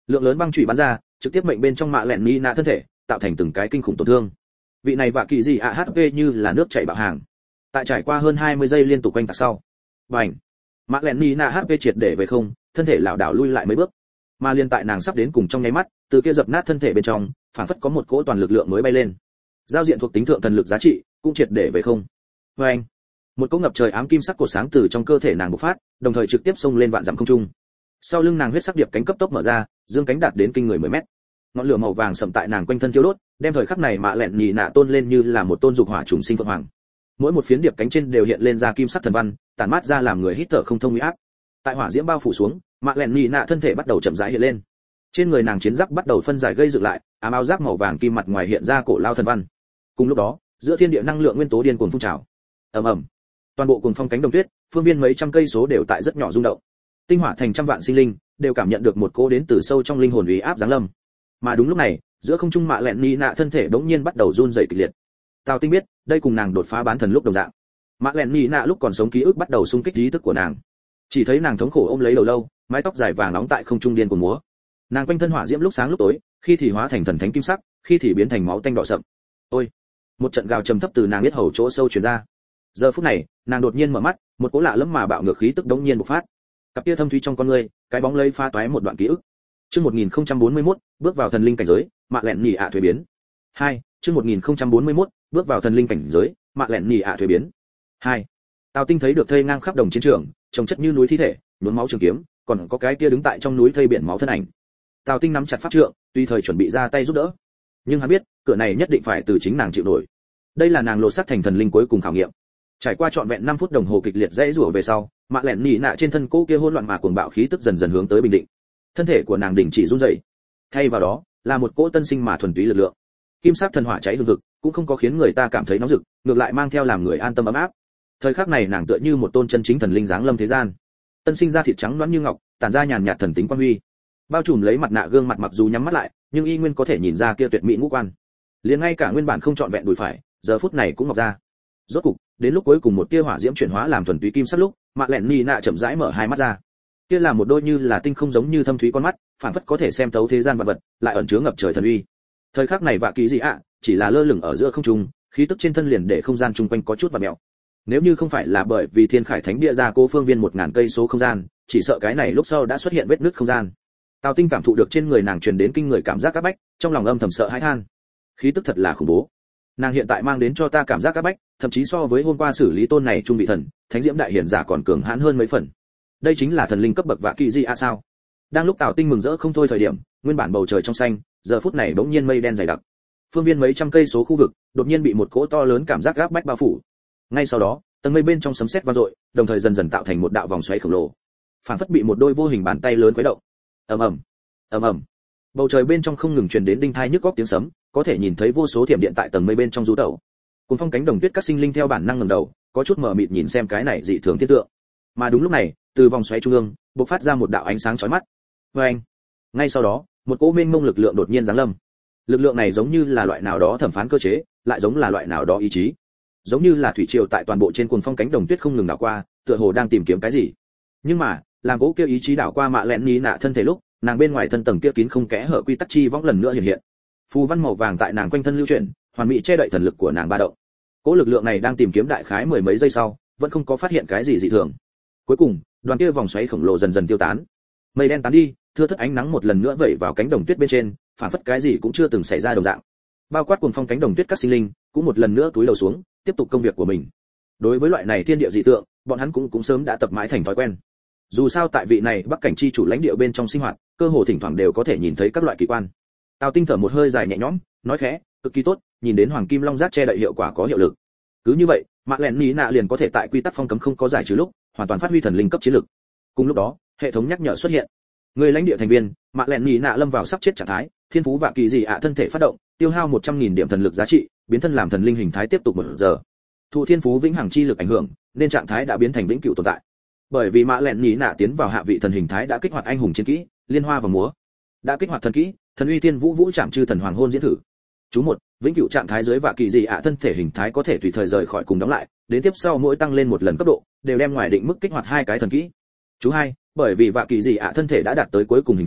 lượng lớn băng chủy bắn ra, trực tiếp mệnh bên trong mạ lẹn ni nạ thân thể, tạo thành từng cái kinh khủng tổn thương. Vị này vạ kỳ gì ạ hát pê như là nước chảy bạo hàng. Tại trải qua hơn hai mươi giây liên tục quanh tạc sau, bành, mạ lẹn ni nạ hát pê triệt để về không, thân thể lảo đảo lui lại mấy bước. Mà liên tại nàng sắp đến cùng trong nháy mắt, từ kia dập nát thân thể bên trong, phản phất có một cỗ toàn lực lượng mới bay lên. Giao diện thuộc tính thượng thần lực giá trị cũng triệt để về không. Bành, một cỗ ngập trời ám kim sắc cột sáng từ trong cơ thể nàng bộc phát, đồng thời trực tiếp xông lên vạn dặm không trung. Sau lưng nàng huyết sắc điệp cánh cấp tốc mở ra, dương cánh đạt đến kinh người mười mét. Ngọn lửa màu vàng sậm tại nàng quanh thân thiêu đốt, đem thời khắc này mạ lẹn nhì nạ tôn lên như là một tôn dục hỏa trùng sinh phượng hoàng. Mỗi một phiến điệp cánh trên đều hiện lên ra kim sắc thần văn, tản mát ra làm người hít thở không thông uy áp. Tại hỏa diễm bao phủ xuống, mạ lẹn nhì nạ thân thể bắt đầu chậm rãi hiện lên. Trên người nàng chiến giáp bắt đầu phân giải gây dựng lại, ám áo giáp màu vàng kim mặt ngoài hiện ra cổ lao thần văn. Cùng lúc đó, giữa thiên địa năng lượng nguyên tố điên cuồng phun trào. Ầm ầm. Toàn bộ cuồng phong cánh đồng tuyết, phương viên mấy trăm cây số đều tại rất nhỏ rung động. Tinh hỏa thành trăm vạn sinh linh, đều cảm nhận được một cỗ đến từ sâu trong linh hồn uy áp giáng lâm. Mà đúng lúc này, giữa không trung mạ lẹn ni nạ thân thể đống nhiên bắt đầu run rẩy kịch liệt. Tào Tinh biết, đây cùng nàng đột phá bán thần lúc đồng dạng. Mạ lẹn ni nạ lúc còn sống ký ức bắt đầu xung kích trí thức của nàng. Chỉ thấy nàng thống khổ ôm lấy đầu lâu, mái tóc dài vàng nóng tại không trung điên cuồng múa. Nàng quanh thân hỏa diễm lúc sáng lúc tối, khi thì hóa thành thần thánh kim sắc, khi thì biến thành máu tanh đỏ sậm. Ôi! Một trận gào trầm thấp từ nàng huyết hầu chỗ sâu truyền ra. Giờ phút này, nàng đột nhiên mở mắt, một cỗ lạ lẫm mà bạo ngược khí tức đống nhiên bộc phát. Cặp kia thâm thúy trong con ngươi, cái bóng lấy pha toái một đoạn ký ức. Chương một nghìn không trăm bốn mươi mốt, bước vào thần linh cảnh giới, mạ lẹn nhì ạ thuế biến. hai, chương một nghìn không trăm bốn mươi mốt, bước vào thần linh cảnh giới, mạ lẹn nhì ạ thuế biến. hai. Tào Tinh thấy được thây ngang khắp đồng chiến trường, trồng chất như núi thi thể, nhuốm máu trường kiếm, còn có cái kia đứng tại trong núi thây biển máu thân ảnh. Tào Tinh nắm chặt pháp trượng, tùy thời chuẩn bị ra tay giúp đỡ. Nhưng hắn biết, cửa này nhất định phải từ chính nàng chịu nổi. Đây là nàng lột xác thành thần linh cuối cùng khảo nghiệm. Trải qua trọn vẹn năm phút đồng hồ kịch liệt dãy rủa về sau, mạ lẹn nhì nạ trên thân cô kia hỗn loạn mà cuồng bạo khí tức dần dần hướng tới bình định. Thân thể của nàng đình chỉ run rẩy. Thay vào đó, là một cỗ tân sinh mà thuần túy lực lượng. Kim sắc thần hỏa cháy hừng hực, cũng không có khiến người ta cảm thấy nóng rực, ngược lại mang theo làm người an tâm ấm áp. Thời khắc này nàng tựa như một tôn chân chính thần linh giáng lâm thế gian. Tân sinh da thịt trắng nõn như ngọc, tản ra nhàn nhạt thần tính quang huy. Bao trùm lấy mặt nạ gương mặt mặc dù nhắm mắt lại, nhưng y nguyên có thể nhìn ra kia tuyệt mỹ ngũ quan. Liền ngay cả nguyên bản không trọn vẹn đùi phải, giờ phút này cũng mọc ra. Rốt cục, đến lúc cuối cùng một tia hỏa diễm chuyển hóa làm thuần túy kim sắc lúc, mạ lẹn nhì nạ chậm rãi mở hai mắt ra. Kia là một đôi như là tinh không giống như thâm thúy con mắt, phản phất có thể xem thấu thế gian vạn vật, lại ẩn chứa ngập trời thần uy. Thời khắc này vạ kỳ gì ạ, chỉ là lơ lửng ở giữa không trung, khí tức trên thân liền để không gian chung quanh có chút vặn mèo. Nếu như không phải là bởi vì Thiên Khải Thánh Địa ra cố phương viên một ngàn cây số không gian, chỉ sợ cái này lúc sau đã xuất hiện vết nứt không gian. Tào Tinh cảm thụ được trên người nàng truyền đến kinh người cảm giác áp bách, trong lòng âm thầm sợ hãi than. Khí tức thật là khủng bố. Nàng hiện tại mang đến cho ta cảm giác áp bách, thậm chí so với hôm qua xử lý tôn này trung vị thần, Thánh Diễm đại hiển giả còn cường hãn hơn mấy phần. Đây chính là thần linh cấp bậc vạ kỳ gì a sao? Đang lúc Tào Tinh mừng rỡ không thôi thời điểm, nguyên bản bầu trời trong xanh, giờ phút này bỗng nhiên mây đen dày đặc. Phương viên mấy trăm cây số khu vực, đột nhiên bị một cỗ to lớn cảm giác áp bách bao phủ. Ngay sau đó, tầng mây bên trong sấm sét vang dội, đồng thời dần dần tạo thành một đạo vòng xoáy khổng lồ. Phản phất bị một đôi vô hình bàn tay lớn khuấy động. Ầm ầm, ầm ầm. Bầu trời bên trong không ngừng truyền đến đinh thai nhức óc tiếng sấm, có thể nhìn thấy vô số thiểm điện tại tầng mây bên trong du tẩu. Cùng phong cánh đồng tuyết các sinh linh theo bản năng ngẩng đầu, có chút mờ mịt nhìn xem cái này dị thường thiên tượng. Mà đúng lúc này, từ vòng xoáy trung ương, bộc phát ra một đạo ánh sáng chói mắt. Oeng! Ngay sau đó, một cỗ mênh mông lực lượng đột nhiên giáng lâm. Lực lượng này giống như là loại nào đó thẩm phán cơ chế, lại giống là loại nào đó ý chí. Giống như là thủy triều tại toàn bộ trên cuồng phong cánh đồng tuyết không ngừng đảo qua, tựa hồ đang tìm kiếm cái gì. Nhưng mà, làm cỗ kia ý chí đảo qua mạ lẹn ní nạ thân thể lúc, nàng bên ngoài thân tầng kia kín không kẽ hở quy tắc chi võng lần nữa hiện hiện. Phù văn màu vàng tại nàng quanh thân lưu chuyển, hoàn mỹ che đậy thần lực của nàng ba động. Cỗ lực lượng này đang tìm kiếm đại khái mười mấy giây sau, vẫn không có phát hiện cái gì dị thường. Cuối cùng, đoàn kia vòng xoáy khổng lồ dần dần tiêu tán. Mây đen tán đi, thưa thớt ánh nắng một lần nữa vẩy vào cánh đồng tuyết bên trên, phản phất cái gì cũng chưa từng xảy ra đồng dạng. Bao quát cuồng phong cánh đồng tuyết các sinh linh, cũng một lần nữa túi đầu xuống, tiếp tục công việc của mình. Đối với loại này thiên địa dị tượng, bọn hắn cũng cũng sớm đã tập mãi thành thói quen. Dù sao tại vị này Bắc cảnh chi chủ lãnh địa bên trong sinh hoạt, cơ hồ thỉnh thoảng đều có thể nhìn thấy các loại kỳ quan. Tào Tinh thở một hơi dài nhẹ nhõm, nói khẽ, cực kỳ tốt, nhìn đến hoàng kim long giác che đậy hiệu quả có hiệu lực. Cứ như vậy, mạ lẹn ní nạ liền có thể tại quy tắc phong cấm không có giải trừ lúc, hoàn toàn phát huy thần linh cấp chiến lực. Cùng lúc đó, hệ thống nhắc nhở xuất hiện. Người lãnh địa thành viên, mạ lẹn ní nạ lâm vào sắp chết trạng thái, thiên phú và kỳ dị ạ thân thể phát động, tiêu hao một trăm nghìn điểm thần lực giá trị, biến thân làm thần linh hình thái tiếp tục một giờ. Thụ thiên phú vĩnh hằng chi lực ảnh hưởng, nên trạng thái đã biến thành vĩnh cửu tồn tại. Bởi vì mạ lẹn ní nạ tiến vào hạ vị thần hình thái đã kích hoạt anh hùng chiến kỹ, liên hoa và múa. Đã kích hoạt thần kỹ, thần uy thiên vũ vũ chạm chư thần hoàng hôn diễn thử. Chú một, vĩnh cửu trạng thái dưới và kỳ dị ạ thân thể hình thái có thể tùy thời rời khỏi cùng đóng lại, đến tiếp sau mỗi tăng lên một lần cấp độ, đều đem ngoài định mức kích hoạt hai cái thần kỹ. Chú hai, bởi vì vạ kỳ dị ạ thân thể đã đạt tới cuối cùng hình thái,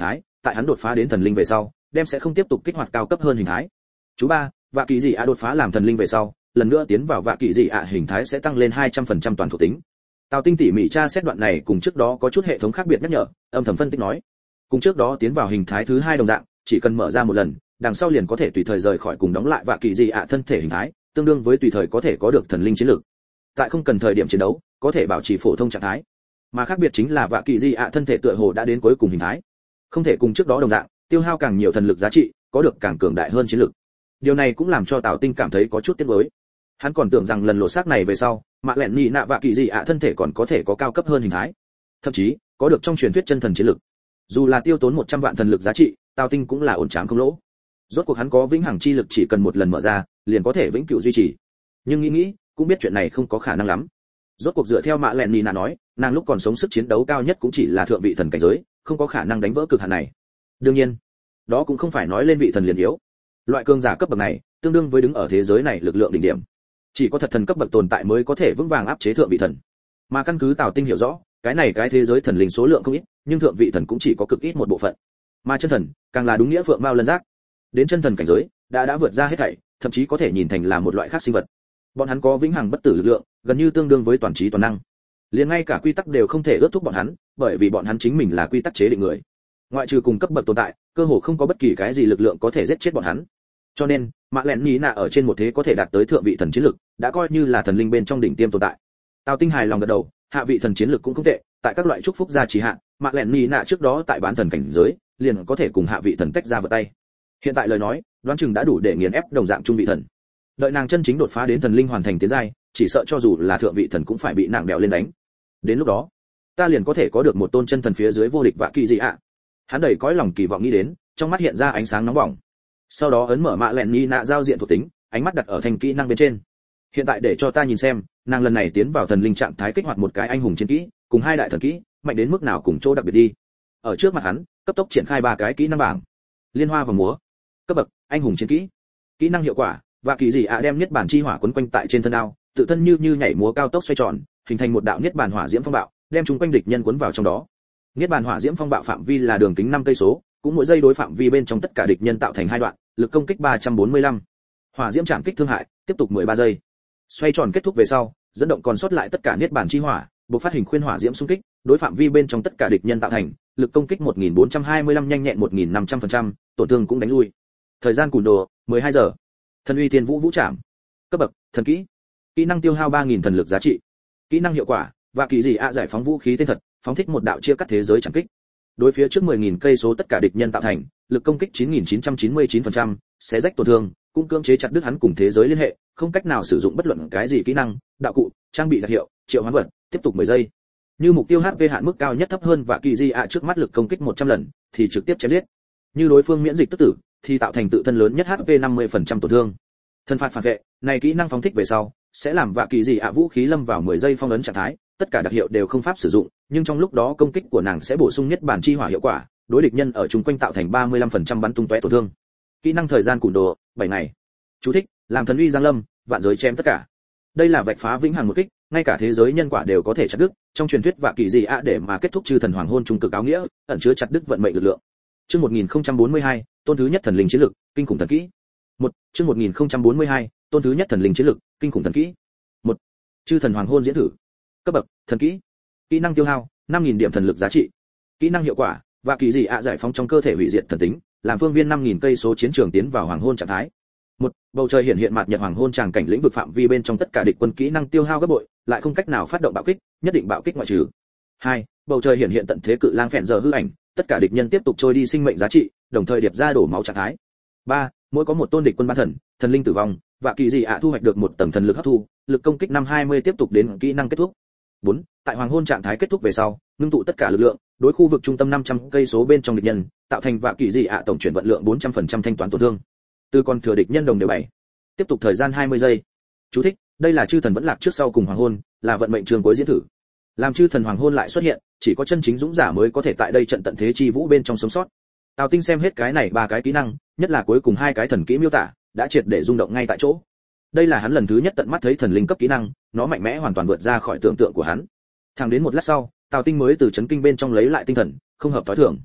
tại hắn đột phá đến thần linh về sau đem sẽ không tiếp tục kích hoạt cao cấp hơn hình thái. Chú ba, vạ kỳ dị ạ đột phá làm thần linh về sau lần nữa tiến vào vạ kỳ dị ạ hình thái sẽ tăng lên hai trăm phần trăm toàn thuộc tính. Tào Tinh tỉ mỉ tra xét đoạn này cùng trước đó có chút hệ thống khác biệt nhắc nhở, âm thầm phân tích nói, cùng trước đó tiến vào hình thái thứ hai đồng dạng, chỉ cần mở ra một lần, đằng sau liền có thể tùy thời rời khỏi cùng đóng lại vạ kỳ dị ạ thân thể hình thái, tương đương với tùy thời có thể có được thần linh chiến lược. Tại không cần thời điểm chiến đấu, có thể bảo trì phổ thông trạng thái. Mà khác biệt chính là vạ kỳ dị ạ thân thể tựa hồ đã đến cuối cùng hình thái, không thể cùng trước đó đồng dạng, tiêu hao càng nhiều thần lực giá trị, có được càng cường đại hơn chiến lược. Điều này cũng làm cho Tào Tinh cảm thấy có chút tiếc nuối. Hắn còn tưởng rằng lần lộ xác này về sau, mạ lẹn nhị nạ vạ kỳ dị ạ thân thể còn có thể có cao cấp hơn hình thái, thậm chí có được trong truyền thuyết chân thần chiến lực. Dù là tiêu tốn một trăm vạn thần lực giá trị, Tào Tinh cũng là ổn tráng không lỗ. Rốt cuộc hắn có vĩnh hằng chi lực chỉ cần một lần mở ra, liền có thể vĩnh cửu duy trì. Nhưng nghĩ nghĩ, cũng biết chuyện này không có khả năng lắm. Rốt cuộc dựa theo mạ lẹn nhị nạ nói, nàng lúc còn sống sức chiến đấu cao nhất cũng chỉ là thượng vị thần cảnh giới, không có khả năng đánh vỡ cực hạn này. Đương nhiên, đó cũng không phải nói lên vị thần liền yếu. Loại cường giả cấp bậc này, tương đương với đứng ở thế giới này lực lượng đỉnh điểm. Chỉ có thật thần cấp bậc tồn tại mới có thể vững vàng áp chế thượng vị thần. Mà căn cứ Tào Tinh hiểu rõ, cái này cái thế giới thần linh số lượng không ít, nhưng thượng vị thần cũng chỉ có cực ít một bộ phận. Mà chân thần, càng là đúng nghĩa phượng mao lân giác. Đến chân thần cảnh giới, đã đã vượt ra hết thảy, thậm chí có thể nhìn thành là một loại khác sinh vật. Bọn hắn có vĩnh hằng bất tử lực lượng, gần như tương đương với toàn trí toàn năng. Liền ngay cả quy tắc đều không thể ước thúc bọn hắn, bởi vì bọn hắn chính mình là quy tắc chế định người. Ngoại trừ cùng cấp bậc tồn tại, cơ hồ không có bất kỳ cái gì lực lượng có thể giết chết bọn hắn. Cho nên, mạ lẹn nhí nạ ở trên một thế có thể đạt tới thượng vị thần chiến lực, đã coi như là thần linh bên trong đỉnh tiêm tồn tại. Tào Tinh hài lòng gật đầu, hạ vị thần chiến lực cũng không tệ, tại các loại chúc phúc gia trì hạ, mạ lẹn nhí nạ trước đó tại bán thần cảnh giới, liền có thể cùng hạ vị thần tách ra vào tay. Hiện tại lời nói, đoán chừng đã đủ để nghiền ép đồng dạng trung vị thần. Đợi nàng chân chính đột phá đến thần linh hoàn thành tiến giai, chỉ sợ cho dù là thượng vị thần cũng phải bị nàng đèo lên đánh. Đến lúc đó, ta liền có thể có được một tôn chân thần phía dưới vô địch vạ kỳ dị ạ. Hắn đầy cõi lòng kỳ vọng nghĩ đến, trong mắt hiện ra ánh sáng nóng bỏng. Sau đó ấn mở mạ lẹn nhí nạ giao diện thuộc tính, ánh mắt đặt ở thành kỹ năng bên trên. Hiện tại để cho ta nhìn xem, nàng lần này tiến vào thần linh trạng thái kích hoạt một cái anh hùng chiến kỹ, cùng hai đại thần kỹ, mạnh đến mức nào cùng chỗ đặc biệt đi. Ở trước mặt hắn, cấp tốc triển khai ba cái kỹ năng bảng. Liên hoa và múa. Cấp bậc, anh hùng chiến kỹ. Kỹ năng hiệu quả, và kỳ dị ạ đem niết bàn chi hỏa quấn quanh tại trên thân đao, tự thân như như nhảy múa cao tốc xoay tròn, hình thành một đạo niết bàn hỏa diễm phong bạo, đem chúng quanh địch nhân cuốn vào trong đó. Niết bàn hỏa diễm phong bạo phạm vi là đường kính năm cây số, cũng mỗi giây đối phạm vi bên trong tất cả địch nhân tạo thành hai đoạn, lực công kích ba trăm bốn mươi lăm. Hỏa diễm chạm kích thương hại, tiếp tục mười ba giây. Xoay tròn kết thúc về sau, dẫn động còn sót lại tất cả niết bàn chi hỏa, bộc phát hình khuyên hỏa diễm xung kích, đối phạm vi bên trong tất cả địch nhân tạo thành, lực công kích một nghìn bốn trăm hai mươi lăm nhanh nhẹn một nghìn năm trăm phần trăm, tổn thương cũng đánh lui. Thời gian cùn đồ, mười hai giờ. Thần uy thiên vũ vũ trảm. Cấp bậc, thần kỹ. Kỹ năng tiêu hao ba nghìn thần lực giá trị. Kỹ năng hiệu quả, và kỳ dị ạ giải phóng vũ khí tên thật, phóng thích một đạo chia cắt thế giới chẳng kích. Đối phía trước mười nghìn cây số tất cả địch nhân tạo thành, lực công kích chín nghìn chín trăm chín mươi chín phần trăm, xé rách tổn thương, cũng cưỡng chế chặt đứt hắn cùng thế giới liên hệ, không cách nào sử dụng bất luận cái gì kỹ năng, đạo cụ, trang bị đặc hiệu, triệu hoán vật, tiếp tục mười giây. Như mục tiêu hát pê hạn mức cao nhất thấp hơn và kỳ di ạ trước mắt lực công kích một trăm lần, thì trực tiếp chém giết. Như đối phương miễn dịch tức tử, thì tạo thành tự thân lớn nhất hát pê năm mươi phần trăm tổn thương. Thân phạt phản vệ, này kỹ năng phóng thích về sau, sẽ làm vạ kỳ dị ạ vũ khí lâm vào mười giây phong ấn trạng thái, tất cả đặc hiệu đều không pháp sử dụng, nhưng trong lúc đó công kích của nàng sẽ bổ sung nhất bản chi hỏa hiệu quả, đối địch nhân ở chung quanh tạo thành ba mươi lăm phần trăm bắn tung tóe tổn thương. Kỹ năng thời gian cùn đồ, bảy ngày. Chú thích, làm thần uy giang lâm, vạn giới chém tất cả. Đây là vạch phá vĩnh hằng một kích, ngay cả thế giới nhân quả đều có thể chặt đứt, trong truyền thuyết vạ kỳ dị ạ để mà kết thúc chư thần hoàng hôn trung cực áo nghĩa, ẩn chứa chặt đứt vận mệnh lực lượng. Chương một nghìn không trăm bốn mươi hai, tôn thứ nhất thần linh chiến lực, kinh khủng thần kỹ. một. Chương một nghìn không trăm bốn mươi hai, tôn thứ nhất thần linh chiến lực, kinh khủng thần kỹ. một. Chư thần hoàng hôn diễn thử. Cấp bậc, thần kỹ. Kỹ năng tiêu hao, năm nghìn điểm thần lực giá trị. Kỹ năng hiệu quả, và kỳ dị ạ giải phóng trong cơ thể hủy diệt thần tính, làm phương viên năm nghìn cây số chiến trường tiến vào hoàng hôn trạng thái. một. Bầu trời hiện hiện mạt nhật hoàng hôn tràng cảnh lĩnh vực phạm vi bên trong tất cả địch quân kỹ năng tiêu hao gấp bội, lại không cách nào phát động bạo kích, nhất định bạo kích ngoại trừ. hai. Bầu trời hiện hiện tận thế cự lang phèn giờ hư ảnh, tất cả địch nhân tiếp tục trôi đi sinh mệnh giá trị, đồng thời điệp ra đổ máu trạng thái. ba. Mỗi có một tôn địch quân bán thần, thần linh tử vong, và kỳ dị ạ thu hoạch được một tầng thần lực hấp thu, lực công kích năm hai mươi tiếp tục đến kỹ năng kết thúc. bốn. Tại hoàng hôn trạng thái kết thúc về sau, ngưng tụ tất cả lực lượng, đối khu vực trung tâm năm trăm cây số bên trong địch nhân, tạo thành và kỳ dị ạ tổng chuyển vận lượng bốn trăm phần trăm thanh toán tổn thương. Từ còn thừa địch nhân đồng đều bảy. Tiếp tục thời gian hai mươi giây. Chú thích, đây là chư thần vẫn lạc trước sau cùng hoàng hôn, là vận mệnh trường cuối diễn thử. Làm chư thần hoàng hôn lại xuất hiện, chỉ có chân chính dũng giả mới có thể tại đây trận tận thế chi vũ bên trong sống sót. Tào Tinh xem hết cái này ba cái kỹ năng, nhất là cuối cùng hai cái thần kỹ miêu tả, đã triệt để rung động ngay tại chỗ. Đây là hắn lần thứ nhất tận mắt thấy thần linh cấp kỹ năng, nó mạnh mẽ hoàn toàn vượt ra khỏi tưởng tượng của hắn. Thẳng đến một lát sau, Tào Tinh mới từ chấn kinh bên trong lấy lại tinh thần, không hợp tối thường.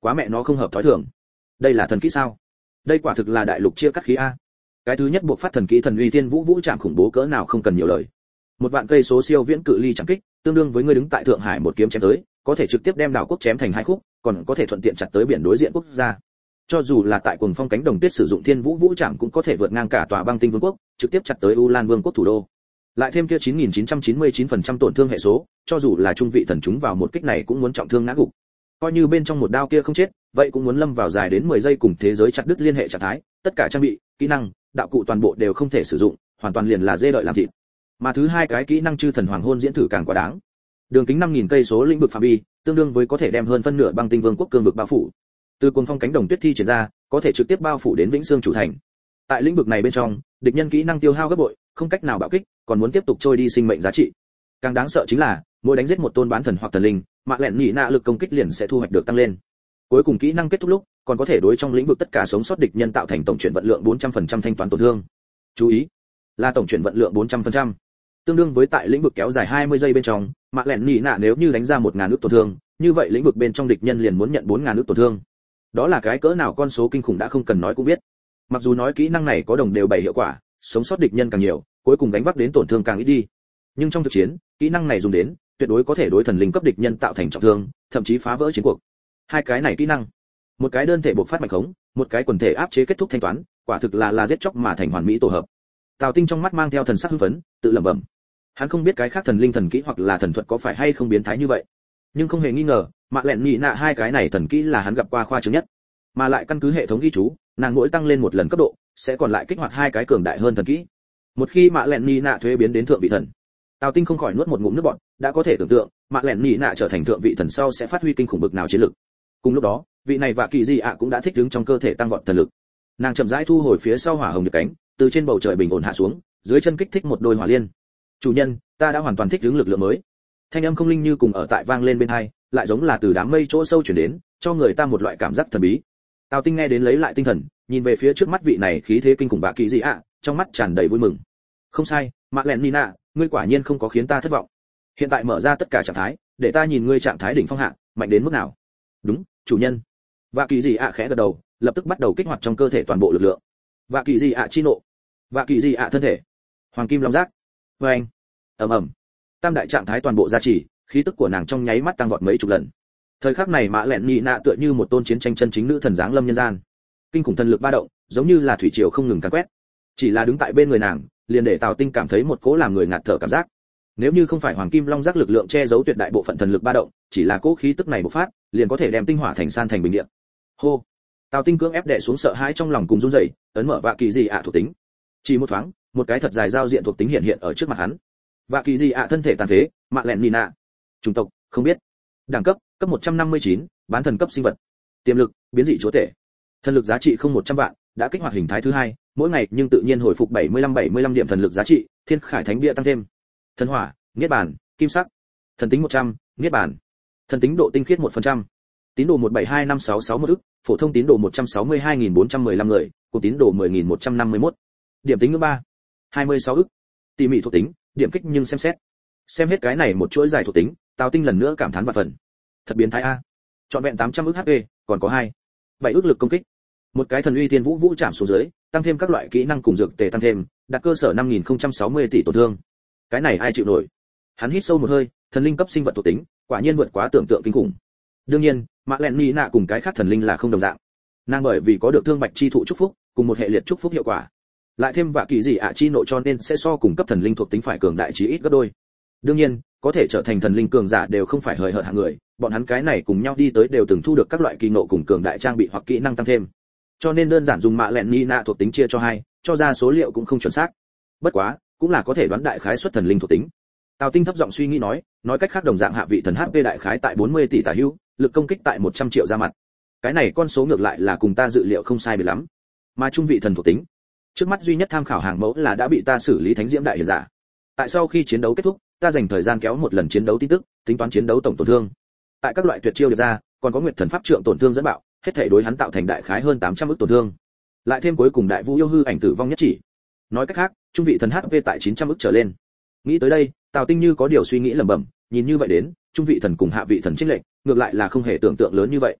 quá mẹ nó không hợp thói thường. Đây là thần kỹ sao? Đây quả thực là đại lục chia cắt khí a. Cái thứ nhất buộc phát thần kỹ thần uy thiên vũ vũ trảm khủng bố cỡ nào không cần nhiều lời. Một vạn cây số siêu viễn cự ly chẳng kích, tương đương với người đứng tại Thượng Hải một kiếm chém tới, có thể trực tiếp đem đảo quốc chém thành hai khúc, còn có thể thuận tiện chặt tới biển đối diện quốc gia. Cho dù là tại cuồng phong cánh đồng tuyết sử dụng thiên vũ vũ trảm cũng có thể vượt ngang cả tòa băng tinh vương quốc, trực tiếp chặt tới U Lan vương quốc thủ đô. Lại thêm kia chín nghìn chín trăm chín mươi chín phần trăm tổn thương hệ số, cho dù là trung vị thần chúng vào một kích này cũng muốn trọng thương ngã gục. Coi như bên trong một đao kia không chết, vậy cũng muốn lâm vào dài đến mười giây cùng thế giới chặt đứt liên hệ trạng thái, tất cả trang bị, kỹ năng, đạo cụ toàn bộ đều không thể sử dụng, hoàn toàn liền là dê đợi làm thịt. Mà thứ hai cái kỹ năng chư thần hoàng hôn diễn thử càng quá đáng. Đường kính năm nghìn cây số lĩnh vực phạm vi, tương đương với có thể đem hơn phân nửa băng tinh vương quốc cương vực bao phủ. Từ cuồng phong cánh đồng tuyết thi triển ra, có thể trực tiếp bao phủ đến Vĩnh Xương chủ thành. Tại lĩnh vực này bên trong, địch nhân kỹ năng tiêu hao gấp bội, không cách nào bạo kích, còn muốn tiếp tục trôi đi sinh mệnh giá trị. Càng đáng sợ chính là, mỗi đánh giết một tôn bán thần hoặc thần linh, mạ lẹn nhị nạ lực công kích liền sẽ thu hoạch được tăng lên. Cuối cùng kỹ năng kết thúc lúc, còn có thể đối trong lĩnh vực tất cả sống sót địch nhân tạo thành tổng chuyển vận lượng bốn trăm phần trăm thanh toán tổn thương. Chú ý, là tổng chuyển vận lượng bốn trăm phần trăm. Tương đương với tại lĩnh vực kéo dài hai mươi giây bên trong, mạ lẹn nhị nạ nếu như đánh ra một nghìn ức tổn thương, như vậy lĩnh vực bên trong địch nhân liền muốn nhận bốn nghìn ức tổn thương. Đó là cái cỡ nào con số kinh khủng đã không cần nói cũng biết. Mặc dù nói kỹ năng này có đồng đều bảy hiệu quả, sống sót địch nhân càng nhiều, cuối cùng đánh vác đến tổn thương càng ít đi. Nhưng trong thực chiến, kỹ năng này dùng đến, tuyệt đối có thể đối thần linh cấp địch nhân tạo thành trọng thương, thậm chí phá vỡ chiến cuộc. Hai cái này kỹ năng, một cái đơn thể bộc phát mạnh khống, một cái quần thể áp chế kết thúc thanh toán, quả thực là là giết chóc mà thành hoàn mỹ tổ hợp. Tào Tinh trong mắt mang theo thần sắc hưng phấn, tự lẩm bẩm. Hắn không biết cái khác thần linh thần kỹ hoặc là thần thuật có phải hay không biến thái như vậy, nhưng không hề nghi ngờ, mạ lẹn nhị nạ hai cái này thần kỹ là hắn gặp qua khoa trương nhất. Mà lại căn cứ hệ thống ghi chú, nàng mỗi tăng lên một lần cấp độ, sẽ còn lại kích hoạt hai cái cường đại hơn thần kỹ. Một khi mạ lẹn nhị nạ thuế biến đến thượng vị thần, Tào Tinh không khỏi nuốt một ngụm nước bọt, đã có thể tưởng tượng, mạ lẹn nhị nạ trở thành thượng vị thần sau sẽ phát huy kinh khủng bực nào chiến lực. Cùng lúc đó, vị này và kỳ gì ạ cũng đã thích ứng trong cơ thể tăng vọt thần lực. Nàng chậm rãi thu hồi phía sau hỏa hồng nhật cánh, từ trên bầu trời bình ổn hạ xuống, dưới chân kích thích một đôi hỏa liên. Chủ nhân, ta đã hoàn toàn thích ứng lực lượng mới. Thanh âm không linh như cùng ở tại vang lên bên tai, lại giống là từ đám mây chỗ sâu truyền đến, cho người ta một loại cảm giác thần bí. Tào Tinh nghe đến lấy lại tinh thần, nhìn về phía trước mắt vị này khí thế kinh khủng và kỳ dị ạ, trong mắt tràn đầy vui mừng. Không sai, mạ lẹn nina, ngươi quả nhiên không có khiến ta thất vọng. Hiện tại mở ra tất cả trạng thái, để ta nhìn ngươi trạng thái đỉnh phong hạ, mạnh đến mức nào. Đúng, chủ nhân. Và kỳ dị ạ khẽ gật đầu, lập tức bắt đầu kích hoạt trong cơ thể toàn bộ lực lượng. Và kỳ dị ạ chi nộ, và kỳ dị ạ thân thể, hoàng kim long giác. Và anh, ầm ầm, tam đại trạng thái toàn bộ gia trì, khí tức của nàng trong nháy mắt tăng vọt mấy chục lần. Thời khắc này mã lẹn nhị nạ tựa như một tôn chiến tranh chân chính nữ thần giáng lâm nhân gian, kinh khủng thần lực ba động, giống như là thủy triều không ngừng càn quét. Chỉ là đứng tại bên người nàng, liền để Tào Tinh cảm thấy một cỗ làm người ngạt thở cảm giác. Nếu như không phải hoàng kim long giác lực lượng che giấu tuyệt đại bộ phận thần lực ba động, chỉ là cỗ khí tức này bộc phát, liền có thể đem tinh hỏa thành san thành bình địa. Hô. Tào Tinh cưỡng ép đè xuống sợ hãi trong lòng cùng run rẩy, ấn mở vạ kỳ dị ạ thuộc tính. Chỉ một thoáng, một cái thật dài giao diện thuộc tính hiện hiện ở trước mặt hắn. Vạ kỳ dị ạ thân thể tàn phế, mạ lẹn nhị nạ. Chủng tộc, không biết. Đẳng cấp, cấp một trăm năm mươi chín, bán thần cấp sinh vật. Tiềm lực, biến dị chúa tể. Thần lực giá trị không một trăm vạn, đã kích hoạt hình thái thứ hai, mỗi ngày nhưng tự nhiên hồi phục bảy mươi lăm bảy mươi lăm điểm thần lực giá trị, thiên khải thánh bia tăng thêm. Thần hỏa, niết bàn, kim sắc. Thần tính một trăm, niết bàn. Thần tính độ tinh khiết một phần trăm. Tín đồ một bảy hai năm sáu sáu một ức, phổ thông tín đồ một trăm sáu mươi hai nghìn bốn trăm mười lăm người, cùng tín đồ mười nghìn một trăm năm mươi mốt. Điểm tính ngưỡng ba, hai mươi sáu ức. Tỉ mỉ thuộc tính, điểm kích nhưng xem xét. Xem hết cái này một chuỗi dài thuộc tính, Tào Tinh lần nữa cảm thán vạn phần. Thật biến thái a. Trọn vẹn tám trăm ức hát pê, còn có hai, bảy ức lực công kích. Một cái thần uy thiên vũ vũ chạm xuống dưới, tăng thêm các loại kỹ năng cùng dược tề tăng thêm, đặt cơ sở năm nghìn không trăm sáu mươi tỷ tổn thương. Cái này ai chịu nổi? Hắn hít sâu một hơi, thần linh cấp sinh vật thuộc tính, quả nhiên vượt quá tưởng tượng kinh khủng. Đương nhiên, mạ lẹn nhị nạ cùng cái khác thần linh là không đồng dạng. Nàng bởi vì có được thương bạch chi thụ chúc phúc, cùng một hệ liệt chúc phúc hiệu quả. Lại thêm vạ kỳ dị ạ chi nộ cho nên sẽ so cùng cấp thần linh thuộc tính phải cường đại chí ít gấp đôi. Đương nhiên, có thể trở thành thần linh cường giả đều không phải hời hợt hạng người, bọn hắn cái này cùng nhau đi tới đều từng thu được các loại kỳ nộ cùng cường đại trang bị hoặc kỹ năng tăng thêm. Cho nên đơn giản dùng mạ lẹn nhị nạ thuộc tính chia cho hai, cho ra số liệu cũng không chuẩn xác. Bất quá, cũng là có thể đoán đại khái xuất thần linh thuộc tính. Tào Tinh thấp giọng suy nghĩ nói, nói cách khác đồng dạng hạ vị thần hát pê đại khái tại bốn mươi tỷ tả hữu, lực công kích tại một trăm triệu ra mặt. Cái này con số ngược lại là cùng ta dự liệu không sai biệt lắm. Mà trung vị thần thuộc tính, trước mắt duy nhất tham khảo hàng mẫu là đã bị ta xử lý thánh diễm đại hiển giả. Tại sau khi chiến đấu kết thúc, ta dành thời gian kéo một lần chiến đấu tin tức, tính toán chiến đấu tổng tổn thương. Tại các loại tuyệt chiêu được ra, còn có nguyệt thần pháp trượng tổn thương dẫn bạo, hết thảy đối hắn tạo thành đại khái hơn tám trăm ức tổn thương. Lại thêm cuối cùng đại vũ yêu hư ảnh tử vong nhất chỉ. Nói cách khác, trung vị thần hát pê tại chín trăm ức trở lên. Nghĩ tới đây, Tào Tinh như có điều suy nghĩ lẩm bẩm, nhìn như vậy đến, trung vị thần cùng hạ vị thần chênh lệch, ngược lại là không hề tưởng tượng lớn như vậy.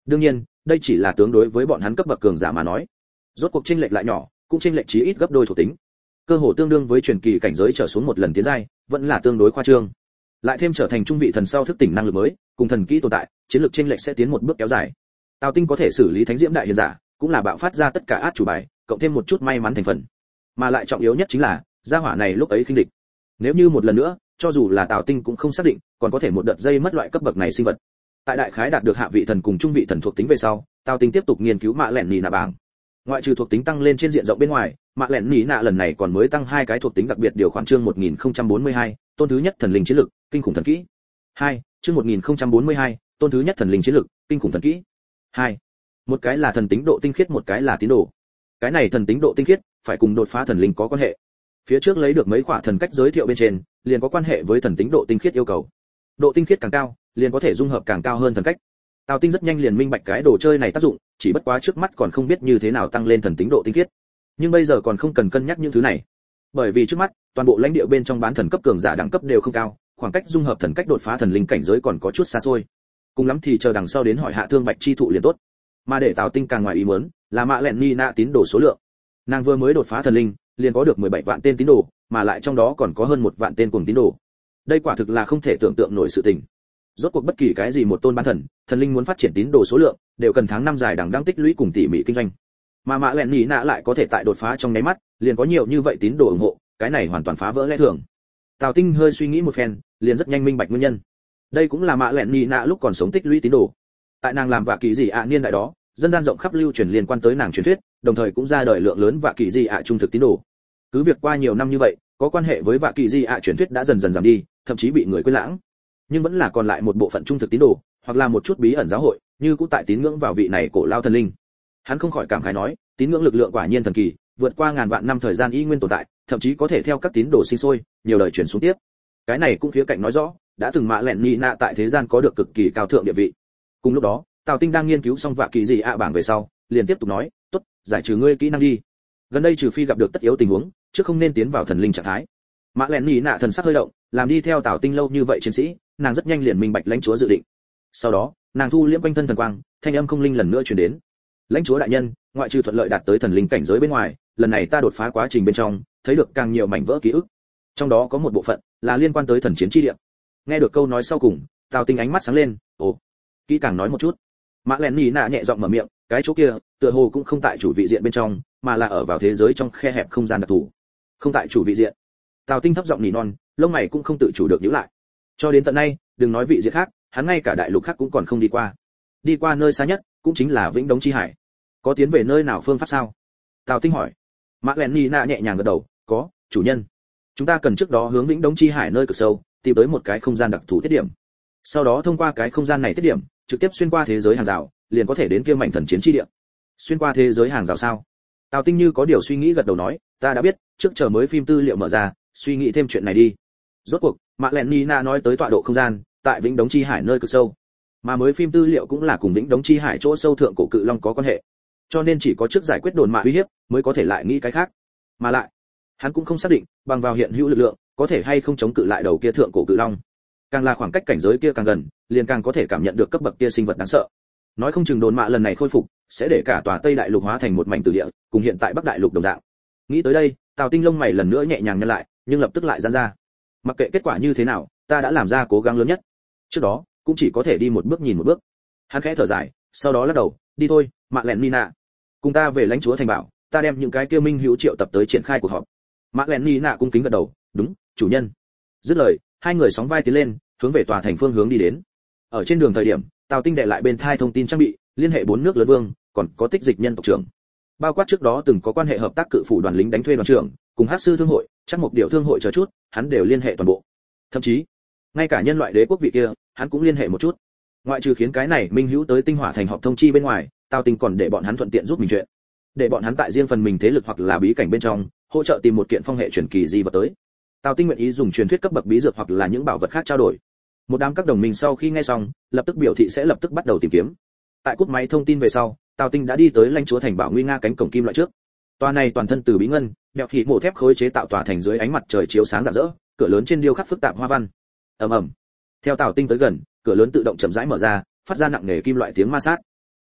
Đương nhiên, đây chỉ là tướng đối với bọn hắn cấp bậc cường giả mà nói. Rốt cuộc chênh lệch lại nhỏ, cũng chênh lệch chí ít gấp đôi thuộc tính. Cơ hồ tương đương với truyền kỳ cảnh giới trở xuống một lần tiến giai, vẫn là tương đối khoa trương. Lại thêm trở thành trung vị thần sau thức tỉnh năng lực mới, cùng thần kỹ tồn tại, chiến lược chênh lệch sẽ tiến một bước kéo dài. Tào Tinh có thể xử lý thánh diễm đại hiền giả, cũng là bạo phát ra tất cả át chủ bài, cộng thêm một chút may mắn thành phần. Mà lại trọng yếu nhất chính là, gia hỏa này lúc ấy khinh địch. Nếu như một lần nữa, cho dù là Tào Tinh cũng không xác định, còn có thể một đợt dây mất loại cấp bậc này sinh vật. Tại đại khái đạt được hạ vị thần cùng trung vị thần thuộc tính về sau, Tào Tinh tiếp tục nghiên cứu mạ lẻn nỉ nạ bảng. Ngoại trừ thuộc tính tăng lên trên diện rộng bên ngoài, mạ lẻn nỉ nạ lần này còn mới tăng hai cái thuộc tính đặc biệt điều khoản chương một nghìn không trăm bốn mươi hai, tôn thứ nhất thần linh chiến lực, kinh khủng thần kỹ. hai, chương một nghìn không trăm bốn mươi hai, tôn thứ nhất thần linh chiến lực, kinh khủng thần kỹ. hai. Một cái là thần tính độ tinh khiết, một cái là tín đồ. Cái này thần tính độ tinh khiết phải cùng đột phá thần linh có quan hệ. Phía trước lấy được mấy khỏa thần cách giới thiệu bên trên, liền có quan hệ với thần tính độ tinh khiết yêu cầu. Độ tinh khiết càng cao, liền có thể dung hợp càng cao hơn thần cách. Tào Tinh rất nhanh liền minh bạch cái đồ chơi này tác dụng, chỉ bất quá trước mắt còn không biết như thế nào tăng lên thần tính độ tinh khiết. Nhưng bây giờ còn không cần cân nhắc những thứ này, bởi vì trước mắt toàn bộ lãnh địa bên trong bán thần cấp cường giả đẳng cấp đều không cao, khoảng cách dung hợp thần cách đột phá thần linh cảnh giới còn có chút xa xôi. Cùng lắm thì chờ đằng sau đến hỏi hạ thương bạch chi thụ liền tốt. Mà để Tào Tinh càng ngoài ý muốn, là mạ lẹn ni nạ tín đồ số lượng. Nàng vừa mới đột phá thần linh, liền có được mười bảy vạn tên tín đồ, mà lại trong đó còn có hơn một vạn tên cuồng tín đồ. Đây quả thực là không thể tưởng tượng nổi sự tình. Rốt cuộc bất kỳ cái gì một tôn bán thần, thần linh muốn phát triển tín đồ số lượng, đều cần tháng năm dài đằng đang tích lũy cùng tỉ mỉ kinh doanh. Mà mạ lẹn ni nạ lại có thể tại đột phá trong nháy mắt, liền có nhiều như vậy tín đồ ủng hộ, cái này hoàn toàn phá vỡ lẽ thường. Tào Tinh hơi suy nghĩ một phen, liền rất nhanh minh bạch nguyên nhân. Đây cũng là mạ lẹn ni nạ lúc còn sống tích lũy tín đồ. Tại nàng làm vạ kỳ gì ạ niên đại đó, dân gian rộng khắp lưu truyền liên quan tới nàng truyền thuyết, đồng thời cũng ra đời lượng lớn vạ kỳ gì ạ trung thực tín đồ. Cứ việc qua nhiều năm như vậy, có quan hệ với vạ kỳ gì ạ truyền thuyết đã dần dần giảm đi, thậm chí bị người quên lãng. Nhưng vẫn là còn lại một bộ phận trung thực tín đồ, hoặc là một chút bí ẩn giáo hội, như cũng tại tín ngưỡng vào vị này cổ lao thần linh. Hắn không khỏi cảm khái nói, tín ngưỡng lực lượng quả nhiên thần kỳ, vượt qua ngàn vạn năm thời gian y nguyên tồn tại, thậm chí có thể theo các tín đồ sinh sôi, nhiều đời truyền xuống tiếp. Cái này cũng khía cạnh nói rõ, đã từng mạ lẹn ni nạ tại thế gian có được cực kỳ cao thượng địa vị. Cùng lúc đó, Tào Tinh đang nghiên cứu xong vạ kỳ gì ạ bảng về sau, liền tiếp tục nói, tốt, giải trừ ngươi kỹ năng đi. Gần đây trừ phi gặp được tất yếu tình huống, chứ không nên tiến vào thần linh trạng thái. Mạ lẹn ni nạ thần sắc hơi động, làm đi theo Tào Tinh lâu như vậy chiến sĩ, nàng rất nhanh liền minh bạch lãnh chúa dự định. Sau đó, nàng thu liễm quanh thân thần quang, thanh âm không linh lần nữa truyền đến. Lãnh chúa đại nhân, ngoại trừ thuận lợi đạt tới thần linh cảnh giới bên ngoài, lần này ta đột phá quá trình bên trong, thấy được càng nhiều mảnh vỡ ký ức. Trong đó có một bộ phận là liên quan tới thần chiến chi địa. Nghe được câu nói sau cùng, Tào Tinh ánh mắt sáng lên, ồ, kỹ càng nói một chút. Mã lẹn nỉ nạ nhẹ giọng mở miệng, cái chỗ kia, tựa hồ cũng không tại chủ vị diện bên trong, mà là ở vào thế giới trong khe hẹp không gian đặc thù. Không tại chủ vị diện. Tào Tinh thấp giọng nỉ non, lông mày cũng không tự chủ được nhíu lại. Cho đến tận nay, đừng nói vị diện khác, hắn ngay cả đại lục khác cũng còn không đi qua. Đi qua nơi xa nhất, cũng chính là Vĩnh Đống Chi Hải. Có tiến về nơi nào phương pháp sao? Tào Tinh hỏi. Mã lẹn nỉ nạ nhẹ nhàng gật đầu, có, chủ nhân. Chúng ta cần trước đó hướng Vĩnh Đống Chi Hải nơi cực sâu, tìm tới một cái không gian đặc thù tiết điểm. Sau đó thông qua cái không gian này tiết điểm, trực tiếp xuyên qua thế giới hàng rào, liền có thể đến kia mảnh thần chiến chi địa. Xuyên qua thế giới hàng rào sao? Tào Tinh như có điều suy nghĩ gật đầu nói, ta đã biết, trước chờ mới phim tư liệu mở ra, suy nghĩ thêm chuyện này đi. Rốt cuộc, Mạ Lẹn Nina nói tới tọa độ không gian, tại Vĩnh Đống Chi Hải nơi cực sâu. Mà mới phim tư liệu cũng là cùng Vĩnh Đống Chi Hải chỗ sâu thượng cổ cự long có quan hệ. Cho nên chỉ có trước giải quyết đồn mạ uy hiếp, mới có thể lại nghĩ cái khác. Mà lại, hắn cũng không xác định, bằng vào hiện hữu lực lượng, có thể hay không chống cự lại đầu kia thượng cổ cự long. Càng là khoảng cách cảnh giới kia càng gần, liền càng có thể cảm nhận được cấp bậc kia sinh vật đáng sợ. Nói không chừng đồn mạ lần này khôi phục, sẽ để cả tòa Tây Đại Lục hóa thành một mảnh tử địa, cùng hiện tại Bắc Đại Lục đồng dạng. Nghĩ tới đây, Tào Tinh lông mày lần nữa nhẹ nhàng nhăn lại, nhưng lập tức lại giãn ra. Mặc kệ kết quả như thế nào, ta đã làm ra cố gắng lớn nhất. Trước đó, cũng chỉ có thể đi một bước nhìn một bước. Hắn khẽ thở dài, sau đó lắc đầu, đi thôi, Mạ Lẹn Nina, cùng ta về lãnh chúa thành bảo, ta đem những cái kia minh hữu triệu tập tới triển khai cuộc họp. Mạ Lẹn Nina cung kính gật đầu, đúng, chủ nhân. Dứt lời, hai người sóng vai tiến lên, hướng về tòa thành phương hướng đi đến. Ở trên đường thời điểm, Tào Tinh đệ lại bên thai thông tin trang bị, liên hệ bốn nước lớn vương, còn có tích dịch nhân tộc trưởng. Bao quát trước đó từng có quan hệ hợp tác cự phủ đoàn lính đánh thuê đoàn trưởng, cùng hắc sư thương hội, chắc một điều thương hội chờ chút, hắn đều liên hệ toàn bộ. Thậm chí, ngay cả nhân loại đế quốc vị kia, hắn cũng liên hệ một chút. Ngoại trừ khiến cái này minh hữu tới tinh hỏa thành họp thông chi bên ngoài, Tào Tinh còn để bọn hắn thuận tiện giúp mình chuyện. Để bọn hắn tại riêng phần mình thế lực hoặc là bí cảnh bên trong, hỗ trợ tìm một kiện phong hệ truyền kỳ gì vật tới. Tào Tinh nguyện ý dùng truyền thuyết cấp bậc bí dược hoặc là những bảo vật khác trao đổi. Một đám các đồng minh sau khi nghe xong, lập tức biểu thị sẽ lập tức bắt đầu tìm kiếm. Tại cúp máy thông tin về sau, Tào Tinh đã đi tới lãnh chúa thành bảo nguy nga cánh cổng kim loại trước. Tòa này toàn thân từ bí ngân, bẹo thịt mổ thép khối chế tạo tòa thành dưới ánh mặt trời chiếu sáng rạng rỡ, cửa lớn trên điêu khắc phức tạp hoa văn. Ầm ầm. Theo Tào Tinh tới gần, cửa lớn tự động chậm rãi mở ra, phát ra nặng nề kim loại tiếng ma sát.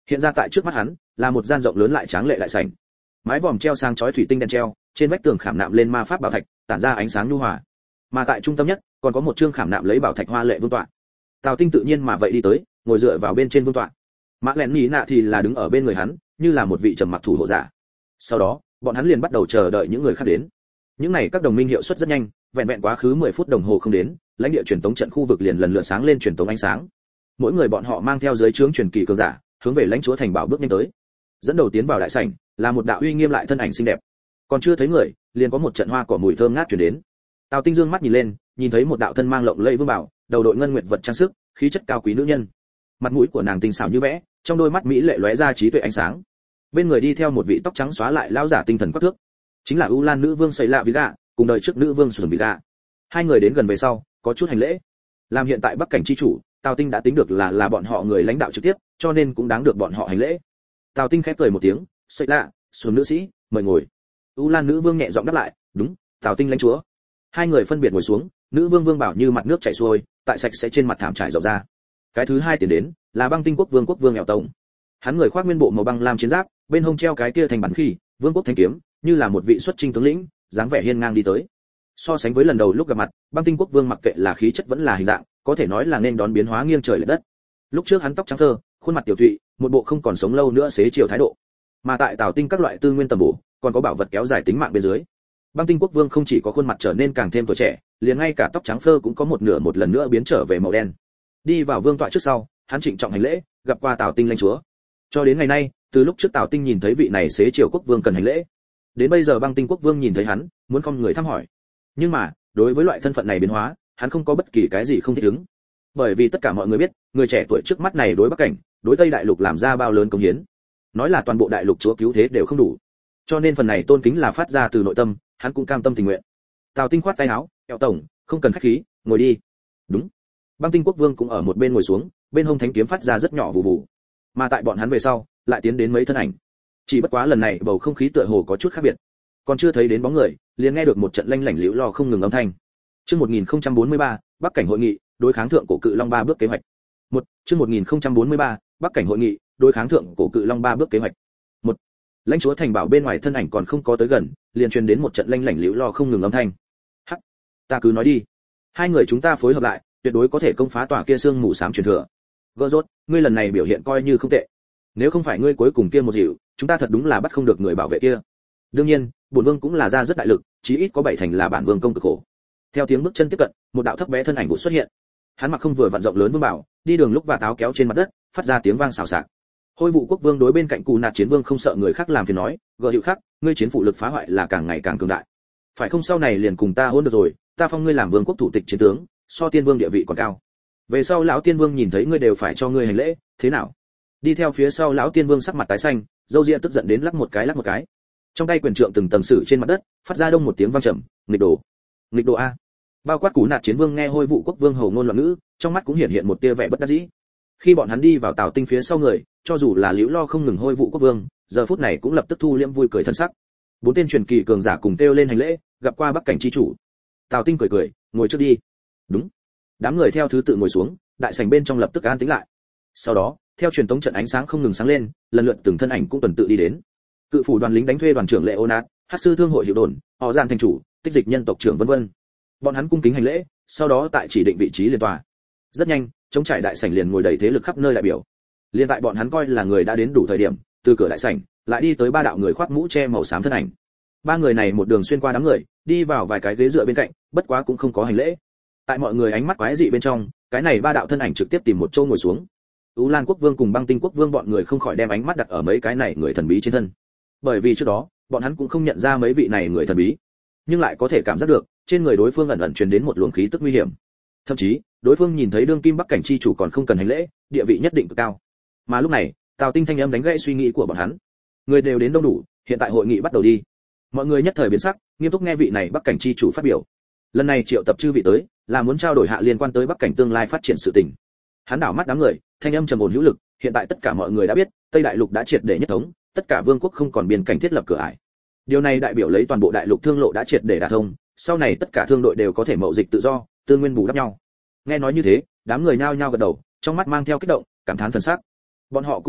Hiện ra tại trước mắt hắn là một gian rộng lớn lại tráng lệ đại sảnh. Mái vòm treo sang chói thủy tinh đèn treo, trên vách tường khảm nạm lên ma pháp bảo thạch, tản ra ánh sáng nhu hòa. Mà tại trung tâm nhất, còn có một chương khảm nạm lấy bảo thạch hoa lệ vương tọa. Tào Tinh tự nhiên mà vậy đi tới, ngồi dựa vào bên trên vương tọa. Mã Lẹn Nhĩ Nạ thì là đứng ở bên người hắn, như là một vị trầm mặc thủ hộ giả. Sau đó, bọn hắn liền bắt đầu chờ đợi những người khác đến. Những này các đồng minh hiệu suất rất nhanh, vẹn vẹn quá khứ mười phút đồng hồ không đến, lãnh địa truyền tống trận khu vực liền lần lượt sáng lên truyền tống ánh sáng. Mỗi người bọn họ mang theo giới trướng truyền kỳ cường giả, hướng về lãnh chúa thành bảo bước nhanh tới. Dẫn đầu tiến vào đại sảnh, là một đạo uy nghiêm lại thân ảnh xinh đẹp. Còn chưa thấy người, liền có một trận hoa cỏ mùi thơm ngát truyền đến. Tào Tinh dương mắt nhìn lên, nhìn thấy một đạo thân mang lộng lẫy vương bảo, đầu đội ngân nguyệt vật trang sức, khí chất cao quý nữ nhân. Mặt mũi của nàng tinh xảo như vẽ, trong đôi mắt mỹ lệ lóe ra trí tuệ ánh sáng. Bên người đi theo một vị tóc trắng xóa lại lão giả tinh thần quắc thước, chính là U Lan nữ vương Sẩy Lạ Viga, cùng đời trước nữ vương Sùn Viga. Hai người đến gần về sau, có chút hành lễ. Làm hiện tại Bắc cảnh chi chủ, Tào Tinh đã tính được là là bọn họ người lãnh đạo trực tiếp, cho nên cũng đáng được bọn họ hành lễ. Tào Tinh khẽ cười một tiếng, "Sẩy Lạ, Sùn nữ sĩ, mời ngồi." U Lan nữ vương nhẹ giọng đáp lại, "Đúng, Tào Tinh lãnh chúa." Hai người phân biệt ngồi xuống, nữ vương vương bảo như mặt nước chảy xuôi, tại sạch sẽ trên mặt thảm trải rộng ra. Cái thứ hai tiến đến, là Băng Tinh quốc vương quốc vương Eo Tổng. Hắn người khoác nguyên bộ màu băng lam chiến giáp, bên hông treo cái kia thành bắn khí, vương quốc thanh kiếm, như là một vị xuất chinh tướng lĩnh, dáng vẻ hiên ngang đi tới. So sánh với lần đầu lúc gặp mặt, Băng Tinh quốc vương mặc kệ là khí chất vẫn là hình dạng, có thể nói là nên đón biến hóa nghiêng trời lệch đất. Lúc trước hắn tóc trắng thơ, khuôn mặt tiểu thụy, một bộ không còn sống lâu nữa xế chiều thái độ. Mà tại Tào Tinh các loại tư nguyên tầm bổ, còn có bảo vật kéo dài tính mạng bên dưới. Băng Tinh quốc vương không chỉ có khuôn mặt trở nên càng thêm tuổi trẻ, liền ngay cả tóc trắng phơ cũng có một nửa một lần nữa biến trở về màu đen. Đi vào vương tọa trước sau, hắn trịnh trọng hành lễ, gặp qua Tào Tinh lãnh chúa. Cho đến ngày nay, từ lúc trước Tào Tinh nhìn thấy vị này xế chiều quốc vương cần hành lễ, đến bây giờ Băng Tinh quốc vương nhìn thấy hắn, muốn không người thăm hỏi. Nhưng mà, đối với loại thân phận này biến hóa, hắn không có bất kỳ cái gì không thích ứng. Bởi vì tất cả mọi người biết, người trẻ tuổi trước mắt này đối Bắc cảnh, đối Tây đại lục làm ra bao lớn công hiến. Nói là toàn bộ đại lục chúa cứu thế đều không đủ. Cho nên phần này tôn kính là phát ra từ nội tâm, hắn cũng cam tâm tình nguyện. Tào Tinh khoát tay áo, "Eo tổng, không cần khách khí, ngồi đi." "Đúng." Băng Tinh quốc vương cũng ở một bên ngồi xuống, bên hông thánh kiếm phát ra rất nhỏ vụ vụ. Mà tại bọn hắn về sau, lại tiến đến mấy thân ảnh. Chỉ bất quá lần này bầu không khí tựa hồ có chút khác biệt. Còn chưa thấy đến bóng người, liền nghe được một trận lanh lảnh liễu lo không ngừng âm thanh. Chương một nghìn không trăm bốn mươi ba, Bắc cảnh hội nghị, đối kháng thượng cổ cự long ba bước kế hoạch. Một, chương một nghìn không trăm bốn mươi ba, Bắc cảnh hội nghị, đối kháng thượng cổ cự long ba bước kế hoạch. Một, lãnh chúa thành bảo bên ngoài thân ảnh còn không có tới gần, liền truyền đến một trận lanh lảnh liễu lo không ngừng âm thanh. "Hắc, ta cứ nói đi. Hai người chúng ta phối hợp lại, tuyệt đối có thể công phá tòa kia xương mù xám truyền thừa. Gỡ rốt, ngươi lần này biểu hiện coi như không tệ. Nếu không phải ngươi cuối cùng kia một dịu, chúng ta thật đúng là bắt không được người bảo vệ kia. Đương nhiên, bổn vương cũng là ra rất đại lực, chí ít có bảy thành là bản vương công cực khổ." Theo tiếng bước chân tiếp cận, một đạo thấp bé thân ảnh vụ xuất hiện. Hắn mặc không vừa vặn rộng lớn vương bảo, đi đường lúc và táo kéo trên mặt đất, phát ra tiếng vang xào xạc. Hôi vụ quốc vương đối bên cạnh cụ nạt chiến vương không sợ người khác làm phiền nói, "Gỡ hiệu khác, ngươi chiến phụ lực phá hoại là càng ngày càng cường đại. Phải không sau này liền cùng ta hôn được rồi, ta phong ngươi làm vương quốc thủ tịch chiến tướng, so tiên vương địa vị còn cao. Về sau lão tiên vương nhìn thấy ngươi đều phải cho ngươi hành lễ, thế nào?" Đi theo phía sau lão tiên vương sắc mặt tái xanh, râu ria tức giận đến lắc một cái lắc một cái. Trong tay quyền trượng từng tầng sử trên mặt đất, phát ra đông một tiếng vang trầm, "Nghịch đồ, nghịch đồ a." Bao quát cú nạt chiến vương nghe hôi vụ quốc vương hầu ngôn loạn ngữ, trong mắt cũng hiện hiện một tia vẻ bất đắc dĩ. Khi bọn hắn đi vào Tào Tinh phía sau người, cho dù là liễu lo không ngừng hôi vụ quốc vương, giờ phút này cũng lập tức thu liễm vui cười thân sắc. Bốn tên truyền kỳ cường giả cùng kêu lên hành lễ, gặp qua Bắc cảnh chi chủ. Tào Tinh cười cười, "Ngồi trước đi." "Đúng." Đám người theo thứ tự ngồi xuống, đại sảnh bên trong lập tức an tĩnh lại. Sau đó, theo truyền tống trận ánh sáng không ngừng sáng lên, lần lượt từng thân ảnh cũng tuần tự đi đến. Cự phủ đoàn lính đánh thuê đoàn trưởng Leonard, Hắc sư thương hội hiệu đồn, họ Giản thành chủ, tích dịch nhân tộc trưởng vân vân. Bọn hắn cung kính hành lễ, sau đó tại chỉ định vị trí liên tòa. Rất nhanh, chống trải đại sảnh liền ngồi đầy thế lực khắp nơi đại biểu. Liên tại bọn hắn coi là người đã đến đủ thời điểm, từ cửa đại sảnh lại đi tới ba đạo người khoác mũ che màu xám thân ảnh. Ba người này một đường xuyên qua đám người, đi vào vài cái ghế dựa bên cạnh, bất quá cũng không có hành lễ. Tại mọi người ánh mắt quái dị bên trong, cái này ba đạo thân ảnh trực tiếp tìm một chỗ ngồi xuống. U Lan quốc vương cùng Băng Tinh quốc vương bọn người không khỏi đem ánh mắt đặt ở mấy cái này người thần bí trên thân. Bởi vì trước đó, bọn hắn cũng không nhận ra mấy vị này người thần bí, nhưng lại có thể cảm giác được, trên người đối phương ẩn ẩn truyền đến một luồng khí tức nguy hiểm. Thậm chí, đối phương nhìn thấy đương kim Bắc cảnh chi chủ còn không cần hành lễ, địa vị nhất định cực cao. Mà lúc này, Tào Tinh thanh âm đánh gãy suy nghĩ của bọn hắn. Người đều đến đông đủ, hiện tại hội nghị bắt đầu đi. Mọi người nhất thời biến sắc, nghiêm túc nghe vị này Bắc cảnh chi chủ phát biểu. Lần này triệu tập chư vị tới, là muốn trao đổi hạ liên quan tới Bắc cảnh tương lai phát triển sự tình. Hắn đảo mắt đám người, thanh âm trầm ổn hữu lực, hiện tại tất cả mọi người đã biết, Tây đại lục đã triệt để nhất thống, tất cả vương quốc không còn biên cảnh thiết lập cửa ải. Điều này đại biểu lấy toàn bộ đại lục thương lộ đã triệt để đả thông, sau này tất cả thương đội đều có thể mậu dịch tự do, tư nguyên bù đắp nhau. Nghe nói như thế, đám người nhao nhao gật đầu, trong mắt mang theo kích động, cảm thán thần sắc. Bọn họ cũng đều biết,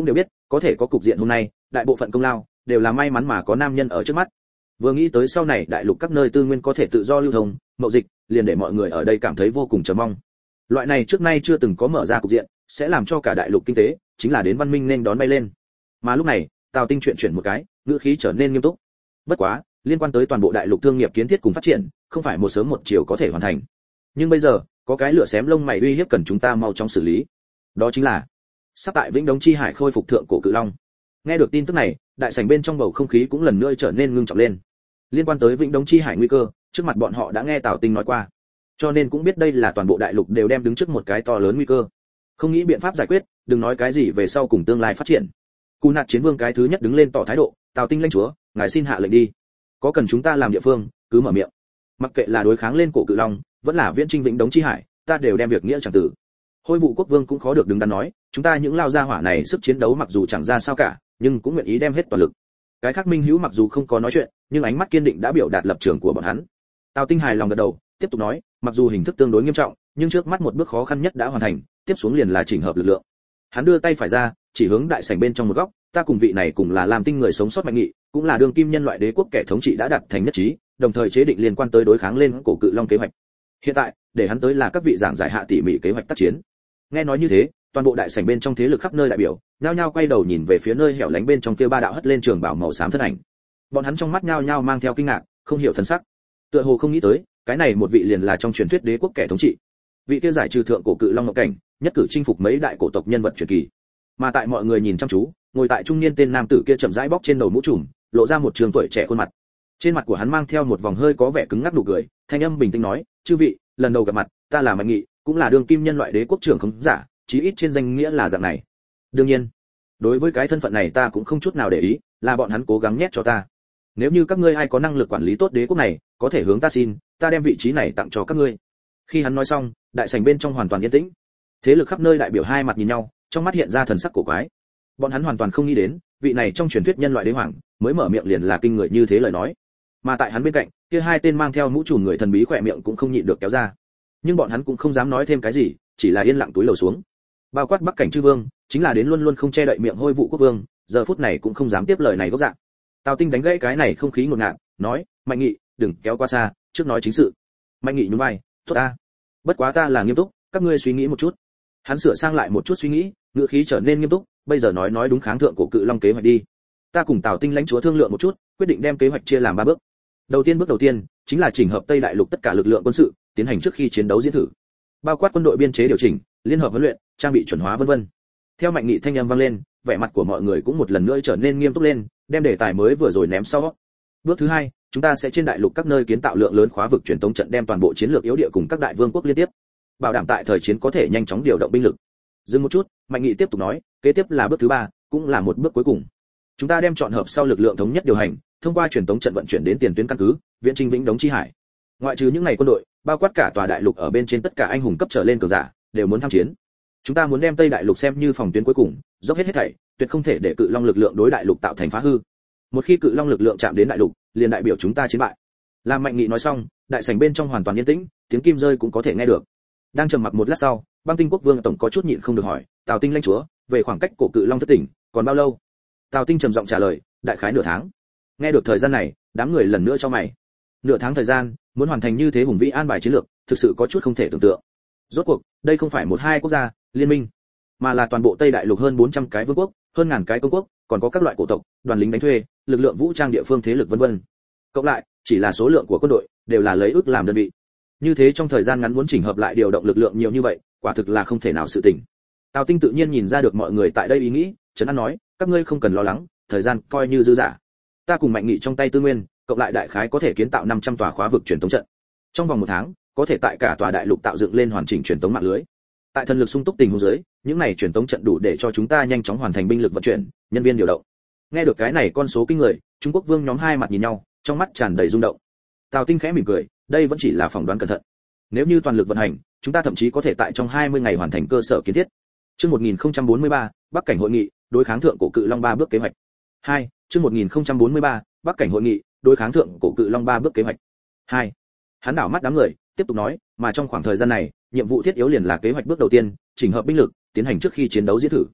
có thể có cục diện hôm nay, đại bộ phận công lao đều là may mắn mà có nam nhân ở trước mắt. Vừa nghĩ tới sau này đại lục các nơi tư nguyên có thể tự do lưu thông, mậu dịch, liền để mọi người ở đây cảm thấy vô cùng chờ mong. Loại này trước nay chưa từng có mở ra cục diện, sẽ làm cho cả đại lục kinh tế, chính là đến văn minh nên đón bay lên. Mà lúc này, Tào Tinh chuyện chuyển một cái, ngữ khí trở nên nghiêm túc. Bất quá, liên quan tới toàn bộ đại lục thương nghiệp kiến thiết cùng phát triển, không phải một sớm một chiều có thể hoàn thành. Nhưng bây giờ, có cái lửa xém lông mày uy hiếp cần chúng ta mau chóng xử lý. Đó chính là sắp tại Vĩnh Đống Chi Hải khôi phục thượng cổ cự long. Nghe được tin tức này, đại sảnh bên trong bầu không khí cũng lần nữa trở nên ngưng trọng lên. Liên quan tới Vĩnh Đống Chi Hải nguy cơ, trước mặt bọn họ đã nghe Tào Tinh nói qua, cho nên cũng biết đây là toàn bộ đại lục đều đem đứng trước một cái to lớn nguy cơ. Không nghĩ biện pháp giải quyết, đừng nói cái gì về sau cùng tương lai phát triển. Cù Nạt Chiến Vương cái thứ nhất đứng lên tỏ thái độ, Tào Tinh lãnh chúa, ngài xin hạ lệnh đi. Có cần chúng ta làm địa phương, cứ mở miệng. Mặc kệ là đối kháng lên cổ cự long, vẫn là viễn chinh Vĩnh Đống Chi Hải, ta đều đem việc nghĩa chẳng tử. Hôi Vụ Quốc Vương cũng khó được đứng đắn nói, chúng ta những lao gia hỏa này sức chiến đấu mặc dù chẳng ra sao cả, nhưng cũng nguyện ý đem hết toàn lực. Cái khác minh hữu mặc dù không có nói chuyện, nhưng ánh mắt kiên định đã biểu đạt lập trường của bọn hắn. Tào Tinh hài lòng gật đầu, tiếp tục nói, mặc dù hình thức tương đối nghiêm trọng, nhưng trước mắt một bước khó khăn nhất đã hoàn thành, tiếp xuống liền là chỉnh hợp lực lượng. Hắn đưa tay phải ra, chỉ hướng đại sảnh bên trong một góc, ta cùng vị này cùng là làm tinh người sống sót Mạnh Nghị, cũng là đương kim nhân loại đế quốc kẻ thống trị đã đạt thành nhất trí, đồng thời chế định liên quan tới đối kháng lên cổ cự long kế hoạch. Hiện tại, để hắn tới là các vị giảng giải hạ tỉ mỉ kế hoạch tác chiến. Nghe nói như thế, toàn bộ đại sảnh bên trong thế lực khắp nơi đại biểu, nhao nhao quay đầu nhìn về phía nơi hẻo lánh bên trong kia ba đạo hất lên trường bảo màu xám thân ảnh. Bọn hắn trong mắt nhao nhao mang theo kinh ngạc, không hiểu thân sắc. Tựa hồ không nghĩ tới, cái này một vị liền là trong truyền thuyết đế quốc kẻ thống trị. Vị kia giải trừ thượng cổ cự long ngọc cảnh, nhất cử chinh phục mấy đại cổ tộc nhân vật truyền kỳ. Mà tại mọi người nhìn chăm chú, ngồi tại trung niên tên nam tử kia chậm rãi bóc trên đầu mũ trùm, lộ ra một trường tuổi trẻ khuôn mặt. Trên mặt của hắn mang theo một vòng hơi có vẻ cứng ngắc nụ cười, thanh âm bình tĩnh nói, "Chư vị, lần đầu gặp mặt, ta là Mạnh Nghị, cũng là đương kim nhân loại đế quốc trưởng không giả, chí ít trên danh nghĩa là dạng này. Đương nhiên, đối với cái thân phận này ta cũng không chút nào để ý, là bọn hắn cố gắng nhét cho ta. Nếu như các ngươi ai có năng lực quản lý tốt đế quốc này, có thể hướng ta xin, ta đem vị trí này tặng cho các ngươi." Khi hắn nói xong, đại sảnh bên trong hoàn toàn yên tĩnh. Thế lực khắp nơi đại biểu hai mặt nhìn nhau, trong mắt hiện ra thần sắc cổ quái. Bọn hắn hoàn toàn không nghĩ đến, vị này trong truyền thuyết nhân loại đế hoàng, mới mở miệng liền là kinh người như thế lời nói. Mà tại hắn bên cạnh, kia hai tên mang theo mũ trùm người thần bí khỏe miệng cũng không nhịn được kéo ra. Nhưng bọn hắn cũng không dám nói thêm cái gì, chỉ là yên lặng túi lầu xuống. Bao quát Bắc Cảnh chư vương, chính là đến luôn luôn không che đậy miệng Hôi Vụ Quốc Vương, giờ phút này cũng không dám tiếp lời này gốc dạng. Tào Tinh đánh gãy cái này không khí ngột ngạt, nói, "Mạnh Nghị, đừng kéo qua xa, trước nói chính sự." Mạnh Nghị nhún vai, "Tốt a. Bất quá ta là nghiêm túc, các ngươi suy nghĩ một chút." Hắn sửa sang lại một chút suy nghĩ, ngữ khí trở nên nghiêm túc, "Bây giờ nói nói đúng kháng thượng cổ cự long kế hoạch đi. Ta cùng Tào Tinh lãnh chúa thương lượng một chút, quyết định đem kế hoạch chia làm ba bước. Đầu tiên bước đầu tiên, chính là chỉnh hợp Tây Đại Lục tất cả lực lượng quân sự, tiến hành trước khi chiến đấu diễn thử. Bao quát quân đội biên chế điều chỉnh, liên hợp huấn luyện, trang bị chuẩn hóa vân vân." Theo Mạnh Nghị thanh âm vang lên, vẻ mặt của mọi người cũng một lần nữa trở nên nghiêm túc lên, đem đề tài mới vừa rồi ném sau. Bước thứ hai, chúng ta sẽ trên đại lục các nơi kiến tạo lượng lớn khóa vực truyền tống trận, đem toàn bộ chiến lược yếu địa cùng các đại vương quốc liên tiếp, bảo đảm tại thời chiến có thể nhanh chóng điều động binh lực. Dừng một chút, Mạnh Nghị tiếp tục nói, kế tiếp là bước thứ ba, cũng là một bước cuối cùng. Chúng ta đem chọn hợp sau lực lượng thống nhất điều hành, thông qua truyền tống trận vận chuyển đến tiền tuyến căn cứ, viễn chinh Vĩnh Đống Chi Hải. Ngoại trừ những ngày quân đội, bao quát cả tòa đại lục ở bên trên tất cả anh hùng cấp trở lên cường giả, đều muốn tham chiến. Chúng ta muốn đem Tây Đại Lục xem như phòng tuyến cuối cùng, dốc hết hết thảy, tuyệt không thể để cự long lực lượng đối đại lục tạo thành phá hư. Một khi cự long lực lượng chạm đến đại lục, liền đại biểu chúng ta chiến bại. Làm Mạnh Nghị nói xong, đại sảnh bên trong hoàn toàn yên tĩnh, tiếng kim rơi cũng có thể nghe được. Đang trầm mặc một lát sau, Băng Tinh Quốc Vương tổng có chút nhịn không được hỏi, "Tào Tinh lãnh chúa, về khoảng cách cổ cự long thất tỉnh, còn bao lâu?" Tào Tinh trầm giọng trả lời, "Đại khái nửa tháng." Nghe được thời gian này, đám người lần nữa cho mày. Nửa tháng thời gian, muốn hoàn thành như thế hùng vĩ an bài chiến lược, thực sự có chút không thể tưởng tượng. Rốt cuộc, đây không phải một hai quốc gia, liên minh, mà là toàn bộ Tây Đại Lục hơn bốn trăm cái vương quốc, hơn ngàn cái công quốc, còn có các loại cổ tộc, đoàn lính đánh thuê, lực lượng vũ trang địa phương thế lực vân vân. Cộng lại, chỉ là số lượng của quân đội đều là lấy ước làm đơn vị. Như thế trong thời gian ngắn muốn chỉnh hợp lại điều động lực lượng nhiều như vậy, quả thực là không thể nào sự tình. Tào Tinh tự nhiên nhìn ra được mọi người tại đây ý nghĩ, trấn an nói, "Các ngươi không cần lo lắng, thời gian coi như dư dả. Ta cùng Mạnh Nghị trong tay tư nguyên, cộng lại đại khái có thể kiến tạo năm trăm tòa khóa vực truyền tống trận. Trong vòng một tháng, có thể tại cả tòa đại lục tạo dựng lên hoàn chỉnh truyền tống mạng lưới. Tại thần lực sung túc tình huống dưới, những này truyền tống trận đủ để cho chúng ta nhanh chóng hoàn thành binh lực vận chuyển, nhân viên điều động." Nghe được cái này con số kinh người, Trung Quốc vương nhóm hai mặt nhìn nhau, trong mắt tràn đầy rung động. Tào Tinh khẽ mỉm cười, đây vẫn chỉ là phỏng đoán cẩn thận. Nếu như toàn lực vận hành, chúng ta thậm chí có thể tại trong hai mươi ngày hoàn thành cơ sở kiến thiết. Chương một nghìn không trăm bốn mươi ba, Bắc Cảnh hội nghị, đối kháng thượng cổ cự long ba bước kế hoạch. hai. Chương một nghìn không trăm bốn mươi ba, Bắc Cảnh hội nghị, đối kháng thượng cổ cự long ba bước kế hoạch. hai. Hắn đảo mắt đám người, tiếp tục nói, mà trong khoảng thời gian này, nhiệm vụ thiết yếu liền là kế hoạch bước đầu tiên, chỉnh hợp binh lực, tiến hành trước khi chiến đấu diễn thử.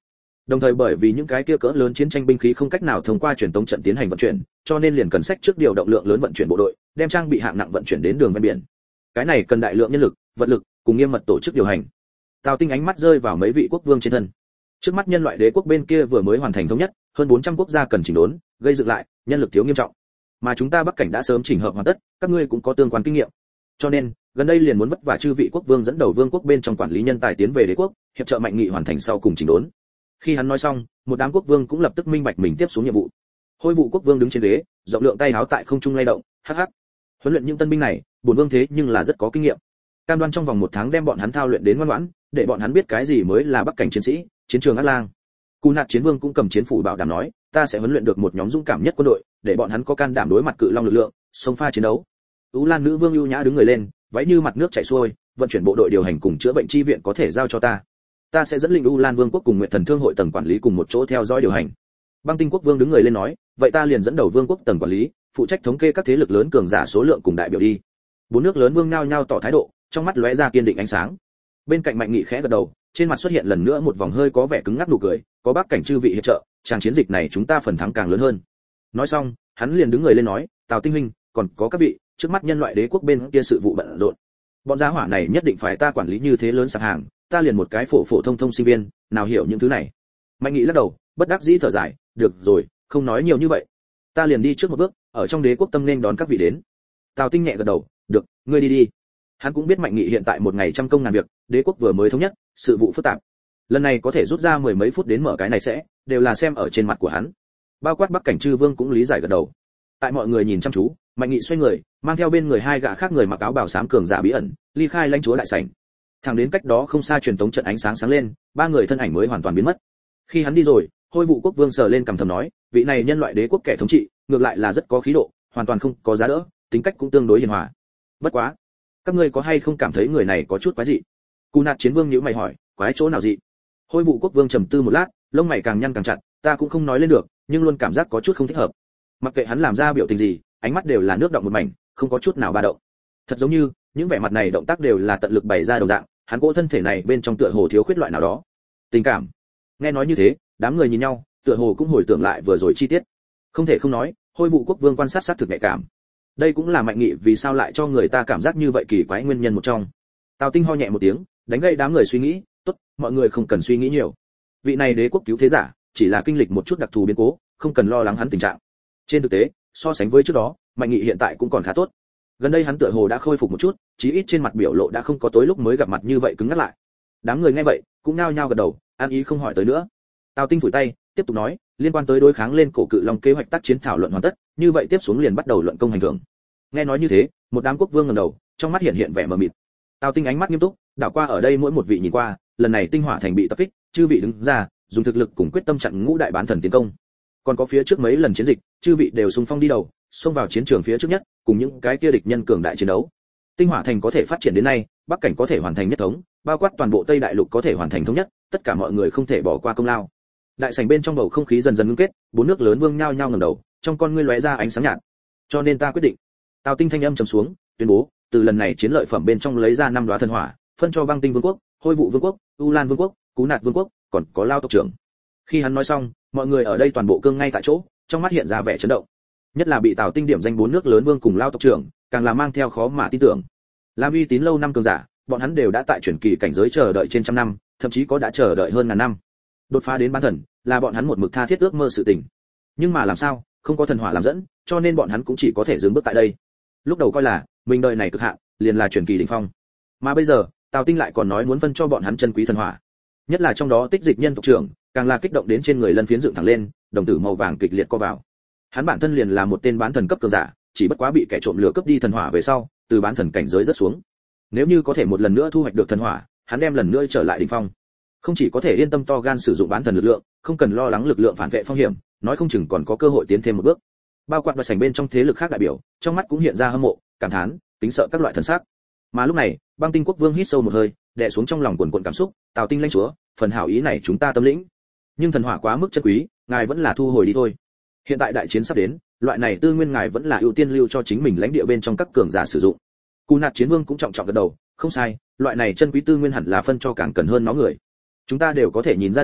Đồng thời bởi vì những cái kia cỡ lớn chiến tranh binh khí không cách nào thông qua truyền tống trận tiến hành vận chuyển, cho nên liền cần sách trước điều động lượng lớn vận chuyển bộ đội, đem trang bị hạng nặng vận chuyển đến đường ven biển. Cái này cần đại lượng nhân lực, vật lực cùng nghiêm mật tổ chức điều hành. Tào Tinh ánh mắt rơi vào mấy vị quốc vương trên thân. Trước mắt nhân loại đế quốc bên kia vừa mới hoàn thành thống nhất, hơn bốn trăm quốc gia cần chỉnh đốn, gây dựng lại, nhân lực thiếu nghiêm trọng. Mà chúng ta Bắc cảnh đã sớm chỉnh hợp hoàn tất, các ngươi cũng có tương quan kinh nghiệm. Cho nên, gần đây liền muốn vất vả chư vị quốc vương dẫn đầu vương quốc bên trong quản lý nhân tài tiến về đế quốc, hiệp trợ Mạnh Nghị hoàn thành sau cùng chỉnh đốn. Khi hắn nói xong, một đám quốc vương cũng lập tức minh bạch mình tiếp xuống nhiệm vụ. Hôi vụ quốc vương đứng trên ghế, rộng lượng tay áo tại không trung lay động, hắc hắc. Huấn luyện những tân binh này, bổn vương thế nhưng là rất có kinh nghiệm. Cam đoan trong vòng một tháng đem bọn hắn thao luyện đến ngoan ngoãn, để bọn hắn biết cái gì mới là Bắc cảnh chiến sĩ, chiến trường ác lang. Cù Nạt chiến vương cũng cầm chiến phủ bảo đảm nói, ta sẽ huấn luyện được một nhóm dũng cảm nhất quân đội, để bọn hắn có can đảm đối mặt cự long lực lượng, xông pha chiến đấu. Ú Lan nữ vương ưu nhã đứng người lên, váy như mặt nước chảy xuôi, vận chuyển bộ đội điều hành cùng chữa bệnh chi viện có thể giao cho ta. Ta sẽ dẫn linh U Lan vương quốc cùng Nguyệt Thần Thương hội tầng quản lý cùng một chỗ theo dõi điều hành. Băng Tinh quốc vương đứng người lên nói, vậy ta liền dẫn đầu vương quốc tầng quản lý, phụ trách thống kê các thế lực lớn cường giả số lượng cùng đại biểu đi. Bốn nước lớn vương nhao nhao tỏ thái độ, trong mắt lóe ra kiên định ánh sáng. Bên cạnh Mạnh Nghị khẽ gật đầu, trên mặt xuất hiện lần nữa một vòng hơi có vẻ cứng ngắc nụ cười, có Bắc cảnh chư vị hiệp trợ, trang chiến dịch này chúng ta phần thắng càng lớn hơn. Nói xong, hắn liền đứng người lên nói, Tào Tinh huynh, còn có các vị, trước mắt nhân loại đế quốc bên kia sự vụ bận rộn. Bọn gia hỏa này nhất định phải ta quản lý như thế lớn sạp hàng, ta liền một cái phổ phổ thông thông sinh viên, nào hiểu những thứ này. Mạnh Nghị lắc đầu, bất đắc dĩ thở dài, được rồi, không nói nhiều như vậy. Ta liền đi trước một bước, ở trong đế quốc tâm nên đón các vị đến. Tào Tinh nhẹ gật đầu, được, ngươi đi đi. Hắn cũng biết Mạnh Nghị hiện tại một ngày trăm công ngàn việc, đế quốc vừa mới thống nhất, sự vụ phức tạp. Lần này có thể rút ra mười mấy phút đến mở cái này sẽ, đều là xem ở trên mặt của hắn. Bao quát Bắc cảnh chư vương cũng lý giải gật đầu. Tại mọi người nhìn chăm chú, Mạnh Nghị xoay người, mang theo bên người hai gã khác người mặc áo bào xám cường giả bí ẩn, ly khai lãnh chúa đại sảnh. Thẳng đến cách đó không xa truyền tống trận ánh sáng sáng lên, ba người thân ảnh mới hoàn toàn biến mất. Khi hắn đi rồi, Hôi vụ quốc vương sờ lên cằm thầm nói, vị này nhân loại đế quốc kẻ thống trị, ngược lại là rất có khí độ, hoàn toàn không có giá đỡ, tính cách cũng tương đối hiền hòa. Bất quá, các ngươi có hay không cảm thấy người này có chút quái dị? Cù Nạt chiến vương nhíu mày hỏi, quái chỗ nào dị? Hôi vụ quốc vương trầm tư một lát, lông mày càng nhăn càng chặt, ta cũng không nói lên được, nhưng luôn cảm giác có chút không thích hợp. Mặc kệ hắn làm ra biểu tình gì, ánh mắt đều là nước động một mảnh, không có chút nào ba động. Thật giống như, những vẻ mặt này động tác đều là tận lực bày ra đồng dạng, hắn cỗ thân thể này bên trong tựa hồ thiếu khuyết loại nào đó. Tình cảm. Nghe nói như thế, đám người nhìn nhau, tựa hồ cũng hồi tưởng lại vừa rồi chi tiết. Không thể không nói, Hôi vụ quốc vương quan sát sát thực nhạy cảm. Đây cũng là Mạnh Nghị vì sao lại cho người ta cảm giác như vậy kỳ quái nguyên nhân một trong. Tào Tinh ho nhẹ một tiếng, đánh gây đám người suy nghĩ, tốt, mọi người không cần suy nghĩ nhiều. Vị này đế quốc cứu thế giả, chỉ là kinh lịch một chút đặc thù biến cố, không cần lo lắng hắn tình trạng. Trên thực tế, so sánh với trước đó, Mạnh Nghị hiện tại cũng còn khá tốt. Gần đây hắn tựa hồ đã khôi phục một chút, chí ít trên mặt biểu lộ đã không có tối lúc mới gặp mặt như vậy cứng ngắc lại. Đám người nghe vậy, cũng nhao nhao gật đầu, an ý không hỏi tới nữa. Tào Tinh phủi tay, tiếp tục nói, liên quan tới đối kháng lên cổ cự long kế hoạch tác chiến thảo luận hoàn tất, như vậy tiếp xuống liền bắt đầu luận công hành thưởng. Nghe nói như thế, một đám quốc vương ngẩng đầu, trong mắt hiện hiện vẻ mờ mịt. Tào Tinh ánh mắt nghiêm túc, đảo qua ở đây mỗi một vị nhìn qua, lần này Tinh Hỏa thành bị tập kích, chư vị đứng ra, dùng thực lực cùng quyết tâm chặn ngũ đại bán thần tiến công. Còn có phía trước mấy lần chiến dịch, chư vị đều xung phong đi đầu, xông vào chiến trường phía trước nhất, cùng những cái kia địch nhân cường đại chiến đấu. Tinh Hỏa thành có thể phát triển đến nay, Bắc cảnh có thể hoàn thành nhất thống, bao quát toàn bộ Tây đại lục có thể hoàn thành thống nhất, tất cả mọi người không thể bỏ qua công lao. Đại sảnh bên trong bầu không khí dần dần ngưng kết, bốn nước lớn vương nhao nhao ngẩng đầu, trong con ngươi lóe ra ánh sáng nhạt. Cho nên ta quyết định. Tào Tinh thanh âm trầm xuống, tuyên bố, từ lần này chiến lợi phẩm bên trong lấy ra năm đóa thần hỏa, phân cho Băng Tinh vương quốc, Hôi vụ vương quốc, U Lan vương quốc, Cú Nạt vương quốc, còn có Lao tộc trưởng. Khi hắn nói xong, mọi người ở đây toàn bộ cương ngay tại chỗ, trong mắt hiện ra vẻ chấn động. Nhất là bị Tào Tinh điểm danh bốn nước lớn vương cùng Lao tộc trưởng, càng là mang theo khó mà tin tưởng. Làm uy tín lâu năm cường giả, bọn hắn đều đã tại chuyển kỳ cảnh giới chờ đợi trên trăm năm, thậm chí có đã chờ đợi hơn ngàn năm. Đột phá đến bán thần, là bọn hắn một mực tha thiết ước mơ sự tình. Nhưng mà làm sao, không có thần hỏa làm dẫn, cho nên bọn hắn cũng chỉ có thể dừng bước tại đây. Lúc đầu coi là mình đời này cực hạn, liền là chuyển kỳ đỉnh phong. Mà bây giờ, Tào Tinh lại còn nói muốn phân cho bọn hắn chân quý thần hỏa. Nhất là trong đó Tích Dịch nhân tộc trưởng, càng là kích động đến trên người lân phiến dựng thẳng lên, đồng tử màu vàng kịch liệt co vào. Hắn bản thân liền là một tên bán thần cấp cường giả, chỉ bất quá bị kẻ trộm lừa cướp đi thần hỏa về sau, từ bán thần cảnh giới rất xuống. Nếu như có thể một lần nữa thu hoạch được thần hỏa, hắn đem lần nữa trở lại đỉnh phong. Không chỉ có thể yên tâm to gan sử dụng bán thần lực lượng, không cần lo lắng lực lượng phản vệ phong hiểm, nói không chừng còn có cơ hội tiến thêm một bước. Bao quát và sảnh bên trong thế lực khác đại biểu, trong mắt cũng hiện ra hâm mộ, cảm thán, kính sợ các loại thần sắc. Mà lúc này, Băng Tinh quốc vương hít sâu một hơi, đè xuống trong lòng cuồn cuộn cảm xúc, Tào Tinh lãnh chúa, phần hảo ý này chúng ta tâm lĩnh. Nhưng thần hỏa quá mức chân quý, ngài vẫn là thu hồi đi thôi. Hiện tại đại chiến sắp đến, loại này tư nguyên ngài vẫn là ưu tiên lưu cho chính mình lãnh địa bên trong các cường giả sử dụng. Cù Nạt chiến vương cũng trọng trọng gật đầu, không sai, loại này chân quý tư nguyên hẳn là phân cho càng cần hơn nó người. Chúng ta đều có thể nhìn ra được,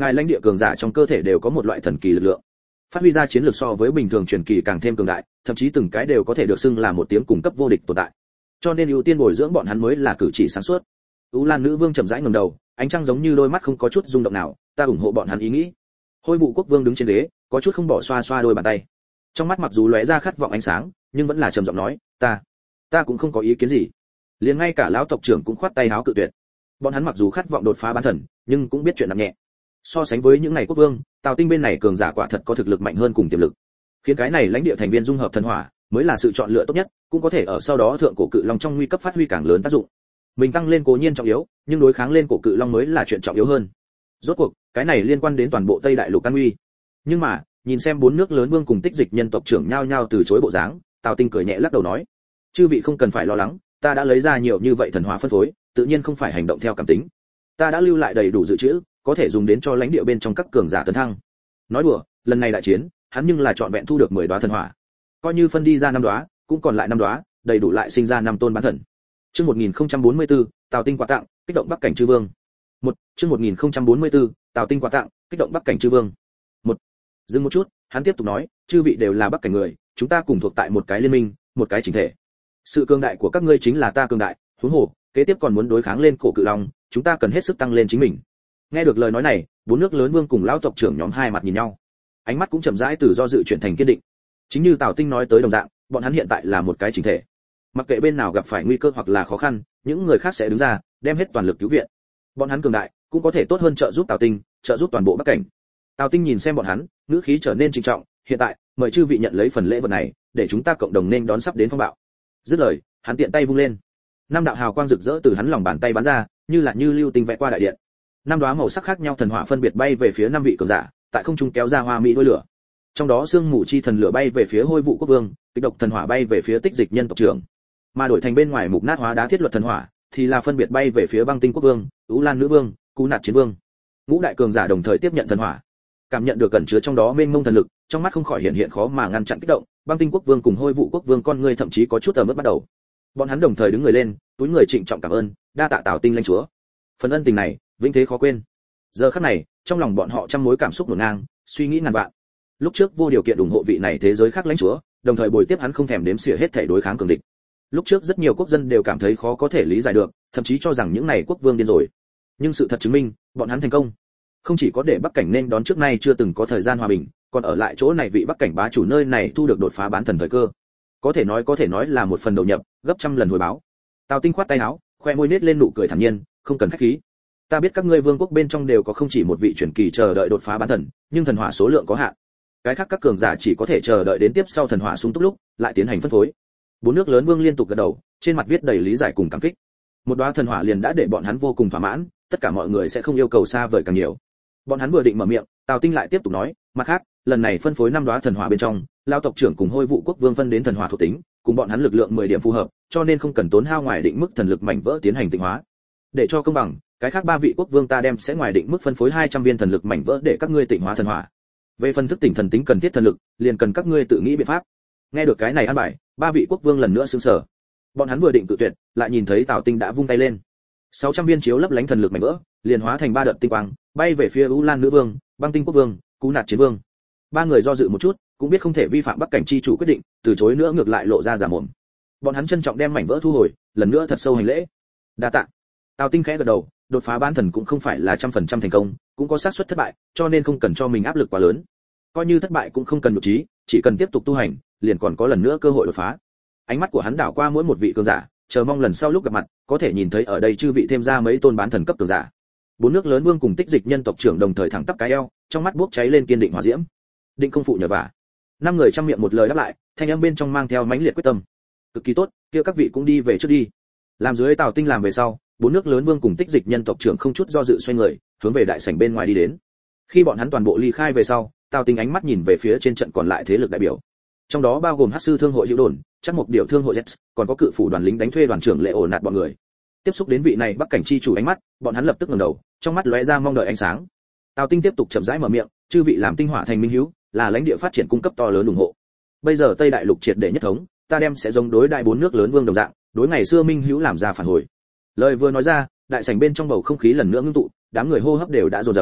ngài lãnh địa cường giả trong cơ thể đều có một loại thần kỳ lực lượng, phát huy ra chiến lược so với bình thường truyền kỳ càng thêm cường đại, thậm chí từng cái đều có thể được xưng là một tiếng cung cấp vô địch tồn tại. Cho nên ưu tiên bồi dưỡng bọn hắn mới là cử chỉ sáng suốt. Ú Lan nữ vương chậm rãi ngẩng đầu, ánh trăng giống như đôi mắt không có chút rung động nào, ta ủng hộ bọn hắn ý nghĩ. Hôi vụ quốc vương đứng trên ghế, có chút không bỏ xoa xoa đôi bàn tay. Trong mắt mặc dù lóe ra khát vọng ánh sáng, nhưng vẫn là trầm giọng nói, ta, ta cũng không có ý kiến gì. Liền ngay cả lão tộc trưởng cũng khoát tay áo cự tuyệt. Bọn hắn mặc dù khát vọng đột phá bán thần, nhưng cũng biết chuyện nặng nhẹ. So sánh với những này quốc vương, Tào Tinh bên này cường giả quả thật có thực lực mạnh hơn cùng tiềm lực. Khiến cái này lãnh địa thành viên dung hợp thần hỏa, mới là sự chọn lựa tốt nhất, cũng có thể ở sau đó thượng cổ cự long trong nguy cấp phát huy càng lớn tác dụng. Mình tăng lên cố nhiên trọng yếu, nhưng đối kháng lên cổ cự long mới là chuyện trọng yếu hơn. Rốt cuộc, cái này liên quan đến toàn bộ Tây Đại Lục an nguy. Nhưng mà, nhìn xem bốn nước lớn vương cùng tích dịch nhân tộc trưởng nhao nhao từ chối bộ dáng, Tào Tinh cười nhẹ lắc đầu nói: "Chư vị không cần phải lo lắng, ta đã lấy ra nhiều như vậy thần hỏa phân phối, tự nhiên không phải hành động theo cảm tính. Ta đã lưu lại đầy đủ dự trữ, có thể dùng đến cho lãnh địa bên trong các cường giả tấn thăng." Nói đùa, lần này đại chiến, hắn nhưng là chọn vẹn thu được mười đóa thần hỏa. Coi như phân đi ra năm đóa, cũng còn lại năm đóa, đầy đủ lại sinh ra năm tôn bán thần. Chương một nghìn không trăm bốn mươi tư, Tào Tinh quà tặng, kích động Bắc cảnh chư vương. Một, chương một nghìn không trăm bốn mươi tư, Tào Tinh quà tặng, kích động Bắc cảnh chư vương. Một. Dừng một chút, hắn tiếp tục nói, chư vị đều là Bắc cảnh người, chúng ta cùng thuộc tại một cái liên minh, một cái chỉnh thể. Sự cường đại của các ngươi chính là ta cường đại, huống hồ, kế tiếp còn muốn đối kháng lên cổ cự long, chúng ta cần hết sức tăng lên chính mình. Nghe được lời nói này, bốn nước lớn vương cùng lão tộc trưởng nhóm hai mặt nhìn nhau, ánh mắt cũng chậm rãi từ do dự chuyển thành kiên định. Chính như Tào Tinh nói tới đồng dạng, bọn hắn hiện tại là một cái chỉnh thể. Mặc kệ bên nào gặp phải nguy cơ hoặc là khó khăn, những người khác sẽ đứng ra, đem hết toàn lực cứu viện. Bọn hắn cường đại, cũng có thể tốt hơn trợ giúp Tào Tinh, trợ giúp toàn bộ Bắc cảnh. Tào Tinh nhìn xem bọn hắn, ngữ khí trở nên trịnh trọng, hiện tại, mời chư vị nhận lấy phần lễ vật này, để chúng ta cộng đồng nên đón sắp đến phong bạo. Dứt lời, hắn tiện tay vung lên. Năm đạo hào quang rực rỡ từ hắn lòng bàn tay bắn ra, như là như lưu tinh vẽ qua đại điện. Năm đóa màu sắc khác nhau thần hỏa phân biệt bay về phía năm vị cường giả, tại không trung kéo ra hoa mỹ đôi lửa. Trong đó sương mù chi thần lửa bay về phía Hôi vụ quốc vương, kịch độc thần hỏa bay về phía tích dịch nhân tộc trưởng. Mà đổi thành bên ngoài mục nát hóa đá thiết luật thần hỏa, thì là phân biệt bay về phía băng tinh quốc vương, Ú Lan nữ vương, Cú Nạt chiến vương. Ngũ đại cường giả đồng thời tiếp nhận thần hỏa, cảm nhận được cẩn chứa trong đó mênh mông thần lực, trong mắt không khỏi hiện hiện khó mà ngăn chặn kích động. Băng tinh quốc vương cùng Hôi vụ quốc vương con ngươi thậm chí có chút ẩm ướt bắt đầu. Bọn hắn đồng thời đứng người lên, túi người trịnh trọng cảm ơn, đa tạ Tào Tinh lãnh chúa. Phần ân tình này, vĩnh thế khó quên. Giờ khắc này, trong lòng bọn họ trăm mối cảm xúc hỗn ngang, suy nghĩ ngàn vạn. Lúc trước vô điều kiện ủng hộ vị này thế giới khác lãnh chúa, đồng thời bồi tiếp hắn không thèm đếm xỉa hết thảy đối kháng cường địch. Lúc trước rất nhiều quốc dân đều cảm thấy khó có thể lý giải được, thậm chí cho rằng những này quốc vương điên rồi. Nhưng sự thật chứng minh, bọn hắn thành công. Không chỉ có để Bắc cảnh nên đón trước nay chưa từng có thời gian hòa bình, còn ở lại chỗ này vị Bắc cảnh bá chủ nơi này thu được đột phá bán thần thời cơ. Có thể nói có thể nói là một phần đầu nhập, gấp trăm lần hồi báo. Tào Tinh khoát tay áo, khoe môi nết lên nụ cười thản nhiên, không cần khách khí. Ta biết các ngươi vương quốc bên trong đều có không chỉ một vị truyền kỳ chờ đợi đột phá bán thần, nhưng thần hỏa số lượng có hạn. Cái khác các cường giả chỉ có thể chờ đợi đến tiếp sau thần hỏa sung túc lúc, lại tiến hành phân phối. Bốn nước lớn vương liên tục gật đầu, trên mặt viết đầy lý giải cùng cảm kích. Một đóa thần hỏa liền đã để bọn hắn vô cùng thỏa mãn, tất cả mọi người sẽ không yêu cầu xa vời càng nhiều. Bọn hắn vừa định mở miệng, Tào Tinh lại tiếp tục nói, mặt khác, lần này phân phối năm đóa thần hỏa bên trong, lão tộc trưởng cùng Hôi vụ quốc vương phân đến thần hỏa thuộc tính, cùng bọn hắn lực lượng mười điểm phù hợp, cho nên không cần tốn hao ngoài định mức thần lực mảnh vỡ tiến hành tịnh hóa. Để cho công bằng, cái khác ba vị quốc vương ta đem sẽ ngoài định mức phân phối hai trăm viên thần lực mảnh vỡ để các ngươi tịnh hóa thần hỏa. Về phần thức tỉnh thần tính cần thiết thần lực, liền cần các ngươi tự nghĩ biện pháp. Nghe được cái này an bài, ba vị quốc vương lần nữa sửng sở. Bọn hắn vừa định tự tuyệt, lại nhìn thấy Tào Tinh đã vung tay lên. sáu trăm viên chiếu lấp lánh thần lực mảnh vỡ, liền hóa thành ba đợt tinh quang, bay về phía Ú Lan nữ vương, Băng tinh quốc vương, Cú Nạt chiến vương. Ba người do dự một chút, cũng biết không thể vi phạm Bắc cảnh chi chủ quyết định, từ chối nữa ngược lại lộ ra giả mồm. Bọn hắn trân trọng đem mảnh vỡ thu hồi, lần nữa thật sâu hành lễ. Đa tạ. Tào Tinh khẽ gật đầu, đột phá bán thần cũng không phải là trăm phần trăm thành công, cũng có xác suất thất bại, cho nên không cần cho mình áp lực quá lớn. Coi như thất bại cũng không cần nhục trí, chỉ cần tiếp tục tu hành, liền còn có lần nữa cơ hội đột phá. Ánh mắt của hắn đảo qua mỗi một vị cường giả, chờ mong lần sau lúc gặp mặt, có thể nhìn thấy ở đây chư vị thêm ra mấy tôn bán thần cấp cường giả. Bốn nước lớn vương cùng tích dịch nhân tộc trưởng đồng thời thẳng tắp cái eo, trong mắt bốc cháy lên kiên định hỏa diễm. Định không phụ nhờ vả. Năm người trăm miệng một lời đáp lại, thanh âm bên trong mang theo mãnh liệt quyết tâm. Cực kỳ tốt, kia các vị cũng đi về trước đi. Làm dưới Tào Tinh làm về sau, bốn nước lớn vương cùng tích dịch nhân tộc trưởng không chút do dự xoay người, hướng về đại sảnh bên ngoài đi đến. Khi bọn hắn toàn bộ ly khai về sau, Tào Tinh ánh mắt nhìn về phía trên trận còn lại thế lực đại biểu. Trong đó bao gồm Hắc sư thương hội Hữu Đồn, chắc một điều thương hội Z, còn có cự phủ đoàn lính đánh thuê đoàn trưởng Lệ Ổ Nạt bọn người. Tiếp xúc đến vị này Bắc cảnh chi chủ ánh mắt, bọn hắn lập tức ngẩng đầu, trong mắt lóe ra mong đợi ánh sáng. Tào Tinh tiếp tục chậm rãi mở miệng, chư vị làm tinh hỏa thành minh hữu, là lãnh địa phát triển cung cấp to lớn ủng hộ. Bây giờ Tây Đại Lục triệt để nhất thống, ta đem sẽ giống đối đại bốn nước lớn vương đồng dạng, đối ngày xưa minh hữu làm ra phản hồi. Lời vừa nói ra, đại sảnh bên trong bầu không khí lần nữa ngưng tụ, đám người hô hấp đều đã dồn dập.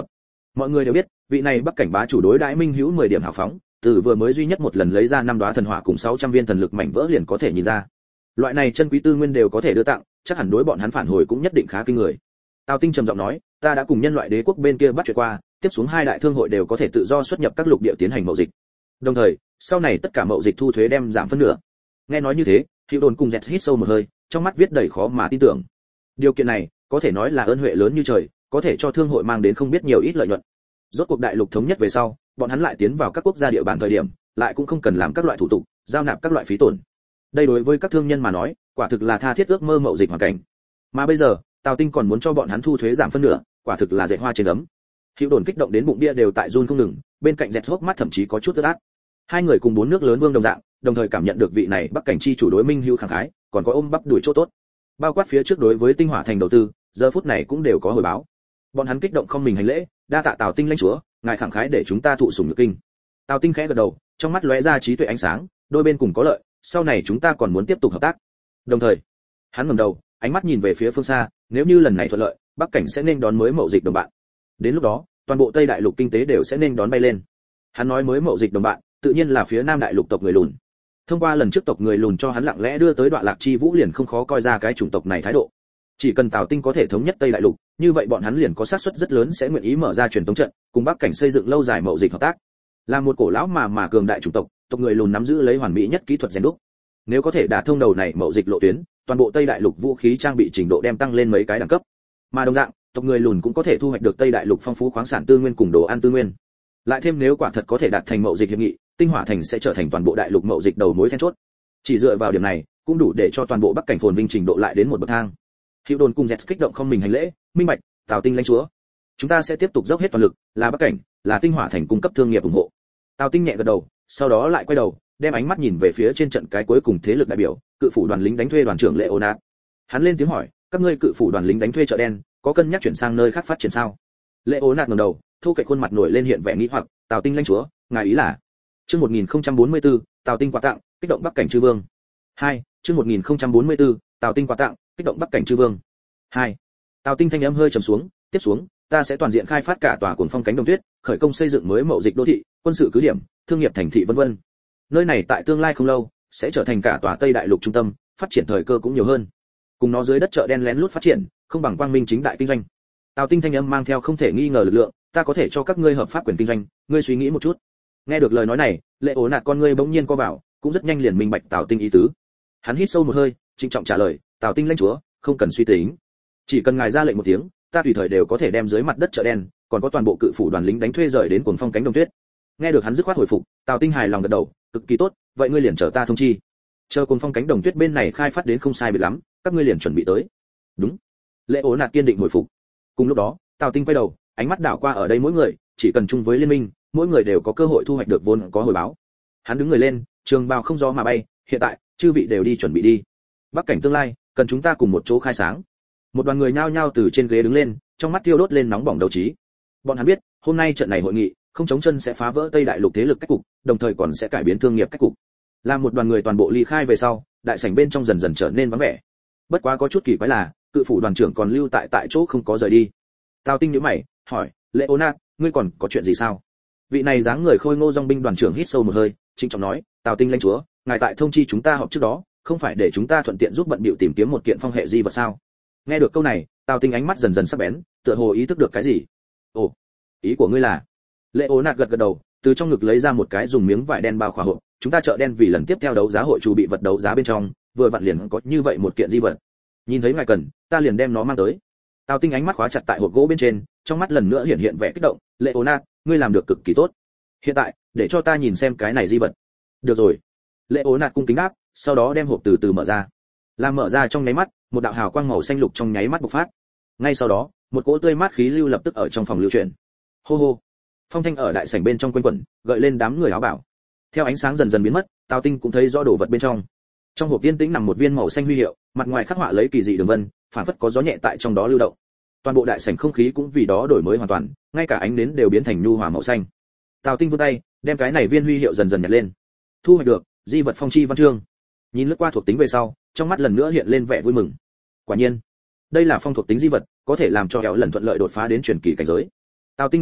Mọi người đều biết, vị này Bắc cảnh bá chủ đối đãi Minh Hữu mười điểm hào phóng, từ vừa mới duy nhất một lần lấy ra năm đóa thần hỏa cùng sáu trăm viên thần lực mảnh vỡ liền có thể nhìn ra. Loại này chân quý tư nguyên đều có thể đưa tặng, chắc hẳn đối bọn hắn phản hồi cũng nhất định khá kinh người. Tào Tinh trầm giọng nói, ta đã cùng nhân loại đế quốc bên kia bắt chuyện qua, tiếp xuống hai đại thương hội đều có thể tự do xuất nhập các lục địa tiến hành mậu dịch. Đồng thời, sau này tất cả mậu dịch thu thuế đem giảm phân nửa. Nghe nói như thế, Hữu Đồn cùng Dẹt hít sâu một hơi, trong mắt viết đầy khó mà tin tưởng. Điều kiện này, có thể nói là ơn huệ lớn như trời, có thể cho thương hội mang đến không biết nhiều ít lợi nhuận. Rốt cuộc đại lục thống nhất về sau, bọn hắn lại tiến vào các quốc gia địa bàn thời điểm, lại cũng không cần làm các loại thủ tục, giao nạp các loại phí tổn. Đây đối với các thương nhân mà nói, quả thực là tha thiết ước mơ mậu dịch hoàn cảnh. Mà bây giờ, Tào Tinh còn muốn cho bọn hắn thu thuế giảm phân nửa, quả thực là dệt hoa trên ấm. Hữu Đồn kích động đến bụng bia đều tại run không ngừng, bên cạnh Dẹt hốc mắt thậm chí có chút ướt át. Hai người cùng bốn nước lớn vương đồng dạng, đồng thời cảm nhận được vị này Bắc cảnh chi chủ đối Minh Hữu khẳng khái, còn có ôm bắp đuổi chỗ tốt. Bao quát phía trước đối với Tinh Hỏa thành đầu tư, giờ phút này cũng đều có hồi báo. Bọn hắn kích động không mình hành lễ, đa tạ Tào Tinh lãnh chúa, ngài khẳng khái để chúng ta thụ sủng nhược kinh. Tào Tinh khẽ gật đầu, trong mắt lóe ra trí tuệ ánh sáng, đôi bên cùng có lợi, sau này chúng ta còn muốn tiếp tục hợp tác. Đồng thời, hắn ngẩng đầu, ánh mắt nhìn về phía phương xa, nếu như lần này thuận lợi, Bắc cảnh sẽ nên đón mới mậu dịch đồng bạn. Đến lúc đó, toàn bộ Tây đại lục kinh tế đều sẽ nên đón bay lên. Hắn nói mới mậu dịch đồng bạn, tự nhiên là phía Nam đại lục tộc người lùn. Thông qua lần trước tộc người lùn cho hắn lặng lẽ đưa tới Đoạn Lạc Chi Vũ liền không khó coi ra cái chủng tộc này thái độ. Chỉ cần Tào Tinh có thể thống nhất Tây đại lục, như vậy bọn hắn liền có xác suất rất lớn sẽ nguyện ý mở ra truyền thống trận, cùng Bắc cảnh xây dựng lâu dài mậu dịch hợp tác. Là một cổ lão mà mà cường đại chủng tộc, tộc người lùn nắm giữ lấy hoàn mỹ nhất kỹ thuật rèn đúc. Nếu có thể đả thông đầu này mậu dịch lộ tuyến, toàn bộ Tây đại lục vũ khí trang bị trình độ đem tăng lên mấy cái đẳng cấp. Mà đồng dạng, tộc người lùn cũng có thể thu hoạch được Tây đại lục phong phú khoáng sản tư nguyên cùng đồ ăn tư nguyên. Lại thêm nếu quả thật có thể đạt thành mậu dịch hiệp nghị, Tinh Hỏa thành sẽ trở thành toàn bộ đại lục mậu dịch đầu mối then chốt. Chỉ dựa vào điểm này, cũng đủ để cho toàn bộ Bắc cảnh phồn vinh trình độ lại đến một bậc thang. Hữu Đồn cùng Dẹt kích động không mình hành lễ, minh bạch, Tào Tinh lãnh chúa, chúng ta sẽ tiếp tục dốc hết toàn lực, là Bắc cảnh, là Tinh Hỏa thành cung cấp thương nghiệp ủng hộ. Tào Tinh nhẹ gật đầu, sau đó lại quay đầu, đem ánh mắt nhìn về phía trên trận cái cuối cùng thế lực đại biểu, cự phủ đoàn lính đánh thuê đoàn trưởng Leonard. Hắn lên tiếng hỏi, các ngươi cự phủ đoàn lính đánh thuê chợ đen, có cân nhắc chuyển sang nơi khác phát triển sao? Leonard ngẩng đầu, thu cạnh khuôn mặt nổi lên hiện vẻ nghi hoặc, Tào Tinh lãnh chúa, ngài ý là? Chương một nghìn không trăm bốn mươi tư, Tào Tinh quà tặng, kích động Bắc cảnh chư vương. hai. Chương một nghìn không trăm bốn mươi tư, Tào Tinh quà tặng, kích động Bắc cảnh chư vương. hai. Tào Tinh thanh âm hơi trầm xuống, tiếp xuống, ta sẽ toàn diện khai phát cả tòa cuồng phong cánh đồng tuyết, khởi công xây dựng mới mậu dịch đô thị, quân sự cứ điểm, thương nghiệp thành thị vân vân. Nơi này tại tương lai không lâu sẽ trở thành cả tòa Tây đại lục trung tâm, phát triển thời cơ cũng nhiều hơn. Cùng nó dưới đất chợ đen lén lút phát triển, không bằng quang minh chính đại kinh doanh. Tào Tinh thanh âm mang theo không thể nghi ngờ lực lượng, ta có thể cho các ngươi hợp pháp quyền kinh doanh, ngươi suy nghĩ một chút. Nghe được lời nói này, Lệ Ố Nạt con ngươi bỗng nhiên co vào, cũng rất nhanh liền minh bạch Tào Tinh ý tứ. Hắn hít sâu một hơi, trịnh trọng trả lời, Tào Tinh lãnh chúa, không cần suy tính, chỉ cần ngài ra lệnh một tiếng, ta tùy thời đều có thể đem dưới mặt đất chợ đen, còn có toàn bộ cự phủ đoàn lính đánh thuê rời đến cuồng phong cánh đồng tuyết. Nghe được hắn dứt khoát hồi phục, Tào Tinh hài lòng gật đầu, cực kỳ tốt, vậy ngươi liền chờ ta thông chi. Chờ cuồng phong cánh đồng tuyết bên này khai phát đến không sai biệt lắm, các ngươi liền chuẩn bị tới. Đúng. Lệ Ố Nạt kiên định hồi phục. Cùng lúc đó, Tào Tinh quay đầu, ánh mắt đảo qua ở đây mỗi người, chỉ cần chung với liên minh, mỗi người đều có cơ hội thu hoạch được vốn có hồi báo. Hắn đứng người lên, trường bào không gió mà bay, hiện tại, chư vị đều đi chuẩn bị đi. Bắc cảnh tương lai, cần chúng ta cùng một chỗ khai sáng. Một đoàn người nhao nhao từ trên ghế đứng lên, trong mắt tiêu đốt lên nóng bỏng đấu trí. Bọn hắn biết, hôm nay trận này hội nghị, không chống chân sẽ phá vỡ Tây đại lục thế lực cách cục, đồng thời còn sẽ cải biến thương nghiệp cách cục. Làm một đoàn người toàn bộ ly khai về sau, đại sảnh bên trong dần dần trở nên vắng vẻ. Bất quá có chút kỳ quái là, cự phủ đoàn trưởng còn lưu tại tại chỗ không có rời đi. Tào Tinh nhíu mày, hỏi, Leonard, ngươi còn có chuyện gì sao? Vị này dáng người khôi ngô dòng binh đoàn trưởng hít sâu một hơi, trịnh trọng nói, Tào Tinh lãnh chúa, ngài tại thông chi chúng ta họp trước đó, không phải để chúng ta thuận tiện giúp bận bịu tìm kiếm một kiện phong hệ di vật sao? Nghe được câu này, Tào Tinh ánh mắt dần dần sắc bén, tựa hồ ý thức được cái gì. Ồ, ý của ngươi là? Leonard gật gật đầu, từ trong ngực lấy ra một cái dùng miếng vải đen bao khỏa hộp, chúng ta chợ đen vì lần tiếp theo đấu giá hội chủ bị vật đấu giá bên trong, vừa vặn liền có như vậy một kiện di vật. Nhìn thấy ngài cần, ta liền đem nó mang tới. Tào Tinh ánh mắt khóa chặt tại hộp gỗ bên trên, trong mắt lần nữa hiện hiện vẻ kích động, Leonard, ngươi làm được cực kỳ tốt. Hiện tại, để cho ta nhìn xem cái này di vật. Được rồi. Leonard cung kính đáp, sau đó đem hộp từ từ mở ra. Làm mở ra trong nháy mắt, một đạo hào quang màu xanh lục trong nháy mắt bộc phát. Ngay sau đó, một cỗ tươi mát khí lưu lập tức ở trong phòng lưu chuyển. Hô hô. Phong thanh ở đại sảnh bên trong quanh quẩn, gợi lên đám người áo bảo. Theo ánh sáng dần dần biến mất, Tào Tinh cũng thấy rõ đồ vật bên trong. Trong hộp yên tĩnh nằm một viên màu xanh huy hiệu, mặt ngoài khắc họa lấy kỳ dị đường vân, phản phất có gió nhẹ tại trong đó lưu động. Toàn bộ đại sảnh không khí cũng vì đó đổi mới hoàn toàn, ngay cả ánh nến đều biến thành nhu hòa màu xanh. Tào Tinh vươn tay, đem cái này viên huy hiệu dần dần nhặt lên. Thu hoạch được, di vật phong chi văn chương. Nhìn lướt qua thuộc tính về sau, trong mắt lần nữa hiện lên vẻ vui mừng. Quả nhiên, đây là phong thuộc tính di vật, có thể làm cho kẻo lần thuận lợi đột phá đến truyền kỳ cảnh giới. Tào Tinh ngẩng đầu,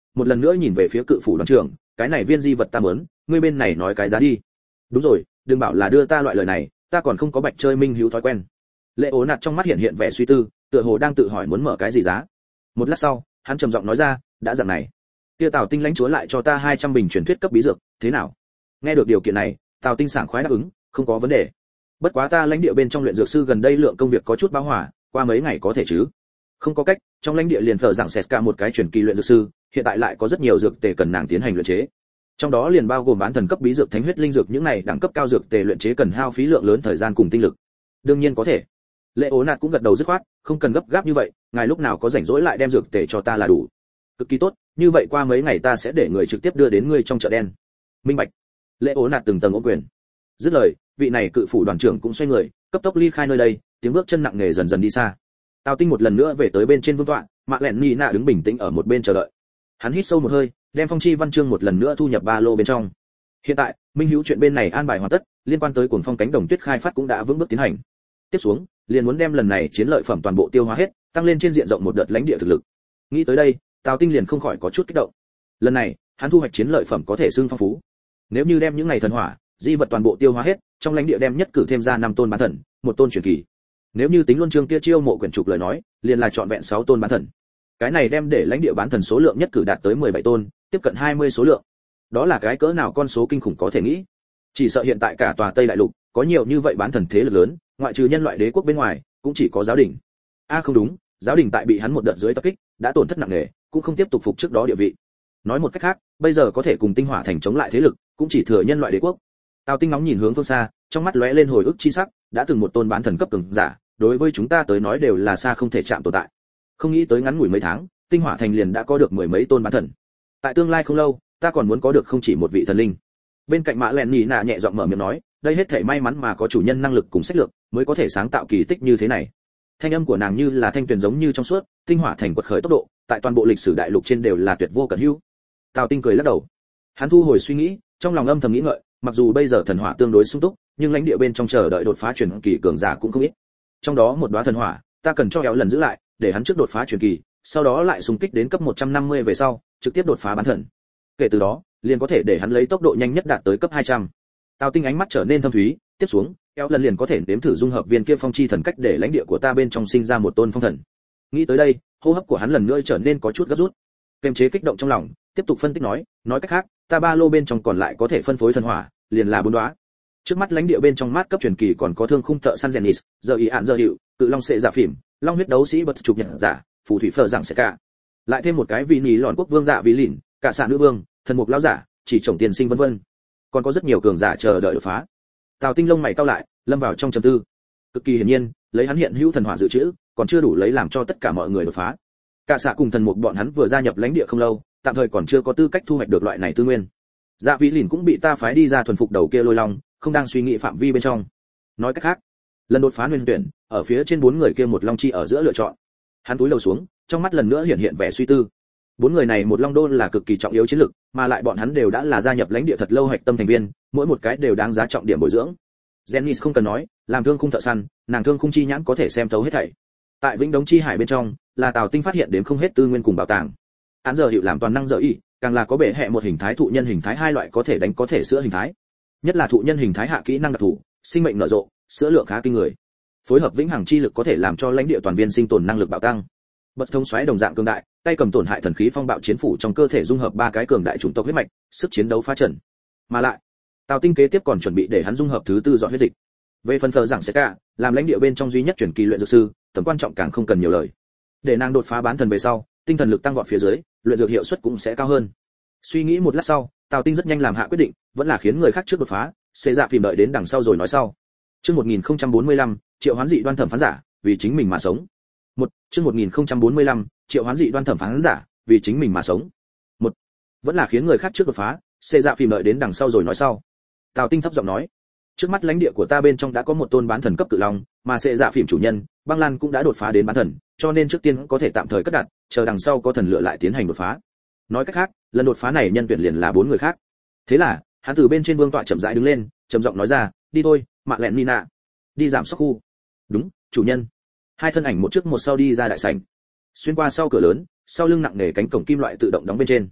một lần nữa nhìn về phía cự phủ đoàn trưởng, cái này viên di vật ta muốn, ngươi bên này nói cái giá đi. Đúng rồi, đừng bảo là đưa ta loại lời này, ta còn không có bạch chơi minh hữu thói quen. Lệ ố nạt trong mắt hiện hiện vẻ suy tư, tựa hồ đang tự hỏi muốn mở cái gì giá. Một lát sau, hắn trầm giọng nói ra, đã dạng này, kia Tào Tinh lãnh chúa lại cho ta hai trăm bình truyền thuyết cấp bí dược, thế nào? Nghe được điều kiện này, Tào Tinh sảng khoái đáp ứng, không có vấn đề. Bất quá ta lãnh địa bên trong luyện dược sư gần đây lượng công việc có chút bão hỏa, qua mấy ngày có thể chứ? Không có cách, trong lãnh địa liền phở rằng sệt cả một cái truyền kỳ luyện dược sư, hiện tại lại có rất nhiều dược tề cần nàng tiến hành luyện chế. Trong đó liền bao gồm bán thần cấp bí dược thánh huyết linh dược, những này đẳng cấp cao dược tề luyện chế cần hao phí lượng lớn thời gian cùng tinh lực. Đương nhiên có thể. Lệ Ố Nạt cũng gật đầu dứt khoát, không cần gấp gáp như vậy, ngài lúc nào có rảnh rỗi lại đem dược tề cho ta là đủ. Cực kỳ tốt, như vậy qua mấy ngày ta sẽ để người trực tiếp đưa đến ngươi trong chợ đen. Minh bạch. Lệ Ố Nạt từng tầng ôm quyền. Dứt lời, vị này cự phủ đoàn trưởng cũng xoay người, cấp tốc ly khai nơi đây, tiếng bước chân nặng nề dần dần đi xa. Tào Tinh một lần nữa về tới bên trên vương tọa, Mạ Lẹn Nị Nạ đứng bình tĩnh ở một bên chờ đợi. Hắn hít sâu một hơi, đem phong chi văn chương một lần nữa thu nhập ba lô bên trong. Hiện tại, minh hữu chuyện bên này an bài hoàn tất, liên quan tới cuồng phong cánh đồng tuyết khai phát cũng đã vững bước tiến hành. Tiếp xuống, liền muốn đem lần này chiến lợi phẩm toàn bộ tiêu hóa hết, tăng lên trên diện rộng một đợt lãnh địa thực lực. Nghĩ tới đây, Tào Tinh liền không khỏi có chút kích động. Lần này, hắn thu hoạch chiến lợi phẩm có thể xưng phong phú. Nếu như đem những này thần hỏa, di vật toàn bộ tiêu hóa hết, trong lãnh địa đem nhất cử thêm ra năm tôn bán thần, một tôn truyền kỳ. Nếu như tính luôn chương kia chiêu mộ quyển trục lời nói, liền là chọn vẹn sáu tôn bán thần. Cái này đem để lãnh địa bán thần số lượng nhất cử đạt tới mười bảy tôn, tiếp cận hai mươi số lượng. Đó là cái cỡ nào con số kinh khủng có thể nghĩ. Chỉ sợ hiện tại cả tòa Tây Đại Lục, có nhiều như vậy bán thần thế lực lớn, ngoại trừ nhân loại đế quốc bên ngoài, cũng chỉ có giáo đình. A à không đúng, giáo đình tại bị hắn một đợt dưới tập kích, đã tổn thất nặng nề, cũng không tiếp tục phục trước đó địa vị. Nói một cách khác, bây giờ có thể cùng Tinh Hỏa Thành chống lại thế lực, cũng chỉ thừa nhân loại đế quốc. Tào Tinh nóng nhìn hướng phương xa, trong mắt lóe lên hồi ức chi sắc, đã từng một tôn bán thần cấp cường giả, đối với chúng ta tới nói đều là xa không thể chạm tồn tại. Không nghĩ tới ngắn ngủi mấy tháng, Tinh Hỏa Thành liền đã có được mười mấy tôn bán thần. Tại tương lai không lâu, ta còn muốn có được không chỉ một vị thần linh. Bên cạnh Mạ Lẹn Nị Nạ nhẹ giọng mở miệng nói, đây hết thảy may mắn mà có chủ nhân năng lực cùng sách lược, mới có thể sáng tạo kỳ tích như thế này. Thanh âm của nàng như là thanh tuyền giống như trong suốt, Tinh Hỏa Thành quật khởi tốc độ, tại toàn bộ lịch sử đại lục trên đều là tuyệt vô cận hữu. Tào Tinh cười lắc đầu. Hắn thu hồi suy nghĩ, trong lòng âm thầm nghĩ ngợi, mặc dù bây giờ thần hỏa tương đối sung túc, nhưng lãnh địa bên trong chờ đợi đột phá truyền kỳ cường giả cũng không ít. Trong đó một đóa thần hỏa, ta cần cho kéo lần giữ lại, để hắn trước đột phá truyền kỳ, sau đó lại xung kích đến cấp một trăm năm mươi về sau, trực tiếp đột phá bán thần. Kể từ đó, liền có thể để hắn lấy tốc độ nhanh nhất đạt tới cấp hai trăm. Tào Tinh ánh mắt trở nên thâm thúy, tiếp xuống, kéo lần liền có thể nếm thử dung hợp viên kia phong chi thần cách để lãnh địa của ta bên trong sinh ra một tôn phong thần. Nghĩ tới đây, hô hấp của hắn lần nữa trở nên có chút gấp rút. Kiềm chế kích động trong lòng, tiếp tục phân tích nói, nói cách khác, ta ba lô bên trong còn lại có thể phân phối thần hỏa, liền là bốn đóa. Trước mắt lãnh địa bên trong mát cấp truyền kỳ còn có thương khung thợ săn Genis, giờ ý án giờ hiệu, cự long sệ giả phỉm, long huyết đấu sĩ bật trục nhật giả, phù thủy phở dạng sẽ cả. Lại thêm một cái vị nhì lòn quốc vương dạ vì lìn, cả xạ nữ vương, thần mục lão giả, chỉ chồng tiền sinh vân vân. Còn có rất nhiều cường giả chờ đợi đột phá. Tào Tinh lông mày cau lại, lâm vào trong trầm tư. Cực kỳ hiển nhiên, lấy hắn hiện hữu thần hỏa dự trữ, còn chưa đủ lấy làm cho tất cả mọi người đột phá. Cả xạ cùng thần mục bọn hắn vừa gia nhập lãnh địa không lâu, tạm thời còn chưa có tư cách thu hoạch được loại này tư nguyên. Dạ Vĩ Lìn cũng bị ta phái đi ra thuần phục đầu kia lôi long, không đang suy nghĩ phạm vi bên trong. Nói cách khác, lần đột phá nguyên tuyển, ở phía trên bốn người kia một long chi ở giữa lựa chọn. Hắn túi lầu xuống, trong mắt lần nữa hiện hiện vẻ suy tư. Bốn người này một long đô là cực kỳ trọng yếu chiến lực, mà lại bọn hắn đều đã là gia nhập lãnh địa thật lâu hạch tâm thành viên, mỗi một cái đều đáng giá trọng điểm bồi dưỡng. Genis không cần nói, làm thương khung thợ săn, nàng thương khung chi nhãn có thể xem thấu hết thảy. Tại Vĩnh Đống chi hải bên trong, là Tào Tinh phát hiện đến không hết tư nguyên cùng bảo tàng. Án giờ hiệu làm toàn năng giờ y, càng là có bệ hệ một hình thái thụ nhân hình thái hai loại có thể đánh có thể sữa hình thái. Nhất là thụ nhân hình thái hạ kỹ năng đặc thù, sinh mệnh nở rộ, sữa lượng khá kinh người. Phối hợp vĩnh hằng chi lực có thể làm cho lãnh địa toàn viên sinh tồn năng lực bạo tăng. Bật thông xoáy đồng dạng cường đại, tay cầm tổn hại thần khí phong bạo chiến phủ trong cơ thể dung hợp ba cái cường đại chủng tộc huyết mạch, sức chiến đấu phá trần. Mà lại, Tào Tinh kế tiếp còn chuẩn bị để hắn dung hợp thứ tư dọn huyết dịch. Về phần phở giảng sẽ cả, làm lãnh địa bên trong duy nhất truyền kỳ luyện dược sư, tầm quan trọng càng không cần nhiều lời. Để nàng đột phá bán thần về sau, tinh thần lực tăng vọt phía dưới, luyện dược hiệu suất cũng sẽ cao hơn. Suy nghĩ một lát sau, Tào Tinh rất nhanh làm hạ quyết định, vẫn là khiến người khác trước đột phá, xê dạ phìm đợi đến đằng sau rồi nói sau. Chương một nghìn không trăm bốn mươi lăm, triệu hoán dị đoan thẩm phán giả, vì chính mình mà sống. Một, chương một nghìn không trăm bốn mươi lăm, triệu hoán dị đoan thẩm phán giả, vì chính mình mà sống. Một, vẫn là khiến người khác trước đột phá, xê dạ phìm đợi đến đằng sau rồi nói sau. Tào Tinh thấp giọng nói, trước mắt lãnh địa của ta bên trong đã có một tôn bán thần cấp cự long, mà xê dạ phìm chủ nhân, Băng Lan cũng đã đột phá đến bán thần, cho nên trước tiên có thể tạm thời cất đặt, chờ đằng sau có thần lựa lại tiến hành đột phá. Nói cách khác, lần đột phá này nhân tuyển liền là bốn người khác. Thế là, hắn từ bên trên vương tọa chậm rãi đứng lên, trầm giọng nói ra, đi thôi, Mạ Lẹn Nina, đi giảm sóc khu. Đúng, chủ nhân. Hai thân ảnh một trước một sau đi ra đại sảnh. Xuyên qua sau cửa lớn, sau lưng nặng nề cánh cổng kim loại tự động đóng bên trên.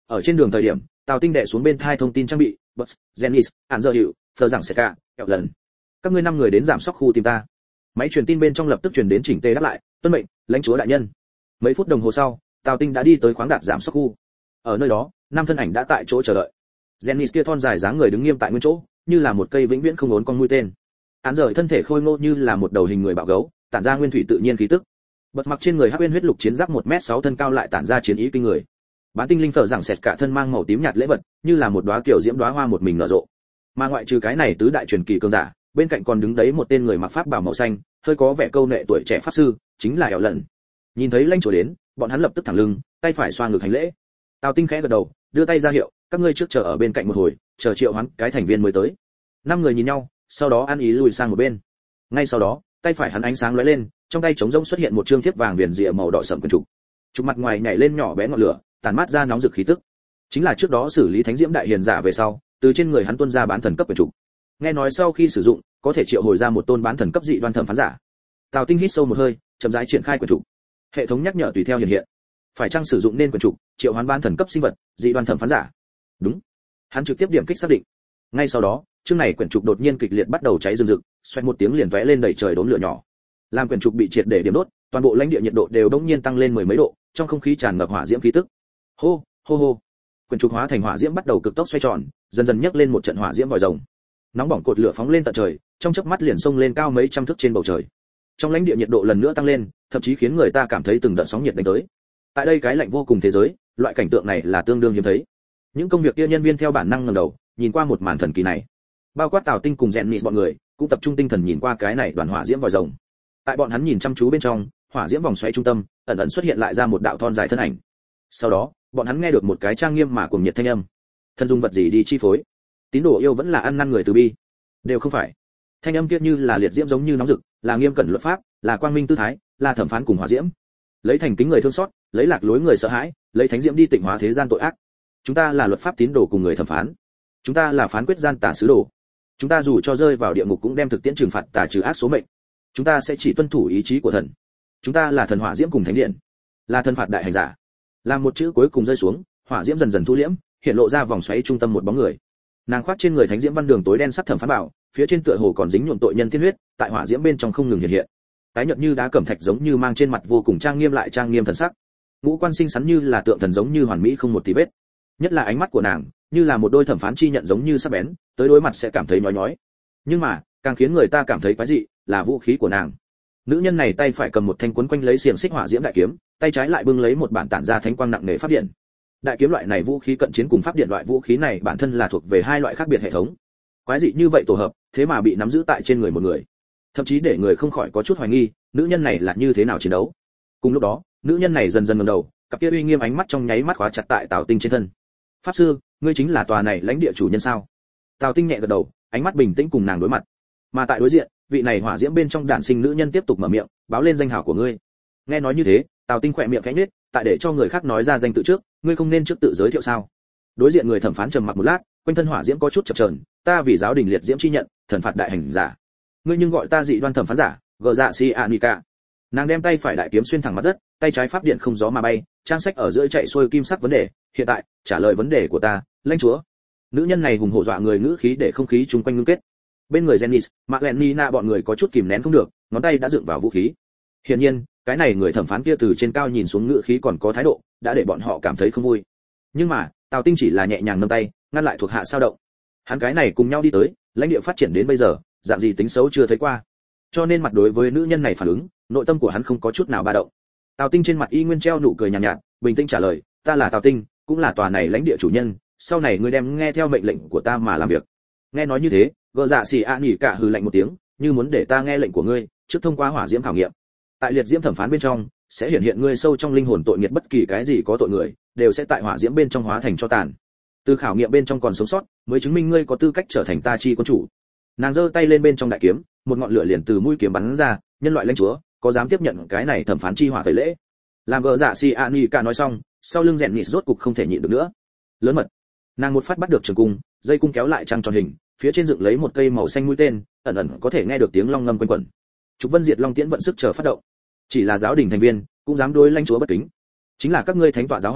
Ở trên đường thời điểm, Tào Tinh đệ xuống bên thai thông tin trang bị, Bus, Zenis, Hàn Dơ Hiệu, Phờ rằng sẽ cả, kẹo lần. Các ngươi năm người đến giảm sóc khu tìm ta. Máy truyền tin bên trong lập tức truyền đến chỉnh tề đáp lại, tuân mệnh, lãnh chúa đại nhân. Mấy phút đồng hồ sau, Tào Tinh đã đi tới khoáng đạt giảm sóc khu. Ở nơi đó, năm thân ảnh đã tại chỗ chờ đợi. Zenis kia thon dài dáng người đứng nghiêm tại nguyên chỗ, như là một cây vĩnh viễn không ốn con mũi tên. Hàn Dơ thân thể khôi ngô như là một đầu hình người bạo gấu, tản ra nguyên thủy tự nhiên khí tức. Bật mặc trên người hắc uyên huyết lục chiến giáp một mét sáu thân cao lại tản ra chiến ý kinh người. Bán tinh linh phở rằng sệt cả thân mang màu tím nhạt lễ vật, như là một đóa kiểu diễm đóa hoa một mình nở rộ. Mà ngoại trừ cái này tứ đại truyền kỳ cường giả, bên cạnh còn đứng đấy một tên người mặc pháp bào màu xanh, hơi có vẻ câu nệ tuổi trẻ pháp sư, chính là Ẻo Lần. Nhìn thấy lãnh chúa đến, bọn hắn lập tức thẳng lưng, tay phải xoa ngực hành lễ. Tào Tinh khẽ gật đầu, đưa tay ra hiệu, các ngươi trước chờ ở bên cạnh một hồi, chờ triệu hoán cái thành viên mới tới. Năm người nhìn nhau, sau đó ăn ý lùi sang một bên. Ngay sau đó, tay phải hắn ánh sáng lóe lên, trong tay trống rỗng xuất hiện một trương thiếp vàng viền rìa màu đỏ sẫm quyển trục. Trục mặt ngoài nhảy lên nhỏ bé ngọn lửa, tàn mát ra nóng rực khí tức. Chính là trước đó xử lý thánh diễm đại hiền giả về sau, từ trên người hắn tuôn ra bán thần cấp quyển trục. Nghe nói sau khi sử dụng, có thể triệu hồi ra một tôn bán thần cấp dị đoan thẩm phán giả. Tào Tinh hít sâu một hơi, chậm rãi triển khai quyển trục. Hệ thống nhắc nhở tùy theo hiện hiện. Phải chăng sử dụng nên quyển trục, triệu hoán bán thần cấp sinh vật, dị đoan thẩm phán giả? Đúng. Hắn trực tiếp điểm kích xác định. Ngay sau đó, chương này quyển trục đột nhiên kịch liệt bắt đầu cháy rừng rực, xoẹt một tiếng liền vẽ lên đầy trời đốm lửa nhỏ. Làm quyển trục bị triệt để điểm đốt, toàn bộ lãnh địa nhiệt độ đều đống nhiên tăng lên mười mấy độ, trong không khí tràn ngập hỏa diễm khí tức. Hô, hô hô. Quyển trục hóa thành hỏa diễm bắt đầu cực tốc xoay tròn, dần dần nhấc lên một trận hỏa diễm vòi rồng. Nóng bỏng cột lửa phóng lên tận trời, trong chớp mắt liền xông lên cao mấy trăm thước trên bầu trời. Trong lãnh địa nhiệt độ lần nữa tăng lên, thậm chí khiến người ta cảm thấy từng đợt sóng nhiệt đánh tới. Tại đây cái lạnh vô cùng thế giới, loại cảnh tượng này là tương đương hiếm thấy. Những công việc kia nhân viên theo bản năng ngẩng đầu, nhìn qua một màn thần kỳ này. Bao quát Tào Tinh cùng Rèn Nịt bọn người, cũng tập trung tinh thần nhìn qua cái này đoàn hỏa diễm vòi rồng. Tại bọn hắn nhìn chăm chú bên trong, hỏa diễm vòng xoáy trung tâm, ẩn ẩn xuất hiện lại ra một đạo thon dài thân ảnh. Sau đó, bọn hắn nghe được một cái trang nghiêm mà cuồng nhiệt thanh âm. Thân dung vật gì đi chi phối? Tín đồ yêu vẫn là ăn năn người từ bi? Đều không phải. Thanh âm kia như là liệt diễm giống như nóng rực, là nghiêm cẩn luật pháp, là quang minh tư thái, là thẩm phán cùng hỏa diễm. Lấy thành kính người thương xót, lấy lạc lối người sợ hãi, lấy thánh diễm đi tịnh hóa thế gian tội ác. Chúng ta là luật pháp tín đồ cùng người thẩm phán. Chúng ta là phán quyết gian tà sứ đồ. Chúng ta dù cho rơi vào địa ngục cũng đem thực tiễn trừng phạt tà trừ ác số mệnh. Chúng ta sẽ chỉ tuân thủ ý chí của thần. Chúng ta là thần hỏa diễm cùng thánh điện, là thần phạt đại hành giả. Làm một chữ cuối cùng rơi xuống, hỏa diễm dần dần thu liễm, hiện lộ ra vòng xoáy trung tâm một bóng người. Nàng khoác trên người thánh diễm văn đường tối đen sắc thẩm phán bảo, phía trên tựa hồ còn dính nhuộm tội nhân tiên huyết, tại hỏa diễm bên trong không ngừng hiện hiện. Tái nhợt như đá cẩm thạch giống như mang trên mặt vô cùng trang nghiêm lại trang nghiêm thần sắc. Ngũ quan xinh xắn như là tượng thần giống như hoàn mỹ không một tì vết. Nhất là ánh mắt của nàng, như là một đôi thẩm phán chi nhận giống như sắc bén, tới đối mặt sẽ cảm thấy nhói nhói. Nhưng mà, càng khiến người ta cảm thấy quái dị, là vũ khí của nàng. Nữ nhân này tay phải cầm một thanh cuốn quanh lấy xiềng xích hỏa diễm đại kiếm, tay trái lại bưng lấy một bản tản ra thánh quang nặng nề pháp điện. Đại kiếm loại này vũ khí cận chiến cùng pháp điện loại vũ khí này bản thân là thuộc về hai loại khác biệt hệ thống. Quái dị như vậy tổ hợp, thế mà bị nắm giữ tại trên người một người. Thậm chí để người không khỏi có chút hoài nghi, nữ nhân này là như thế nào chiến đấu. Cùng lúc đó, nữ nhân này dần dần ngẩng đầu, cặp kia uy nghiêm ánh mắt trong nháy mắt khóa chặt tại Tào Tinh trên thân. Pháp sư, ngươi chính là tòa này lãnh địa chủ nhân sao? Tào Tinh nhẹ gật đầu, ánh mắt bình tĩnh cùng nàng đối mặt. Mà tại đối diện, vị này hỏa diễm bên trong đản sinh nữ nhân tiếp tục mở miệng, báo lên danh hào của ngươi. Nghe nói như thế, Tào Tinh khỏe miệng khẽ nhếch, tại để cho người khác nói ra danh tự trước, ngươi không nên trước tự giới thiệu sao? Đối diện người thẩm phán trầm mặc một lát, quanh thân hỏa diễm có chút chập chờn, ta vì giáo đình liệt diễm chi nhận, thần phạt đại hành giả. Ngươi nhưng gọi ta dị đoan thẩm phán giả, gờ dạ si anika. Nàng đem tay phải đại kiếm xuyên thẳng mặt đất, tay trái pháp điện không gió mà bay, trang sách ở giữa chạy xuôi kim sắc vấn đề, hiện tại, trả lời vấn đề của ta, lãnh chúa. Nữ nhân này hùng hổ dọa người ngữ khí để không khí chung quanh ngưng kết. Bên người Zenis, Magdalena bọn người có chút kìm nén không được, ngón tay đã dựng vào vũ khí. Hiển nhiên, cái này người thẩm phán kia từ trên cao nhìn xuống ngữ khí còn có thái độ, đã để bọn họ cảm thấy không vui. Nhưng mà, Tào Tinh chỉ là nhẹ nhàng nâng tay, ngăn lại thuộc hạ sao động. Hắn cái này cùng nhau đi tới, lãnh địa phát triển đến bây giờ, dạng gì tính xấu chưa thấy qua. Cho nên mặt đối với nữ nhân này phản ứng, nội tâm của hắn không có chút nào ba động. Tào Tinh trên mặt y nguyên treo nụ cười nhàn nhạt, nhạt, bình tĩnh trả lời, ta là Tào Tinh, cũng là tòa này lãnh địa chủ nhân, sau này ngươi đem nghe theo mệnh lệnh của ta mà làm việc. Nghe nói như thế, gờ dạ xì a nhỉ cả hừ lạnh một tiếng, như muốn để ta nghe lệnh của ngươi, trước thông qua hỏa diễm khảo nghiệm. Tại liệt diễm thẩm phán bên trong, sẽ hiện hiện ngươi sâu trong linh hồn tội nghiệt, bất kỳ cái gì có tội người, đều sẽ tại hỏa diễm bên trong hóa thành cho tàn. Từ khảo nghiệm bên trong còn sống sót, mới chứng minh ngươi có tư cách trở thành ta chi quân chủ. Nàng giơ tay lên bên trong đại kiếm, một ngọn lửa liền từ mũi kiếm bắn ra, nhân loại lãnh chúa, có dám tiếp nhận cái này thẩm phán chi hỏa tẩy lễ? Làm gờ dạ si a nhỉ cả nói xong, sau lưng rèn nịt rốt cục không thể nhịn được nữa. Lớn mật. Nàng một phát bắt được trường cung, dây cung kéo lại trăng tròn hình, phía trên dựng lấy một cây màu xanh mũi tên, ẩn ẩn có thể nghe được tiếng long ngâm quanh quẩn. Trục Vân Diệt Long Tiễn vận sức chờ phát động. Chỉ là giáo đình thành viên, cũng dám đối lãnh chúa bất kính. Chính là các ngươi thánh tọa giáo hoàng,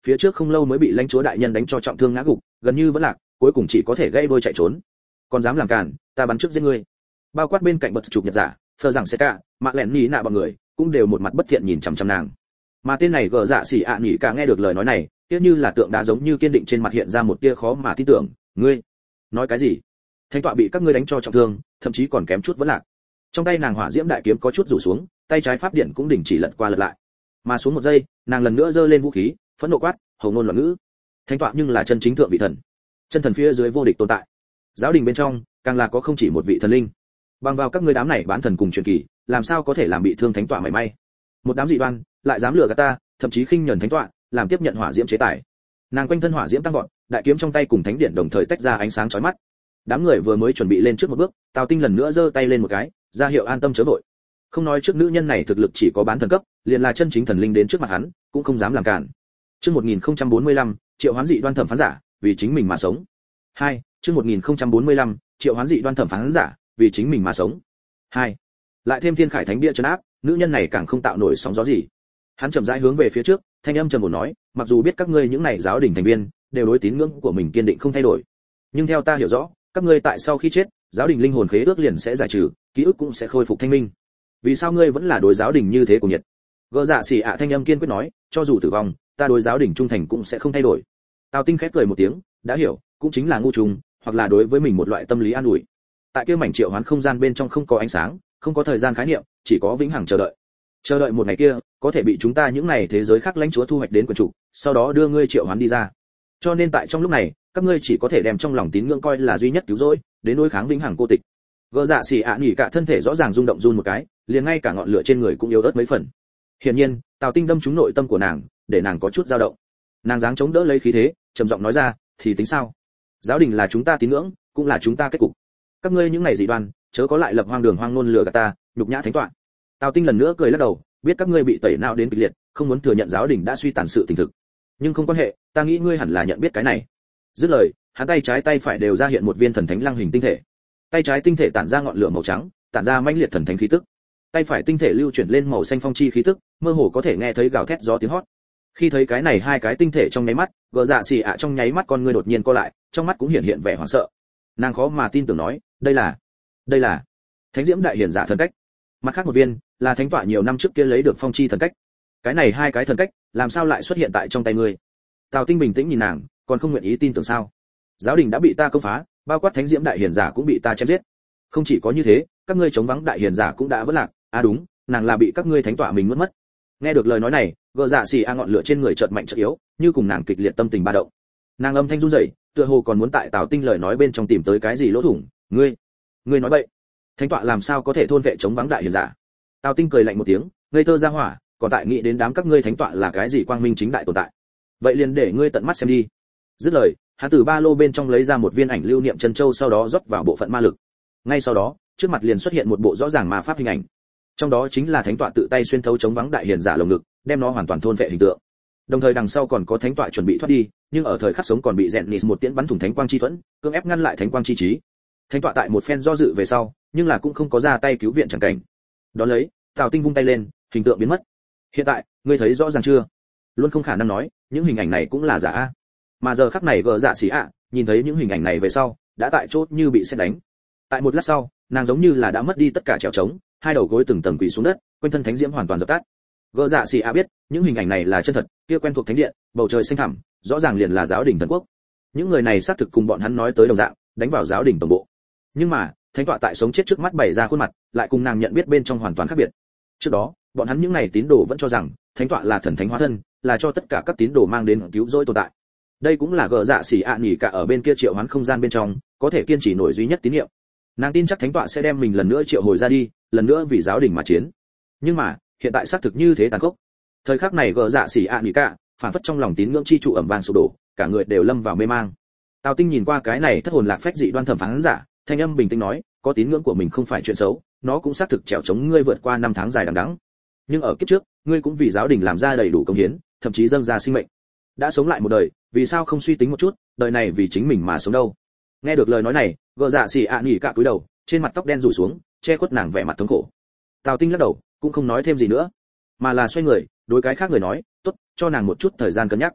phía trước không lâu mới bị lãnh chúa đại nhân đánh cho trọng thương ngã gục, gần như vẫn lạc, cuối cùng chỉ có thể gãy đôi chạy trốn. Còn dám làm cản, ta bắn trước giết ngươi. Bao quát bên cạnh bật chụp nhật giả, phờ rằng sẽ cả, mạ lẹn nhí nạ bọn người, cũng đều một mặt bất thiện nhìn chằm chằm nàng. Mà tên này gờ dạ xỉ ạ nhỉ cả nghe được lời nói này, tiếc như là tượng đá giống như kiên định trên mặt hiện ra một tia khó mà tin tưởng. Ngươi nói cái gì? Thánh tọa bị các ngươi đánh cho trọng thương, thậm chí còn kém chút vẫn lạc. Trong tay nàng hỏa diễm đại kiếm có chút rủ xuống, tay trái pháp điện cũng đình chỉ lật qua lật lại. Mà xuống một giây, nàng lần nữa giơ lên vũ khí, phẫn nộ quát, hầu ngôn loạn ngữ. Thánh tọa nhưng là chân chính thượng vị thần, chân thần phía dưới vô địch tồn tại. Giáo đình bên trong, càng là có không chỉ một vị thần linh. Bằng vào các ngươi đám này bán thần cùng truyền kỳ, làm sao có thể làm bị thương thánh tọa mảy may? Một đám dị đoan, lại dám lừa gạt ta, thậm chí khinh nhẫn thánh tọa, làm tiếp nhận hỏa diễm chế tài. Nàng quanh thân hỏa diễm tăng vọt, đại kiếm trong tay cùng thánh điện đồng thời tách ra ánh sáng chói mắt. Đám người vừa mới chuẩn bị lên trước một bước, Tào Tinh lần nữa giơ tay lên một cái, ra hiệu an tâm chớ vội. Không nói trước nữ nhân này thực lực chỉ có bán thần cấp, liền là chân chính thần linh đến trước mặt hắn, cũng không dám làm cản. Chương một nghìn không trăm bốn mươi lăm, triệu hoán dị đoan thẩm phán giả, vì chính mình mà sống. hai, chương một nghìn không trăm bốn mươi lăm, triệu hoán dị đoan thẩm phán giả, vì chính mình mà sống. hai. Lại thêm thiên khải thánh bia trấn áp, nữ nhân này càng không tạo nổi sóng gió gì. Hắn chậm rãi hướng về phía trước, thanh âm trầm ổn nói, mặc dù biết các ngươi những này giáo đình thành viên đều đối tín ngưỡng của mình kiên định không thay đổi, nhưng theo ta hiểu rõ, các ngươi tại sau khi chết, giáo đình linh hồn khế ước liền sẽ giải trừ, ký ức cũng sẽ khôi phục thanh minh. Vì sao ngươi vẫn là đối giáo đình như thế của nhiệt? Gỡ dạ xỉ ạ thanh âm kiên quyết nói, cho dù tử vong, ta đối giáo đình trung thành cũng sẽ không thay đổi. Tào Tinh khép cười một tiếng, đã hiểu, cũng chính là ngu trùng, hoặc là đối với mình một loại tâm lý an ủi. Tại kia mảnh triệu hoán không gian bên trong không có ánh sáng, không có thời gian khái niệm, chỉ có vĩnh hằng chờ đợi. Chờ đợi một ngày kia, có thể bị chúng ta những này thế giới khác lãnh chúa thu hoạch đến quyền chủ, sau đó đưa ngươi triệu hoán đi ra. Cho nên tại trong lúc này, các ngươi chỉ có thể đem trong lòng tín ngưỡng coi là duy nhất cứu rỗi, đến đối kháng vĩnh hằng cô tịch. Gỡ dạ xỉ ạ nhỉ cả thân thể rõ ràng rung động run một cái, liền ngay cả ngọn lửa trên người cũng yếu ớt mấy phần. Hiển nhiên, Tào Tinh đâm trúng nội tâm của nàng, để nàng có chút dao động. Nàng dáng chống đỡ lấy khí thế, trầm giọng nói ra, thì tính sao? Giáo đình là chúng ta tín ngưỡng, cũng là chúng ta kết cục. Các ngươi những này dị đoan, chớ có lại lập hoang đường hoang ngôn lừa gạt ta, nhục nhã thánh tọa. Tào Tinh lần nữa cười lắc đầu, biết các ngươi bị tẩy não đến kịch liệt, không muốn thừa nhận giáo đình đã suy tàn sự tình thực. Nhưng không quan hệ, ta nghĩ ngươi hẳn là nhận biết cái này. Dứt lời, hắn tay trái tay phải đều ra hiện một viên thần thánh lăng hình tinh thể. Tay trái tinh thể tản ra ngọn lửa màu trắng, tản ra mãnh liệt thần thánh khí tức. Tay phải tinh thể lưu chuyển lên màu xanh phong chi khí tức, mơ hồ có thể nghe thấy gào thét gió tiếng hót. Khi thấy cái này hai cái tinh thể trong nháy mắt, gờ dạ xì ạ trong nháy mắt con ngươi đột nhiên co lại, trong mắt cũng hiện hiện vẻ hoảng sợ. Nàng khó mà tin tưởng nói, đây là, đây là thánh diễm đại hiển giả thần cách. Mặt khác một viên là thánh tọa nhiều năm trước kia lấy được phong chi thần cách. Cái này hai cái thần cách, làm sao lại xuất hiện tại trong tay ngươi? Tào Tinh bình tĩnh nhìn nàng, còn không nguyện ý tin tưởng sao? Giáo đình đã bị ta công phá, bao quát thánh diễm đại hiển giả cũng bị ta chém giết. Không chỉ có như thế, các ngươi chống vắng đại hiển giả cũng đã vỡ lạc. À đúng, nàng là bị các ngươi thánh tọa mình nuốt mất. Nghe được lời nói này, gờ dạ xì a ngọn lửa trên người chợt mạnh chợt yếu, như cùng nàng kịch liệt tâm tình ba động. Nàng âm thanh run rẩy, tựa hồ còn muốn tại Tào Tinh lời nói bên trong tìm tới cái gì lỗ thủng. Ngươi, ngươi nói bậy. Thánh tọa làm sao có thể thôn vệ chống vắng đại hiển giả? Tào Tinh cười lạnh một tiếng, ngây thơ ra hỏa, còn tại nghĩ đến đám các ngươi thánh tọa là cái gì quang minh chính đại tồn tại. Vậy liền để ngươi tận mắt xem đi. Dứt lời, hắn từ ba lô bên trong lấy ra một viên ảnh lưu niệm chân châu, sau đó rót vào bộ phận ma lực. Ngay sau đó, trước mặt liền xuất hiện một bộ rõ ràng ma pháp hình ảnh. Trong đó chính là thánh tọa tự tay xuyên thấu chống vắng đại hiển giả lồng ngực, đem nó hoàn toàn thôn vệ hình tượng. Đồng thời đằng sau còn có thánh tọa chuẩn bị thoát đi, nhưng ở thời khắc sống còn bị Zennis một tiễn bắn thủng thánh quang chi thuẫn, cưỡng ép ngăn lại thánh quang chi trí. Thánh tọa tại một phen do dự về sau, nhưng là cũng không có ra tay cứu viện chẳng cảnh. Đó lấy, Tào Tinh vung tay lên, hình tượng biến mất. Hiện tại, ngươi thấy rõ ràng chưa? Luôn không khả năng nói, những hình ảnh này cũng là giả a. Mà giờ khắc này gờ dạ xỉ ạ, nhìn thấy những hình ảnh này về sau, đã tại chốt như bị sét đánh. Tại một lát sau, nàng giống như là đã mất đi tất cả trèo trống, hai đầu gối từng tầng quỳ xuống đất, quanh thân thánh diễm hoàn toàn dập tắt. Gờ dạ xỉ ạ biết, những hình ảnh này là chân thật, kia quen thuộc thánh điện, bầu trời xanh thẳm, rõ ràng liền là giáo đình thần quốc. Những người này xác thực cùng bọn hắn nói tới đồng dạng, đánh vào giáo đình tổng bộ. Nhưng mà, thánh tọa tại sống chết trước mắt bày ra khuôn mặt, lại cùng nàng nhận biết bên trong hoàn toàn khác biệt. Trước đó, bọn hắn những này tín đồ vẫn cho rằng, thánh tọa là thần thánh hóa thân, là cho tất cả các tín đồ mang đến cứu rỗi tồn tại. Đây cũng là gờ dạ xỉ ạ nhỉ cả ở bên kia triệu hoán không gian bên trong, có thể kiên trì nổi duy nhất tín niệm. Nàng tin chắc thánh tọa sẽ đem mình lần nữa triệu hồi ra đi, lần nữa vì giáo đình mà chiến. Nhưng mà, hiện tại xác thực như thế tàn khốc. Thời khắc này gờ dạ xỉ ạ nhỉ cả, phản phất trong lòng tín ngưỡng chi trụ ẩm vang sụp đổ, cả người đều lâm vào mê mang. Tào Tinh nhìn qua cái này thất hồn lạc phách dị đoan thẩm phán giả, thanh âm bình tĩnh nói, có tín ngưỡng của mình không phải chuyện xấu, nó cũng xác thực trèo chống ngươi vượt qua năm tháng dài đằng đẵng. Nhưng ở kiếp trước, ngươi cũng vì giáo đình làm ra đầy đủ công hiến, thậm chí dâng ra sinh mệnh. Đã sống lại một đời, vì sao không suy tính một chút, đời này vì chính mình mà sống đâu? Nghe được lời nói này, gờ dạ xỉ ạ nhỉ cả cúi đầu, trên mặt tóc đen rủ xuống, che khuất nàng vẻ mặt thống khổ. Tào Tinh lắc đầu, cũng không nói thêm gì nữa, mà là xoay người, đối cái khác người nói, tốt, cho nàng một chút thời gian cân nhắc.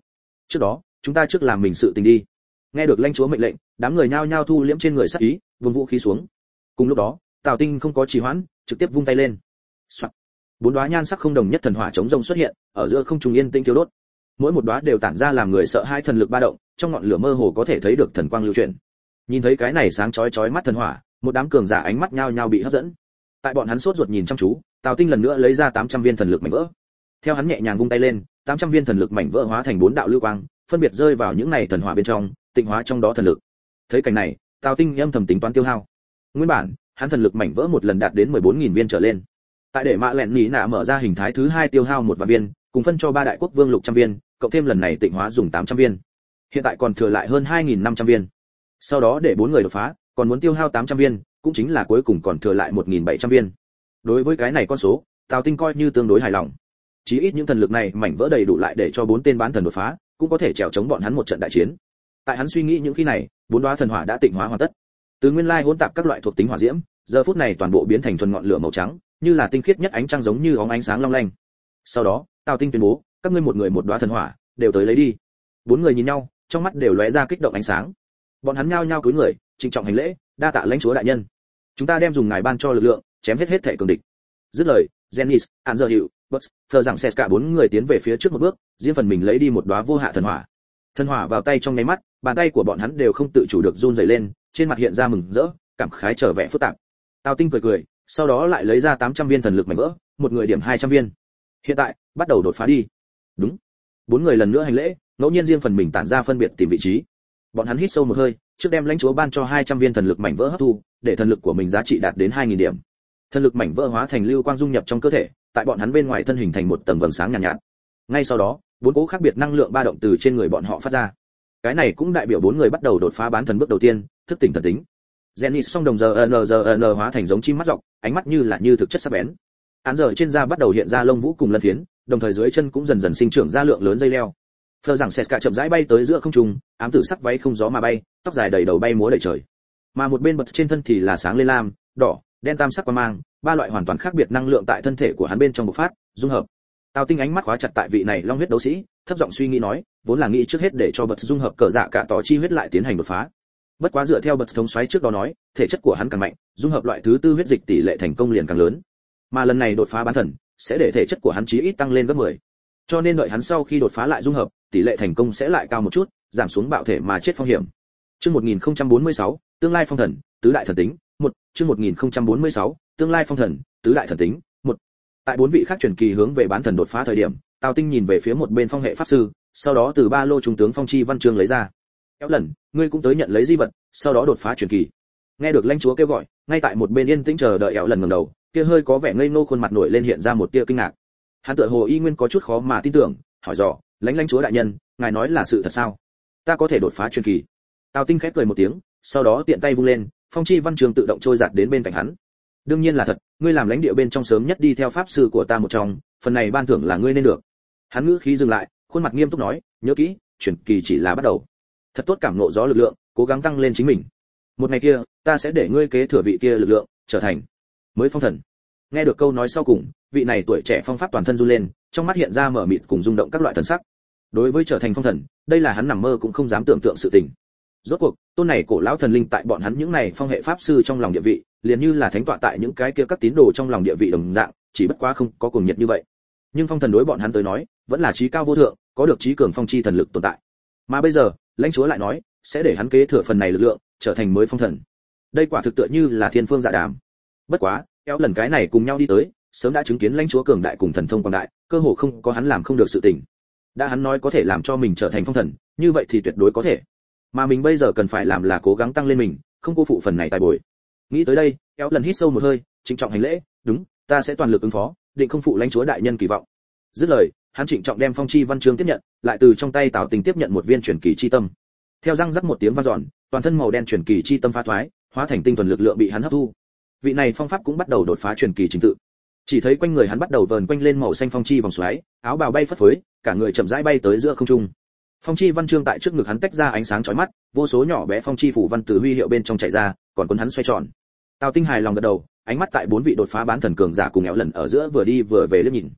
Trước đó, chúng ta trước làm mình sự tình đi. Nghe được lãnh chúa mệnh lệnh, đám người nhao nhao thu liễm trên người sát ý, vung vũ khí xuống. Cùng lúc đó, Tào Tinh không có trì hoãn, trực tiếp vung tay lên. Soạn. Bốn đóa nhan sắc không đồng nhất thần hỏa chống rông xuất hiện, ở giữa không trung yên tĩnh thiêu đốt. Mỗi một đóa đều tản ra làm người sợ hãi thần lực ba động, trong ngọn lửa mơ hồ có thể thấy được thần quang lưu chuyển. Nhìn thấy cái này sáng chói chói mắt thần hỏa, một đám cường giả ánh mắt nhao nhao bị hấp dẫn. Tại bọn hắn sốt ruột nhìn chăm chú, Tào Tinh lần nữa lấy ra tám trăm viên thần lực mảnh vỡ. Theo hắn nhẹ nhàng vung tay lên, tám trăm viên thần lực mảnh vỡ hóa thành bốn đạo lưu quang, phân biệt rơi vào những này thần hỏa bên trong, tịnh hóa trong đó thần lực. Thấy cảnh này, Tào Tinh âm thầm tính toán tiêu hao. Nguyên bản, hắn thần lực mảnh vỡ một lần đạt đến mười bốn nghìn viên trở lên. Tại để mạ lẹn nhĩ nạ mở ra hình thái thứ hai tiêu hao một vạn viên, cùng phân cho ba đại quốc vương lục trăm viên, cộng thêm lần này tịnh hóa dùng tám trăm viên. Hiện tại còn thừa lại hơn hai nghìn năm trăm viên. Sau đó để bốn người đột phá, còn muốn tiêu hao tám trăm viên, cũng chính là cuối cùng còn thừa lại một nghìn bảy trăm viên. Đối với cái này con số, Tào Tinh coi như tương đối hài lòng. Chí ít những thần lực này mảnh vỡ đầy đủ lại để cho bốn tên bán thần đột phá, cũng có thể chèo chống bọn hắn một trận đại chiến. Tại hắn suy nghĩ những khi này, bốn đóa thần hỏa đã tịnh hóa hoàn tất. Từ nguyên lai hỗn tạp các loại thuộc tính hỏa diễm, giờ phút này toàn bộ biến thành thuần ngọn lửa màu trắng, như là tinh khiết nhất ánh trăng giống như óng ánh sáng long lanh. Sau đó, Tào Tinh tuyên bố, các ngươi một người một đóa thần hỏa, đều tới lấy đi. Bốn người nhìn nhau, trong mắt đều lóe ra kích động ánh sáng. Bọn hắn nhao nhao cúi người, trịnh trọng hành lễ, đa tạ lãnh chúa đại nhân. Chúng ta đem dùng ngài ban cho lực lượng, chém hết hết thể cường địch. Dứt lời, Zenis, Anzer Hiệu, Bucks, thờ rằng xét cả bốn người tiến về phía trước một bước, riêng phần mình lấy đi một đóa vô hạ thần hỏa. Thần hỏa vào tay trong nháy mắt, bàn tay của bọn hắn đều không tự chủ được run rẩy lên, trên mặt hiện ra mừng rỡ, cảm khái trở vẻ phức tạp. Tào Tinh cười cười, sau đó lại lấy ra tám trăm viên thần lực mảnh vỡ, một người điểm hai trăm viên. Hiện tại, bắt đầu đột phá đi. Đúng. Bốn người lần nữa hành lễ, ngẫu nhiên riêng phần mình tản ra phân biệt tìm vị trí. Bọn hắn hít sâu một hơi, trước đem lãnh chúa ban cho hai trăm viên thần lực mảnh vỡ hấp thu, để thần lực của mình giá trị đạt đến hai nghìn điểm. Thần lực mảnh vỡ hóa thành lưu quang dung nhập trong cơ thể, tại bọn hắn bên ngoài thân hình thành một tầng vầng sáng nhàn nhạt, nhạt. Ngay sau đó, bốn cỗ khác biệt năng lượng ba động từ trên người bọn họ phát ra. Cái này cũng đại biểu bốn người bắt đầu đột phá bán thần bước đầu tiên, thức tỉnh thần tính. Zenis song đồng giờ n giờ n hóa thành giống chim mắt dọc, ánh mắt như là như thực chất sắc bén. Án giờ trên da bắt đầu hiện ra lông vũ cùng lân phiến, đồng thời dưới chân cũng dần dần sinh trưởng ra lượng lớn dây leo. Phờ rằng Seska chậm rãi bay tới giữa không trung, ám tử sắc váy không gió mà bay, tóc dài đầy đầu bay múa đầy trời. Mà một bên bật trên thân thì là sáng lên lam, đỏ, đen tam sắc quang mang, ba loại hoàn toàn khác biệt năng lượng tại thân thể của hắn bên trong bộc phát, dung hợp. Tào Tinh ánh mắt khóa chặt tại vị này long huyết đấu sĩ, thấp giọng suy nghĩ nói, vốn là nghĩ trước hết để cho bật dung hợp cờ dạ cả tỏ chi huyết lại tiến hành đột phá. Bất quá dựa theo bật thống soái trước đó nói, thể chất của hắn càng mạnh, dung hợp loại thứ tư huyết dịch tỷ lệ thành công liền càng lớn. Mà lần này đột phá bán thần, sẽ để thể chất của hắn chí ít tăng lên gấp mười. Cho nên đợi hắn sau khi đột phá lại dung hợp, tỷ lệ thành công sẽ lại cao một chút, giảm xuống bạo thể mà chết phong hiểm. Chương một nghìn không trăm bốn mươi sáu, tương lai phong thần, tứ đại thần tính, một. Chương một nghìn không trăm bốn mươi sáu, tương lai phong thần, tứ đại thần tính, một. Tại bốn vị khác truyền kỳ hướng về bán thần đột phá thời điểm, Tào Tinh nhìn về phía một bên phong hệ pháp sư, sau đó từ ba lô trung tướng phong chi văn chương lấy ra. Kéo lần, ngươi cũng tới nhận lấy di vật, sau đó đột phá truyền kỳ. Nghe được lãnh chúa kêu gọi, ngay tại một bên yên tĩnh chờ đợi Éo lần ngẩng đầu, kia hơi có vẻ ngây ngô khuôn mặt nổi lên hiện ra một tia kinh ngạc. Hắn tựa hồ y nguyên có chút khó mà tin tưởng, hỏi dò, lãnh lãnh chúa đại nhân, ngài nói là sự thật sao? Ta có thể đột phá truyền kỳ? Tào Tinh khép cười một tiếng, sau đó tiện tay vung lên, phong chi văn trường tự động trôi giạt đến bên cạnh hắn. Đương nhiên là thật, ngươi làm lãnh địa bên trong sớm nhất đi theo pháp sư của ta một trong, phần này ban thưởng là ngươi nên được. Hắn ngữ khí dừng lại, khuôn mặt nghiêm túc nói, nhớ kỹ, truyền kỳ chỉ là bắt đầu. Thật tốt cảm ngộ gió lực lượng, cố gắng tăng lên chính mình. Một ngày kia, ta sẽ để ngươi kế thừa vị kia lực lượng, trở thành mới phong thần. Nghe được câu nói sau cùng, vị này tuổi trẻ phong pháp toàn thân run lên, trong mắt hiện ra mở mịt cùng rung động các loại thần sắc. Đối với trở thành phong thần, đây là hắn nằm mơ cũng không dám tưởng tượng sự tình. Rốt cuộc, tôn này cổ lão thần linh tại bọn hắn những này phong hệ pháp sư trong lòng địa vị, liền như là thánh tọa tại những cái kia các tín đồ trong lòng địa vị đồng dạng, chỉ bất quá không có cuồng nhiệt như vậy. Nhưng phong thần đối bọn hắn tới nói, vẫn là trí cao vô thượng, có được trí cường phong chi thần lực tồn tại. Mà bây giờ, lãnh chúa lại nói, sẽ để hắn kế thừa phần này lực lượng, trở thành mới phong thần. Đây quả thực tựa như là thiên phương dạ đàm. Bất quá, kéo lần cái này cùng nhau đi tới, sớm đã chứng kiến lãnh chúa cường đại cùng thần thông quảng đại, cơ hồ không có hắn làm không được sự tình. Đã hắn nói có thể làm cho mình trở thành phong thần, như vậy thì tuyệt đối có thể. Mà mình bây giờ cần phải làm là cố gắng tăng lên mình, không cô phụ phần này tài bồi. Nghĩ tới đây, kéo lần hít sâu một hơi, trịnh trọng hành lễ, đúng, ta sẽ toàn lực ứng phó, định không phụ lãnh chúa đại nhân kỳ vọng. Dứt lời, hắn trịnh trọng đem phong chi văn chương tiếp nhận, lại từ trong tay Tào Tinh tiếp nhận một viên truyền kỳ chi tâm. Theo răng rắc một tiếng vang dọn, toàn thân màu đen truyền kỳ chi tâm phá thoái, hóa thành tinh thuần lực lượng bị hắn hấp thu. Vị này phong pháp cũng bắt đầu đột phá truyền kỳ trình tự. Chỉ thấy quanh người hắn bắt đầu vờn quanh lên màu xanh phong chi vòng xoáy, áo bào bay phất phới, cả người chậm rãi bay tới giữa không trung. Phong chi văn chương tại trước ngực hắn tách ra ánh sáng chói mắt, vô số nhỏ bé phong chi phủ văn từ huy hiệu bên trong chạy ra, còn cuốn hắn xoay tròn. Tào Tinh hài lòng gật đầu, ánh mắt tại bốn vị đột phá bán thần cường giả cùng éo lần ở giữa vừa đi vừa về liếc nhìn.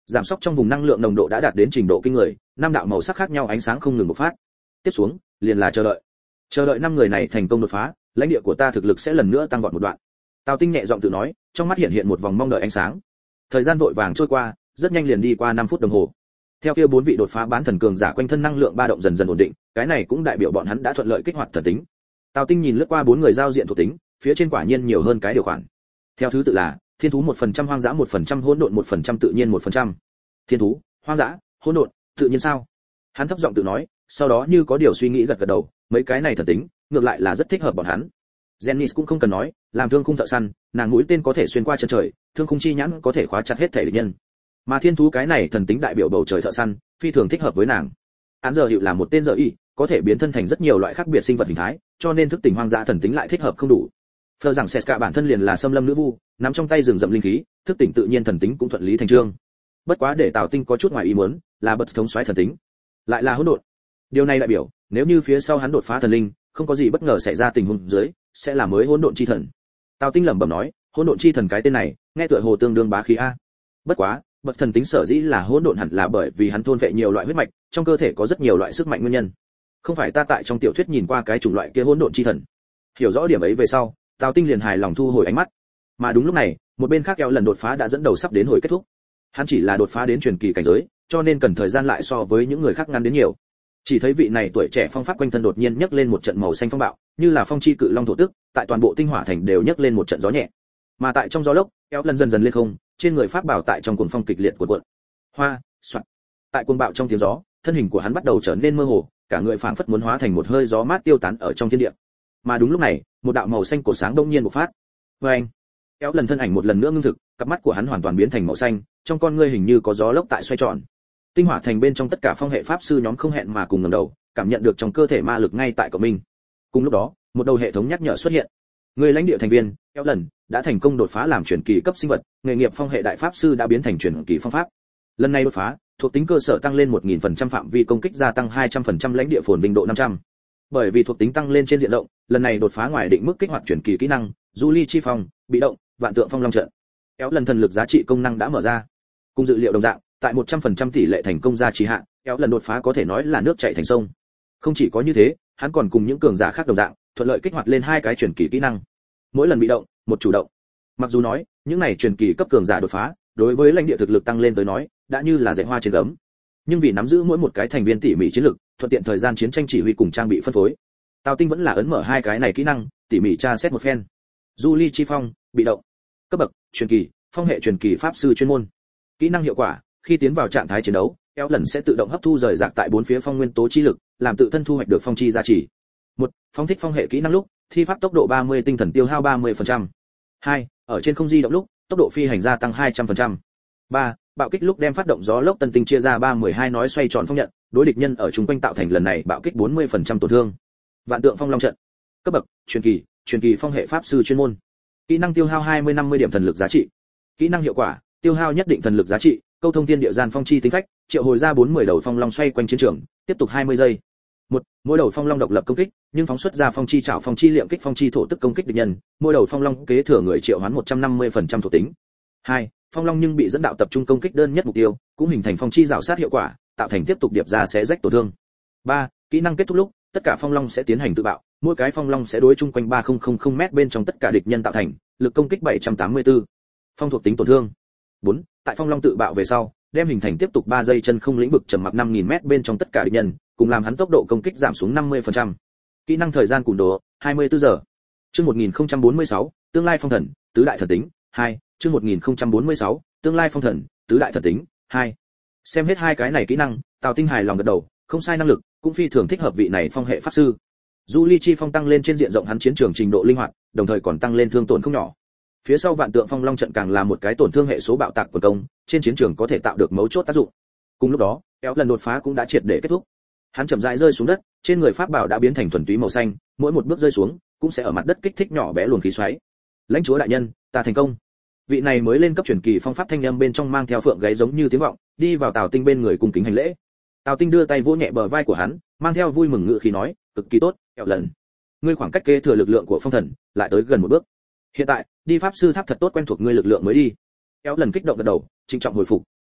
Giảm sóc trong vùng năng lượng nồng độ đã đạt đến trình độ kinh người, năm đạo màu sắc khác nhau ánh sáng không ngừng bộc phát. Tiếp xuống, liền là chờ đợi. Chờ đợi năm người này thành công đột phá, lãnh địa của ta thực lực sẽ lần nữa tăng vọt một đoạn. Tào Tinh nhẹ giọng tự nói, trong mắt hiện hiện một vòng mong đợi ánh sáng. Thời gian vội vàng trôi qua, rất nhanh liền đi qua năm phút đồng hồ. Theo kia bốn vị đột phá bán thần cường giả quanh thân năng lượng ba động dần dần ổn định, cái này cũng đại biểu bọn hắn đã thuận lợi kích hoạt thần tính. Tào Tinh nhìn lướt qua bốn người giao diện thuộc tính, phía trên quả nhiên nhiều hơn cái điều khoản. Theo thứ tự là thiên thú một phần trăm, hoang dã một phần trăm, hỗn độn một phần trăm, tự nhiên một phần trăm. Thiên thú, hoang dã, hỗn độn, tự nhiên sao? Hắn thấp giọng tự nói, sau đó như có điều suy nghĩ gật gật đầu, mấy cái này thần tính, ngược lại là rất thích hợp bọn hắn. Janice cũng không cần nói, làm thương khung thợ săn, nàng mũi tên có thể xuyên qua chân trời, thương khung chi nhãn có thể khóa chặt hết thể địch nhân. Mà thiên thú cái này thần tính đại biểu bầu trời thợ săn, phi thường thích hợp với nàng. Án giờ hiệu là một tên giờ y, có thể biến thân thành rất nhiều loại khác biệt sinh vật hình thái, cho nên thức tỉnh hoang dã thần tính lại thích hợp không đủ. Phờ rằng Seska bản thân liền là xâm lâm nữ vu, nắm trong tay rừng rậm linh khí, thức tỉnh tự nhiên thần tính cũng thuận lý thành chương. Bất quá để Tào Tinh có chút ngoài ý muốn, là bật thống soái thần tính, lại là hỗn độn. Điều này đại biểu, nếu như phía sau hắn đột phá thần linh, không có gì bất ngờ xảy ra tình huống dưới, sẽ là mới hỗn độn chi thần. Tào Tinh lẩm bẩm nói, hỗn độn chi thần cái tên này, nghe tựa hồ tương đương bá khí a. Bất quá, bậc thần tính sở dĩ là hỗn độn hẳn là bởi vì hắn thôn vệ nhiều loại huyết mạch, trong cơ thể có rất nhiều loại sức mạnh nguyên nhân. Không phải ta tại trong tiểu thuyết nhìn qua cái chủng loại kia hỗn độn chi thần. Hiểu rõ điểm ấy về sau, Tào Tinh liền hài lòng thu hồi ánh mắt. Mà đúng lúc này, một bên khác eo lần đột phá đã dẫn đầu sắp đến hồi kết thúc. Hắn chỉ là đột phá đến truyền kỳ cảnh giới, cho nên cần thời gian lại so với những người khác ngắn đến nhiều. Chỉ thấy vị này tuổi trẻ phong pháp quanh thân đột nhiên nhấc lên một trận màu xanh phong bạo, như là phong chi cự long thổ tức, tại toàn bộ tinh hỏa thành đều nhấc lên một trận gió nhẹ. Mà tại trong gió lốc, eo lần dần dần lên không, trên người pháp bảo tại trong cuồng phong kịch liệt cuộn cuộn. Hoa, soạt. Tại cuồng bạo trong tiếng gió, thân hình của hắn bắt đầu trở nên mơ hồ, cả người phảng phất muốn hóa thành một hơi gió mát tiêu tán ở trong thiên địa. Mà đúng lúc này, một đạo màu xanh cổ sáng đông nhiên bộc phát. Oeng! Kéo lần thân ảnh một lần nữa ngưng thực, cặp mắt của hắn hoàn toàn biến thành màu xanh, trong con ngươi hình như có gió lốc tại xoay tròn. Tinh hỏa thành bên trong tất cả phong hệ pháp sư nhóm không hẹn mà cùng ngẩng đầu, cảm nhận được trong cơ thể ma lực ngay tại của mình. Cùng lúc đó, một đầu hệ thống nhắc nhở xuất hiện. Người lãnh địa thành viên, kéo lần, đã thành công đột phá làm truyền kỳ cấp sinh vật, nghề nghiệp phong hệ đại pháp sư đã biến thành truyền kỳ phong pháp. Lần này đột phá, thuộc tính cơ sở tăng lên một nghìn phần trăm, phạm vi công kích gia tăng hai trăm phần trăm, lãnh địa phồn vinh độ năm trăm. Bởi vì thuộc tính tăng lên trên diện rộng, lần này đột phá ngoài định mức kích hoạt truyền kỳ kỹ năng, du ly chi phong, bị động, vạn tượng phong long trận. Kéo lần thần lực giá trị công năng đã mở ra. Cùng dự liệu đồng dạng, tại một trăm phần trăm tỷ lệ thành công gia trì hạn, kéo lần đột phá có thể nói là nước chảy thành sông. Không chỉ có như thế, hắn còn cùng những cường giả khác đồng dạng, thuận lợi kích hoạt lên hai cái truyền kỳ kỹ năng. Mỗi lần bị động, một chủ động. Mặc dù nói, những này truyền kỳ cấp cường giả đột phá, đối với lãnh địa thực lực tăng lên tới nói, đã như là dạy hoa trên gấm. Nhưng vì nắm giữ mỗi một cái thành viên tỉ mỉ chiến lực, thuận tiện thời gian chiến tranh chỉ huy cùng trang bị phân phối, Tào Tinh vẫn là ấn mở hai cái này kỹ năng, tỉ mỉ tra xét một phen. Du ly chi phong, bị động. Cấp bậc, truyền kỳ, phong hệ truyền kỳ pháp sư chuyên môn. Kỹ năng hiệu quả, khi tiến vào trạng thái chiến đấu, kéo lần sẽ tự động hấp thu rời rạc tại bốn phía phong nguyên tố chi lực, làm tự thân thu hoạch được phong chi giá trị. Một, Phóng thích phong hệ kỹ năng lúc, thi pháp tốc độ ba mươi, tinh thần tiêu hao ba mươi phần trăm. Hai, Ở trên không di động lúc, tốc độ phi hành gia tăng hai trăm phần trăm. Ba, Bạo kích lúc đem phát động gió lốc tân tinh chia ra ba mười hai nói xoay tròn phong nhận, đối địch nhân ở chung quanh tạo thành lần này bạo kích bốn mươi phần trăm tổn thương. Vạn tượng phong long trận. Cấp bậc, truyền kỳ, truyền kỳ phong hệ pháp sư chuyên môn. Kỹ năng tiêu hao hai mươi năm mươi điểm thần lực giá trị. Kỹ năng hiệu quả, tiêu hao nhất định thần lực giá trị, câu thông thiên địa gian phong chi tính phách, triệu hồi ra bốn mươi đầu phong long xoay quanh chiến trường, tiếp tục hai mươi giây. Một, Mỗi đầu phong long độc lập công kích, nhưng phóng xuất ra phong chi trảo, phong chi liệm kích, phong chi thổ tức công kích địch nhân, mỗi đầu phong long kế thừa người triệu hoán một trăm năm mươi phần trăm thuộc tính. Hai, Phong long nhưng bị dẫn đạo tập trung công kích đơn nhất mục tiêu, cũng hình thành phong chi rào sát hiệu quả, tạo thành tiếp tục điệp ra xé rách tổn thương. Ba, Kỹ năng kết thúc lúc, tất cả phong long sẽ tiến hành tự bạo, mỗi cái phong long sẽ đối chung quanh ba nghìn mét bên trong tất cả địch nhân tạo thành, lực công kích bảy trăm tám mươi tư. Phong thuộc tính tổn thương. Bốn, Tại phong long tự bạo về sau, đem hình thành tiếp tục ba giây chân không lĩnh vực trầm mặc năm nghìn mét bên trong tất cả địch nhân, cùng làm hắn tốc độ công kích giảm xuống năm mươi phần trăm. Kỹ năng thời gian cùn đồ, hai mươi tư giờ. Chương một nghìn không trăm bốn mươi sáu, tương lai phong thần, tứ đại thần tính, hai, chương một nghìn không trăm bốn mươi sáu, tương lai phong thần, tứ đại thần tính, hai. Xem hết hai cái này kỹ năng, Tào Tinh hài lòng gật đầu, không sai năng lực, cũng phi thường thích hợp vị này phong hệ pháp sư. Du ly chi phong tăng lên trên diện rộng hắn chiến trường trình độ linh hoạt, đồng thời còn tăng lên thương tổn không nhỏ. Phía sau vạn tượng phong long trận càng là một cái tổn thương hệ số bạo tạc quần công, trên chiến trường có thể tạo được mấu chốt tác dụng. Cùng lúc đó, kéo lần đột phá cũng đã triệt để kết thúc. Hắn chậm rãi rơi xuống đất, trên người pháp bảo đã biến thành thuần túy màu xanh, mỗi một bước rơi xuống cũng sẽ ở mặt đất kích thích nhỏ bé luồng khí xoáy. Lãnh chúa đại nhân, ta thành công. Vị này mới lên cấp truyền kỳ phong pháp thanh âm bên trong mang theo phượng gáy giống như tiếng vọng, đi vào Tào Tinh bên người cung kính hành lễ. Tào Tinh đưa tay vỗ nhẹ bờ vai của hắn, mang theo vui mừng ngữ khí nói, cực kỳ tốt, kéo lần. Ngươi khoảng cách kế thừa lực lượng của phong thần, lại tới gần một bước. Hiện tại, đi pháp sư tháp thật tốt quen thuộc ngươi lực lượng mới đi. Kéo lần kích động gật đầu, trịnh trọng hồi phục, tuân mệnh,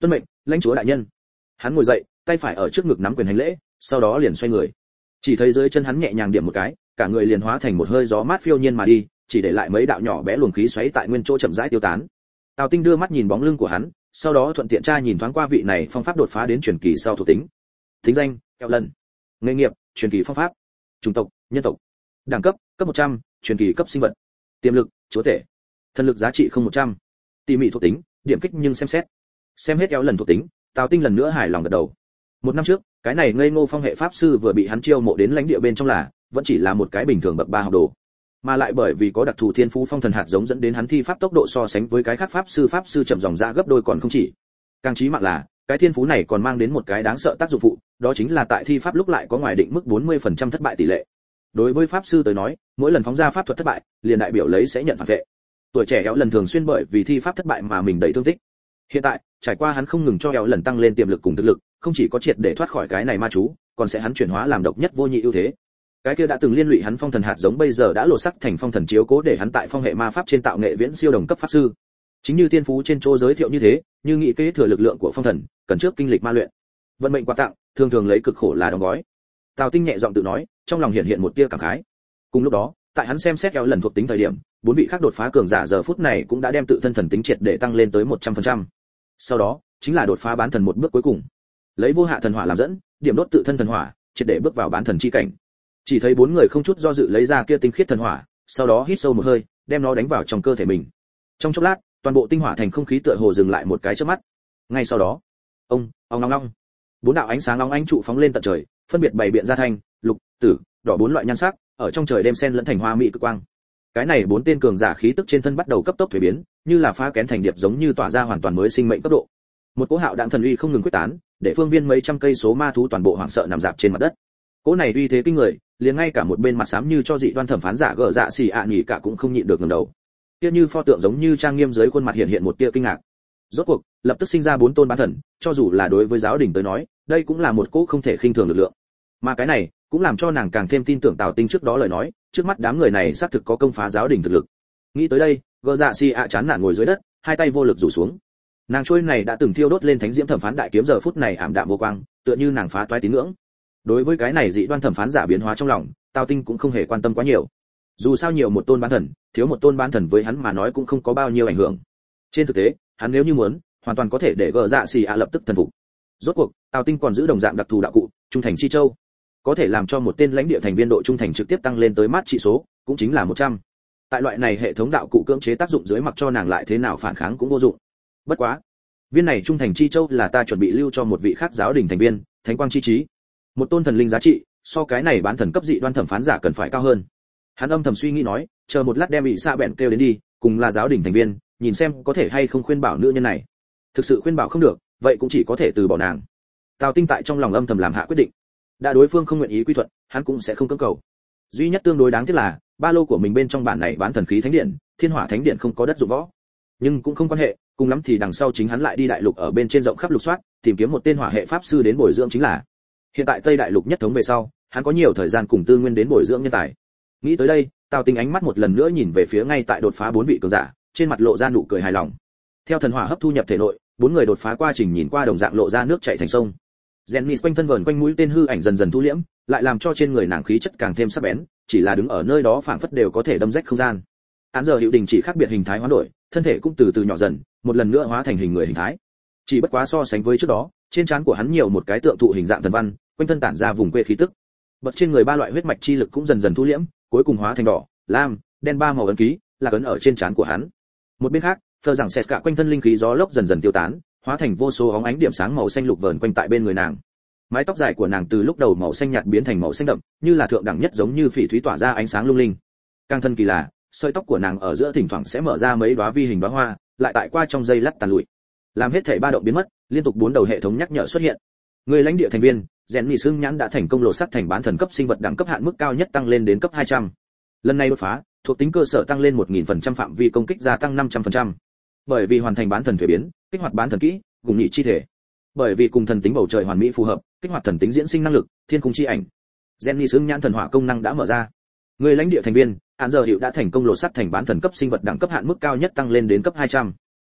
lãnh chúa đại nhân. Hắn ngồi dậy, tay phải ở trước ngực nắm quyền hành lễ, sau đó liền xoay người. Chỉ thấy dưới chân hắn nhẹ nhàng điểm một cái, cả người liền hóa thành một hơi gió mát phiêu nhiên mà đi, chỉ để lại mấy đạo nhỏ bé luồng khí xoáy tại nguyên chỗ chậm rãi tiêu tán. Tào Tinh đưa mắt nhìn bóng lưng của hắn, sau đó thuận tiện tra nhìn thoáng qua vị này phong pháp đột phá đến truyền kỳ sau thuộc tính. Tính danh: Eo Lần. Nghề nghiệp: truyền kỳ phong pháp. Chủng tộc: nhân tộc. Đẳng cấp: cấp một trăm, truyền kỳ cấp sinh vật. Tiềm lực: chúa tể. Thần lực giá trị không một trăm. Tỉ mỉ thuộc tính: điểm kích nhưng xem xét. Xem hết Eo Lần thuộc tính, Tào Tinh lần nữa hài lòng gật đầu. Một năm trước, cái này ngây ngô phong hệ pháp sư vừa bị hắn chiêu mộ đến lãnh địa bên trong là, vẫn chỉ là một cái bình thường bậc ba học đồ. Mà lại bởi vì có đặc thù thiên phú phong thần hạt giống dẫn đến hắn thi pháp tốc độ so sánh với cái khác pháp sư pháp sư chậm dòng ra gấp đôi còn không chỉ. Càng chí mạng là, cái thiên phú này còn mang đến một cái đáng sợ tác dụng phụ, đó chính là tại thi pháp lúc lại có ngoài định mức bốn mươi phần trăm thất bại tỷ lệ. Đối với pháp sư tới nói, mỗi lần phóng ra pháp thuật thất bại, liền đại biểu lấy sẽ nhận phản vệ. Tuổi trẻ Éo Lần thường xuyên bởi vì thi pháp thất bại mà mình đầy thương tích. Hiện tại, trải qua hắn không ngừng cho Éo Lần tăng lên tiềm lực cùng thực lực, không chỉ có triệt để thoát khỏi cái này ma chú, còn sẽ hắn chuyển hóa làm độc nhất vô nhị ưu thế. Cái kia đã từng liên lụy hắn phong thần hạt giống bây giờ đã lột sắc thành phong thần chiếu cố để hắn tại phong hệ ma pháp trên tạo nghệ viễn siêu đồng cấp pháp sư. Chính như tiên phú trên chỗ giới thiệu như thế, như nghĩ kế thừa lực lượng của phong thần, cần trước kinh lịch ma luyện. Vận mệnh quà tặng, thường thường lấy cực khổ là đóng gói. Tào Tinh nhẹ giọng tự nói, trong lòng hiện hiện một tia cảm khái. Cùng lúc đó, tại hắn xem xét Éo Lần thuộc tính thời điểm, bốn vị khác đột phá cường giả giờ phút này cũng đã đem tự thân thần tính triệt để tăng lên tới một trăm phần trăm. Sau đó, chính là đột phá bán thần một bước cuối cùng. Lấy vô hạ thần hỏa làm dẫn, điểm đốt tự thân thần hỏa, triệt để bước vào bán thần chi cảnh. Chỉ thấy bốn người không chút do dự lấy ra kia tinh khiết thần hỏa, sau đó hít sâu một hơi, đem nó đánh vào trong cơ thể mình. Trong chốc lát, toàn bộ tinh hỏa thành không khí tựa hồ dừng lại một cái chớp mắt. Ngay sau đó, ông, ong ong ong, bốn đạo ánh sáng óng ánh trụ phóng lên tận trời, phân biệt bảy biện ra thanh, lục, tử, đỏ bốn loại nhan sắc, ở trong trời đêm xen lẫn thành hoa mỹ cực quang. Cái này bốn tên cường giả khí tức trên thân bắt đầu cấp tốc thay biến, như là phá kén thành điệp giống như tỏa ra hoàn toàn mới sinh mệnh cấp độ. Một cỗ hạo đạm thần uy không ngừng quyết tán, để phương viên mấy trăm cây số ma thú toàn bộ hoảng sợ nằm dạp trên mặt đất. Cỗ này uy thế kinh người, liền ngay cả một bên mặt xám như cho dị đoan thẩm phán giả gở dạ xì ạ nhỉ cả cũng không nhịn được ngẩng đầu. Kia như pho tượng giống như trang nghiêm dưới khuôn mặt hiện hiện một tia kinh ngạc. Rốt cuộc, lập tức sinh ra bốn tôn bán thần, cho dù là đối với giáo đình tới nói, đây cũng là một cỗ không thể khinh thường lực lượng. Mà cái này, cũng làm cho nàng càng thêm tin tưởng Tào Tinh trước đó lời nói, trước mắt đám người này xác thực có công phá giáo đình thực lực. Nghĩ tới đây, gở dạ xì ạ chán nản ngồi dưới đất, hai tay vô lực rủ xuống. Nàng trôi này đã từng thiêu đốt lên thánh diễm thẩm phán đại kiếm giờ phút này ảm đạm vô quang, tựa như nàng phá toái tín ngưỡng. Đối với cái này dị đoan thẩm phán giả biến hóa trong lòng, Tào Tinh cũng không hề quan tâm quá nhiều. Dù sao nhiều một tôn bán thần, thiếu một tôn bán thần với hắn mà nói cũng không có bao nhiêu ảnh hưởng. Trên thực tế, hắn nếu như muốn, hoàn toàn có thể để gở dạ xì ạ lập tức thần phục. Rốt cuộc, Tào Tinh còn giữ đồng dạng đặc thù đạo cụ, trung thành chi châu, có thể làm cho một tên lãnh địa thành viên độ trung thành trực tiếp tăng lên tới mát trị số, cũng chính là một trăm. Tại loại này hệ thống đạo cụ cưỡng chế tác dụng dưới mặc cho nàng lại thế nào phản kháng cũng vô dụng. Bất quá, viên này trung thành chi châu là ta chuẩn bị lưu cho một vị khác giáo đình thành viên, thánh quang chi trí. Một tôn thần linh giá trị, so cái này bán thần cấp dị đoan thẩm phán giả cần phải cao hơn. Hắn âm thầm suy nghĩ nói, chờ một lát đem bị xạ bẹn kêu đến đi, cùng là giáo đình thành viên, nhìn xem có thể hay không khuyên bảo nữ nhân này. Thực sự khuyên bảo không được, vậy cũng chỉ có thể từ bỏ nàng. Tào Tinh tại trong lòng âm thầm làm hạ quyết định. Đã đối phương không nguyện ý quy thuận, hắn cũng sẽ không cưỡng cầu. Duy nhất tương đối đáng tiếc là, ba lô của mình bên trong bản này bán thần khí thánh điện, thiên hỏa thánh điện không có đất dụng võ. Nhưng cũng không quan hệ, cùng lắm thì đằng sau chính hắn lại đi đại lục ở bên trên rộng khắp lục soát, tìm kiếm một tên hỏa hệ pháp sư đến bồi dưỡng chính là. Hiện tại Tây đại lục nhất thống về sau, hắn có nhiều thời gian cùng tư nguyên đến bồi dưỡng nhân tài. Nghĩ tới đây, Tào Tinh ánh mắt một lần nữa nhìn về phía ngay tại đột phá bốn vị cường giả, trên mặt lộ ra nụ cười hài lòng. Theo thần hỏa hấp thu nhập thể nội, bốn người đột phá quá trình nhìn qua đồng dạng lộ ra nước chảy thành sông. Jenny quanh thân vờn quanh mũi tên hư ảnh dần dần thu liễm, lại làm cho trên người nàng khí chất càng thêm sắc bén, chỉ là đứng ở nơi đó phảng phất đều có thể đâm rách không gian. Án giờ Hữu Đình chỉ khác biệt hình thái hoán đổi, thân thể cũng từ từ nhỏ dần, một lần nữa hóa thành hình người hình thái. Chỉ bất quá so sánh với trước đó, trên trán của hắn nhiều một cái tượng thụ hình dạng thần văn, quanh thân tản ra vùng quê khí tức. Bật trên người ba loại huyết mạch chi lực cũng dần dần thu liễm, cuối cùng hóa thành đỏ, lam, đen ba màu ấn ký, là ấn ở trên trán của hắn. Một bên khác, phờ rằng sét cả quanh thân linh khí gió lốc dần dần tiêu tán, hóa thành vô số óng ánh điểm sáng màu xanh lục vờn quanh tại bên người nàng. Mái tóc dài của nàng từ lúc đầu màu xanh nhạt biến thành màu xanh đậm, như là thượng đẳng nhất giống như phỉ thúy tỏa ra ánh sáng lung linh. Càng thân kỳ lạ, sợi tóc của nàng ở giữa thỉnh thoảng sẽ mở ra mấy đóa vi hình đóa hoa, lại tại qua trong giây lát tàn lụi. Làm hết thảy ba động biến mất, liên tục bốn đầu hệ thống nhắc nhở xuất hiện. Người lãnh địa thành viên, Rèn Nỉ Sương Nhãn đã thành công lột xác thành bán thần cấp sinh vật đẳng cấp hạn mức cao nhất tăng lên đến cấp hai trăm. Lần này đột phá, thuộc tính cơ sở tăng lên một nghìn phần trăm, phạm vi công kích gia tăng năm trăm phần trăm. Bởi vì hoàn thành bán thần thuế biến, kích hoạt bán thần kỹ, cùng nhị chi thể. Bởi vì cùng thần tính bầu trời hoàn mỹ phù hợp, kích hoạt thần tính diễn sinh năng lực, thiên cung chi ảnh. Rèn Nỉ Sương Nhãn thần hỏa công năng đã mở ra. Người lãnh địa thành viên, Án giờ Hữu đã thành công lột xác thành bán thần cấp sinh vật đẳng cấp hạn mức cao nhất tăng lên đến cấp hai trăm.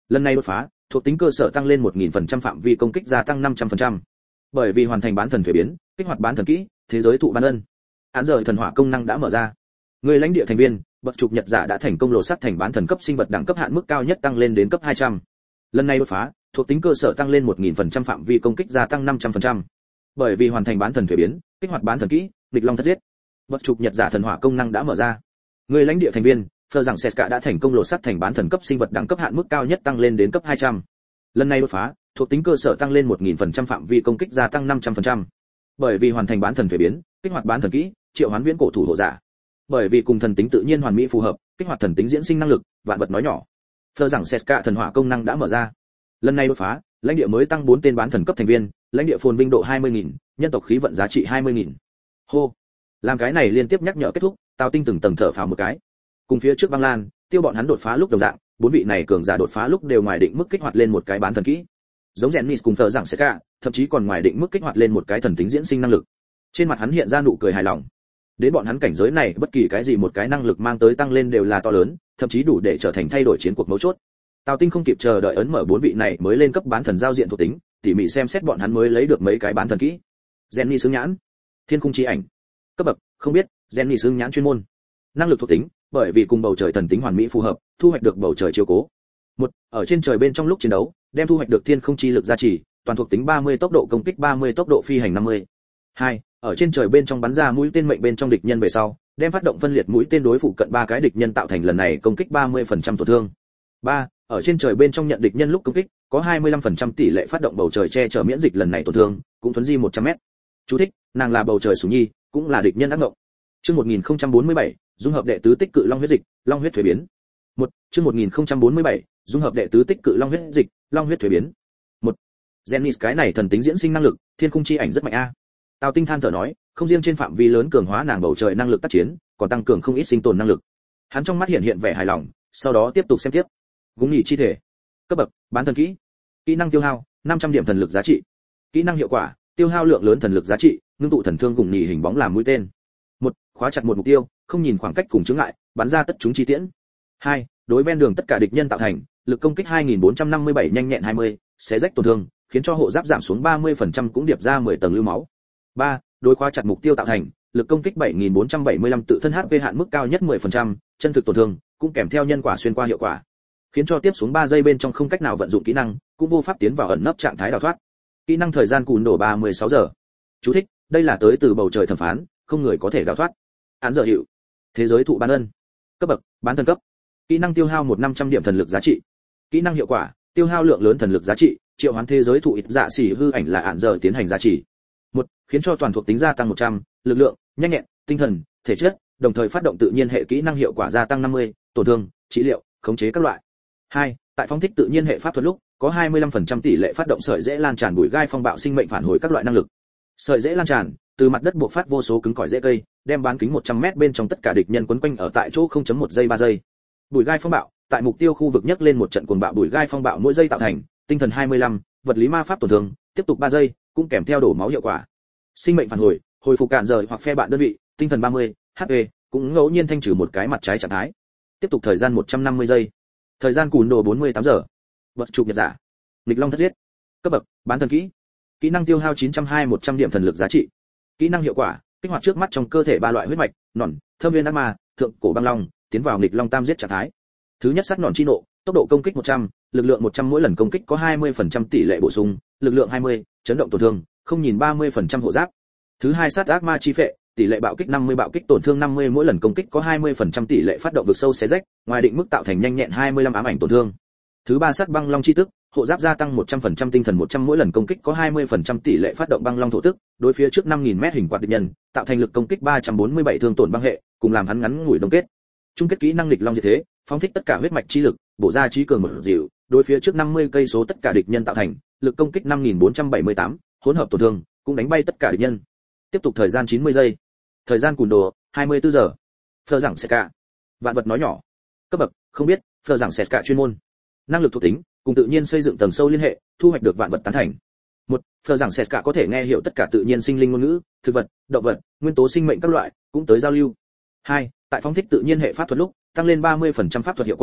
Lần này đột phá, thuộc tính cơ sở tăng lên một nghìn phần trăm, phạm vi công kích gia tăng năm trăm phần trăm. Bởi vì hoàn thành bán thần thuế biến, kích hoạt bán thần kỹ, thế giới thụ ban ân. Án rời thần hỏa công năng đã mở ra. Người lãnh địa thành viên, bậc trục nhật giả đã thành công lột xác thành bán thần cấp sinh vật đẳng cấp hạn mức cao nhất tăng lên đến cấp hai trăm. Lần này đột phá, thuộc tính cơ sở tăng lên một nghìn phần trăm, phạm vi công kích gia tăng năm trăm phần trăm. Bởi vì hoàn thành bán thần thuế biến, kích hoạt bán thần kỹ, nghịch long thất giết. Bậc trục nhật giả thần hỏa công năng đã mở ra. Người lãnh địa thành viên, Phờ rằng Seska đã thành công lột xác thành bán thần cấp sinh vật đẳng cấp hạn mức cao nhất tăng lên đến cấp hai trăm. Lần này đột phá, thuộc tính cơ sở tăng lên một nghìn phần trăm, phạm vi công kích gia tăng năm trăm phần trăm. Bởi vì hoàn thành bán thần thuế biến, kích hoạt bán thần kỹ, triệu hoán viễn cổ thủ hộ giả. Bởi vì cùng thần tính tự nhiên hoàn mỹ phù hợp, kích hoạt thần tính diễn sinh năng lực, vạn vật nói nhỏ. Phờ rằng Seska thần hỏa công năng đã mở ra. Lần này đột phá, lãnh địa mới tăng bốn tên bán thần cấp thành viên, lãnh địa phồn vinh độ hai mươi nghìn, nhân tộc khí vận giá trị hai mươi nghìn. Hô. Làm cái này liên tiếp nhắc nhở kết thúc, Tào Tinh từng tầng thở phào một cái. Cùng phía trước băng lan, tiêu bọn hắn đột phá lúc đồng dạng, bốn vị này cường giả đột phá lúc đều ngoài định mức kích hoạt lên một cái bán thần kỹ. Giống Zennis cùng Phờ rằng Seska, thậm chí còn ngoài định mức kích hoạt lên một cái thần tính diễn sinh năng lực. Trên mặt hắn hiện ra nụ cười hài lòng. Đến bọn hắn cảnh giới này, bất kỳ cái gì một cái năng lực mang tới tăng lên đều là to lớn, thậm chí đủ để trở thành thay đổi chiến cuộc mấu chốt. Tào Tinh không kịp chờ đợi ấn mở bốn vị này mới lên cấp bán thần giao diện thuộc tính, tỉ mỉ xem xét bọn hắn mới lấy được mấy cái bán thần kỹ. Zennis xương nhãn, thiên khung chi ảnh. Cấp bậc, không biết, Zennis xương nhãn chuyên môn. Năng lực thuộc tính, bởi vì cùng bầu trời thần tính hoàn mỹ phù hợp, thu hoạch được bầu trời chiếu cố. Một, ở trên trời bên trong lúc chiến đấu, đem thu hoạch được thiên không chi lực gia trì, toàn thuộc tính ba mươi, tốc độ công kích ba mươi, tốc độ phi hành năm mươi. Hai, ở trên trời bên trong bắn ra mũi tên mệnh bên trong địch nhân về sau, đem phát động phân liệt mũi tên đối phụ cận ba cái địch nhân tạo thành lần này công kích ba mươi phần trăm tổn thương. Ba, ở trên trời bên trong nhận địch nhân lúc công kích, có hai mươi lăm phần trăm tỷ lệ phát động bầu trời che chở miễn dịch lần này tổn thương, cũng thuấn di một trăm mét. Chú thích, nàng là bầu trời Sủng Nhi, cũng là địch nhân ác ngộng. Chương một nghìn không trăm bốn mươi bảy, dung hợp đệ tứ tích cự long huyết dịch, long huyết thuế biến. Một, chương một nghìn không trăm bốn mươi bảy, dung hợp đệ tứ tích cự long huyết dịch, long huyết thuế biến. Một, Zennis cái này thần tính diễn sinh năng lực, thiên khung chi ảnh rất mạnh a. Tào Tinh than thở nói, không riêng trên phạm vi lớn cường hóa nàng bầu trời năng lực tác chiến, còn tăng cường không ít sinh tồn năng lực. Hắn trong mắt hiện hiện vẻ hài lòng, sau đó tiếp tục xem tiếp. Gúng nhị chi thể. Cấp bậc, bán thần kỹ. Kỹ năng tiêu hao, năm trăm điểm thần lực giá trị. Kỹ năng hiệu quả, tiêu hao lượng lớn thần lực giá trị, ngưng tụ thần thương gùng nhị hình bóng làm mũi tên. Một, khóa chặt một mục tiêu, không nhìn khoảng cách cùng chướng ngại, bắn ra tất chúng chi tiễn. Hai, đối ven đường tất cả địch nhân tạo thành, lực công kích hai nghìn bốn trăm năm mươi bảy nhanh nhẹn hai mươi, xé rách tổn thương, khiến cho hộ giáp giảm xuống ba mươi phần trăm cũng điệp ra mười tầng lưu máu. Ba, đối khóa chặt mục tiêu tạo thành, lực công kích bảy nghìn bốn trăm bảy mươi lăm tự thân hát pê hạn mức cao nhất mười phần trăm, chân thực tổn thương, cũng kèm theo nhân quả xuyên qua hiệu quả, khiến cho tiếp xuống ba giây bên trong không cách nào vận dụng kỹ năng, cũng vô pháp tiến vào ẩn nấp trạng thái đào thoát. Kỹ năng thời gian cùn đổ ba mươi sáu giờ. Chú thích, đây là tới từ bầu trời thẩm phán, không người có thể đào thoát. Án giờ hiệu. Thế giới thụ ban ân. Cấp bậc, bán thần cấp. Kỹ năng tiêu hao một năm trăm điểm thần lực giá trị. Kỹ năng hiệu quả, tiêu hao lượng lớn thần lực giá trị, triệu hoán thế giới thụ ít dạ xỉ hư ảnh là án giờ tiến hành giá trị. Một, khiến cho toàn thuộc tính gia tăng một trăm, lực lượng, nhanh nhẹn, tinh thần, thể chất, đồng thời phát động tự nhiên hệ kỹ năng hiệu quả gia tăng năm mươi, tổn thương, trị liệu, khống chế các loại. Hai, tại phóng thích tự nhiên hệ pháp thuật lúc, có hai mươi lăm phần trăm tỷ lệ phát động sợi dễ lan tràn bụi gai phong bạo sinh mệnh phản hồi các loại năng lực. Sợi dễ lan tràn, từ mặt đất buộc phát vô số cứng cỏi rễ cây, đem bán kính một trăm mét bên trong tất cả địch nhân quấn quanh ở tại chỗ không chấm một giây ba giây. Bụi gai phong bạo, tại mục tiêu khu vực nhấc lên một trận cuồng bạo bụi gai phong bạo mỗi giây tạo thành, tinh thần hai mươi lăm, vật lý ma pháp tổn thương, tiếp tục ba giây, cũng kèm theo đổ máu hiệu quả. Sinh mệnh phản hồi, hồi phục cạn rời hoặc phe bạn đơn vị, tinh thần ba mươi, hát pê, cũng ngẫu nhiên thanh trừ một cái mặt trái trạng thái. Tiếp tục thời gian một trăm năm mươi giây. Thời gian cùn đồ bốn mươi tám giờ. Vật chụp nhật giả. Nghịch long thất giết. Cấp bậc, bán thần kỹ. Kỹ năng tiêu hao chín trăm hai mươi một trăm điểm thần lực giá trị. Kỹ năng hiệu quả, kích hoạt trước mắt trong cơ thể ba loại huyết mạch, nòn, thâm viên ác ma, thượng cổ băng long, tiến vào nghịch long tam giết trạng thái. Thứ nhất sát nòn chi nộ, tốc độ công kích một trăm, lực lượng một trăm mỗi lần công kích có hai mươi phần trăm tỷ lệ bổ sung, lực lượng hai mươi, chấn động tổn thương, không nhìn ba mươi phần trăm hộ giáp. Thứ hai sát ác ma chi phệ, tỷ lệ bạo kích năm mươi bạo kích tổn thương năm mươi mỗi lần công kích có hai mươi phần trăm tỷ lệ phát động vực sâu xé rách, ngoài định mức tạo thành nhanh nhẹn hai mươi lăm ám ảnh tổn thương. Thứ ba sát băng long chi tức, hộ giáp gia tăng một trăm phần trăm tinh thần một trăm mỗi lần công kích có hai mươi phần trăm tỷ lệ phát động băng long thổ tức, đối phía trước năm nghìn mét hình quạt địch nhân, tạo thành lực công kích ba trăm bốn mươi bảy thương tổn băng hệ, cùng làm hắn ngắn ngủi đông kết. Chung kết kỹ năng nghịch long diệt thế, phóng thích tất cả huyết mạch chi lực, bổ ra trí cường một dịu, đối phía trước năm mươi cây số tất cả địch nhân tạo thành, lực công kích năm nghìn bốn trăm bảy mươi tám, hỗn hợp tổn thương, cũng đánh bay tất cả địch nhân. Tiếp tục thời gian chín mươi giây. Thời gian cùn đồ hai mươi tư giờ. Phờ rằng Seska. Vạn vật nói nhỏ. Cấp bậc, không biết, Phờ rằng Seska chuyên môn. Năng lực thuộc tính, cùng tự nhiên xây dựng tầng sâu liên hệ, thu hoạch được vạn vật tán thành. Một, Phờ rằng Seska có thể nghe hiểu tất cả tự nhiên sinh linh ngôn ngữ, thực vật, động vật, nguyên tố sinh mệnh các loại, cũng tới giao lưu. Hai, tại phóng thích tự nhiên hệ pháp thuật lúc, tăng lên ba mươi phần trăm pháp thuật hiệu quả,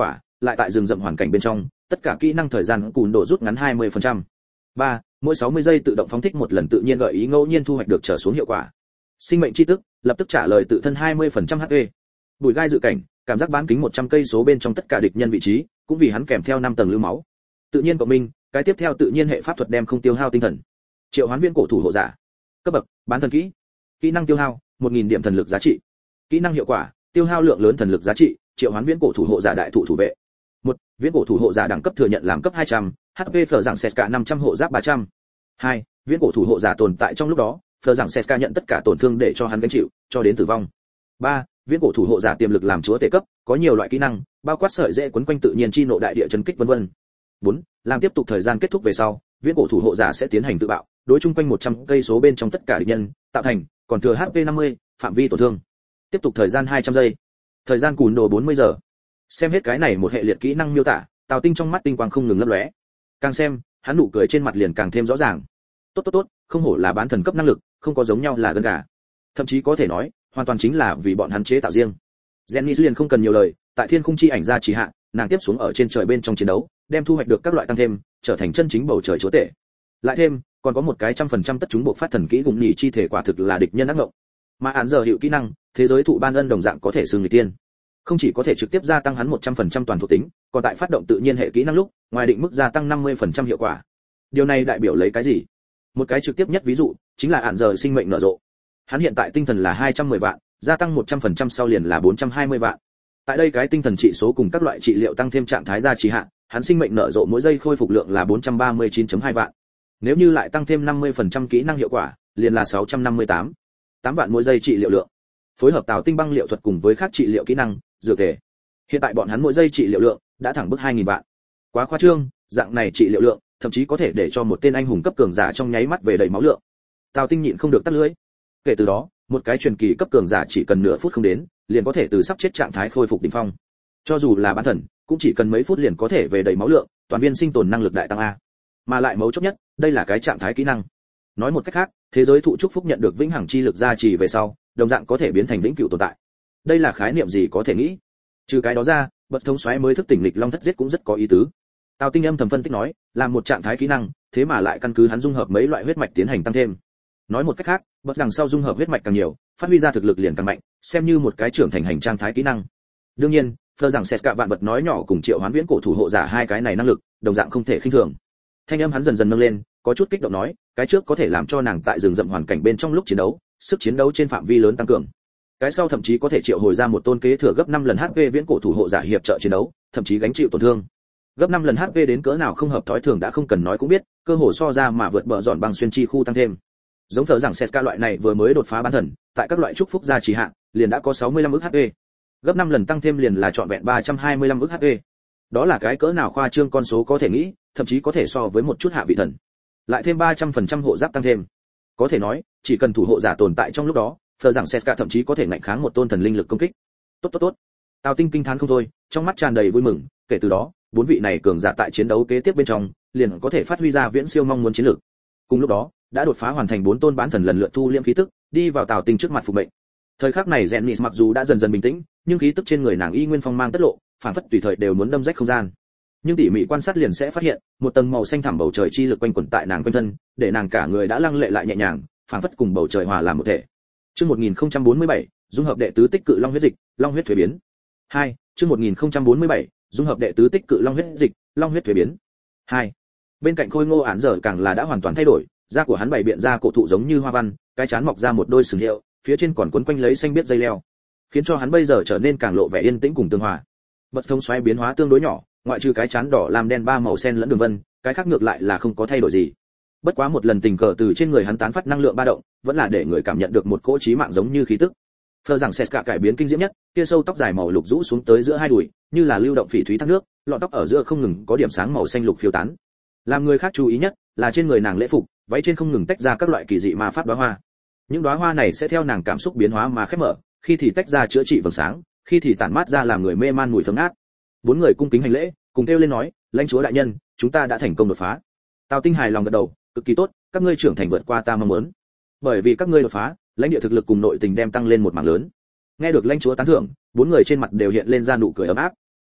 lại tại rừng rậm hoàn cảnh bên trong, tất cả kỹ năng thời gian cùn độ rút ngắn hai mươi phần trăm. ba Mỗi sáu mươi giây tự động phóng thích một lần tự nhiên gợi ý ngẫu nhiên thu hoạch được trở xuống hiệu quả. Sinh mệnh chi tức, lập tức trả lời tự thân hai mươi phần trăm hát pê. Bùi gai dự cảnh, cảm giác bán kính một trăm cây số bên trong tất cả địch nhân vị trí, cũng vì hắn kèm theo năm tầng lưu máu. Tự nhiên cộng minh, cái tiếp theo tự nhiên hệ pháp thuật đem không tiêu hao tinh thần. Triệu hoán viên cổ thủ hộ giả. Cấp bậc, bán thần kỹ. Kỹ năng tiêu hao, một nghìn điểm thần lực giá trị. Kỹ năng hiệu quả, tiêu hao lượng lớn thần lực giá trị, triệu hoán viễn cổ thủ hộ giả đại thụ thủ vệ. một Viễn cổ thủ hộ giả đẳng cấp thừa nhận làm cấp hai trăm, hát pê phở rằng Seska năm trăm hộ giáp ba trăm. hai Viễn cổ thủ hộ giả tồn tại trong lúc đó, phở rằng Seska nhận tất cả tổn thương để cho hắn gánh chịu, cho đến tử vong. ba Viễn cổ thủ hộ giả tiềm lực làm chúa tể cấp, có nhiều loại kỹ năng, bao quát sợi dễ quấn quanh tự nhiên chi nộ đại địa chấn kích vân vân. bốn Làm tiếp tục thời gian kết thúc về sau, viễn cổ thủ hộ giả sẽ tiến hành tự bạo, đối chung quanh một trăm cây số bên trong tất cả địch nhân, tạo thành còn thừa hát pê năm mươi, phạm vi tổn thương. Tiếp tục thời gian hai trăm giây. Thời gian cùn đồ bốn mươi giờ. Xem hết cái này một hệ liệt kỹ năng miêu tả, Tào Tinh trong mắt tinh quang không ngừng lấp lóe. Càng xem, hắn nụ cười trên mặt liền càng thêm rõ ràng. Tốt tốt tốt, không hổ là bán thần cấp năng lực, không có giống nhau là gân gà. Thậm chí có thể nói, hoàn toàn chính là vì bọn hắn chế tạo riêng. Jenny liền không cần nhiều lời, tại thiên khung chi ảnh ra chỉ hạ, nàng tiếp xuống ở trên trời bên trong chiến đấu, đem thu hoạch được các loại tăng thêm, trở thành chân chính bầu trời chúa tể. Lại thêm, còn có một cái trăm phần trăm tất chúng bộ phát thần kỹ gùng nhị chi thể quả thực là địch nhân ác ngộng. Mà án giờ hiệu kỹ năng, thế giới thụ ban ân đồng dạng có thể xưng người tiên. Không chỉ có thể trực tiếp gia tăng hắn một trăm phần trăm toàn thuộc tính, còn tại phát động tự nhiên hệ kỹ năng lúc, ngoài định mức gia tăng năm mươi phần trăm hiệu quả. Điều này đại biểu lấy cái gì? Một cái trực tiếp nhất ví dụ, chính là án giờ sinh mệnh nở rộ. Hắn hiện tại tinh thần là hai trăm mười vạn, gia tăng một trăm phần trăm sau liền là bốn trăm hai mươi vạn. Tại đây cái tinh thần trị số cùng các loại trị liệu tăng thêm trạng thái gia trì hạn, hắn sinh mệnh nở rộ mỗi giây khôi phục lượng là bốn trăm ba mươi chín phẩy hai vạn. Nếu như lại tăng thêm năm mươi phần trăm kỹ năng hiệu quả, liền là sáu trăm năm mươi tám, tám vạn mỗi giây trị liệu lượng. Phối hợp Tào Tinh băng liệu thuật cùng với các trị liệu kỹ năng, dược thể. Hiện tại bọn hắn mỗi giây trị liệu lượng đã thẳng bức hai nghìn vạn. Quá khoa trương, dạng này trị liệu lượng, thậm chí có thể để cho một tên anh hùng cấp cường giả trong nháy mắt về đầy máu lượng. Tào Tinh nhịn không được tắt lưỡi. Kể từ đó, một cái truyền kỳ cấp cường giả chỉ cần nửa phút không đến, liền có thể từ sắp chết trạng thái khôi phục đỉnh phong. Cho dù là bán thần, cũng chỉ cần mấy phút liền có thể về đầy máu lượng, toàn viên sinh tồn năng lực đại tăng a. Mà lại mấu chốt nhất, đây là cái trạng thái kỹ năng. Nói một cách khác, thế giới thụ chúc phúc nhận được vĩnh hằng chi lực gia trì về sau, đồng dạng có thể biến thành vĩnh cửu tồn tại. Đây là khái niệm gì có thể nghĩ? Trừ cái đó ra, bậc thông xoáy mới thức tỉnh lịch long thất giết cũng rất có ý tứ. Tào Tinh âm thầm phân tích nói, làm một trạng thái kỹ năng, thế mà lại căn cứ hắn dung hợp mấy loại huyết mạch tiến hành tăng thêm. Nói một cách khác, bậc đằng sau dung hợp huyết mạch càng nhiều, phát huy ra thực lực liền càng mạnh, xem như một cái trưởng thành hành trang thái kỹ năng. Đương nhiên, phơ rằng xét cả vạn vật nói nhỏ cùng triệu hoán viễn cổ thủ hộ giả hai cái này năng lực, đồng dạng không thể khinh thường. Thanh âm hắn dần dần nâng lên, có chút kích động nói, cái trước có thể làm cho nàng tại rừng rậm hoàn cảnh bên trong lúc chiến đấu, sức chiến đấu trên phạm vi lớn tăng cường. Cái sau thậm chí có thể triệu hồi ra một tôn kế thừa gấp năm lần hát pê viễn cổ thủ hộ giả hiệp trợ chiến đấu, thậm chí gánh chịu tổn thương. Gấp năm lần hát pê đến cỡ nào không hợp thói thường đã không cần nói cũng biết, cơ hồ so ra mà vượt bờ dọn bằng xuyên chi khu tăng thêm. Giống thở rằng Seska loại này vừa mới đột phá bán thần, tại các loại chúc phúc gia trì hạn, liền đã có sáu mươi lăm ức hát pê. Gấp năm lần tăng thêm liền là trọn vẹn ba trăm hai mươi lăm ức hát pê. Đó là cái cỡ nào khoa trương con số có thể nghĩ, thậm chí có thể so với một chút hạ vị thần. Lại thêm ba trăm phần trăm hộ giáp tăng thêm. Có thể nói, chỉ cần thủ hộ giả tồn tại trong lúc đó, thở rằng Seska thậm chí có thể ngạnh kháng một tôn thần linh lực công kích. Tốt tốt tốt. Tào Tinh kinh thán không thôi, trong mắt tràn đầy vui mừng, kể từ đó, bốn vị này cường giả tại chiến đấu kế tiếp bên trong, liền có thể phát huy ra viễn siêu mong muốn chiến lược. Cùng lúc đó, đã đột phá hoàn thành bốn tôn bán thần lần lượt thu liễm khí tức, đi vào Tào Tinh trước mặt phục mệnh. Thời khắc này Zennis mặc dù đã dần dần bình tĩnh, nhưng khí tức trên người nàng y nguyên phong mang tất lộ, phản phất tùy thời đều muốn đâm rách không gian. Nhưng tỉ mỉ quan sát liền sẽ phát hiện, một tầng màu xanh thẳm bầu trời chi lực quanh quẩn tại nàng quanh thân, để nàng cả người đã lăng lệ lại nhẹ nhàng, phản phất cùng bầu trời hòa làm một thể. Chương một nghìn không trăm bốn mươi bảy, dung hợp đệ tứ tích cự long huyết dịch, long huyết thuế biến. hai Chương một nghìn không trăm bốn mươi bảy, dung hợp đệ tứ tích cự long huyết dịch, long huyết thuế biến. hai Bên cạnh Khôi Ngô án giờ càng là đã hoàn toàn thay đổi, da của hắn bày biện ra cổ thụ giống như hoa văn, cái trán mọc ra một đôi sừng hiệu, phía trên còn quấn quanh lấy xanh biết dây leo, khiến cho hắn bây giờ trở nên càng lộ vẻ yên tĩnh cùng tương hòa. Bật thông xoáy biến hóa tương đối nhỏ, ngoại trừ cái trán đỏ làm đen ba màu xen lẫn đường vân, cái khác ngược lại là không có thay đổi gì. Bất quá một lần tình cờ từ trên người hắn tán phát năng lượng ba động, vẫn là để người cảm nhận được một cỗ chí mạng giống như khí tức. Phờ rằng Seska cải biến kinh diễm nhất, kia sâu tóc dài màu lục rũ xuống tới giữa hai đùi, như là lưu động phỉ thúy thác nước, lọn tóc ở giữa không ngừng có điểm sáng màu xanh lục phiêu tán. Làm người khác chú ý nhất là trên người nàng lễ phục, váy trên không ngừng tách ra các loại kỳ dị ma pháp đóa hoa. Những đóa hoa này sẽ theo nàng cảm xúc biến hóa mà khép mở, khi thì tách ra chữa trị vầng sáng, khi thì tản mát ra làm người mê man mùi thơm ngát. Bốn người cung kính hành lễ, cùng kêu lên nói, lãnh chúa đại nhân, chúng ta đã thành công đột phá. Tào Tinh hài lòng gật đầu, cực kỳ tốt, các ngươi trưởng thành vượt qua ta mong muốn. Bởi vì các ngươi đột phá, lãnh địa thực lực cùng nội tình đem tăng lên một mảng lớn. Nghe được lãnh chúa tán thưởng, bốn người trên mặt đều hiện lên ra nụ cười ấm áp.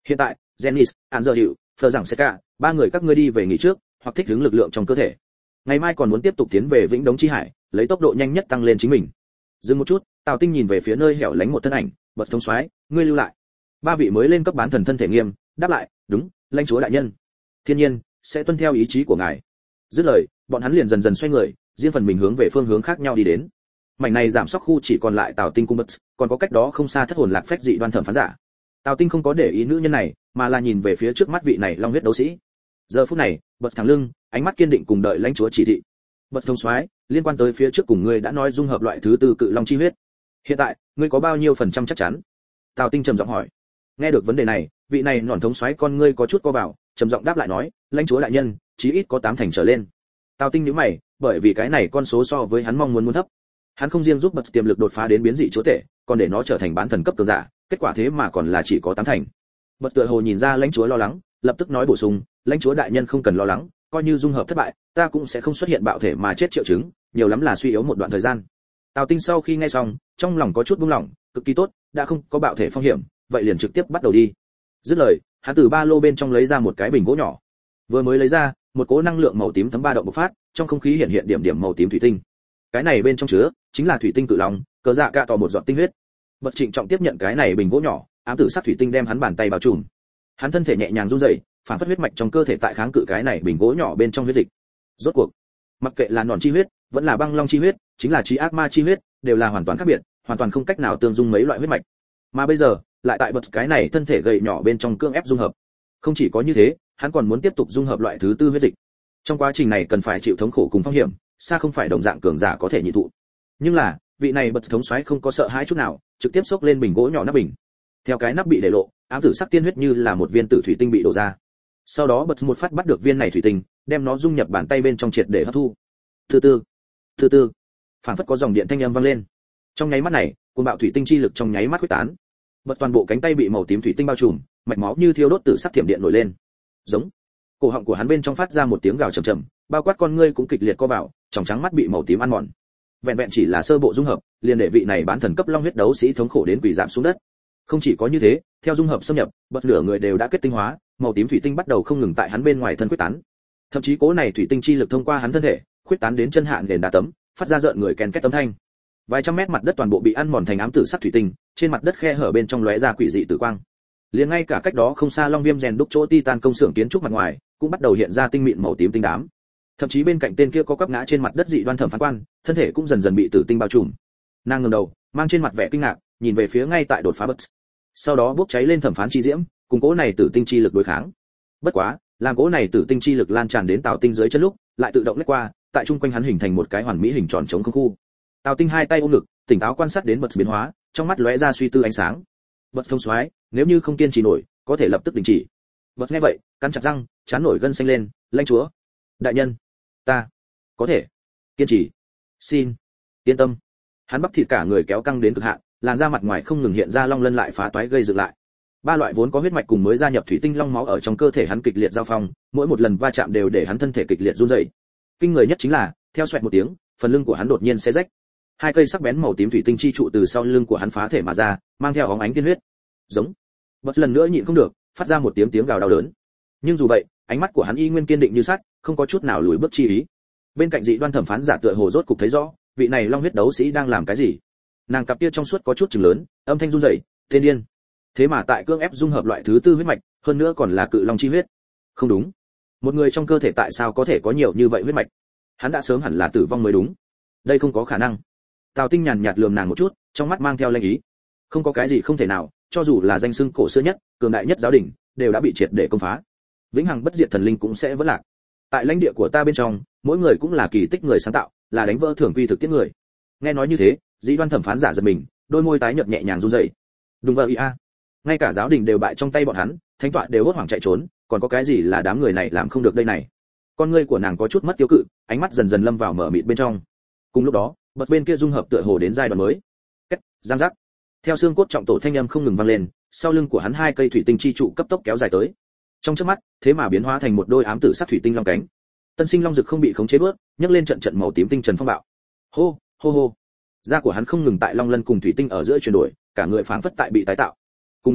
Hiện tại, Dennis, Anzer Hiệu, Phờ rằng Seka, ba người các ngươi đi về nghỉ trước, hoặc thích ứng lực lượng trong cơ thể. Ngày mai còn muốn tiếp tục tiến về Vĩnh Đống Chi Hải, lấy tốc độ nhanh nhất tăng lên chính mình. Dừng một chút, Tào Tinh nhìn về phía nơi hẻo lánh một thân ảnh, bật thống soái, ngươi lưu lại. Ba vị mới lên cấp bán thần thân thể nghiêm, đáp lại, đúng, lãnh chúa đại nhân. Thiên nhiên sẽ tuân theo ý chí của ngài. Dứt lời, bọn hắn liền dần dần xoay người, riêng phần mình hướng về phương hướng khác nhau đi đến. Mảnh này giảm sóc khu chỉ còn lại Tào Tinh cung bật, còn có cách đó không xa thất hồn lạc phách dị đoan thẩm phán giả. Tào Tinh không có để ý nữ nhân này, mà là nhìn về phía trước mắt vị này long huyết đấu sĩ. Giờ phút này, bật thẳng lưng, ánh mắt kiên định cùng đợi lãnh chúa chỉ thị. Bật thông soái, liên quan tới phía trước cùng ngươi đã nói dung hợp loại thứ tư cự long chi huyết. Hiện tại, ngươi có bao nhiêu phần trăm chắc chắn? Tào Tinh trầm giọng hỏi. Nghe được vấn đề này, vị này nọn thống soái con ngươi có chút co vào, trầm giọng đáp lại nói, lãnh chúa đại nhân, chí ít có tám thành trở lên. Tào Tinh nhíu mày, bởi vì cái này con số so với hắn mong muốn muốn thấp. Hắn không riêng giúp bật tiềm lực đột phá đến biến dị chúa tể, còn để nó trở thành bán thần cấp cường giả, kết quả thế mà còn là chỉ có tám thành. Bật tựa hồ nhìn ra lãnh chúa lo lắng, lập tức nói bổ sung, lãnh chúa đại nhân không cần lo lắng, coi như dung hợp thất bại, ta cũng sẽ không xuất hiện bạo thể mà chết triệu chứng, nhiều lắm là suy yếu một đoạn thời gian. Tào Tinh sau khi nghe xong, trong lòng có chút buông lỏng, cực kỳ tốt, đã không có bạo thể phong hiểm, vậy liền trực tiếp bắt đầu đi. Dứt lời, hắn từ ba lô bên trong lấy ra một cái bình gỗ nhỏ. Vừa mới lấy ra, một cỗ năng lượng màu tím thấm ba động bộc phát, trong không khí hiện hiện điểm điểm màu tím thủy tinh. Cái này bên trong chứa chính là thủy tinh cự long, cờ dạ cạ tỏ một giọt tinh huyết. Bật Trịnh trọng tiếp nhận cái này bình gỗ nhỏ, ám tử sắc thủy tinh đem hắn bàn tay bao trùm. Hắn thân thể nhẹ nhàng run rẩy, phản phất huyết mạch trong cơ thể tại kháng cự cái này bình gỗ nhỏ bên trong huyết dịch. Rốt cuộc, mặc kệ là nòn chi huyết, vẫn là băng long chi huyết, chính là trí ác ma chi huyết, đều là hoàn toàn khác biệt, hoàn toàn không cách nào tương dung mấy loại huyết mạch. Mà bây giờ, lại tại bật cái này thân thể gầy nhỏ bên trong cương ép dung hợp. Không chỉ có như thế, hắn còn muốn tiếp tục dung hợp loại thứ tư huyết dịch. Trong quá trình này cần phải chịu thống khổ cùng phong hiểm, xa không phải đồng dạng cường giả có thể nhịn thụ. Nhưng là, vị này bật thống soái không có sợ hãi chút nào, trực tiếp xốc lên bình gỗ nhỏ nắp bình. Theo cái nắp bị để lộ, ám tử sắc tiên huyết như là một viên tử thủy tinh bị đổ ra. Sau đó bật một phát bắt được viên này thủy tinh, đem nó dung nhập bàn tay bên trong triệt để hấp thu. Từ từ, từ từ, phảng phất có dòng điện thanh âm vang lên. Trong nháy mắt này, cuồng bạo thủy tinh chi lực trong nháy mắt khuếch tán. Bật toàn bộ cánh tay bị màu tím thủy tinh bao trùm, mạch máu như thiêu đốt tử sắc thiểm điện nổi lên. Giống. Cổ họng của hắn bên trong phát ra một tiếng gào trầm trầm, bao quát con ngươi cũng kịch liệt co vào, tròng trắng mắt bị màu tím ăn mòn. Vẹn vẹn chỉ là sơ bộ dung hợp, liền để vị này bán thần cấp long huyết đấu sĩ thống khổ đến quỳ giảm xuống đất. Không chỉ có như thế, theo dung hợp xâm nhập, bật lửa người đều đã kết tinh hóa, màu tím thủy tinh bắt đầu không ngừng tại hắn bên ngoài thân quyết tán. Thậm chí cố này thủy tinh chi lực thông qua hắn thân thể, quyết tán đến chân hạn nền đá tấm, phát ra rợn người ken két tấm thanh. Vài trăm mét mặt đất toàn bộ bị ăn mòn thành ám tử sắc thủy tinh, trên mặt đất khe hở bên trong lóe ra quỷ dị tử quang. Liền ngay cả cách đó không xa Long Viêm rèn đúc chỗ Titan công xưởng kiến trúc mặt ngoài, cũng bắt đầu hiện ra tinh mịn màu tím tinh đám. Thậm chí bên cạnh tên kia có quắp ngã trên mặt đất dị đoan thẩm phán quan, thân thể cũng dần dần bị tử tinh bao trùm. Nàng ngẩng đầu, mang trên mặt vẻ kinh ngạc, nhìn về phía ngay tại đột phá bật. Sau đó bốc cháy lên thẩm phán chi diễm, cùng cố này tử tinh chi lực đối kháng. Bất quá, làm cố này tử tinh chi lực lan tràn đến Tào Tinh dưới chân lúc, lại tự động lách qua, tại trung quanh hắn hình thành một cái hoàn mỹ hình tròn trống không khu. Tào Tinh hai tay ôm ngực, tỉnh táo quan sát đến bật biến hóa, trong mắt lóe ra suy tư ánh sáng. Bật thông soái, nếu như không kiên trì nổi, có thể lập tức đình chỉ. Bật nghe vậy, cắn chặt răng, chán nổi gân xanh lên, lãnh chúa, đại nhân, ta có thể kiên trì, xin yên tâm. Hắn bắp thịt cả người kéo căng đến cực hạn, làn da mặt ngoài không ngừng hiện ra long lân lại phá toái gây dựng lại. Ba loại vốn có huyết mạch cùng mới gia nhập thủy tinh long máu ở trong cơ thể hắn kịch liệt giao phong, mỗi một lần va chạm đều để hắn thân thể kịch liệt run rẩy. Kinh người nhất chính là, theo xoẹt một tiếng, phần lưng của hắn đột nhiên xé rách. Hai cây sắc bén màu tím thủy tinh chi trụ từ sau lưng của hắn phá thể mà ra, mang theo óng ánh tiên huyết. Giống. Bật lần nữa nhịn không được, phát ra một tiếng tiếng gào đau đớn. Nhưng dù vậy, ánh mắt của hắn y nguyên kiên định như sắt, không có chút nào lùi bước chi ý. Bên cạnh dị đoan thẩm phán giả tựa hồ rốt cục thấy rõ, vị này long huyết đấu sĩ đang làm cái gì. Nàng cặp kia trong suốt có chút chừng lớn, âm thanh run rẩy, tên điên. Thế mà tại cương ép dung hợp loại thứ tư huyết mạch, hơn nữa còn là cự long chi huyết. Không đúng. Một người trong cơ thể tại sao có thể có nhiều như vậy huyết mạch? Hắn đã sớm hẳn là tử vong mới đúng. Đây không có khả năng. Tào Tinh nhàn nhạt lườm nàng một chút, trong mắt mang theo lanh ý. Không có cái gì không thể nào, cho dù là danh xưng cổ xưa nhất, cường đại nhất giáo đình, đều đã bị triệt để công phá. Vĩnh hằng bất diệt thần linh cũng sẽ vỡ lạc. Tại lãnh địa của ta bên trong, mỗi người cũng là kỳ tích người sáng tạo, là đánh vỡ thường quy thực tiễn người. Nghe nói như thế, dĩ đoan thẩm phán giả giật mình, đôi môi tái nhợt nhẹ nhàng run rẩy. Đúng vậy a, ngay cả giáo đình đều bại trong tay bọn hắn, thánh tọa đều hốt hoảng chạy trốn, còn có cái gì là đám người này làm không được đây này? Con ngươi của nàng có chút mất tiêu cự, ánh mắt dần dần lâm vào mở mịt bên trong. Cùng lúc đó, bật bên kia dung hợp tựa hồ đến giai đoạn mới. Cách, giang giác. Theo xương cốt trọng tổ thanh âm không ngừng vang lên, sau lưng của hắn hai cây thủy tinh chi trụ cấp tốc kéo dài tới. Trong chớp mắt, thế mà biến hóa thành một đôi ám tử sắc thủy tinh long cánh. Tân sinh long dực không bị khống chế bước, nhấc lên trận trận màu tím tinh trần phong bạo. Hô, hô hô. Da của hắn không ngừng tại long lân cùng thủy tinh ở giữa chuyển đổi, cả người phảng phất tại bị tái tạo. Cùng lúc đó,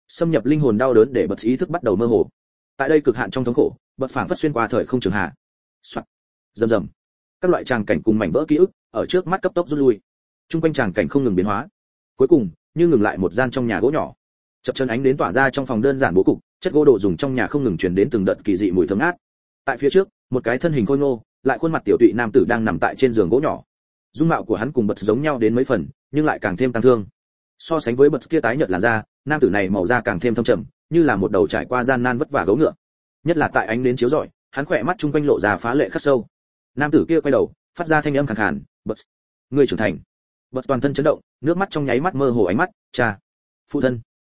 Xâm nhập linh hồn đau đớn để bật ý thức bắt đầu mơ hồ. Tại đây cực hạn trong thống khổ, bật phảng phất xuyên qua thời không trường hạ. Soạt. Rầm rầm. Các loại tràng cảnh cùng mảnh vỡ ký ức ở trước mắt cấp tốc rút lui. Trung quanh tràng cảnh không ngừng biến hóa. Cuối cùng, như ngừng lại một gian trong nhà gỗ nhỏ. Chập chân ánh đến tỏa ra trong phòng đơn giản bố cục, chất gỗ đồ dùng trong nhà không ngừng truyền đến từng đợt kỳ dị mùi thơm ngát. Tại phía trước, một cái thân hình khôi ngô, lại khuôn mặt tiểu tụy nam tử đang nằm tại trên giường gỗ nhỏ. Dung mạo của hắn cùng bật giống nhau đến mấy phần, nhưng lại càng thêm tăng thương. So sánh với bật kia tái nhợt làn da, nam tử này màu da càng thêm thâm trầm, như là một đầu trải qua gian nan vất vả gấu ngựa. Nhất là tại ánh đến chiếu rọi, hắn khỏe mắt trung quanh lộ ra phá lệ khắc sâu. Nam tử kia quay đầu, phát ra thanh âm khàn khàn, "Bật, ngươi trưởng thành." Bật toàn thân chấn động, nước mắt trong nháy mắt mơ hồ ánh mắt, "Cha." "Phụ thân."